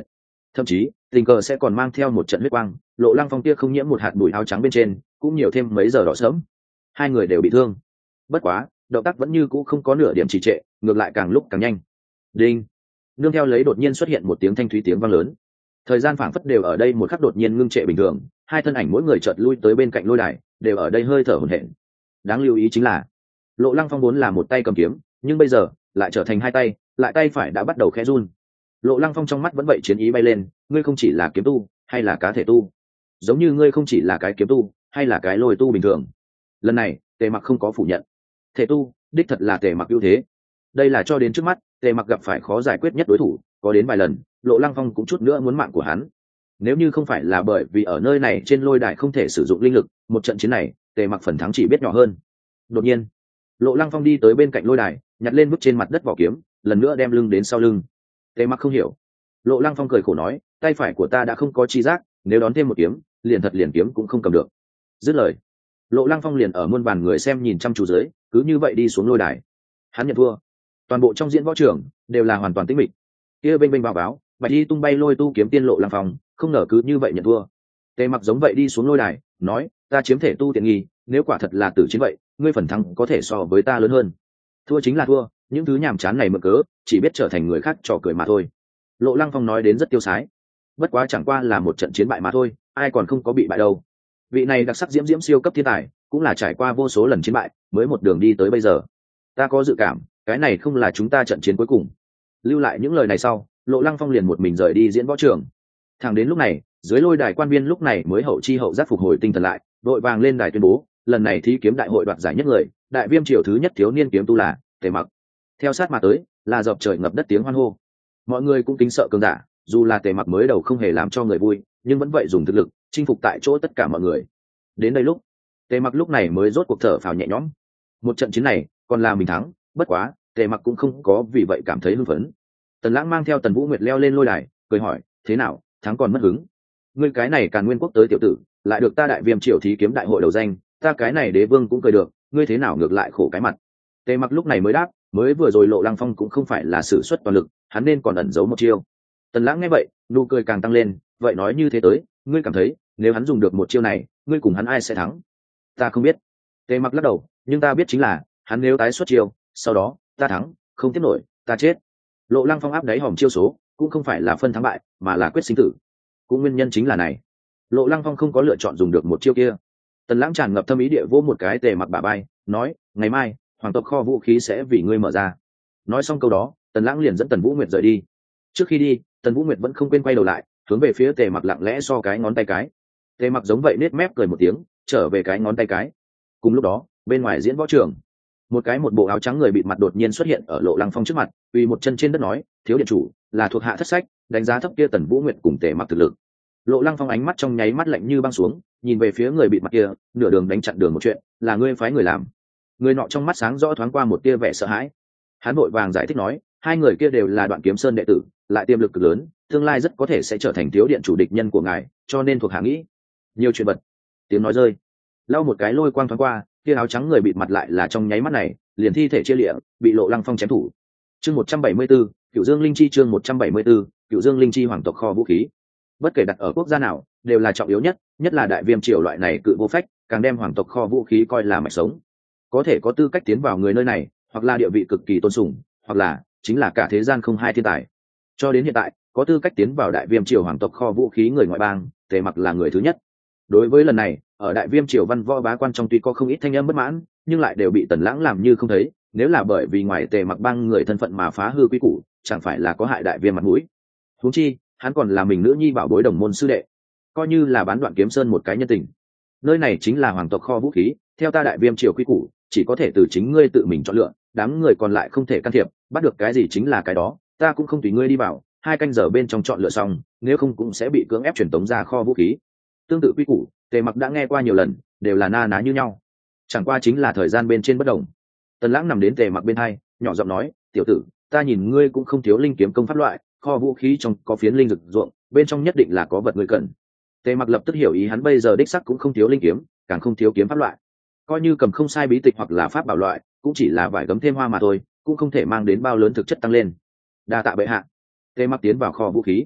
thậm chí tình cờ sẽ còn mang theo một trận huyết quang. Lộ Lăng Phong kia không nhiễm một hạt bụi áo trắng bên trên cũng nhiều thêm mấy giờ đỏ sớm. Hai người đều bị thương, bất quá động tác vẫn như cũ không có nửa điểm trì trệ, ngược lại càng lúc càng nhanh. Đinh. Nương theo lấy đột nhiên xuất hiện một tiếng thanh thúy tiếng vang lớn, thời gian phảng phất đều ở đây một khắc đột nhiên ngưng trệ bình thường. Hai thân ảnh mỗi người chợt lui tới bên cạnh lôi đài, đều ở đây hơi thở hổn hển. Đáng lưu ý chính là Lộ Lăng Phong vốn là một tay cầm kiếm, nhưng bây giờ lại trở thành hai tay, lại tay phải đã bắt đầu khẽ run. Lộ Lăng Phong trong mắt vẫn vậy chiến ý bay lên, ngươi không chỉ là kiếm tu hay là cá thể tu, giống như ngươi không chỉ là cái kiếm tu hay là cái lôi tu bình thường. Lần này Tề Mặc không có phủ nhận, thể tu đích thật là Tề Mặc ưu thế. Đây là cho đến trước mắt Tề Mặc gặp phải khó giải quyết nhất đối thủ, có đến vài lần Lộ Lăng Phong cũng chút nữa muốn mạng của hắn. Nếu như không phải là bởi vì ở nơi này trên lôi đài không thể sử dụng linh lực, một trận chiến này Tề Mặc phần thắng chỉ biết nhỏ hơn. Đột nhiên Lộ Lăng Phong đi tới bên cạnh lôi đài, nhặt lên bước trên mặt đất vỏ kiếm, lần nữa đem lưng đến sau lưng. Tề Mặc không hiểu. Lộ Lăng Phong cười khổ nói, tay phải của ta đã không có chi giác, nếu đón thêm một kiếm, liền thật liền kiếm cũng không cầm được. Dứt lời, Lộ Lăng Phong liền ở muôn vàn người xem nhìn chăm chú dưới, cứ như vậy đi xuống lôi đài. Hắn nhận thua. Toàn bộ trong diễn võ trường đều là hoàn toàn tĩnh mịch. Kia bênh bênh báo báo, bạch y tung bay lôi tu kiếm tiên Lộ Lăng Phong, không ngờ cứ như vậy nhận thua. Tề Mặc giống vậy đi xuống lôi đài, nói, ta chiếm thể tu tiện nghi, nếu quả thật là tử chiến vậy, ngươi phần thắng có thể so với ta lớn hơn. Thua chính là thua, những thứ nhàm chán này mượn cớ, chỉ biết trở thành người khác trò cười mà thôi. Lộ Lăng Phong nói đến rất tiêu sái. Bất quá chẳng qua là một trận chiến bại mà thôi, ai còn không có bị bại đâu. Vị này đặc sắc diễm diễm siêu cấp thiên tài, cũng là trải qua vô số lần chiến bại, mới một đường đi tới bây giờ. Ta có dự cảm, cái này không là chúng ta trận chiến cuối cùng. Lưu lại những lời này sau, Lộ Lăng Phong liền một mình rời đi diễn võ trường. Thẳng đến lúc này, dưới lôi đài quan viên lúc này mới hậu chi hậu giác phục hồi tinh thần lại, đội vàng lên đài tuyên bố, lần này thi kiếm đại hội đoạt giải nhất người, đại viêm triều thứ nhất thiếu niên kiếm tu là Tề Mặc. Theo sát mà tới là dọc trời ngập đất tiếng hoan hô. Mọi người cũng kính sợ cường giả, dù là Tề Mặc mới đầu không hề làm cho người vui, nhưng vẫn vậy dùng thực lực chinh phục tại chỗ tất cả mọi người. Đến đây lúc, Tề Mặc lúc này mới rốt cuộc thở phào nhẹ nhõm. Một trận chiến này còn là mình thắng, bất quá Tề Mặc cũng không có vì vậy cảm thấy hưng phấn. Tần Lãng mang theo Tần Vũ Nguyệt leo lên lôi đài, cười hỏi, thế nào, thắng còn mất hứng? Ngươi cái này Càn Nguyên quốc tới tiểu tử, lại được ta đại viêm triều thí kiếm đại hội đầu danh, ta cái này đế vương cũng cười được, ngươi thế nào ngược lại khổ cái mặt? Tề Mặc lúc này mới đáp, mới vừa rồi Lộ Lăng Phong cũng không phải là sử xuất toàn lực, hắn nên còn ẩn giấu một chiêu. Tần Lãng nghe vậy, nụ cười càng tăng lên, vậy nói như thế tới, ngươi cảm thấy nếu hắn dùng được một chiêu này, ngươi cùng hắn ai sẽ thắng? Ta không biết. Tề Mặc lắc đầu, nhưng ta biết chính là hắn nếu tái xuất chiêu, sau đó ta thắng, không tiếp nổi, ta chết. Lộ Lăng Phong áp đáy hòm chiêu số, cũng không phải là phân thắng bại, mà là quyết sinh tử. Cũng nguyên nhân chính là này, Lộ Lăng Phong không có lựa chọn dùng được một chiêu kia. Tần Lãng tràn ngập thâm ý địa vỗ một cái Tề Mặc bả vai, nói, ngày mai hoàng tộc kho vũ khí sẽ vì ngươi mở ra. Nói xong câu đó, Tần Lãng liền dẫn Tần Vũ Nguyệt rời đi. Trước khi đi, Tần Vũ Nguyệt vẫn không quên quay đầu lại, hướng về phía Tề Mặc lặng lẽ so cái ngón tay cái. Tề Mặc giống vậy nết mép cười một tiếng, trở về cái ngón tay cái. Cùng lúc đó, bên ngoài diễn võ trường, một cái một bộ áo trắng người bịt mặt đột nhiên xuất hiện ở Lộ Lăng Phong trước mặt, quỳ một chân trên đất nói, thiếu điện chủ, là thuộc hạ thất sách, đánh giá thấp kia Tần Vũ Nguyệt cùng Tề Mặc thực lực. Lộ Lăng Phong ánh mắt trong nháy mắt lạnh như băng xuống, nhìn về phía người bịt mặt kia, nửa đường đánh chặn đường một chuyện, là ngươi phái người làm. Người nọ trong mắt sáng rõ thoáng qua một tia vẻ sợ hãi. Hắn vội vàng giải thích nói, hai người kia đều là Đoạn Kiếm Sơn đệ tử, lại tiềm lực cực lớn, tương lai rất có thể sẽ trở thành thiếu điện chủ địch nhân của ngài, cho nên thuộc hạ nghĩ nhiều chuyện vật. Tiếng nói rơi, lau một cái lôi quang thoáng qua, kia áo trắng người bịt mặt lại là trong nháy mắt này, liền thi thể chia liệm, bị Lộ Lăng Phong chém thủ. Chương một trăm bảy mươi 174, Cửu Dương Linh Chi chương một trăm bảy mươi 174, Cửu Dương Linh Chi hoàng tộc kho vũ khí. Bất kể đặt ở quốc gia nào, đều là trọng yếu nhất, nhất là đại viêm triều loại này cự vô phách, càng đem hoàng tộc kho vũ khí coi là mạch sống. Có thể có tư cách tiến vào người nơi này, hoặc là địa vị cực kỳ tôn sùng, hoặc là chính là cả thế gian không hai thiên tài. Cho đến hiện tại, có tư cách tiến vào đại viêm triều hoàng tộc kho vũ khí người ngoại bang, Tề Mặc là người thứ nhất. Đối với lần này, ở đại viêm triều văn võ bá quan trong tuy có không ít thanh âm bất mãn, nhưng lại đều bị Tần Lãng làm như không thấy. Nếu là bởi vì ngoài Tề Mặc bang người thân phận mà phá hư quy củ, chẳng phải là có hại đại viêm mặt mũi. Huống chi, hắn còn là mình nữ nhi bảo bối đồng môn sư đệ, coi như là bán Đoạn Kiếm Sơn một cái nhân tình. Nơi này chính là hoàng tộc kho vũ khí, theo ta đại viêm triều quy củ, chỉ có thể từ chính ngươi tự mình chọn lựa, đám người còn lại không thể can thiệp, bắt được cái gì chính là cái đó, ta cũng không tùy ngươi đi vào, hai canh giờ bên trong chọn lựa xong, nếu không cũng sẽ bị cưỡng ép truyền tống ra kho vũ khí. Tương tự quy củ, Tề Mặc đã nghe qua nhiều lần, đều là na ná như nhau, chẳng qua chính là thời gian bên trên bất đồng. Tần Lãng nằm đến Tề Mặc bên hai, nhỏ giọng nói, tiểu tử, ta nhìn ngươi cũng không thiếu linh kiếm công pháp loại, kho vũ khí trong có phiến linh rực ruộng, bên trong nhất định là có vật ngươi cần. Tề Mặc lập tức hiểu ý, hắn bây giờ đích sắc cũng không thiếu linh kiếm, càng không thiếu kiếm pháp loại, coi như cầm không sai bí tịch hoặc là pháp bảo loại, cũng chỉ là vải gấm thêm hoa mà thôi, cũng không thể mang đến bao lớn thực chất tăng lên. Đa tạ bệ hạ. Tề Mặc tiến vào kho vũ khí,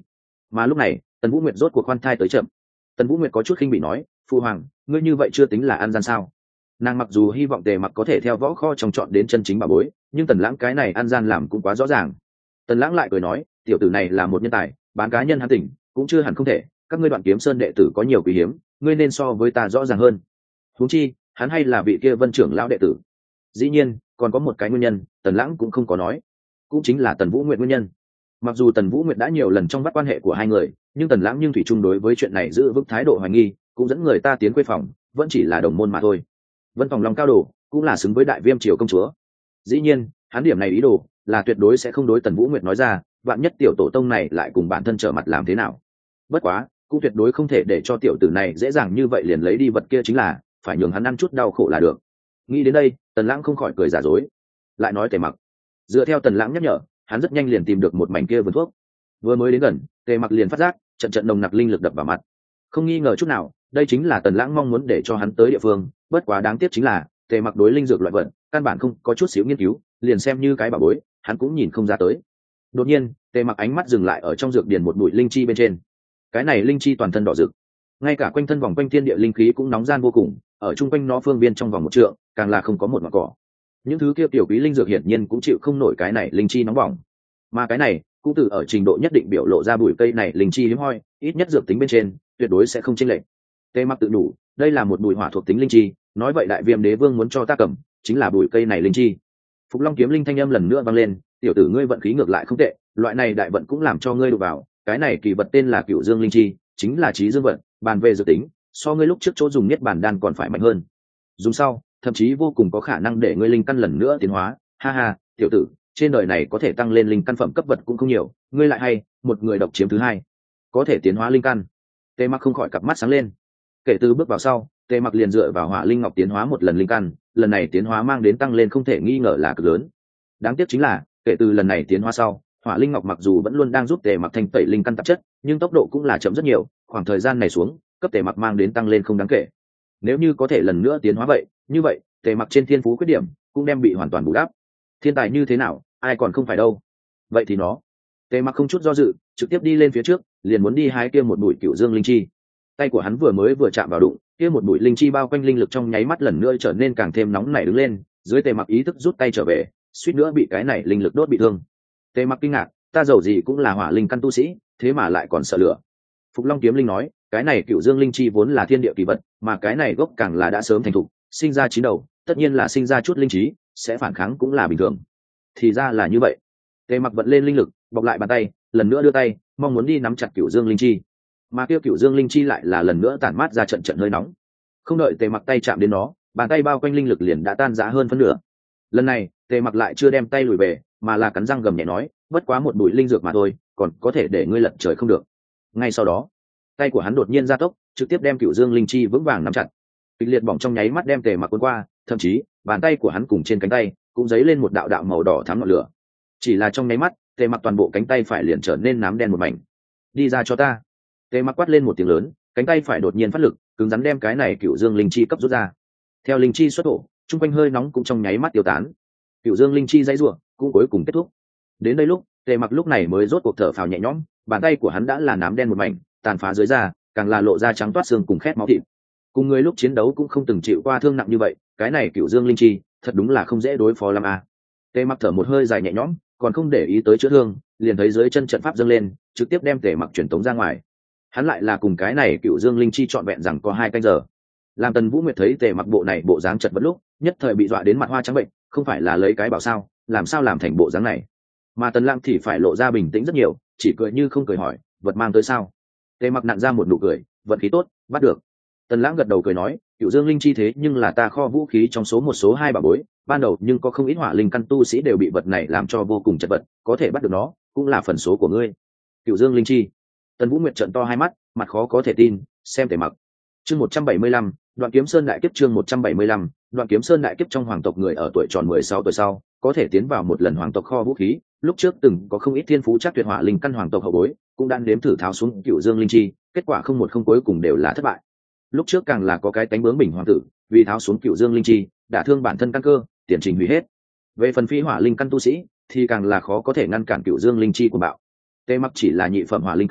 Mà lúc này Tần Vũ Nguyệt rốt cuộc khoan thai tới chậm. Tần Vũ Nguyệt có chút khinh bị nói, phụ hoàng, ngươi như vậy chưa tính là ăn gian sao? Nàng mặc dù hy vọng Tề Mặc có thể theo võ kho trong chọn đến chân chính bà bối, nhưng Tần Lãng cái này ăn gian làm cũng quá rõ ràng. Tần Lãng lại cười nói, tiểu tử này là một nhân tài, bán cá nhân hắn tỉnh cũng chưa hẳn không thể, các ngươi Đoạn Kiếm Sơn đệ tử có nhiều quý hiếm, ngươi nên so với ta rõ ràng hơn. Huống chi hắn hay là vị kia Vân trưởng lão đệ tử. Dĩ nhiên còn có một cái nguyên nhân Tần Lãng cũng không có nói, cũng chính là Tần Vũ Nguyệt nguyên nhân. Mặc dù Tần Vũ Nguyệt đã nhiều lần trong bắt quan hệ của hai người, nhưng Tần Lãng nhưng thủy chung đối với chuyện này giữ vững thái độ hoài nghi, cũng dẫn người ta tiến quê phòng, vẫn chỉ là đồng môn mà thôi. Vân Phòng lòng cao đồ cũng là xứng với Đại Viêm triều công chúa. Dĩ nhiên hắn điểm này ý đồ là tuyệt đối sẽ không đối Tần Vũ Nguyệt nói ra, vạn nhất tiểu tổ tông này lại cùng bản thân trở mặt làm thế nào. Bất quá cũng tuyệt đối không thể để cho tiểu tử này dễ dàng như vậy liền lấy đi vật kia, chính là phải nhường hắn ăn chút đau khổ là được. Nghĩ đến đây Tần Lãng không khỏi cười giả dối, lại nói Tề Mặc. Dựa theo Tần Lãng nhắc nhở, hắn rất nhanh liền tìm được một mảnh kia vườn thuốc. Vừa mới đến gần, Tề Mặc liền phát giác trận trận nồng nặc linh lực đập vào mặt. Không nghi ngờ chút nào, đây chính là Tần Lãng mong muốn để cho hắn tới địa phương. Bất quá đáng tiếc chính là Tề Mặc đối linh dược loại vật căn bản không có chút xíu nghiên cứu, liền xem như cái bảo bối hắn cũng nhìn không ra tới. Đột nhiên Tề Mặc ánh mắt dừng lại ở trong dược điển một bụi linh chi bên trên. Cái này linh chi toàn thân đỏ rực, ngay cả quanh thân vòng quanh thiên địa linh khí cũng nóng gian vô cùng, ở chung quanh nó phương viên trong vòng một trượng càng là không có một ngọn cỏ. Những thứ kia tiểu quý linh dược hiển nhiên cũng chịu không nổi cái này linh chi nóng bỏng, mà cái này cũng từ ở trình độ nhất định biểu lộ ra bụi cây này linh chi hiếm hoi, ít nhất dược tính bên trên tuyệt đối sẽ không chênh lệch. Tề Mặc tự đủ, đây là một bụi hỏa thuộc tính linh chi, nói vậy Đại Viêm đế vương muốn cho ta cầm chính là bụi cây này linh chi. Phục Long kiếm linh thanh âm lần nữa vang lên, tiểu tử ngươi vận khí ngược lại không tệ, loại này đại vận cũng làm cho ngươi đụng vào, cái này kỳ vật tên là Cửu Dương linh chi, chính là trí dương vận, bàn về dự tính so ngươi lúc trước chỗ dùng nhất bản đan còn phải mạnh hơn, dùng sau thậm chí vô cùng có khả năng để ngươi linh căn lần nữa tiến hóa. Ha ha, tiểu tử, trên đời này có thể tăng lên linh căn phẩm cấp vật cũng không nhiều, ngươi lại hay một người độc chiếm thứ hai có thể tiến hóa linh căn. Tề Mặc không khỏi cặp mắt sáng lên. Kể từ bước vào sau, Tề Mặc liền dựa vào hỏa linh ngọc tiến hóa một lần linh căn, lần này tiến hóa mang đến tăng lên không thể nghi ngờ là cực lớn. Đáng tiếc chính là kể từ lần này tiến hóa sau, hỏa linh ngọc mặc dù vẫn luôn đang giúp Tề Mặc thanh tẩy linh căn tạp chất, nhưng tốc độ cũng là chậm rất nhiều, khoảng thời gian này xuống cấp Tề Mặc mang đến tăng lên không đáng kể. Nếu như có thể lần nữa tiến hóa vậy, như vậy Tề Mặc trên thiên phú khuyết điểm cũng đem bị hoàn toàn bù đắp. Thiên tài như thế nào, ai còn không phải đâu. Vậy thì nó. Tề Mặc không chút do dự, trực tiếp đi lên phía trước, liền muốn đi hái kia một bụi Cửu Dương linh chi. Tay của hắn vừa mới vừa chạm vào đụng, kia một bụi linh chi bao quanh linh lực trong nháy mắt lần nữa trở nên càng thêm nóng nảy đứng lên, dưới Tề Mặc ý thức rút tay trở về, suýt nữa bị cái này linh lực đốt bị thương. Tề Mặc kinh ngạc, ta dầu gì cũng là hỏa linh căn tu sĩ, thế mà lại còn sợ lửa. Phục Long kiếm linh nói, cái này Cửu Dương linh chi vốn là thiên địa kỳ vật, mà cái này gốc càng là đã sớm thành thục, sinh ra chín đầu, tất nhiên là sinh ra chút linh trí, sẽ phản kháng cũng là bình thường. Thì ra là như vậy. Tề Mặc vận lên linh lực, bọc lại bàn tay, lần nữa đưa tay, mong muốn đi nắm chặt Cửu Dương linh chi. Mà kia Cửu Dương linh chi lại là lần nữa tản mát ra trận trận hơi nóng. Không đợi Tề Mặc tay chạm đến nó, bàn tay bao quanh linh lực liền đã tan rã hơn phân nửa. Lần này Tề Mặc lại chưa đem tay lùi về, mà là cắn răng gầm nhẹ nói, bất quá một bụi linh dược mà thôi, còn có thể để ngươi lật trời không được. Ngay sau đó tay của hắn đột nhiên gia tốc, trực tiếp đem Cửu Dương linh chi vững vàng nắm chặt. Kịch liệt bỏng trong nháy mắt đem Tề Mặc cuốn qua, thậm chí bàn tay của hắn cùng trên cánh tay cũng dấy lên một đạo đạo màu đỏ thắm ngọn lửa. Chỉ là trong nháy mắt, Tề Mặc toàn bộ cánh tay phải liền trở nên nám đen một mảnh. Đi ra cho ta. Tề Mặc quát lên một tiếng lớn, cánh tay phải đột nhiên phát lực, cứng rắn đem cái này Cửu Dương linh chi cấp rút ra. Theo linh chi xuất thổ, trung quanh hơi nóng cũng trong nháy mắt tiêu tán. Cửu Dương linh chi dãy rủa cũng cuối cùng kết thúc. Đến đây lúc, Tề Mặc lúc này mới rốt cuộc thở phào nhẹ nhõm, bàn tay của hắn đã là nám đen một mảnh, tàn phá dưới da, càng là lộ ra trắng toát xương cùng khét máu thịt. Cùng người lúc chiến đấu cũng không từng chịu qua thương nặng như vậy, cái này Cửu Dương linh chi, thật đúng là không dễ đối phó lắm a. À. Tề Mặc thở một hơi dài nhẹ nhõm, còn không để ý tới chữa thương, liền thấy dưới chân trận pháp dâng lên, trực tiếp đem Tề Mặc truyền tống ra ngoài. Hắn lại là cùng cái này Cửu Dương linh chi trọn vẹn rằng có hai canh giờ. Làm Tần Vũ Nguyệt thấy Tề Mặc bộ này bộ dáng chật vật lúc, nhất thời bị dọa đến mặt hoa trắng bệnh, không phải là lấy cái bảo sao, làm sao làm thành bộ dáng này. Mà Tần Lãng thì phải lộ ra bình tĩnh rất nhiều, chỉ cười như không cười hỏi, vật mang tới sao? Tề Mặc nặn ra một nụ cười, vận khí tốt, bắt được. Tần Lãng gật đầu cười nói, Cửu Dương linh chi thế nhưng là ta kho vũ khí trong số một số hai bảo bối, ban đầu nhưng có không ít hỏa linh căn tu sĩ đều bị vật này làm cho vô cùng chật vật, có thể bắt được nó, cũng là phần số của ngươi. Cửu Dương linh chi. Tần Vũ Nguyệt trợn to hai mắt, mặt khó có thể tin, xem Tề Mặc. Chương một trăm bảy mươi lăm, Đoạn Kiếm Sơn đại kiếp chương một trăm bảy mươi lăm, Đoạn Kiếm Sơn đại kiếp trong hoàng tộc người ở tuổi tròn mười sáu tuổi sau, có thể tiến vào một lần hoàng tộc kho vũ khí, lúc trước từng có không ít thiên phú chắc tuyệt hỏa linh căn hoàng tộc hậu bối, cũng đang nếm thử tháo xuống Cửu Dương linh chi, kết quả không một không cuối cùng đều là thất bại. Lúc trước càng là có cái tánh bướng bỉnh hoàng tử, vì tháo xuống Cửu Dương linh chi, đã thương bản thân căn cơ, tiền trình hủy hết. Về phần phi hỏa linh căn tu sĩ, thì càng là khó có thể ngăn cản Cửu Dương linh chi của bạo. Tề Mặc chỉ là nhị phẩm hỏa linh căn,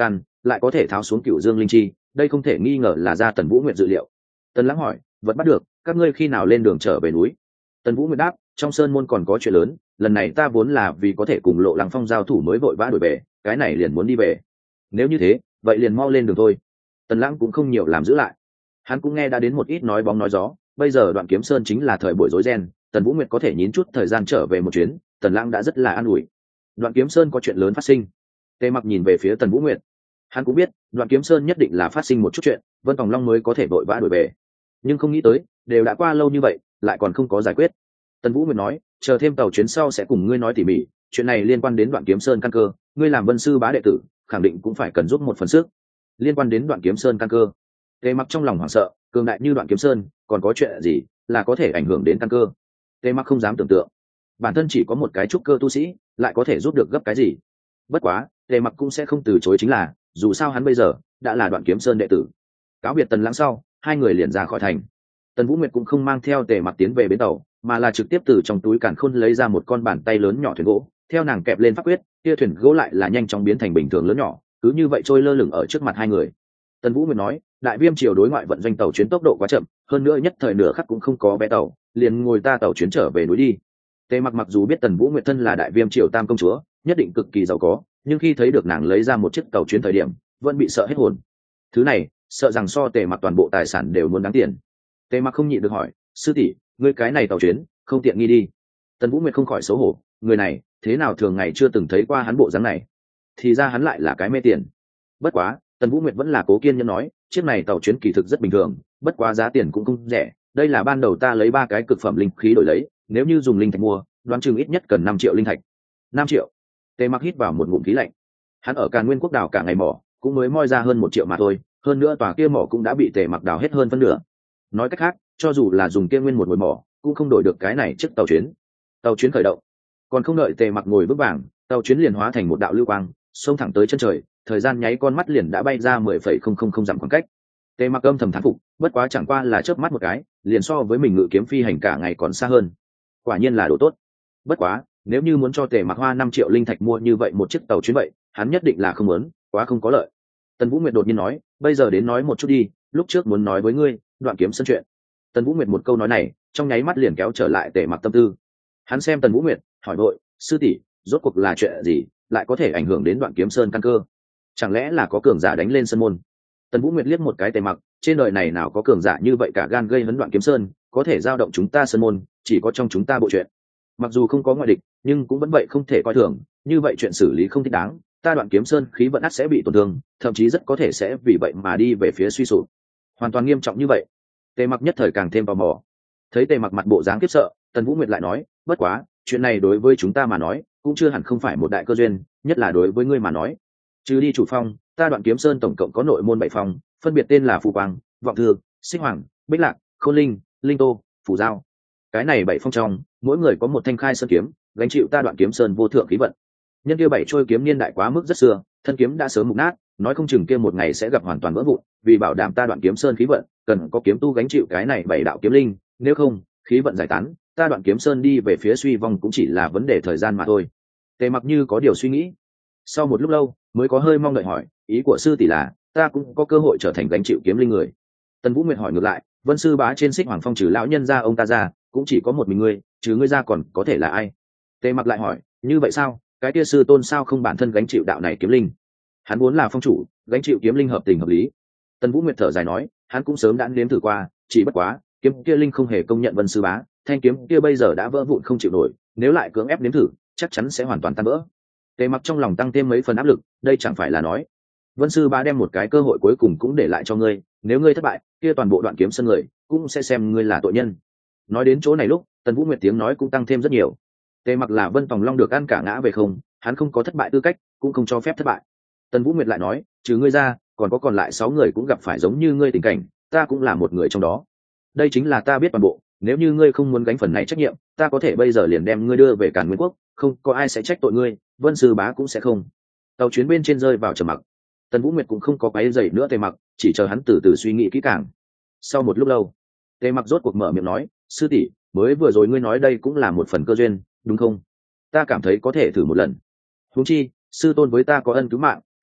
lại có thể tháo xuống cựu dương linh chi, đây không thể nghi ngờ là ra Tần Vũ Nguyệt dự liệu. Tần Lãng hỏi, vật bắt được, các ngươi khi nào lên đường trở về núi? Tần Vũ Nguyệt đáp, trong sơn môn còn có chuyện lớn, lần này ta vốn là vì có thể cùng Lộ Lăng Phong giao thủ mới vội vã đuổi về, cái này liền muốn đi về. Nếu như thế, vậy liền mau lên đường thôi. Tần Lãng cũng không nhiều làm giữ lại, hắn cũng nghe đã đến một ít nói bóng nói gió, bây giờ Đoạn Kiếm Sơn chính là thời buổi rối ren, Tần Vũ Nguyệt có thể nhín chút thời gian trở về một chuyến, Tần Lãng đã rất là an ủi. Đoạn Kiếm Sơn có chuyện lớn phát sinh. Tề Mặc nhìn về phía Tần Vũ Nguyệt, hắn cũng biết Đoạn Kiếm Sơn nhất định là phát sinh một chút chuyện, Vân Tòng Long mới có thể vội vã đuổi về, nhưng không nghĩ tới đều đã qua lâu như vậy lại còn không có giải quyết. Tần Vũ Nguyệt nói, chờ thêm tàu chuyến sau sẽ cùng ngươi nói tỉ mỉ, chuyện này liên quan đến Đoạn Kiếm Sơn căn cơ, ngươi làm Vân sư bá đệ tử khẳng định cũng phải cần giúp một phần sức. Liên quan đến Đoạn Kiếm Sơn căn cơ? Tề Mặc trong lòng hoảng sợ, cường đại như Đoạn Kiếm Sơn còn có chuyện gì là có thể ảnh hưởng đến căn cơ? Tề Mặc không dám tưởng tượng, bản thân chỉ có một cái trúc cơ tu sĩ lại có thể giúp được gấp cái gì. Bất quá Tề Mặc cũng sẽ không từ chối, chính là dù sao hắn bây giờ đã là Đoạn Kiếm Sơn đệ tử. Cáo biệt Tần Lãng sau, hai người liền ra khỏi thành. Tần Vũ Nguyệt cũng không mang theo Tề Mặc tiến về bến tàu, mà là trực tiếp từ trong túi càn khôn lấy ra một con bàn tay lớn nhỏ thuyền gỗ, theo nàng kẹp lên pháp quyết, kia thuyền gỗ lại là nhanh chóng biến thành bình thường lớn nhỏ, cứ như vậy trôi lơ lửng ở trước mặt hai người. Tần Vũ Nguyệt nói, đại viêm triều đối ngoại vận doanh tàu chuyến tốc độ quá chậm, hơn nữa nhất thời nửa khắc cũng không có vé tàu, liền ngồi ta tàu chuyến trở về núi đi. Tề Mặc mặc dù biết Tần Vũ Nguyệt thân là đại viêm triều tam công chúa, nhất định cực kỳ giàu có, nhưng khi thấy được nàng lấy ra một chiếc tàu chuyến thời điểm, vẫn bị sợ hết hồn. Thứ này, sợ rằng so Tề Mặc toàn bộ tài sản đều muốn đáng tiền. Tề Mặc không nhịn được hỏi, sư tỷ, ngươi cái này tàu chuyến không tiện nghi đi. Tần Vũ Nguyệt không khỏi xấu hổ, người này thế nào thường ngày chưa từng thấy qua hắn bộ dáng này, thì ra hắn lại là cái mê tiền. Bất quá Tần Vũ Nguyệt vẫn là cố kiên nhẫn nói, chiếc này tàu chuyến kỳ thực rất bình thường, bất quá giá tiền cũng không rẻ, đây là ban đầu ta lấy ba cái cực phẩm linh khí đổi lấy, nếu như dùng linh thạch mua, đoán chừng ít nhất cần năm triệu linh thạch. Năm triệu? Tề Mặc hít vào một ngụm khí lạnh. Hắn ở Càn Nguyên Quốc đào cả ngày mỏ, cũng mới moi ra hơn một triệu mà thôi, hơn nữa tòa kia mỏ cũng đã bị Tề Mặc đào hết hơn phân nửa. Nói cách khác, cho dù là dùng kia nguyên một hồi mỏ, cũng không đổi được cái này chiếc tàu chuyến. Tàu chuyến khởi động, còn không đợi Tề Mặc ngồi vững vàng, tàu chuyến liền hóa thành một đạo lưu quang, xông thẳng tới chân trời, thời gian nháy con mắt liền đã bay ra mười phẩy không không không dặm khoảng cách. Tề Mặc âm thầm thán phục, bất quá chẳng qua là chớp mắt một cái, liền so với mình ngự kiếm phi hành cả ngày còn xa hơn. Quả nhiên là đồ tốt. Bất quá, nếu như muốn cho Tề Mặc hoa năm triệu linh thạch mua như vậy một chiếc tàu chuyến vậy, hắn nhất định là không muốn, quá không có lợi. Tần Vũ Nguyệt đột nhiên nói, bây giờ đến nói một chút đi, lúc trước muốn nói với ngươi, Đoạn Kiếm Sơn chuyện. Tần Vũ Nguyệt một câu nói này, trong nháy mắt liền kéo trở lại Tề Mặc tâm tư. Hắn xem Tần Vũ Nguyệt, hỏi vội, sư tỷ, rốt cuộc là chuyện gì, lại có thể ảnh hưởng đến Đoạn Kiếm Sơn căn cơ? Chẳng lẽ là có cường giả đánh lên sân môn? Tần Vũ Nguyệt liếc một cái Tề Mặc, trên đời này nào có cường giả như vậy cả gan gây hấn Đoạn Kiếm Sơn, có thể giao động chúng ta sân môn, chỉ có trong chúng ta bộ chuyện. Mặc dù không có ngoại địch, nhưng cũng vẫn vậy không thể coi thường, như vậy chuyện xử lý không thích đáng, ta Đoạn Kiếm Sơn khí vận ắt sẽ bị tổn thương, thậm chí rất có thể sẽ vì vậy mà đi về phía suy sụp. Hoàn toàn nghiêm trọng như vậy. Tề Mặc nhất thời càng thêm tò mò. Thấy Tề Mặc mặt bộ dáng khiếp sợ, Tần Vũ Nguyệt lại nói, bất quá, chuyện này đối với chúng ta mà nói, cũng chưa hẳn không phải một đại cơ duyên, nhất là đối với ngươi mà nói. Trừ đi chủ phong, ta Đoạn Kiếm Sơn tổng cộng có nội môn bảy phong, phân biệt tên là Phù Quang, Vọng Thư, Xích Hoàng, Bích Lạc, Khôn Linh, Linh Tô, Phù Giao. Cái này bảy phong trong, mỗi người có một thanh khai sơn kiếm, gánh chịu ta Đoạn Kiếm Sơn vô thượng khí vận. Nhân kia bảy trôi kiếm niên đại quá mức rất xưa, thân kiếm đã sớm mục nát, nói không chừng kia một ngày sẽ gặp hoàn toàn vỡ vụn, vì bảo đảm ta Đoạn Kiếm Sơn khí vận, cần có kiếm tu gánh chịu cái này bảy đạo kiếm linh, nếu không, khí vận giải tán, ta Đoạn Kiếm Sơn đi về phía suy vong cũng chỉ là vấn đề thời gian mà thôi. Tề Mặc như có điều suy nghĩ, sau một lúc lâu mới có hơi mong đợi hỏi, ý của sư tỷ là ta cũng có cơ hội trở thành gánh chịu kiếm linh người? Tần Vũ Nguyệt hỏi ngược lại, Vân sư bá trên Xích Hoàng Phong trừ lão nhân ra ông ta ra, cũng chỉ có một mình ngươi, chứ ngươi ra còn có thể là ai? Tề Mặc lại hỏi, như vậy sao, cái kia sư tôn sao không bản thân gánh chịu đạo này kiếm linh? Hắn muốn là phong chủ, gánh chịu kiếm linh hợp tình hợp lý. Tần Vũ Nguyệt thở dài nói, hắn cũng sớm đã nếm thử qua, chỉ bất quá kiếm kia linh không hề công nhận Vân sư bá, thanh kiếm kia bây giờ đã vỡ vụn không chịu nổi, nếu lại cưỡng ép nếm thử, chắc chắn sẽ hoàn toàn tan vỡ. Tề Mặc trong lòng tăng thêm mấy phần áp lực, đây chẳng phải là nói Vân sư bá đem một cái cơ hội cuối cùng cũng để lại cho ngươi, nếu ngươi thất bại, kia toàn bộ Đoạn Kiếm Sơn người cũng sẽ xem ngươi là tội nhân. Nói đến chỗ này lúc, Tần Vũ Nguyệt tiếng nói cũng tăng thêm rất nhiều. Tề Mặc là Vân Tòng Long được ăn cả ngã về không, hắn không có thất bại tư cách, cũng không cho phép thất bại. Tần Vũ Nguyệt lại nói, trừ ngươi ra, còn có còn lại sáu người cũng gặp phải giống như ngươi tình cảnh, ta cũng là một người trong đó. Đây chính là ta biết toàn bộ, nếu như ngươi không muốn gánh phần này trách nhiệm, ta có thể bây giờ liền đem ngươi đưa về Càn Nguyên Quốc, không có ai sẽ trách tội ngươi, Vân sư bá cũng sẽ không. Tàu chuyến bên trên rơi vào trầm mặc. Tần Vũ Nguyệt cũng không có quấy rầy nữa Tề Mặc, chỉ chờ hắn từ từ suy nghĩ kỹ càng. Sau một lúc lâu, Tề Mặc rốt cuộc mở miệng nói, sư tỷ, mới vừa rồi ngươi nói đây cũng là một phần cơ duyên, đúng không? Ta cảm thấy có thể thử một lần. Huống chi, sư tôn với ta có ân cứu mạng,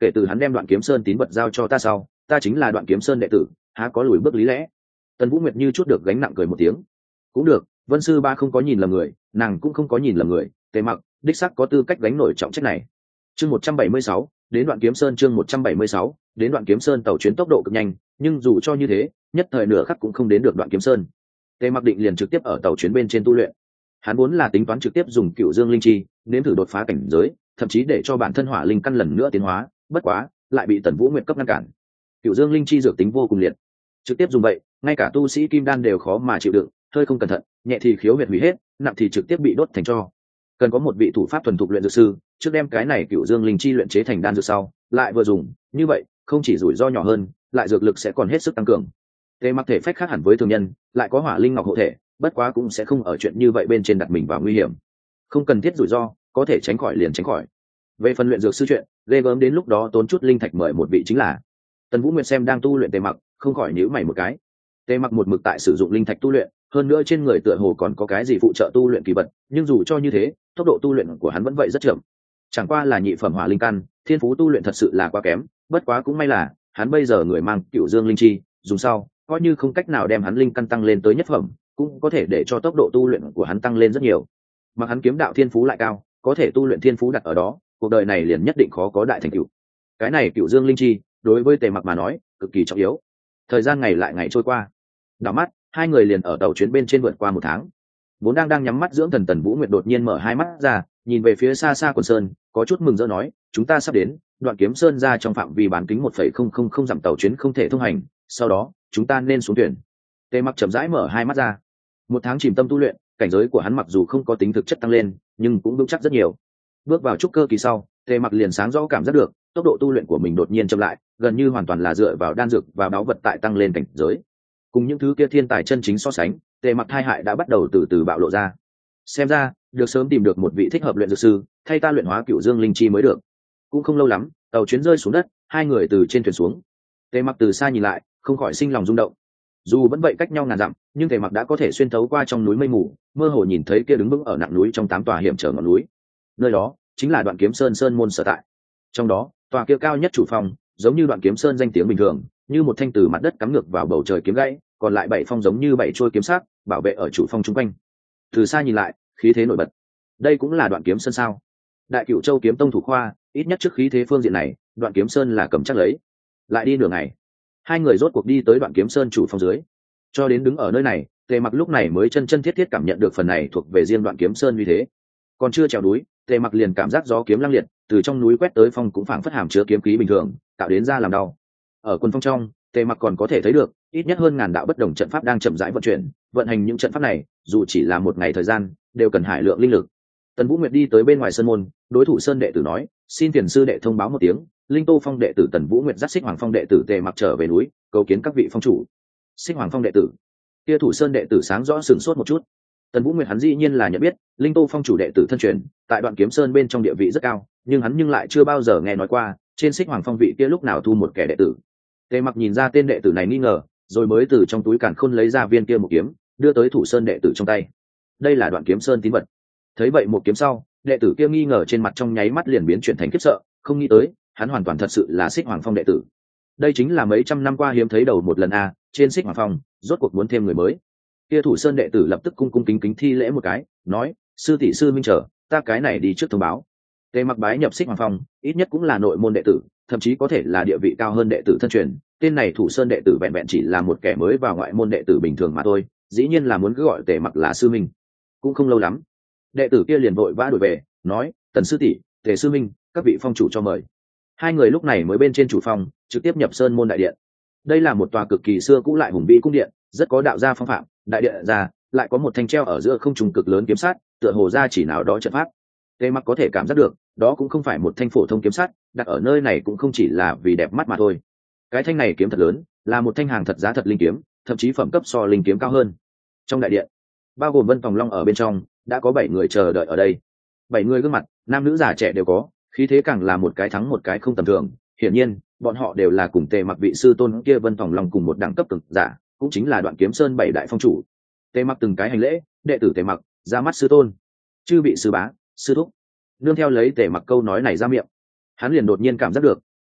kể từ hắn đem Đoạn Kiếm Sơn tín vật giao cho ta sau, ta chính là Đoạn Kiếm Sơn đệ tử, há có lùi bước lý lẽ. Tần Vũ Nguyệt như chút được gánh nặng cười một tiếng. Cũng được, Vân sư ba không có nhìn lầm người, nàng cũng không có nhìn lầm người, Tề Mặc đích xác có tư cách gánh nổi trọng trách này. Chương một trăm bảy mươi sáu, đến Đoạn Kiếm Sơn. Chương một trăm bảy mươi sáu, đến Đoạn Kiếm Sơn. Tàu chuyến tốc độ cực nhanh, nhưng dù cho như thế, nhất thời nửa khắc cũng không đến được Đoạn Kiếm Sơn. Tề Mặc định liền trực tiếp ở tàu chuyến bên trên tu luyện. Hắn vốn là tính toán trực tiếp dùng Cựu Dương Linh Chi, nếm thử đột phá cảnh giới, thậm chí để cho bản thân hỏa linh căn lần nữa tiến hóa, bất quá, lại bị Tần Vũ Nguyệt cấp ngăn cản. Cựu Dương Linh Chi dược tính vô cùng liệt, trực tiếp dùng vậy, ngay cả tu sĩ kim đan đều khó mà chịu đựng, hơi không cẩn thận, nhẹ thì khiếu huyệt hủy hết, nặng thì trực tiếp bị đốt thành tro. Cần có một vị thủ pháp thuần thục luyện dược sư, trước đem cái này Cựu Dương Linh Chi luyện chế thành đan dược sau, lại vừa dùng, như vậy, không chỉ rủi ro nhỏ hơn, lại dược lực sẽ còn hết sức tăng cường. Tề Mặc thể phách khác hẳn với thường nhân, lại có hỏa linh ngọc hộ thể, bất quá cũng sẽ không ở chuyện như vậy bên trên đặt mình vào nguy hiểm. Không cần thiết rủi ro, có thể tránh khỏi liền tránh khỏi. Về phần luyện dược sư chuyện, ghê gớm đến lúc đó tốn chút linh thạch mời một vị chính là. Tần Vũ Nguyệt xem đang tu luyện Tề Mặc, không khỏi nhíu mày một cái. Tề Mặc một mực tại sử dụng linh thạch tu luyện, hơn nữa trên người tựa hồ còn có cái gì phụ trợ tu luyện kỳ vật, nhưng dù cho như thế, tốc độ tu luyện của hắn vẫn vậy rất chậm. Chẳng qua là nhị phẩm hỏa linh căn, thiên phú tu luyện thật sự là quá kém, bất quá cũng may là, hắn bây giờ người mang Cựu Dương Linh Chi, dùng sau, coi như không cách nào đem hắn linh căn tăng lên tới nhất phẩm, cũng có thể để cho tốc độ tu luyện của hắn tăng lên rất nhiều. Mà hắn kiếm đạo thiên phú lại cao, có thể tu luyện thiên phú đặt ở đó, cuộc đời này liền nhất định khó có đại thành tựu. Cái này Cựu Dương Linh Chi, đối với Tề Mặc mà nói, cực kỳ trọng yếu. Thời gian ngày lại ngày trôi qua, đảo mắt, hai người liền ở tàu chuyến bên trên vượt qua một tháng. Vốn đang đang nhắm mắt dưỡng thần Tần Vũ Nguyệt đột nhiên mở hai mắt ra, nhìn về phía xa xa quần sơn, có chút mừng rỡ nói, chúng ta sắp đến, Đoạn Kiếm Sơn ra trong phạm vi bán kính một phẩy không không không dặm tàu chuyến không thể thông hành, sau đó, chúng ta nên xuống thuyền. Tề Mặc chậm rãi mở hai mắt ra. Một tháng chìm tâm tu luyện, cảnh giới của hắn mặc dù không có tính thực chất tăng lên, nhưng cũng vững chắc rất nhiều. Bước vào trúc cơ kỳ sau, Tề Mặc liền sáng rõ cảm giác được, tốc độ tu luyện của mình đột nhiên chậm lại, gần như hoàn toàn là dựa vào đan dược và báu vật tại tăng lên cảnh giới. Cùng những thứ kia thiên tài chân chính so sánh, Tề Mặc thai hại đã bắt đầu từ từ bạo lộ ra. Xem ra, được sớm tìm được một vị thích hợp luyện dược sư, thay ta luyện hóa Cựu Dương Linh Chi mới được. Cũng không lâu lắm, tàu chuyến rơi xuống đất, hai người từ trên thuyền xuống. Tề Mặc từ xa nhìn lại, không khỏi sinh lòng rung động. Dù vẫn vậy cách nhau ngàn dặm, nhưng Tề Mặc đã có thể xuyên thấu qua trong núi mây mù, mơ hồ nhìn thấy kia đứng vững ở nặng núi trong tám tòa hiểm trở ngọn núi. Nơi đó chính là Đoạn Kiếm Sơn sơn môn sở tại. Trong đó, tòa kia cao nhất chủ phong, giống như Đoạn Kiếm Sơn danh tiếng bình thường, như một thanh từ mặt đất cắm ngược vào bầu trời kiếm gãy, còn lại bảy phong giống như bảy trôi kiếm sắc, bảo vệ ở chủ phong chung quanh. Từ xa nhìn lại, khí thế nổi bật. Đây cũng là Đoạn Kiếm Sơn sao? Đại Cửu Châu kiếm tông thủ khoa, ít nhất trước khí thế phương diện này, Đoạn Kiếm Sơn là cầm chắc lấy. Lại đi nửa ngày, hai người rốt cuộc đi tới Đoạn Kiếm Sơn chủ phong dưới. Cho đến đứng ở nơi này, Tề Mặc lúc này mới chân chân thiết thiết cảm nhận được phần này thuộc về riêng Đoạn Kiếm Sơn như thế. Còn chưa trèo núi, Tề Mặc liền cảm giác gió kiếm lăng liệt, từ trong núi quét tới phong cũng phảng phất hàm chứa kiếm khí bình thường, tạo đến ra làm đau. Ở quân phong trong, Tề Mặc còn có thể thấy được, ít nhất hơn ngàn đạo bất đồng trận pháp đang chậm rãi vận chuyển, vận hành những trận pháp này, dù chỉ là một ngày thời gian, đều cần hải lượng linh lực. Tần Vũ Nguyệt đi tới bên ngoài sơn môn, đối thủ sơn đệ tử nói, xin tiền sư đệ thông báo một tiếng, Linh Tô Phong đệ tử Tần Vũ Nguyệt dắt Xích Hoàng Phong đệ tử Tề Mặc trở về núi, cầu kiến các vị phong chủ. Xích Hoàng Phong đệ tử, kia thủ sơn đệ tử sáng rõ sửng sốt một chút. Tần Vũ Nguyệt hắn dĩ nhiên là nhận biết, Linh Tô Phong chủ đệ tử thân truyền, tại Đoạn Kiếm Sơn bên trong địa vị rất cao, nhưng hắn nhưng lại chưa bao giờ nghe nói qua, trên Xích Hoàng Phong vị kia lúc nào thu một kẻ đệ tử. Tề Mặc nhìn ra tên đệ tử này nghi ngờ, rồi mới từ trong túi càn khôn lấy ra viên kia một kiếm, đưa tới thủ sơn đệ tử trong tay. Đây là Đoạn Kiếm Sơn tín vật. Thấy vậy một kiếm sau, đệ tử kia nghi ngờ trên mặt trong nháy mắt liền biến chuyển thành khiếp sợ, không nghĩ tới, hắn hoàn toàn thật sự là Xích Hoàng Phong đệ tử. Đây chính là mấy trăm năm qua hiếm thấy đầu một lần a, trên Xích Hoàng Phong, rốt cuộc muốn thêm người mới. Kia thủ sơn đệ tử lập tức cung cung kính kính thi lễ một cái, nói, sư tỷ sư minh chờ, ta cái này đi trước thông báo. Tề Mặc bái nhập Xích Hoàng Phong, ít nhất cũng là nội môn đệ tử, thậm chí có thể là địa vị cao hơn đệ tử thân truyền. Tên này thủ sơn đệ tử vẹn vẹn chỉ là một kẻ mới vào ngoại môn đệ tử bình thường mà thôi, dĩ nhiên là muốn cứ gọi Tề Mặc là sư minh. Cũng không lâu lắm, đệ tử kia liền vội vã đuổi về, nói, Tần sư tỷ, Tề sư minh, các vị phong chủ cho mời. Hai người lúc này mới bên trên chủ phong, trực tiếp nhập sơn môn đại điện. Đây là một tòa cực kỳ xưa cũ lại hùng vĩ cung điện, rất có đạo gia phong phạm. Đại điện ra lại có một thanh treo ở giữa không trung cực lớn kiếm sắt, tựa hồ ra chỉ nào đó trận pháp. Tề Mặc có thể cảm giác được, đó cũng không phải một thanh phổ thông kiếm sắt, đặt ở nơi này cũng không chỉ là vì đẹp mắt mà thôi. Cái thanh này kiếm thật lớn, là một thanh hàng thật giá thật linh kiếm, thậm chí phẩm cấp so linh kiếm cao hơn. Trong đại điện, bao gồm Vân Tòng Long ở bên trong, đã có bảy người chờ đợi ở đây. Bảy người gương mặt, nam nữ già trẻ đều có, khí thế càng là một cái thắng một cái không tầm thường. Hiển nhiên, bọn họ đều là cùng Tề Mặc vị sư tôn kia Vân Tòng Long cùng một đẳng cấp cực giả, cũng chính là Đoạn Kiếm Sơn bảy đại phong chủ. Tề Mặc từng cái hành lễ, đệ tử Tề Mặc ra mắt sư tôn, chư vị sư bá, sư thúc. Nương theo lấy Tề Mặc câu nói này ra miệng, hắn liền đột nhiên cảm giác được,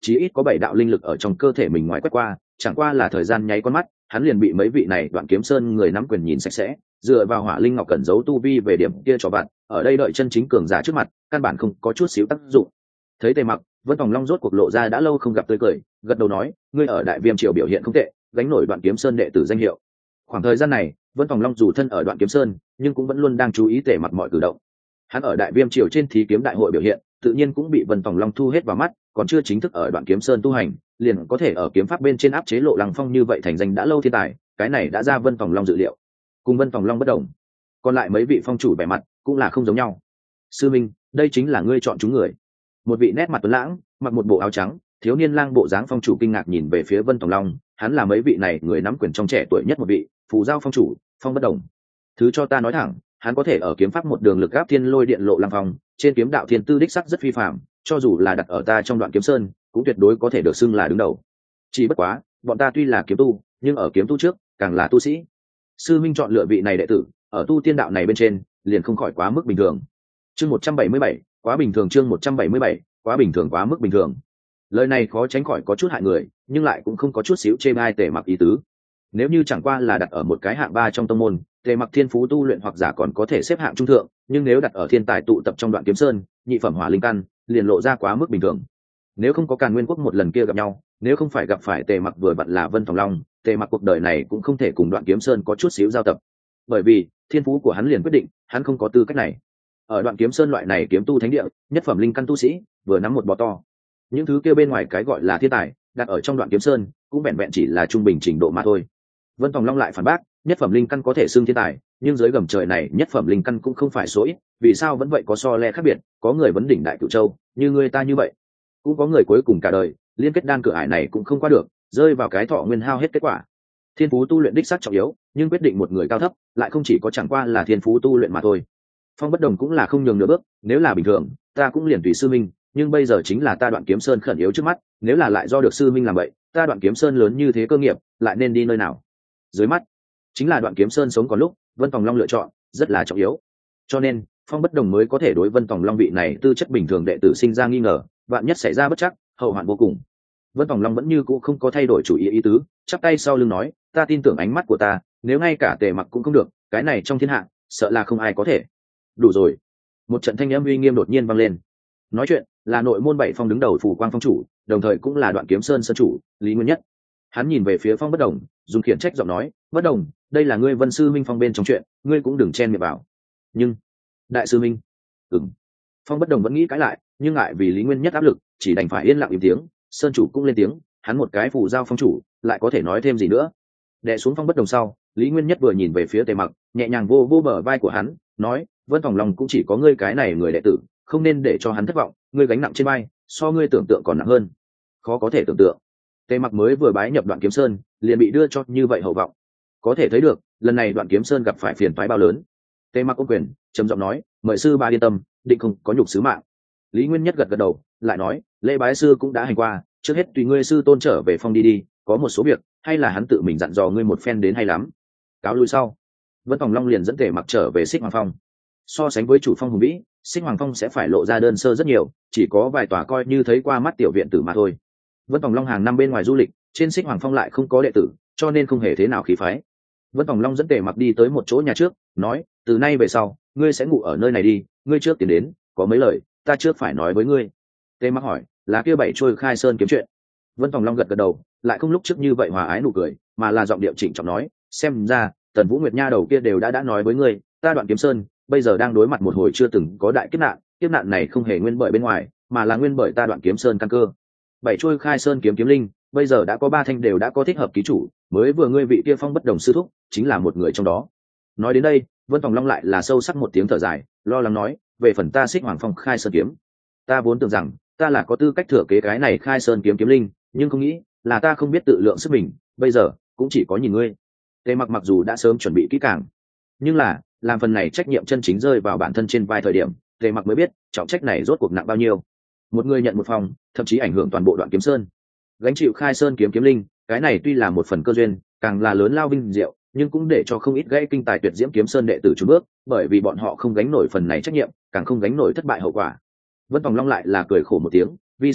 chí ít có bảy đạo linh lực ở trong cơ thể mình ngoại quét qua, chẳng qua là thời gian nháy con mắt, hắn liền bị mấy vị này Đoạn Kiếm Sơn người nắm quyền nhìn sạch sẽ, dựa vào Hỏa Linh Ngọc cẩn giấu tu vi về điểm kia cho bạn, ở đây đợi chân chính cường giả trước mặt, căn bản không có chút xíu tác dụng. Thấy Tề Mặc, Vân Tòng Long rốt cuộc lộ ra đã lâu không gặp tươi cười, gật đầu nói, ngươi ở Đại Viêm triều biểu hiện không tệ, gánh nổi Đoạn Kiếm Sơn đệ tử danh hiệu. Khoảng thời gian này, Vân Tòng Long dù thân ở Đoạn Kiếm Sơn, nhưng cũng vẫn luôn đang chú ý Tề Mặc mọi cử động. Hắn ở Đại Viêm triều trên thí kiếm đại hội biểu hiện, tự nhiên cũng bị Vân Tòng Long thu hết vào mắt, còn chưa chính thức ở Đoạn Kiếm Sơn tu hành, liền có thể ở kiếm pháp bên trên áp chế Lộ Lăng Phong như vậy thành danh đã lâu thiên tài, cái này đã ra Vân Tòng Long dự liệu. Cùng Vân Tòng Long bất đồng, còn lại mấy vị phong chủ vẻ mặt cũng là không giống nhau. Sư minh, đây chính là ngươi chọn chúng người. Một vị nét mặt tuấn lãng, mặc một bộ áo trắng, thiếu niên lang bộ dáng phong chủ kinh ngạc nhìn về phía Vân Tòng Long, hắn là mấy vị này người nắm quyền trong trẻ tuổi nhất một vị, Phù Giao phong chủ, Phong Bất Đồng. Thứ cho ta nói thẳng, hắn có thể ở kiếm pháp một đường lực gáp thiên lôi điện Lộ Lăng Phong, trên kiếm đạo thiên tư đích sắc rất phi phàm, cho dù là đặt ở ta trong Đoạn Kiếm Sơn, cũng tuyệt đối có thể được xưng là đứng đầu. Chỉ bất quá, bọn ta tuy là kiếm tu, nhưng ở kiếm tu trước, càng là tu sĩ. Sư minh chọn lựa vị này đệ tử, ở tu tiên đạo này bên trên, liền không khỏi quá mức bình thường. Chương một trăm bảy mươi bảy, quá bình thường chương một trăm bảy mươi bảy, quá bình thường quá mức bình thường. Lời này khó tránh khỏi có chút hại người, nhưng lại cũng không có chút xíu chê bai Tề Mặc ý tứ. Nếu như chẳng qua là đặt ở một cái hạng ba trong tông môn, Tề Mặc thiên phú tu luyện hoặc giả còn có thể xếp hạng trung thượng, nhưng nếu đặt ở thiên tài tụ tập trong Đoạn Kiếm Sơn, nhị phẩm hỏa linh căn, liền lộ ra quá mức bình thường. Nếu không có Càn Nguyên quốc một lần kia gặp nhau, nếu không phải gặp phải Tề Mặc vừa vặn là Vân Tòng Long, Tề Mặc cuộc đời này cũng không thể cùng Đoạn Kiếm Sơn có chút xíu giao tập. Bởi vì, thiên phú của hắn liền quyết định, hắn không có tư cách này. Ở Đoạn Kiếm Sơn loại này kiếm tu thánh địa, nhất phẩm linh căn tu sĩ, vừa nắm một bò to. Những thứ kia bên ngoài cái gọi là thiên tài, đặt ở trong Đoạn Kiếm Sơn, cũng vẹn vẹn chỉ là trung bình trình độ mà thôi. Vân Tòng Long lại phản bác, nhất phẩm linh căn có thể xưng thiên tài, nhưng dưới gầm trời này nhất phẩm linh căn cũng không phải số ít, vì sao vẫn vậy có so le khác biệt, có người vấn đỉnh đại cửu châu, như người ta như vậy, cũng có người cuối cùng cả đời liên kết đan cửa ải này cũng không qua được, rơi vào cái thọ nguyên hao hết kết quả. Thiên phú tu luyện đích xác trọng yếu, nhưng quyết định một người cao thấp lại không chỉ có chẳng qua là thiên phú tu luyện mà thôi. Phong Bất Đồng cũng là không nhường nửa bước, nếu là bình thường, ta cũng liền tùy sư minh, nhưng bây giờ chính là ta Đoạn Kiếm Sơn khẩn yếu trước mắt, nếu là lại do được sư minh làm vậy, ta Đoạn Kiếm Sơn lớn như thế cơ nghiệp, lại nên đi nơi nào? Dưới mắt, chính là Đoạn Kiếm Sơn sống còn lúc, Vân Tòng Long lựa chọn rất là trọng yếu. Cho nên, Phong Bất Đồng mới có thể đối Vân Tòng Long vị này tư chất bình thường đệ tử sinh ra nghi ngờ, vạn nhất xảy ra bất chắc, hậu hoạn vô cùng. Vân Tòng Long vẫn như cũ không có thay đổi chủ ý ý tứ, chắp tay sau lưng nói, ta tin tưởng ánh mắt của ta, nếu ngay cả Tề Mặc cũng không được, cái này trong thiên hạ, sợ là không ai có thể. Đủ rồi. Một trận thanh âm uy nghiêm đột nhiên vang lên. Nói chuyện là nội môn bảy phong đứng đầu Phù Quang phong chủ, đồng thời cũng là Đoạn Kiếm Sơn sơn chủ, Lý Nguyên Nhất. Hắn nhìn về phía Phong Bất Đồng, dùng khiển trách giọng nói, Bất Đồng, đây là ngươi Vân sư minh Phong bên trong chuyện, ngươi cũng đừng chen miệng vào. Nhưng, đại sư minh, ừm. Phong Bất Đồng vẫn nghĩ cãi lại, nhưng ngại vì Lý Nguyên Nhất áp lực, chỉ đành phải yên lặng im tiếng. Sơn chủ cũng lên tiếng, hắn một cái Phù Giao phong chủ, lại có thể nói thêm gì nữa. Đè xuống Phong Bất Đồng sau, Lý Nguyên Nhất vừa nhìn về phía Tề Mặc, nhẹ nhàng vô vô bờ vai của hắn, nói, Vân Tòng Long cũng chỉ có ngươi cái này người đệ tử, không nên để cho hắn thất vọng, ngươi gánh nặng trên vai, so ngươi tưởng tượng còn nặng hơn. Khó có thể tưởng tượng. Tề Mặc mới vừa bái nhập Đoạn Kiếm Sơn, liền bị đưa cho như vậy hậu vọng. Có thể thấy được, lần này Đoạn Kiếm Sơn gặp phải phiền toái bao lớn. Tề Mặc ôm quyền, trầm giọng nói, mời sư ba yên tâm, định không có nhục sứ mạng. Lý Nguyên Nhất gật gật đầu, lại nói, lễ bái sư cũng đã hành qua, trước hết tùy ngươi sư tôn trở về phong đi đi, có một số việc, hay là hắn tự mình dặn dò ngươi một phen đến hay lắm. Cáo lui sau, Vân Tòng Long liền dẫn Tề Mặc trở về Xích Hoàng Phong. So sánh với chủ phong hùng vĩ, Xích Hoàng Phong sẽ phải lộ ra đơn sơ rất nhiều, chỉ có vài tòa coi như thấy qua mắt tiểu viện tử mà thôi. Vân Tòng Long hàng năm bên ngoài du lịch, trên Xích Hoàng Phong lại không có đệ tử, cho nên không hề thế nào khí phái. Vân Tòng Long dẫn Tề Mặc đi tới một chỗ nhà trước, nói, từ nay về sau, ngươi sẽ ngủ ở nơi này đi, ngươi trước tiến đến, có mấy lời, ta trước phải nói với ngươi. Tề Mặc hỏi, là kia bảy trôi khai sơn kiếm chuyện. Vân Tòng Long gật gật đầu, lại không lúc trước như vậy hòa ái nụ cười, mà là giọng điệu trịnh trọng nói, xem ra, Tần Vũ Nguyệt Nha đầu kia đều đã đã nói với ngươi, ta Đoạn Kiếm Sơn, bây giờ đang đối mặt một hồi chưa từng có đại kiếp nạn, kiếp nạn này không hề nguyên bởi bên ngoài, mà là nguyên bởi ta Đoạn Kiếm Sơn căn cơ. Bảy trôi khai sơn kiếm kiếm linh, bây giờ đã có ba thanh đều đã có thích hợp ký chủ, mới vừa ngươi vị kia Phong Bất Đồng sư thúc, chính là một người trong đó. Nói đến đây, Vân Tòng Long lại là sâu sắc một tiếng thở dài, lo lắng nói, về phần ta Xích Hoàng Phong khai sơn kiếm, ta vốn tưởng rằng ta là có tư cách thừa kế cái này khai sơn kiếm kiếm linh, nhưng không nghĩ là ta không biết tự lượng sức mình, bây giờ cũng chỉ có nhìn ngươi. Tề Mặc mặc dù đã sớm chuẩn bị kỹ càng, nhưng là làm phần này trách nhiệm chân chính rơi vào bản thân trên vai thời điểm, Tề Mặc mới biết trọng trách này rốt cuộc nặng bao nhiêu. Một người nhận một phòng, thậm chí ảnh hưởng toàn bộ Đoạn Kiếm Sơn, gánh chịu khai sơn kiếm kiếm linh, cái này tuy là một phần cơ duyên, càng là lớn lao vinh diệu, nhưng cũng để cho không ít gãy kinh tài tuyệt diễm kiếm sơn đệ tử chùn bước, bởi vì bọn họ không gánh nổi phần này trách nhiệm, càng không gánh nổi thất bại hậu quả. Vân Tòng Long lại là cười khổ một tiếng, vi sư biết,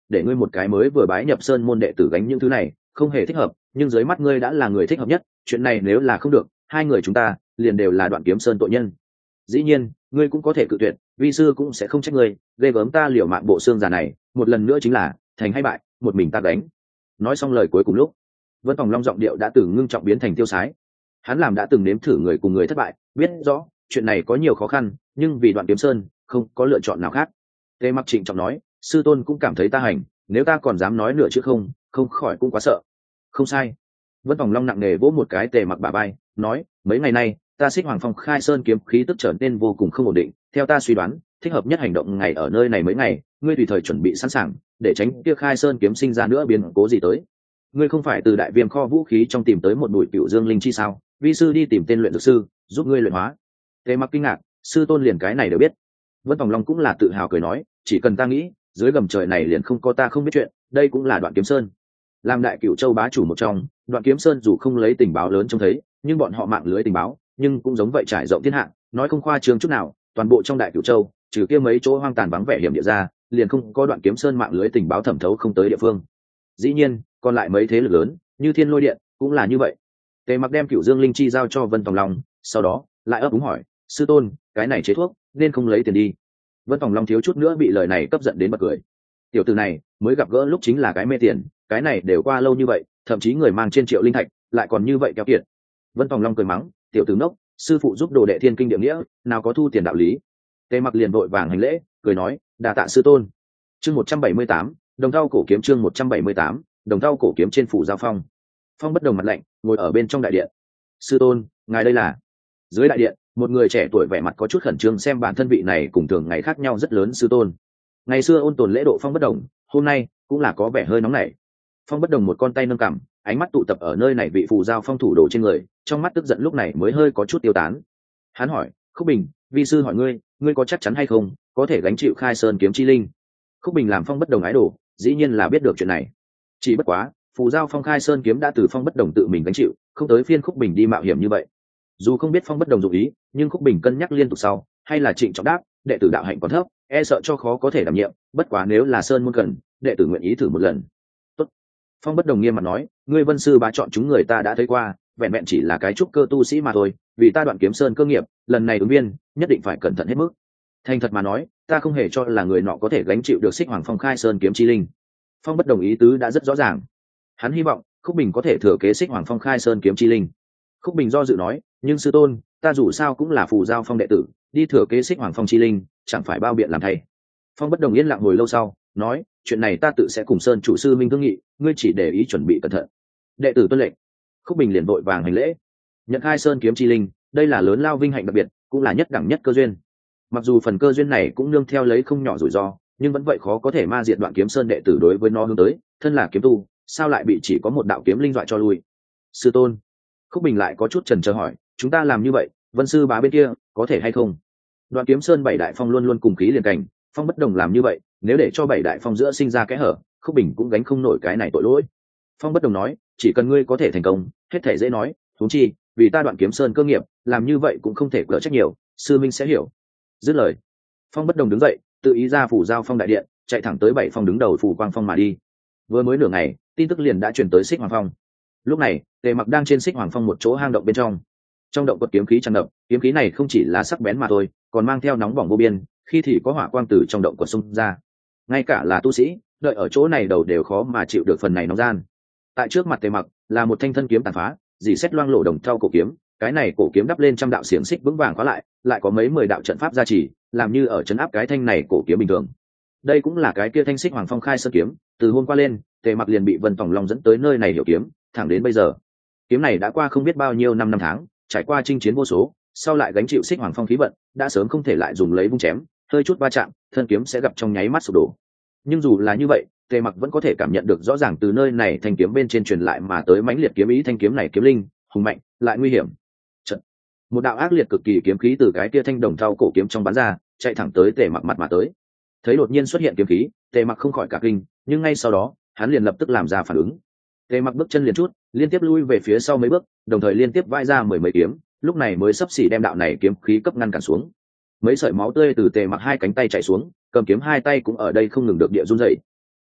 để ngươi một cái mới vừa bái nhập sơn môn đệ tử gánh những thứ này không hề thích hợp, nhưng dưới mắt ngươi đã là người thích hợp nhất, chuyện này nếu là không được, hai người chúng ta liền đều là Đoạn Kiếm Sơn tội nhân. Dĩ nhiên ngươi cũng có thể cự tuyệt, vi sư cũng sẽ không trách ngươi, ghê gớm ta liều mạng bộ xương già này, một lần nữa chính là thành hay bại một mình ta đánh. Nói xong lời cuối cùng lúc, Vân Tòng Long giọng điệu đã từ ngưng trọng biến thành tiêu sái. Hắn làm đã từng nếm thử người cùng người thất bại, biết rõ chuyện này có nhiều khó khăn, nhưng vì Đoạn Kiếm Sơn không có lựa chọn nào khác. Tề Mặc trịnh trọng nói, sư tôn cũng cảm thấy ta hành, nếu ta còn dám nói nửa chữ không không khỏi cũng quá sợ. Không sai. Vân Tòng Long nặng nề vỗ một cái Tề Mặc bả vai, nói, mấy ngày nay ta Xích Hoàng Phong khai sơn kiếm khí tức trở nên vô cùng không ổn định, theo ta suy đoán thích hợp nhất hành động ngày ở nơi này mấy ngày, ngươi tùy thời chuẩn bị sẵn sàng để tránh kia khai sơn kiếm sinh ra nữa biến cố gì tới. Ngươi không phải từ đại viêm kho vũ khí trong tìm tới một bụi cựu dương linh chi sao? Vi sư đi tìm tên luyện dược sư giúp ngươi luyện hóa. Tề Mặc kinh ngạc, sư tôn liền cái này đều biết. Vân Tòng Long cũng là tự hào cười nói, chỉ cần ta nghĩ, dưới gầm trời này liền không có ta không biết chuyện, đây cũng là Đoạn Kiếm Sơn. Làm đại cửu châu bá chủ một trong, Đoạn Kiếm Sơn dù không lấy tình báo lớn trông thấy, nhưng bọn họ mạng lưới tình báo nhưng cũng giống vậy trải rộng thiên hạ, nói không khoa trương chút nào, toàn bộ trong đại cửu châu trừ kia mấy chỗ hoang tàn vắng vẻ hiểm địa ra, liền không có Đoạn Kiếm Sơn mạng lưới tình báo thẩm thấu không tới địa phương. Dĩ nhiên còn lại mấy thế lực lớn như Thiên Lôi Điện cũng là như vậy. Tề Mặc đem cửu dương linh chi giao cho Vân Tòng Long, sau đó lại ấp úng hỏi, sư tôn cái này chế thuốc nên không lấy tiền đi. Vân Tòng Long thiếu chút nữa bị lời này cấp giận đến bật cười. Tiểu tử này mới gặp gỡ lúc chính là cái mê tiền, cái này đều qua lâu như vậy, thậm chí người mang trên triệu linh thạch lại còn như vậy keo kiệt. Vân Tòng Long cười mắng, tiểu tử ngốc, sư phụ giúp đồ đệ thiên kinh địa nghĩa, nào có thu tiền đạo lý. Tề Mặc liền vội vàng hành lễ, cười nói, đa tạ sư tôn. Chương một trăm bảy mươi tám, đồng thau cổ kiếm, chương một trăm bảy mươi tám, đồng thau cổ kiếm trên phủ giao phong. Phong Bất Đồng mặt lạnh, ngồi ở bên trong đại điện. Sư tôn, ngài đây là? Dưới đại điện, một người trẻ tuổi vẻ mặt có chút khẩn trương xem bản thân vị này cùng thường ngày khác nhau rất lớn sư tôn. Ngày xưa ôn tồn lễ độ Phong Bất Đồng, hôm nay cũng là có vẻ hơi nóng nảy. Phong Bất Đồng một con tay nâng cằm, ánh mắt tụ tập ở nơi này vị phù giao phong thủ đồ trên người, trong mắt tức giận lúc này mới hơi có chút tiêu tán. Hắn hỏi, Khúc Bình, vi sư hỏi ngươi, ngươi có chắc chắn hay không có thể gánh chịu khai sơn kiếm chi linh? Khúc Bình làm Phong Bất Đồng ái đồ, dĩ nhiên là biết được chuyện này. Chỉ bất quá, phù giao phong khai sơn kiếm đã từ Phong Bất Đồng tự mình gánh chịu, không tới phiên Khúc Bình đi mạo hiểm như vậy. Dù không biết Phong Bất Đồng dụng ý, nhưng Khúc Bình cân nhắc liên tục sau, hay là trịnh trọng đáp, đệ tử đạo hạnh còn thấp, e sợ cho khó có thể đảm nhiệm, bất quá nếu là sơn môn cần, đệ tử nguyện ý thử một lần. Tốt. Phong Bất Đồng nghiêm mặt nói, ngươi Vân sư bá chọn chúng người ta đã thấy qua, vẹn vẹn chỉ là cái trúc cơ tu sĩ mà thôi, vì ta Đoạn Kiếm Sơn cơ nghiệp, lần này ứng viên nhất định phải cẩn thận hết mức. Thành thật mà nói, ta không hề cho là người nọ có thể gánh chịu được Xích Hoàng Phong khai sơn kiếm chi linh. Phong Bất Đồng ý tứ đã rất rõ ràng, hắn hy vọng Khúc Bình có thể thừa kế Xích Hoàng Phong khai sơn kiếm chi linh. Khúc Bình do dự nói, nhưng sư tôn, ta dù sao cũng là phù giao phong đệ tử, đi thừa kế Xích Hoàng Phong chi linh chẳng phải bao biện làm thay. Phong Bất Đồng yên lặng ngồi lâu sau, nói, chuyện này ta tự sẽ cùng sơn chủ sư minh thương nghị, ngươi chỉ để ý chuẩn bị cẩn thận. Đệ tử tuân lệnh. Khúc Bình liền vội vàng hành lễ. Nhận khai sơn kiếm chi linh, đây là lớn lao vinh hạnh đặc biệt, cũng là nhất đẳng nhất cơ duyên. Mặc dù phần cơ duyên này cũng nương theo lấy không nhỏ rủi ro, nhưng vẫn vậy khó có thể ma diệt Đoạn Kiếm Sơn đệ tử đối với nó hướng tới, thân là kiếm tu, sao lại bị chỉ có một đạo kiếm linh dọa cho lui? Sư tôn. Khúc Bình lại có chút chần chờ hỏi, chúng ta làm như vậy, Vân sư bá bên kia có thể hay không? Đoạn Kiếm Sơn bảy đại phong luôn luôn cùng khí liền cảnh, Phong Bất Đồng làm như vậy, nếu để cho bảy đại phong giữa sinh ra kẽ hở, Khúc Bình cũng gánh không nổi cái này tội lỗi. Phong Bất Đồng nói, chỉ cần ngươi có thể thành công, hết thể dễ nói, huống chi vì ta Đoạn Kiếm Sơn cơ nghiệp, làm như vậy cũng không thể cỡ trách nhiều, sư minh sẽ hiểu. Dứt lời, Phong Bất Đồng đứng dậy, tự ý ra phủ giao phong đại điện, chạy thẳng tới bảy phong đứng đầu phủ quang phong mà đi. Vừa mới nửa ngày, tin tức liền đã truyền tới Xích Hoàng Phong. Lúc này, Tề Mặc đang trên Xích Hoàng Phong một chỗ hang động bên trong. Trong động có kiếm khí tràn ngập, kiếm khí này không chỉ là sắc bén mà thôi, còn mang theo nóng bỏng vô biên, khi thì có hỏa quang từ trong động của xung ra. Ngay cả là tu sĩ, đợi ở chỗ này đầu đều khó mà chịu được phần này nóng gian. Tại trước mặt Tề Mặc là một thanh thân kiếm tàn phá, dì xét loang lổ đồng thau cổ kiếm, cái này cổ kiếm đắp lên trăm đạo xiềng xích vững vàng khóa lại, lại có mấy mười đạo trận pháp gia trì, làm như ở trấn áp cái thanh này cổ kiếm bình thường. Đây cũng là cái kia thanh Xích Hoàng Phong khai sơn kiếm, từ hôm qua lên, Tề Mặc liền bị Vân Tòng Long dẫn tới nơi này hiểu kiếm, thẳng đến bây giờ. Kiếm này đã qua không biết bao nhiêu năm năm tháng, trải qua chinh chiến vô số, sau lại gánh chịu Xích Hoàng Phong khí vận, đã sớm không thể lại dùng lấy vung chém, hơi chút va chạm, thân kiếm sẽ gặp trong nháy mắt sụp đổ. Nhưng dù là như vậy, Tề Mặc vẫn có thể cảm nhận được rõ ràng từ nơi này thanh kiếm bên trên truyền lại mà tới mãnh liệt kiếm ý, thanh kiếm này kiếm linh, hùng mạnh, lại nguy hiểm. Chật. Một đạo ác liệt cực kỳ kiếm khí từ cái kia thanh đồng thau cổ kiếm trong bắn ra, chạy thẳng tới Tề Mặc mặt mà tới. Thấy đột nhiên xuất hiện kiếm khí, Tề Mặc không khỏi cả kinh, nhưng ngay sau đó, hắn liền lập tức làm ra phản ứng. Tề Mặc bước chân liền chút, liên tiếp lui về phía sau mấy bước, đồng thời liên tiếp vãi ra mười mấy kiếm, lúc này mới sắp xỉ đem đạo này kiếm khí cấp ngăn cản xuống. Mấy sợi máu tươi từ Tề Mặc hai cánh tay chảy xuống, cầm kiếm hai tay cũng ở đây không ngừng được địa run rẩy.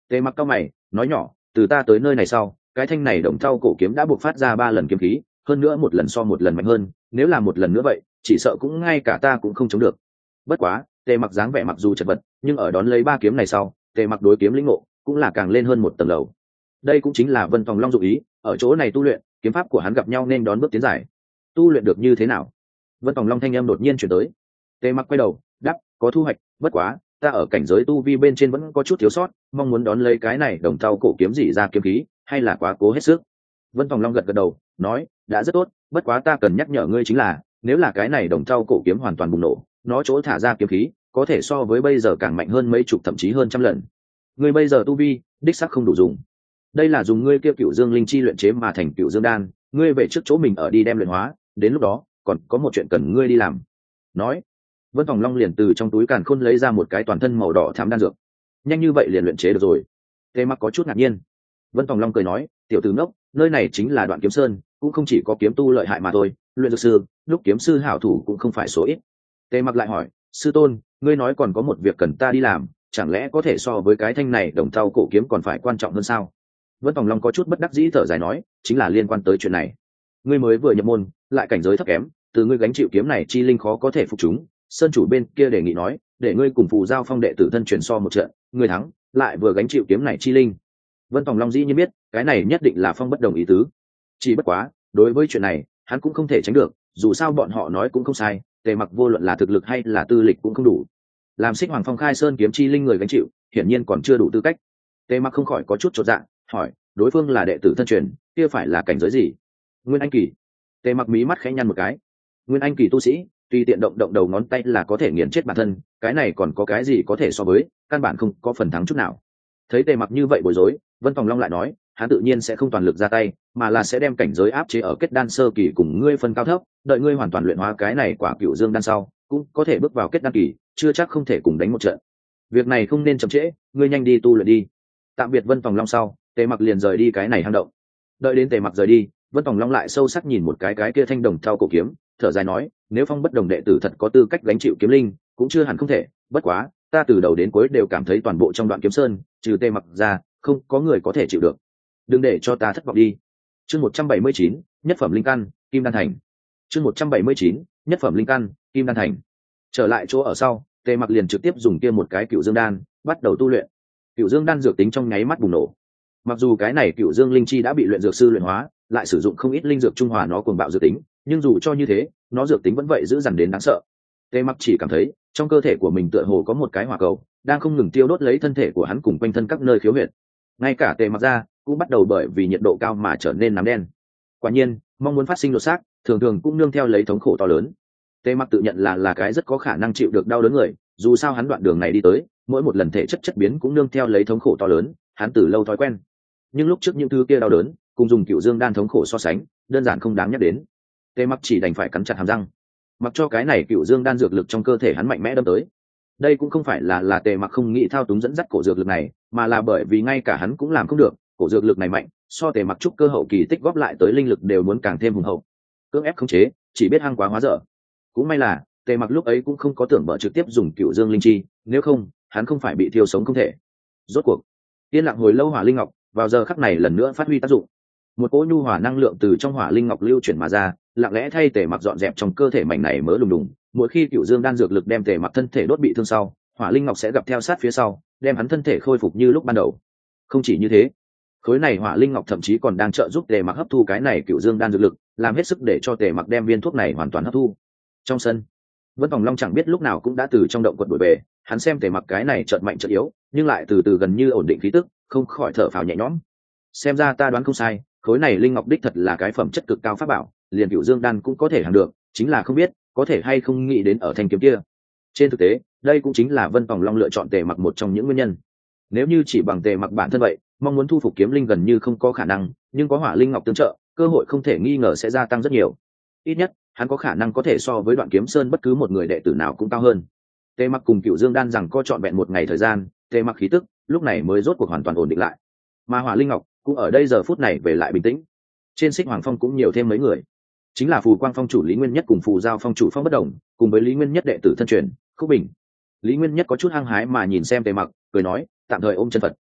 Tề Mặc cau mày nói nhỏ, từ ta tới nơi này sau, cái thanh này đồng thau cổ kiếm đã buộc phát ra ba lần kiếm khí, hơn nữa một lần so một lần mạnh hơn, nếu là một lần nữa vậy chỉ sợ cũng ngay cả ta cũng không chống được. Bất quá Tề Mặc dáng vẻ mặc dù chật vật, nhưng ở đón lấy ba kiếm này sau, Tề Mặc đối kiếm lĩnh ngộ cũng là càng lên hơn một tầng lầu. Đây cũng chính là Vân Tòng Long dụng ý, ở chỗ này tu luyện, kiếm pháp của hắn gặp nhau nên đón bước tiến giải. Tu luyện được như thế nào? Vân Tòng Long thanh âm đột nhiên chuyển tới. Tề Mặc quay đầu đáp, có thu hoạch, bất quá ta ở cảnh giới tu vi bên trên vẫn có chút thiếu sót, mong muốn đón lấy cái này đồng thau cổ kiếm gì ra kiếm khí, hay là quá cố hết sức. Vân Tòng Long gật gật đầu nói, đã rất tốt, bất quá ta cần nhắc nhở ngươi chính là, nếu là cái này đồng thau cổ kiếm hoàn toàn bùng nổ, nó chỗ thả ra kiếm khí có thể so với bây giờ càng mạnh hơn mấy chục thậm chí hơn trăm lần. Ngươi bây giờ tu vi đích xác không đủ dùng, đây là dùng ngươi kia cựu dương linh chi luyện chế mà thành cựu dương đan, ngươi về trước chỗ mình ở đi đem luyện hóa, đến lúc đó còn có một chuyện cần ngươi đi làm. Nói, Vân Tòng Long liền từ trong túi càn khôn lấy ra một cái toàn thân màu đỏ thắm đan dược. Nhanh như vậy liền luyện chế được rồi? Tề Mặc có chút ngạc nhiên. Vân Tòng Long cười nói, tiểu tử ngốc, nơi này chính là Đoạn Kiếm Sơn, cũng không chỉ có kiếm tu lợi hại mà thôi, luyện dược sư, lúc kiếm sư hảo thủ cũng không phải số ít. Tề Mặc lại hỏi, sư tôn, ngươi nói còn có một việc cần ta đi làm, chẳng lẽ có thể so với cái thanh này đồng thau cổ kiếm còn phải quan trọng hơn sao? Vân Tòng Long có chút bất đắc dĩ thở dài nói, chính là liên quan tới chuyện này. Ngươi mới vừa nhập môn, lại cảnh giới thấp kém, từ ngươi gánh chịu kiếm này chi linh khó có thể phục chúng. Sơn chủ bên kia đề nghị nói, để ngươi cùng Phù Giao Phong đệ tử thân truyền so một trận, ngươi thắng, lại vừa gánh chịu kiếm này chi linh. Vân Tòng Long dĩ nhiên biết, cái này nhất định là Phong bất đồng ý tứ. Chỉ bất quá, đối với chuyện này, hắn cũng không thể tránh được, dù sao bọn họ nói cũng không sai, Tề Mặc vô luận là thực lực hay là tư lịch cũng không đủ. Làm Xích Hoàng Phong khai sơn kiếm chi linh người gánh chịu, hiển nhiên còn chưa đủ tư cách. Tề Mặc không khỏi có chút chột dạ, hỏi, đối phương là đệ tử thân truyền, kia phải là cảnh giới gì? Nguyên Anh kỳ. Tề Mặc mí mắt khẽ nhăn một cái. Nguyên Anh kỳ tu sĩ, tùy tiện động động đầu ngón tay là có thể nghiền chết bản thân, cái này còn có cái gì có thể so với, căn bản không có phần thắng chút nào. Thấy Tề Mặc như vậy bối rối, Vân Tòng Long lại nói, hắn tự nhiên sẽ không toàn lực ra tay, mà là sẽ đem cảnh giới áp chế ở kết đan sơ kỳ cùng ngươi phân cao thấp, đợi ngươi hoàn toàn luyện hóa cái này quả cựu dương đan sau, cũng có thể bước vào kết đan kỳ, chưa chắc không thể cùng đánh một trận. Việc này không nên chậm trễ, ngươi nhanh đi tu luyện đi. Tạm biệt Vân Tòng Long sau, Tề Mặc liền rời đi cái này hang động. Đợi đến Tề Mặc rời đi, Vân Tòng Long lại sâu sắc nhìn một cái cái kia thanh đồng thau cổ kiếm, thở dài nói, nếu Phong bất đồng đệ tử thật có tư cách gánh chịu kiếm linh, cũng chưa hẳn không thể, bất quá ta từ đầu đến cuối đều cảm thấy toàn bộ trong Đoạn Kiếm Sơn, trừ Tề Mặc ra, không có người có thể chịu được. Đừng để cho ta thất vọng đi. Chương một trăm bảy mươi chín, nhất phẩm linh căn, Kim Đan thành. Chương một trăm bảy mươi chín, nhất phẩm linh căn, Kim Đan thành. Trở lại chỗ ở sau, Tề Mặc liền trực tiếp dùng kia một cái cựu dương đan, bắt đầu tu luyện. Cựu dương đan dược tính trong nháy mắt bùng nổ. Mặc dù cái này cựu dương linh chi đã bị luyện dược sư luyện hóa, lại sử dụng không ít linh dược trung hòa nó cuồng bạo dược tính, nhưng dù cho như thế, nó dược tính vẫn vậy giữ dằn đến đáng sợ. Tề Mặc chỉ cảm thấy trong cơ thể của mình tựa hồ có một cái hỏa cầu đang không ngừng tiêu đốt lấy thân thể của hắn cùng quanh thân các nơi khiếu huyệt. Ngay cả Tề Mặc ra cũng bắt đầu bởi vì nhiệt độ cao mà trở nên nám đen. Quả nhiên, mong muốn phát sinh lột xác, thường thường cũng nương theo lấy thống khổ to lớn. Tề Mặc tự nhận là là cái rất có khả năng chịu được đau đớn người, dù sao hắn đoạn đường này đi tới, mỗi một lần thể chất chất biến cũng nương theo lấy thống khổ to lớn, hắn từ lâu thói quen. Nhưng lúc trước những thứ kia đau đớn, cùng dùng cựu dương đan thống khổ so sánh, đơn giản không đáng nhắc đến. Tề Mặc chỉ đành phải cắn chặt hàm răng, mặc cho cái này cựu dương đan dược lực trong cơ thể hắn mạnh mẽ đâm tới. Đây cũng không phải là là Tề Mặc không nghĩ thao túng dẫn dắt cổ dược lực này, mà là bởi vì ngay cả hắn cũng làm không được, cổ dược lực này mạnh, so Tề Mặc trúc cơ hậu kỳ tích góp lại tới linh lực đều muốn càng thêm hùng hậu. Cưỡng ép khống chế, chỉ biết hăng quá hóa dở. Cũng may là Tề Mặc lúc ấy cũng không có tưởng bở trực tiếp dùng cựu dương linh chi, nếu không, hắn không phải bị thiêu sống không thể. Rốt cuộc, yên lặng hồi lâu hỏa linh ngọc, vào giờ khắc này lần nữa phát huy tác dụng. Một cỗ nhu hòa năng lượng từ trong hỏa linh ngọc lưu chuyển mà ra, lặng lẽ thay Tề Mặc dọn dẹp trong cơ thể mảnh này mỡ lùng đùng. Mỗi khi cựu dương đan dược lực đem Tề Mặc thân thể đốt bị thương sau, hỏa linh ngọc sẽ gặp theo sát phía sau, đem hắn thân thể khôi phục như lúc ban đầu. Không chỉ như thế, khối này hỏa linh ngọc thậm chí còn đang trợ giúp Tề Mặc hấp thu cái này cựu dương đan dược lực, làm hết sức để cho Tề Mặc đem viên thuốc này hoàn toàn hấp thu. Trong sân, Vân Tòng Long chẳng biết lúc nào cũng đã từ trong động quật đuổi về, hắn xem Tề Mặc cái này chợt mạnh chợt yếu, nhưng lại từ từ gần như ổn định khí tức, không khỏi thở phào nhẹ nhõm. Xem ra ta đoán không sai, khối này linh ngọc đích thật là cái phẩm chất cực cao pháp bảo, liền cựu dương đan cũng có thể hàng được, chính là không biết có thể hay không nghĩ đến ở thanh kiếm kia. Trên thực tế, đây cũng chính là Vân Tòng Long lựa chọn Tề Mặc một trong những nguyên nhân. Nếu như chỉ bằng Tề Mặc bản thân vậy, mong muốn thu phục kiếm linh gần như không có khả năng, nhưng có hỏa linh ngọc tương trợ, cơ hội không thể nghi ngờ sẽ gia tăng rất nhiều. Ít nhất, hắn có khả năng có thể so với Đoạn Kiếm Sơn bất cứ một người đệ tử nào cũng cao hơn. Tề Mặc cùng cựu dương đan rằng co trọn vẹn một ngày thời gian, Tề Mặc khí tức lúc này mới rốt cuộc hoàn toàn ổn định lại. Mà hỏa linh ngọc cũng ở đây giờ phút này về lại bình tĩnh. Trên Xích Hoàng Phong cũng nhiều thêm mấy người, chính là Phù Quang Phong chủ Lý Nguyên Nhất cùng Phù Giao Phong chủ Phong Bất Đồng, cùng với Lý Nguyên Nhất đệ tử thân truyền Khúc Bình. Lý Nguyên Nhất có chút hăng hái mà nhìn xem Tề Mặc, cười nói, tạm thời ôm chân Phật.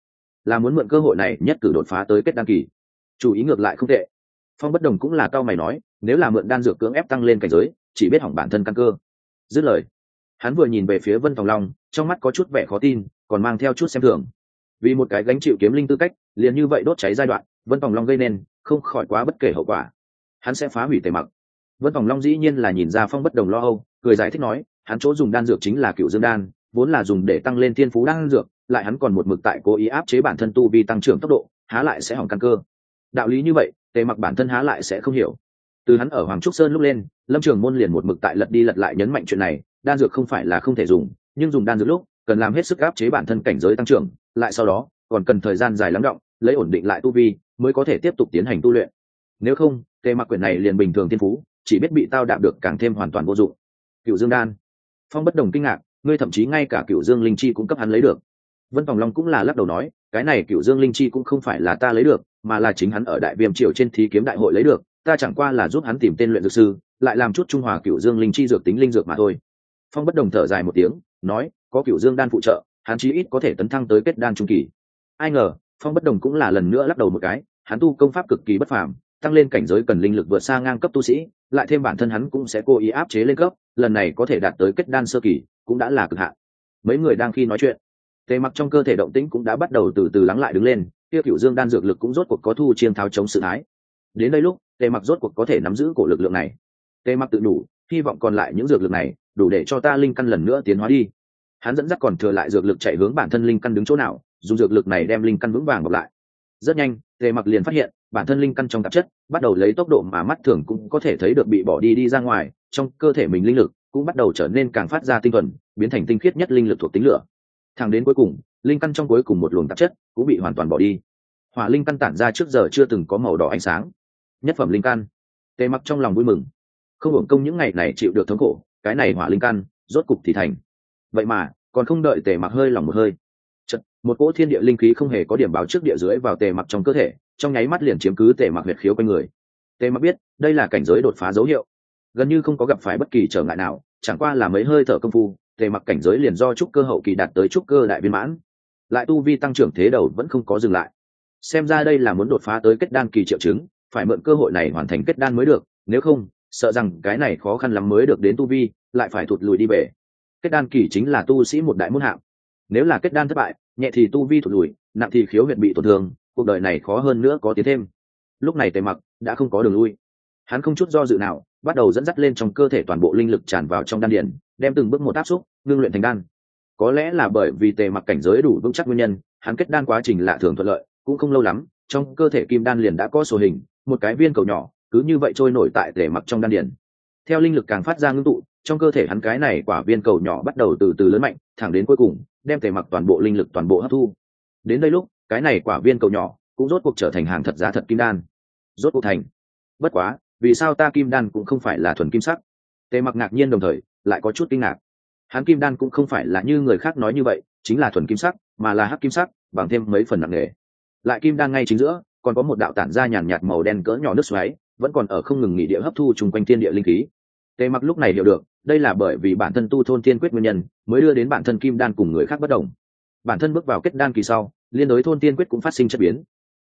là muốn mượn cơ hội này nhất cử đột phá tới kết đan kỳ. Chủ ý ngược lại không tệ. Phong Bất Đồng cũng là cao mày nói, nếu là mượn đan dược cưỡng ép tăng lên cảnh giới, chỉ biết hỏng bản thân căn cơ. Dứt lời, hắn vừa nhìn về phía Vân Phòng Long, trong mắt có chút vẻ khó tin, còn mang theo chút xem thường. Vì một cái gánh chịu kiếm linh tư cách, liền như vậy đốt cháy giai đoạn, Vân Phòng Long gây nên, không khỏi quá bất kể hậu quả. Hắn sẽ phá hủy Tề Mặc. Vân Phòng Long dĩ nhiên là nhìn ra Phong Bất Đồng lo âu, cười giải thích nói, hắn chỗ dùng đan dược chính là Cựu Dương đan, vốn là dùng để tăng lên thiên phú đan dược, lại hắn còn một mực tại cố ý áp chế bản thân tu vi tăng trưởng tốc độ, há lại sẽ hỏng căn cơ. Đạo lý như vậy, Tề Mặc bản thân há lại sẽ không hiểu. Từ hắn ở Hoàng Trúc Sơn lúc lên, Lâm Trường Môn liền một mực tại lật đi lật lại nhấn mạnh chuyện này, đan dược không phải là không thể dùng, nhưng dùng đan dược lúc cần làm hết sức áp chế bản thân cảnh giới tăng trưởng, lại sau đó còn cần thời gian dài lắng đọng, lấy ổn định lại tu vi, mới có thể tiếp tục tiến hành tu luyện. Nếu không, Tề Mặc quyển này liền bình thường thiên phú, chỉ biết bị tao đạp được càng thêm hoàn toàn vô dụng. Cựu Dương đan. Phong Bất Đồng kinh ngạc, ngươi thậm chí ngay cả Cựu Dương linh chi cũng cấp hắn lấy được. Vân Phòng Long cũng là lắc đầu nói, cái này Cựu Dương linh chi cũng không phải là ta lấy được, mà là chính hắn ở Đại Viêm triều trên thí kiếm đại hội lấy được, ta chẳng qua là giúp hắn tìm tên luyện dược sư, lại làm chút trung hòa Cựu Dương linh chi dược tính linh dược mà thôi. Phong Bất Đồng thở dài một tiếng, nói, có Cựu Dương đan phụ trợ, hắn chí ít có thể tấn thăng tới kết đan trung kỳ. Ai ngờ, Phong Bất Đồng cũng là lần nữa lắc đầu một cái, hắn tu công pháp cực kỳ bất phàm, tăng lên cảnh giới cần linh lực vượt xa ngang cấp tu sĩ, lại thêm bản thân hắn cũng sẽ cố ý áp chế lên cấp, lần này có thể đạt tới kết đan sơ kỳ, cũng đã là cực hạn. Mấy người đang khi nói chuyện, Tề Mặc trong cơ thể động tĩnh cũng đã bắt đầu từ từ lắng lại đứng lên, kia Cựu Dương đan dược lực cũng rốt cuộc có thu chiên tháo chống sự thái. Đến đây lúc, Tề Mặc rốt cuộc có thể nắm giữ cổ lực lượng này. Tề Mặc tự đủ, hy vọng còn lại những dược lực này đủ để cho ta linh căn lần nữa tiến hóa đi. Hắn dẫn dắt còn thừa lại dược lực chạy hướng bản thân linh căn đứng chỗ nào, dùng dược lực này đem linh căn vững vàng bọc lại. Rất nhanh, Tề Mặc liền phát hiện, bản thân linh căn trong tạp chất bắt đầu lấy tốc độ mà mắt thường cũng có thể thấy được bị bỏ đi đi ra ngoài, trong cơ thể mình linh lực cũng bắt đầu trở nên càng phát ra tinh thuần, biến thành tinh khiết nhất linh lực thuộc tính lửa. Thẳng đến cuối cùng, linh căn trong cuối cùng một luồng tạp chất cũng bị hoàn toàn bỏ đi. Hỏa linh căn tản ra trước giờ chưa từng có màu đỏ ánh sáng. Nhất phẩm linh căn. Tề Mặc trong lòng vui mừng. Không hưởng công những ngày này chịu được thống khổ, cái này hỏa linh căn rốt cục thì thành. Vậy mà, còn không đợi Tề Mặc hơi lòng một hơi, chợt, một cỗ thiên địa linh khí không hề có điểm báo trước địa dưới vào Tề Mặc trong cơ thể, trong nháy mắt liền chiếm cứ Tề Mặc huyệt khiếu quanh người. Tề Mặc biết, đây là cảnh giới đột phá dấu hiệu. Gần như không có gặp phải bất kỳ trở ngại nào, chẳng qua là mấy hơi thở công phu, Tề Mặc cảnh giới liền do trúc cơ hậu kỳ đạt tới trúc cơ đại viên mãn. Lại tu vi tăng trưởng thế đầu vẫn không có dừng lại. Xem ra đây là muốn đột phá tới kết đan kỳ triệu chứng, phải mượn cơ hội này hoàn thành kết đan mới được, nếu không, sợ rằng cái này khó khăn lắm mới được đến tu vi, lại phải thụt lùi đi bể. Kết đan kỳ chính là tu sĩ một đại môn hạng. Nếu là kết đan thất bại, nhẹ thì tu vi thụt lùi, nặng thì khiếu huyệt bị tổn thương, cuộc đời này khó hơn nữa có tiến thêm. Lúc này Tề Mặc đã không có đường lui, hắn không chút do dự nào, bắt đầu dẫn dắt lên trong cơ thể toàn bộ linh lực tràn vào trong đan điền, đem từng bước một áp xúc, ngưng luyện thành đan. Có lẽ là bởi vì Tề Mặc cảnh giới đủ vững chắc nguyên nhân, hắn kết đan quá trình lạ thường thuận lợi, cũng không lâu lắm, trong cơ thể kim đan liền đã có số hình, một cái viên cầu nhỏ, cứ như vậy trôi nổi tại Tề Mặc trong đan điền. Theo linh lực càng phát ra ngưng tụ, trong cơ thể hắn cái này quả viên cầu nhỏ bắt đầu từ từ lớn mạnh, thẳng đến cuối cùng, đem Tề Mặc toàn bộ linh lực toàn bộ hấp thu. Đến đây lúc, cái này quả viên cầu nhỏ cũng rốt cuộc trở thành hàng thật giá thật kim đan. Rốt cuộc thành. Bất quá, vì sao ta kim đan cũng không phải là thuần kim sắc? Tề Mặc ngạc nhiên đồng thời lại có chút kinh ngạc. Hắn kim đan cũng không phải là như người khác nói như vậy, chính là thuần kim sắc, mà là hắc kim sắc, bằng thêm mấy phần nặng nề. Lại kim đan ngay chính giữa, còn có một đạo tản ra nhàn nhạt màu đen cỡ nhỏ nước xoáy, vẫn còn ở không ngừng nghỉ địa hấp thu chung quanh thiên địa linh khí. Tề Mặc lúc này hiểu được, đây là bởi vì bản thân tu thôn thiên quyết nguyên nhân, mới đưa đến bản thân kim đan cùng người khác bất đồng. Bản thân bước vào kết đan kỳ sau, liên đối thôn thiên quyết cũng phát sinh chất biến,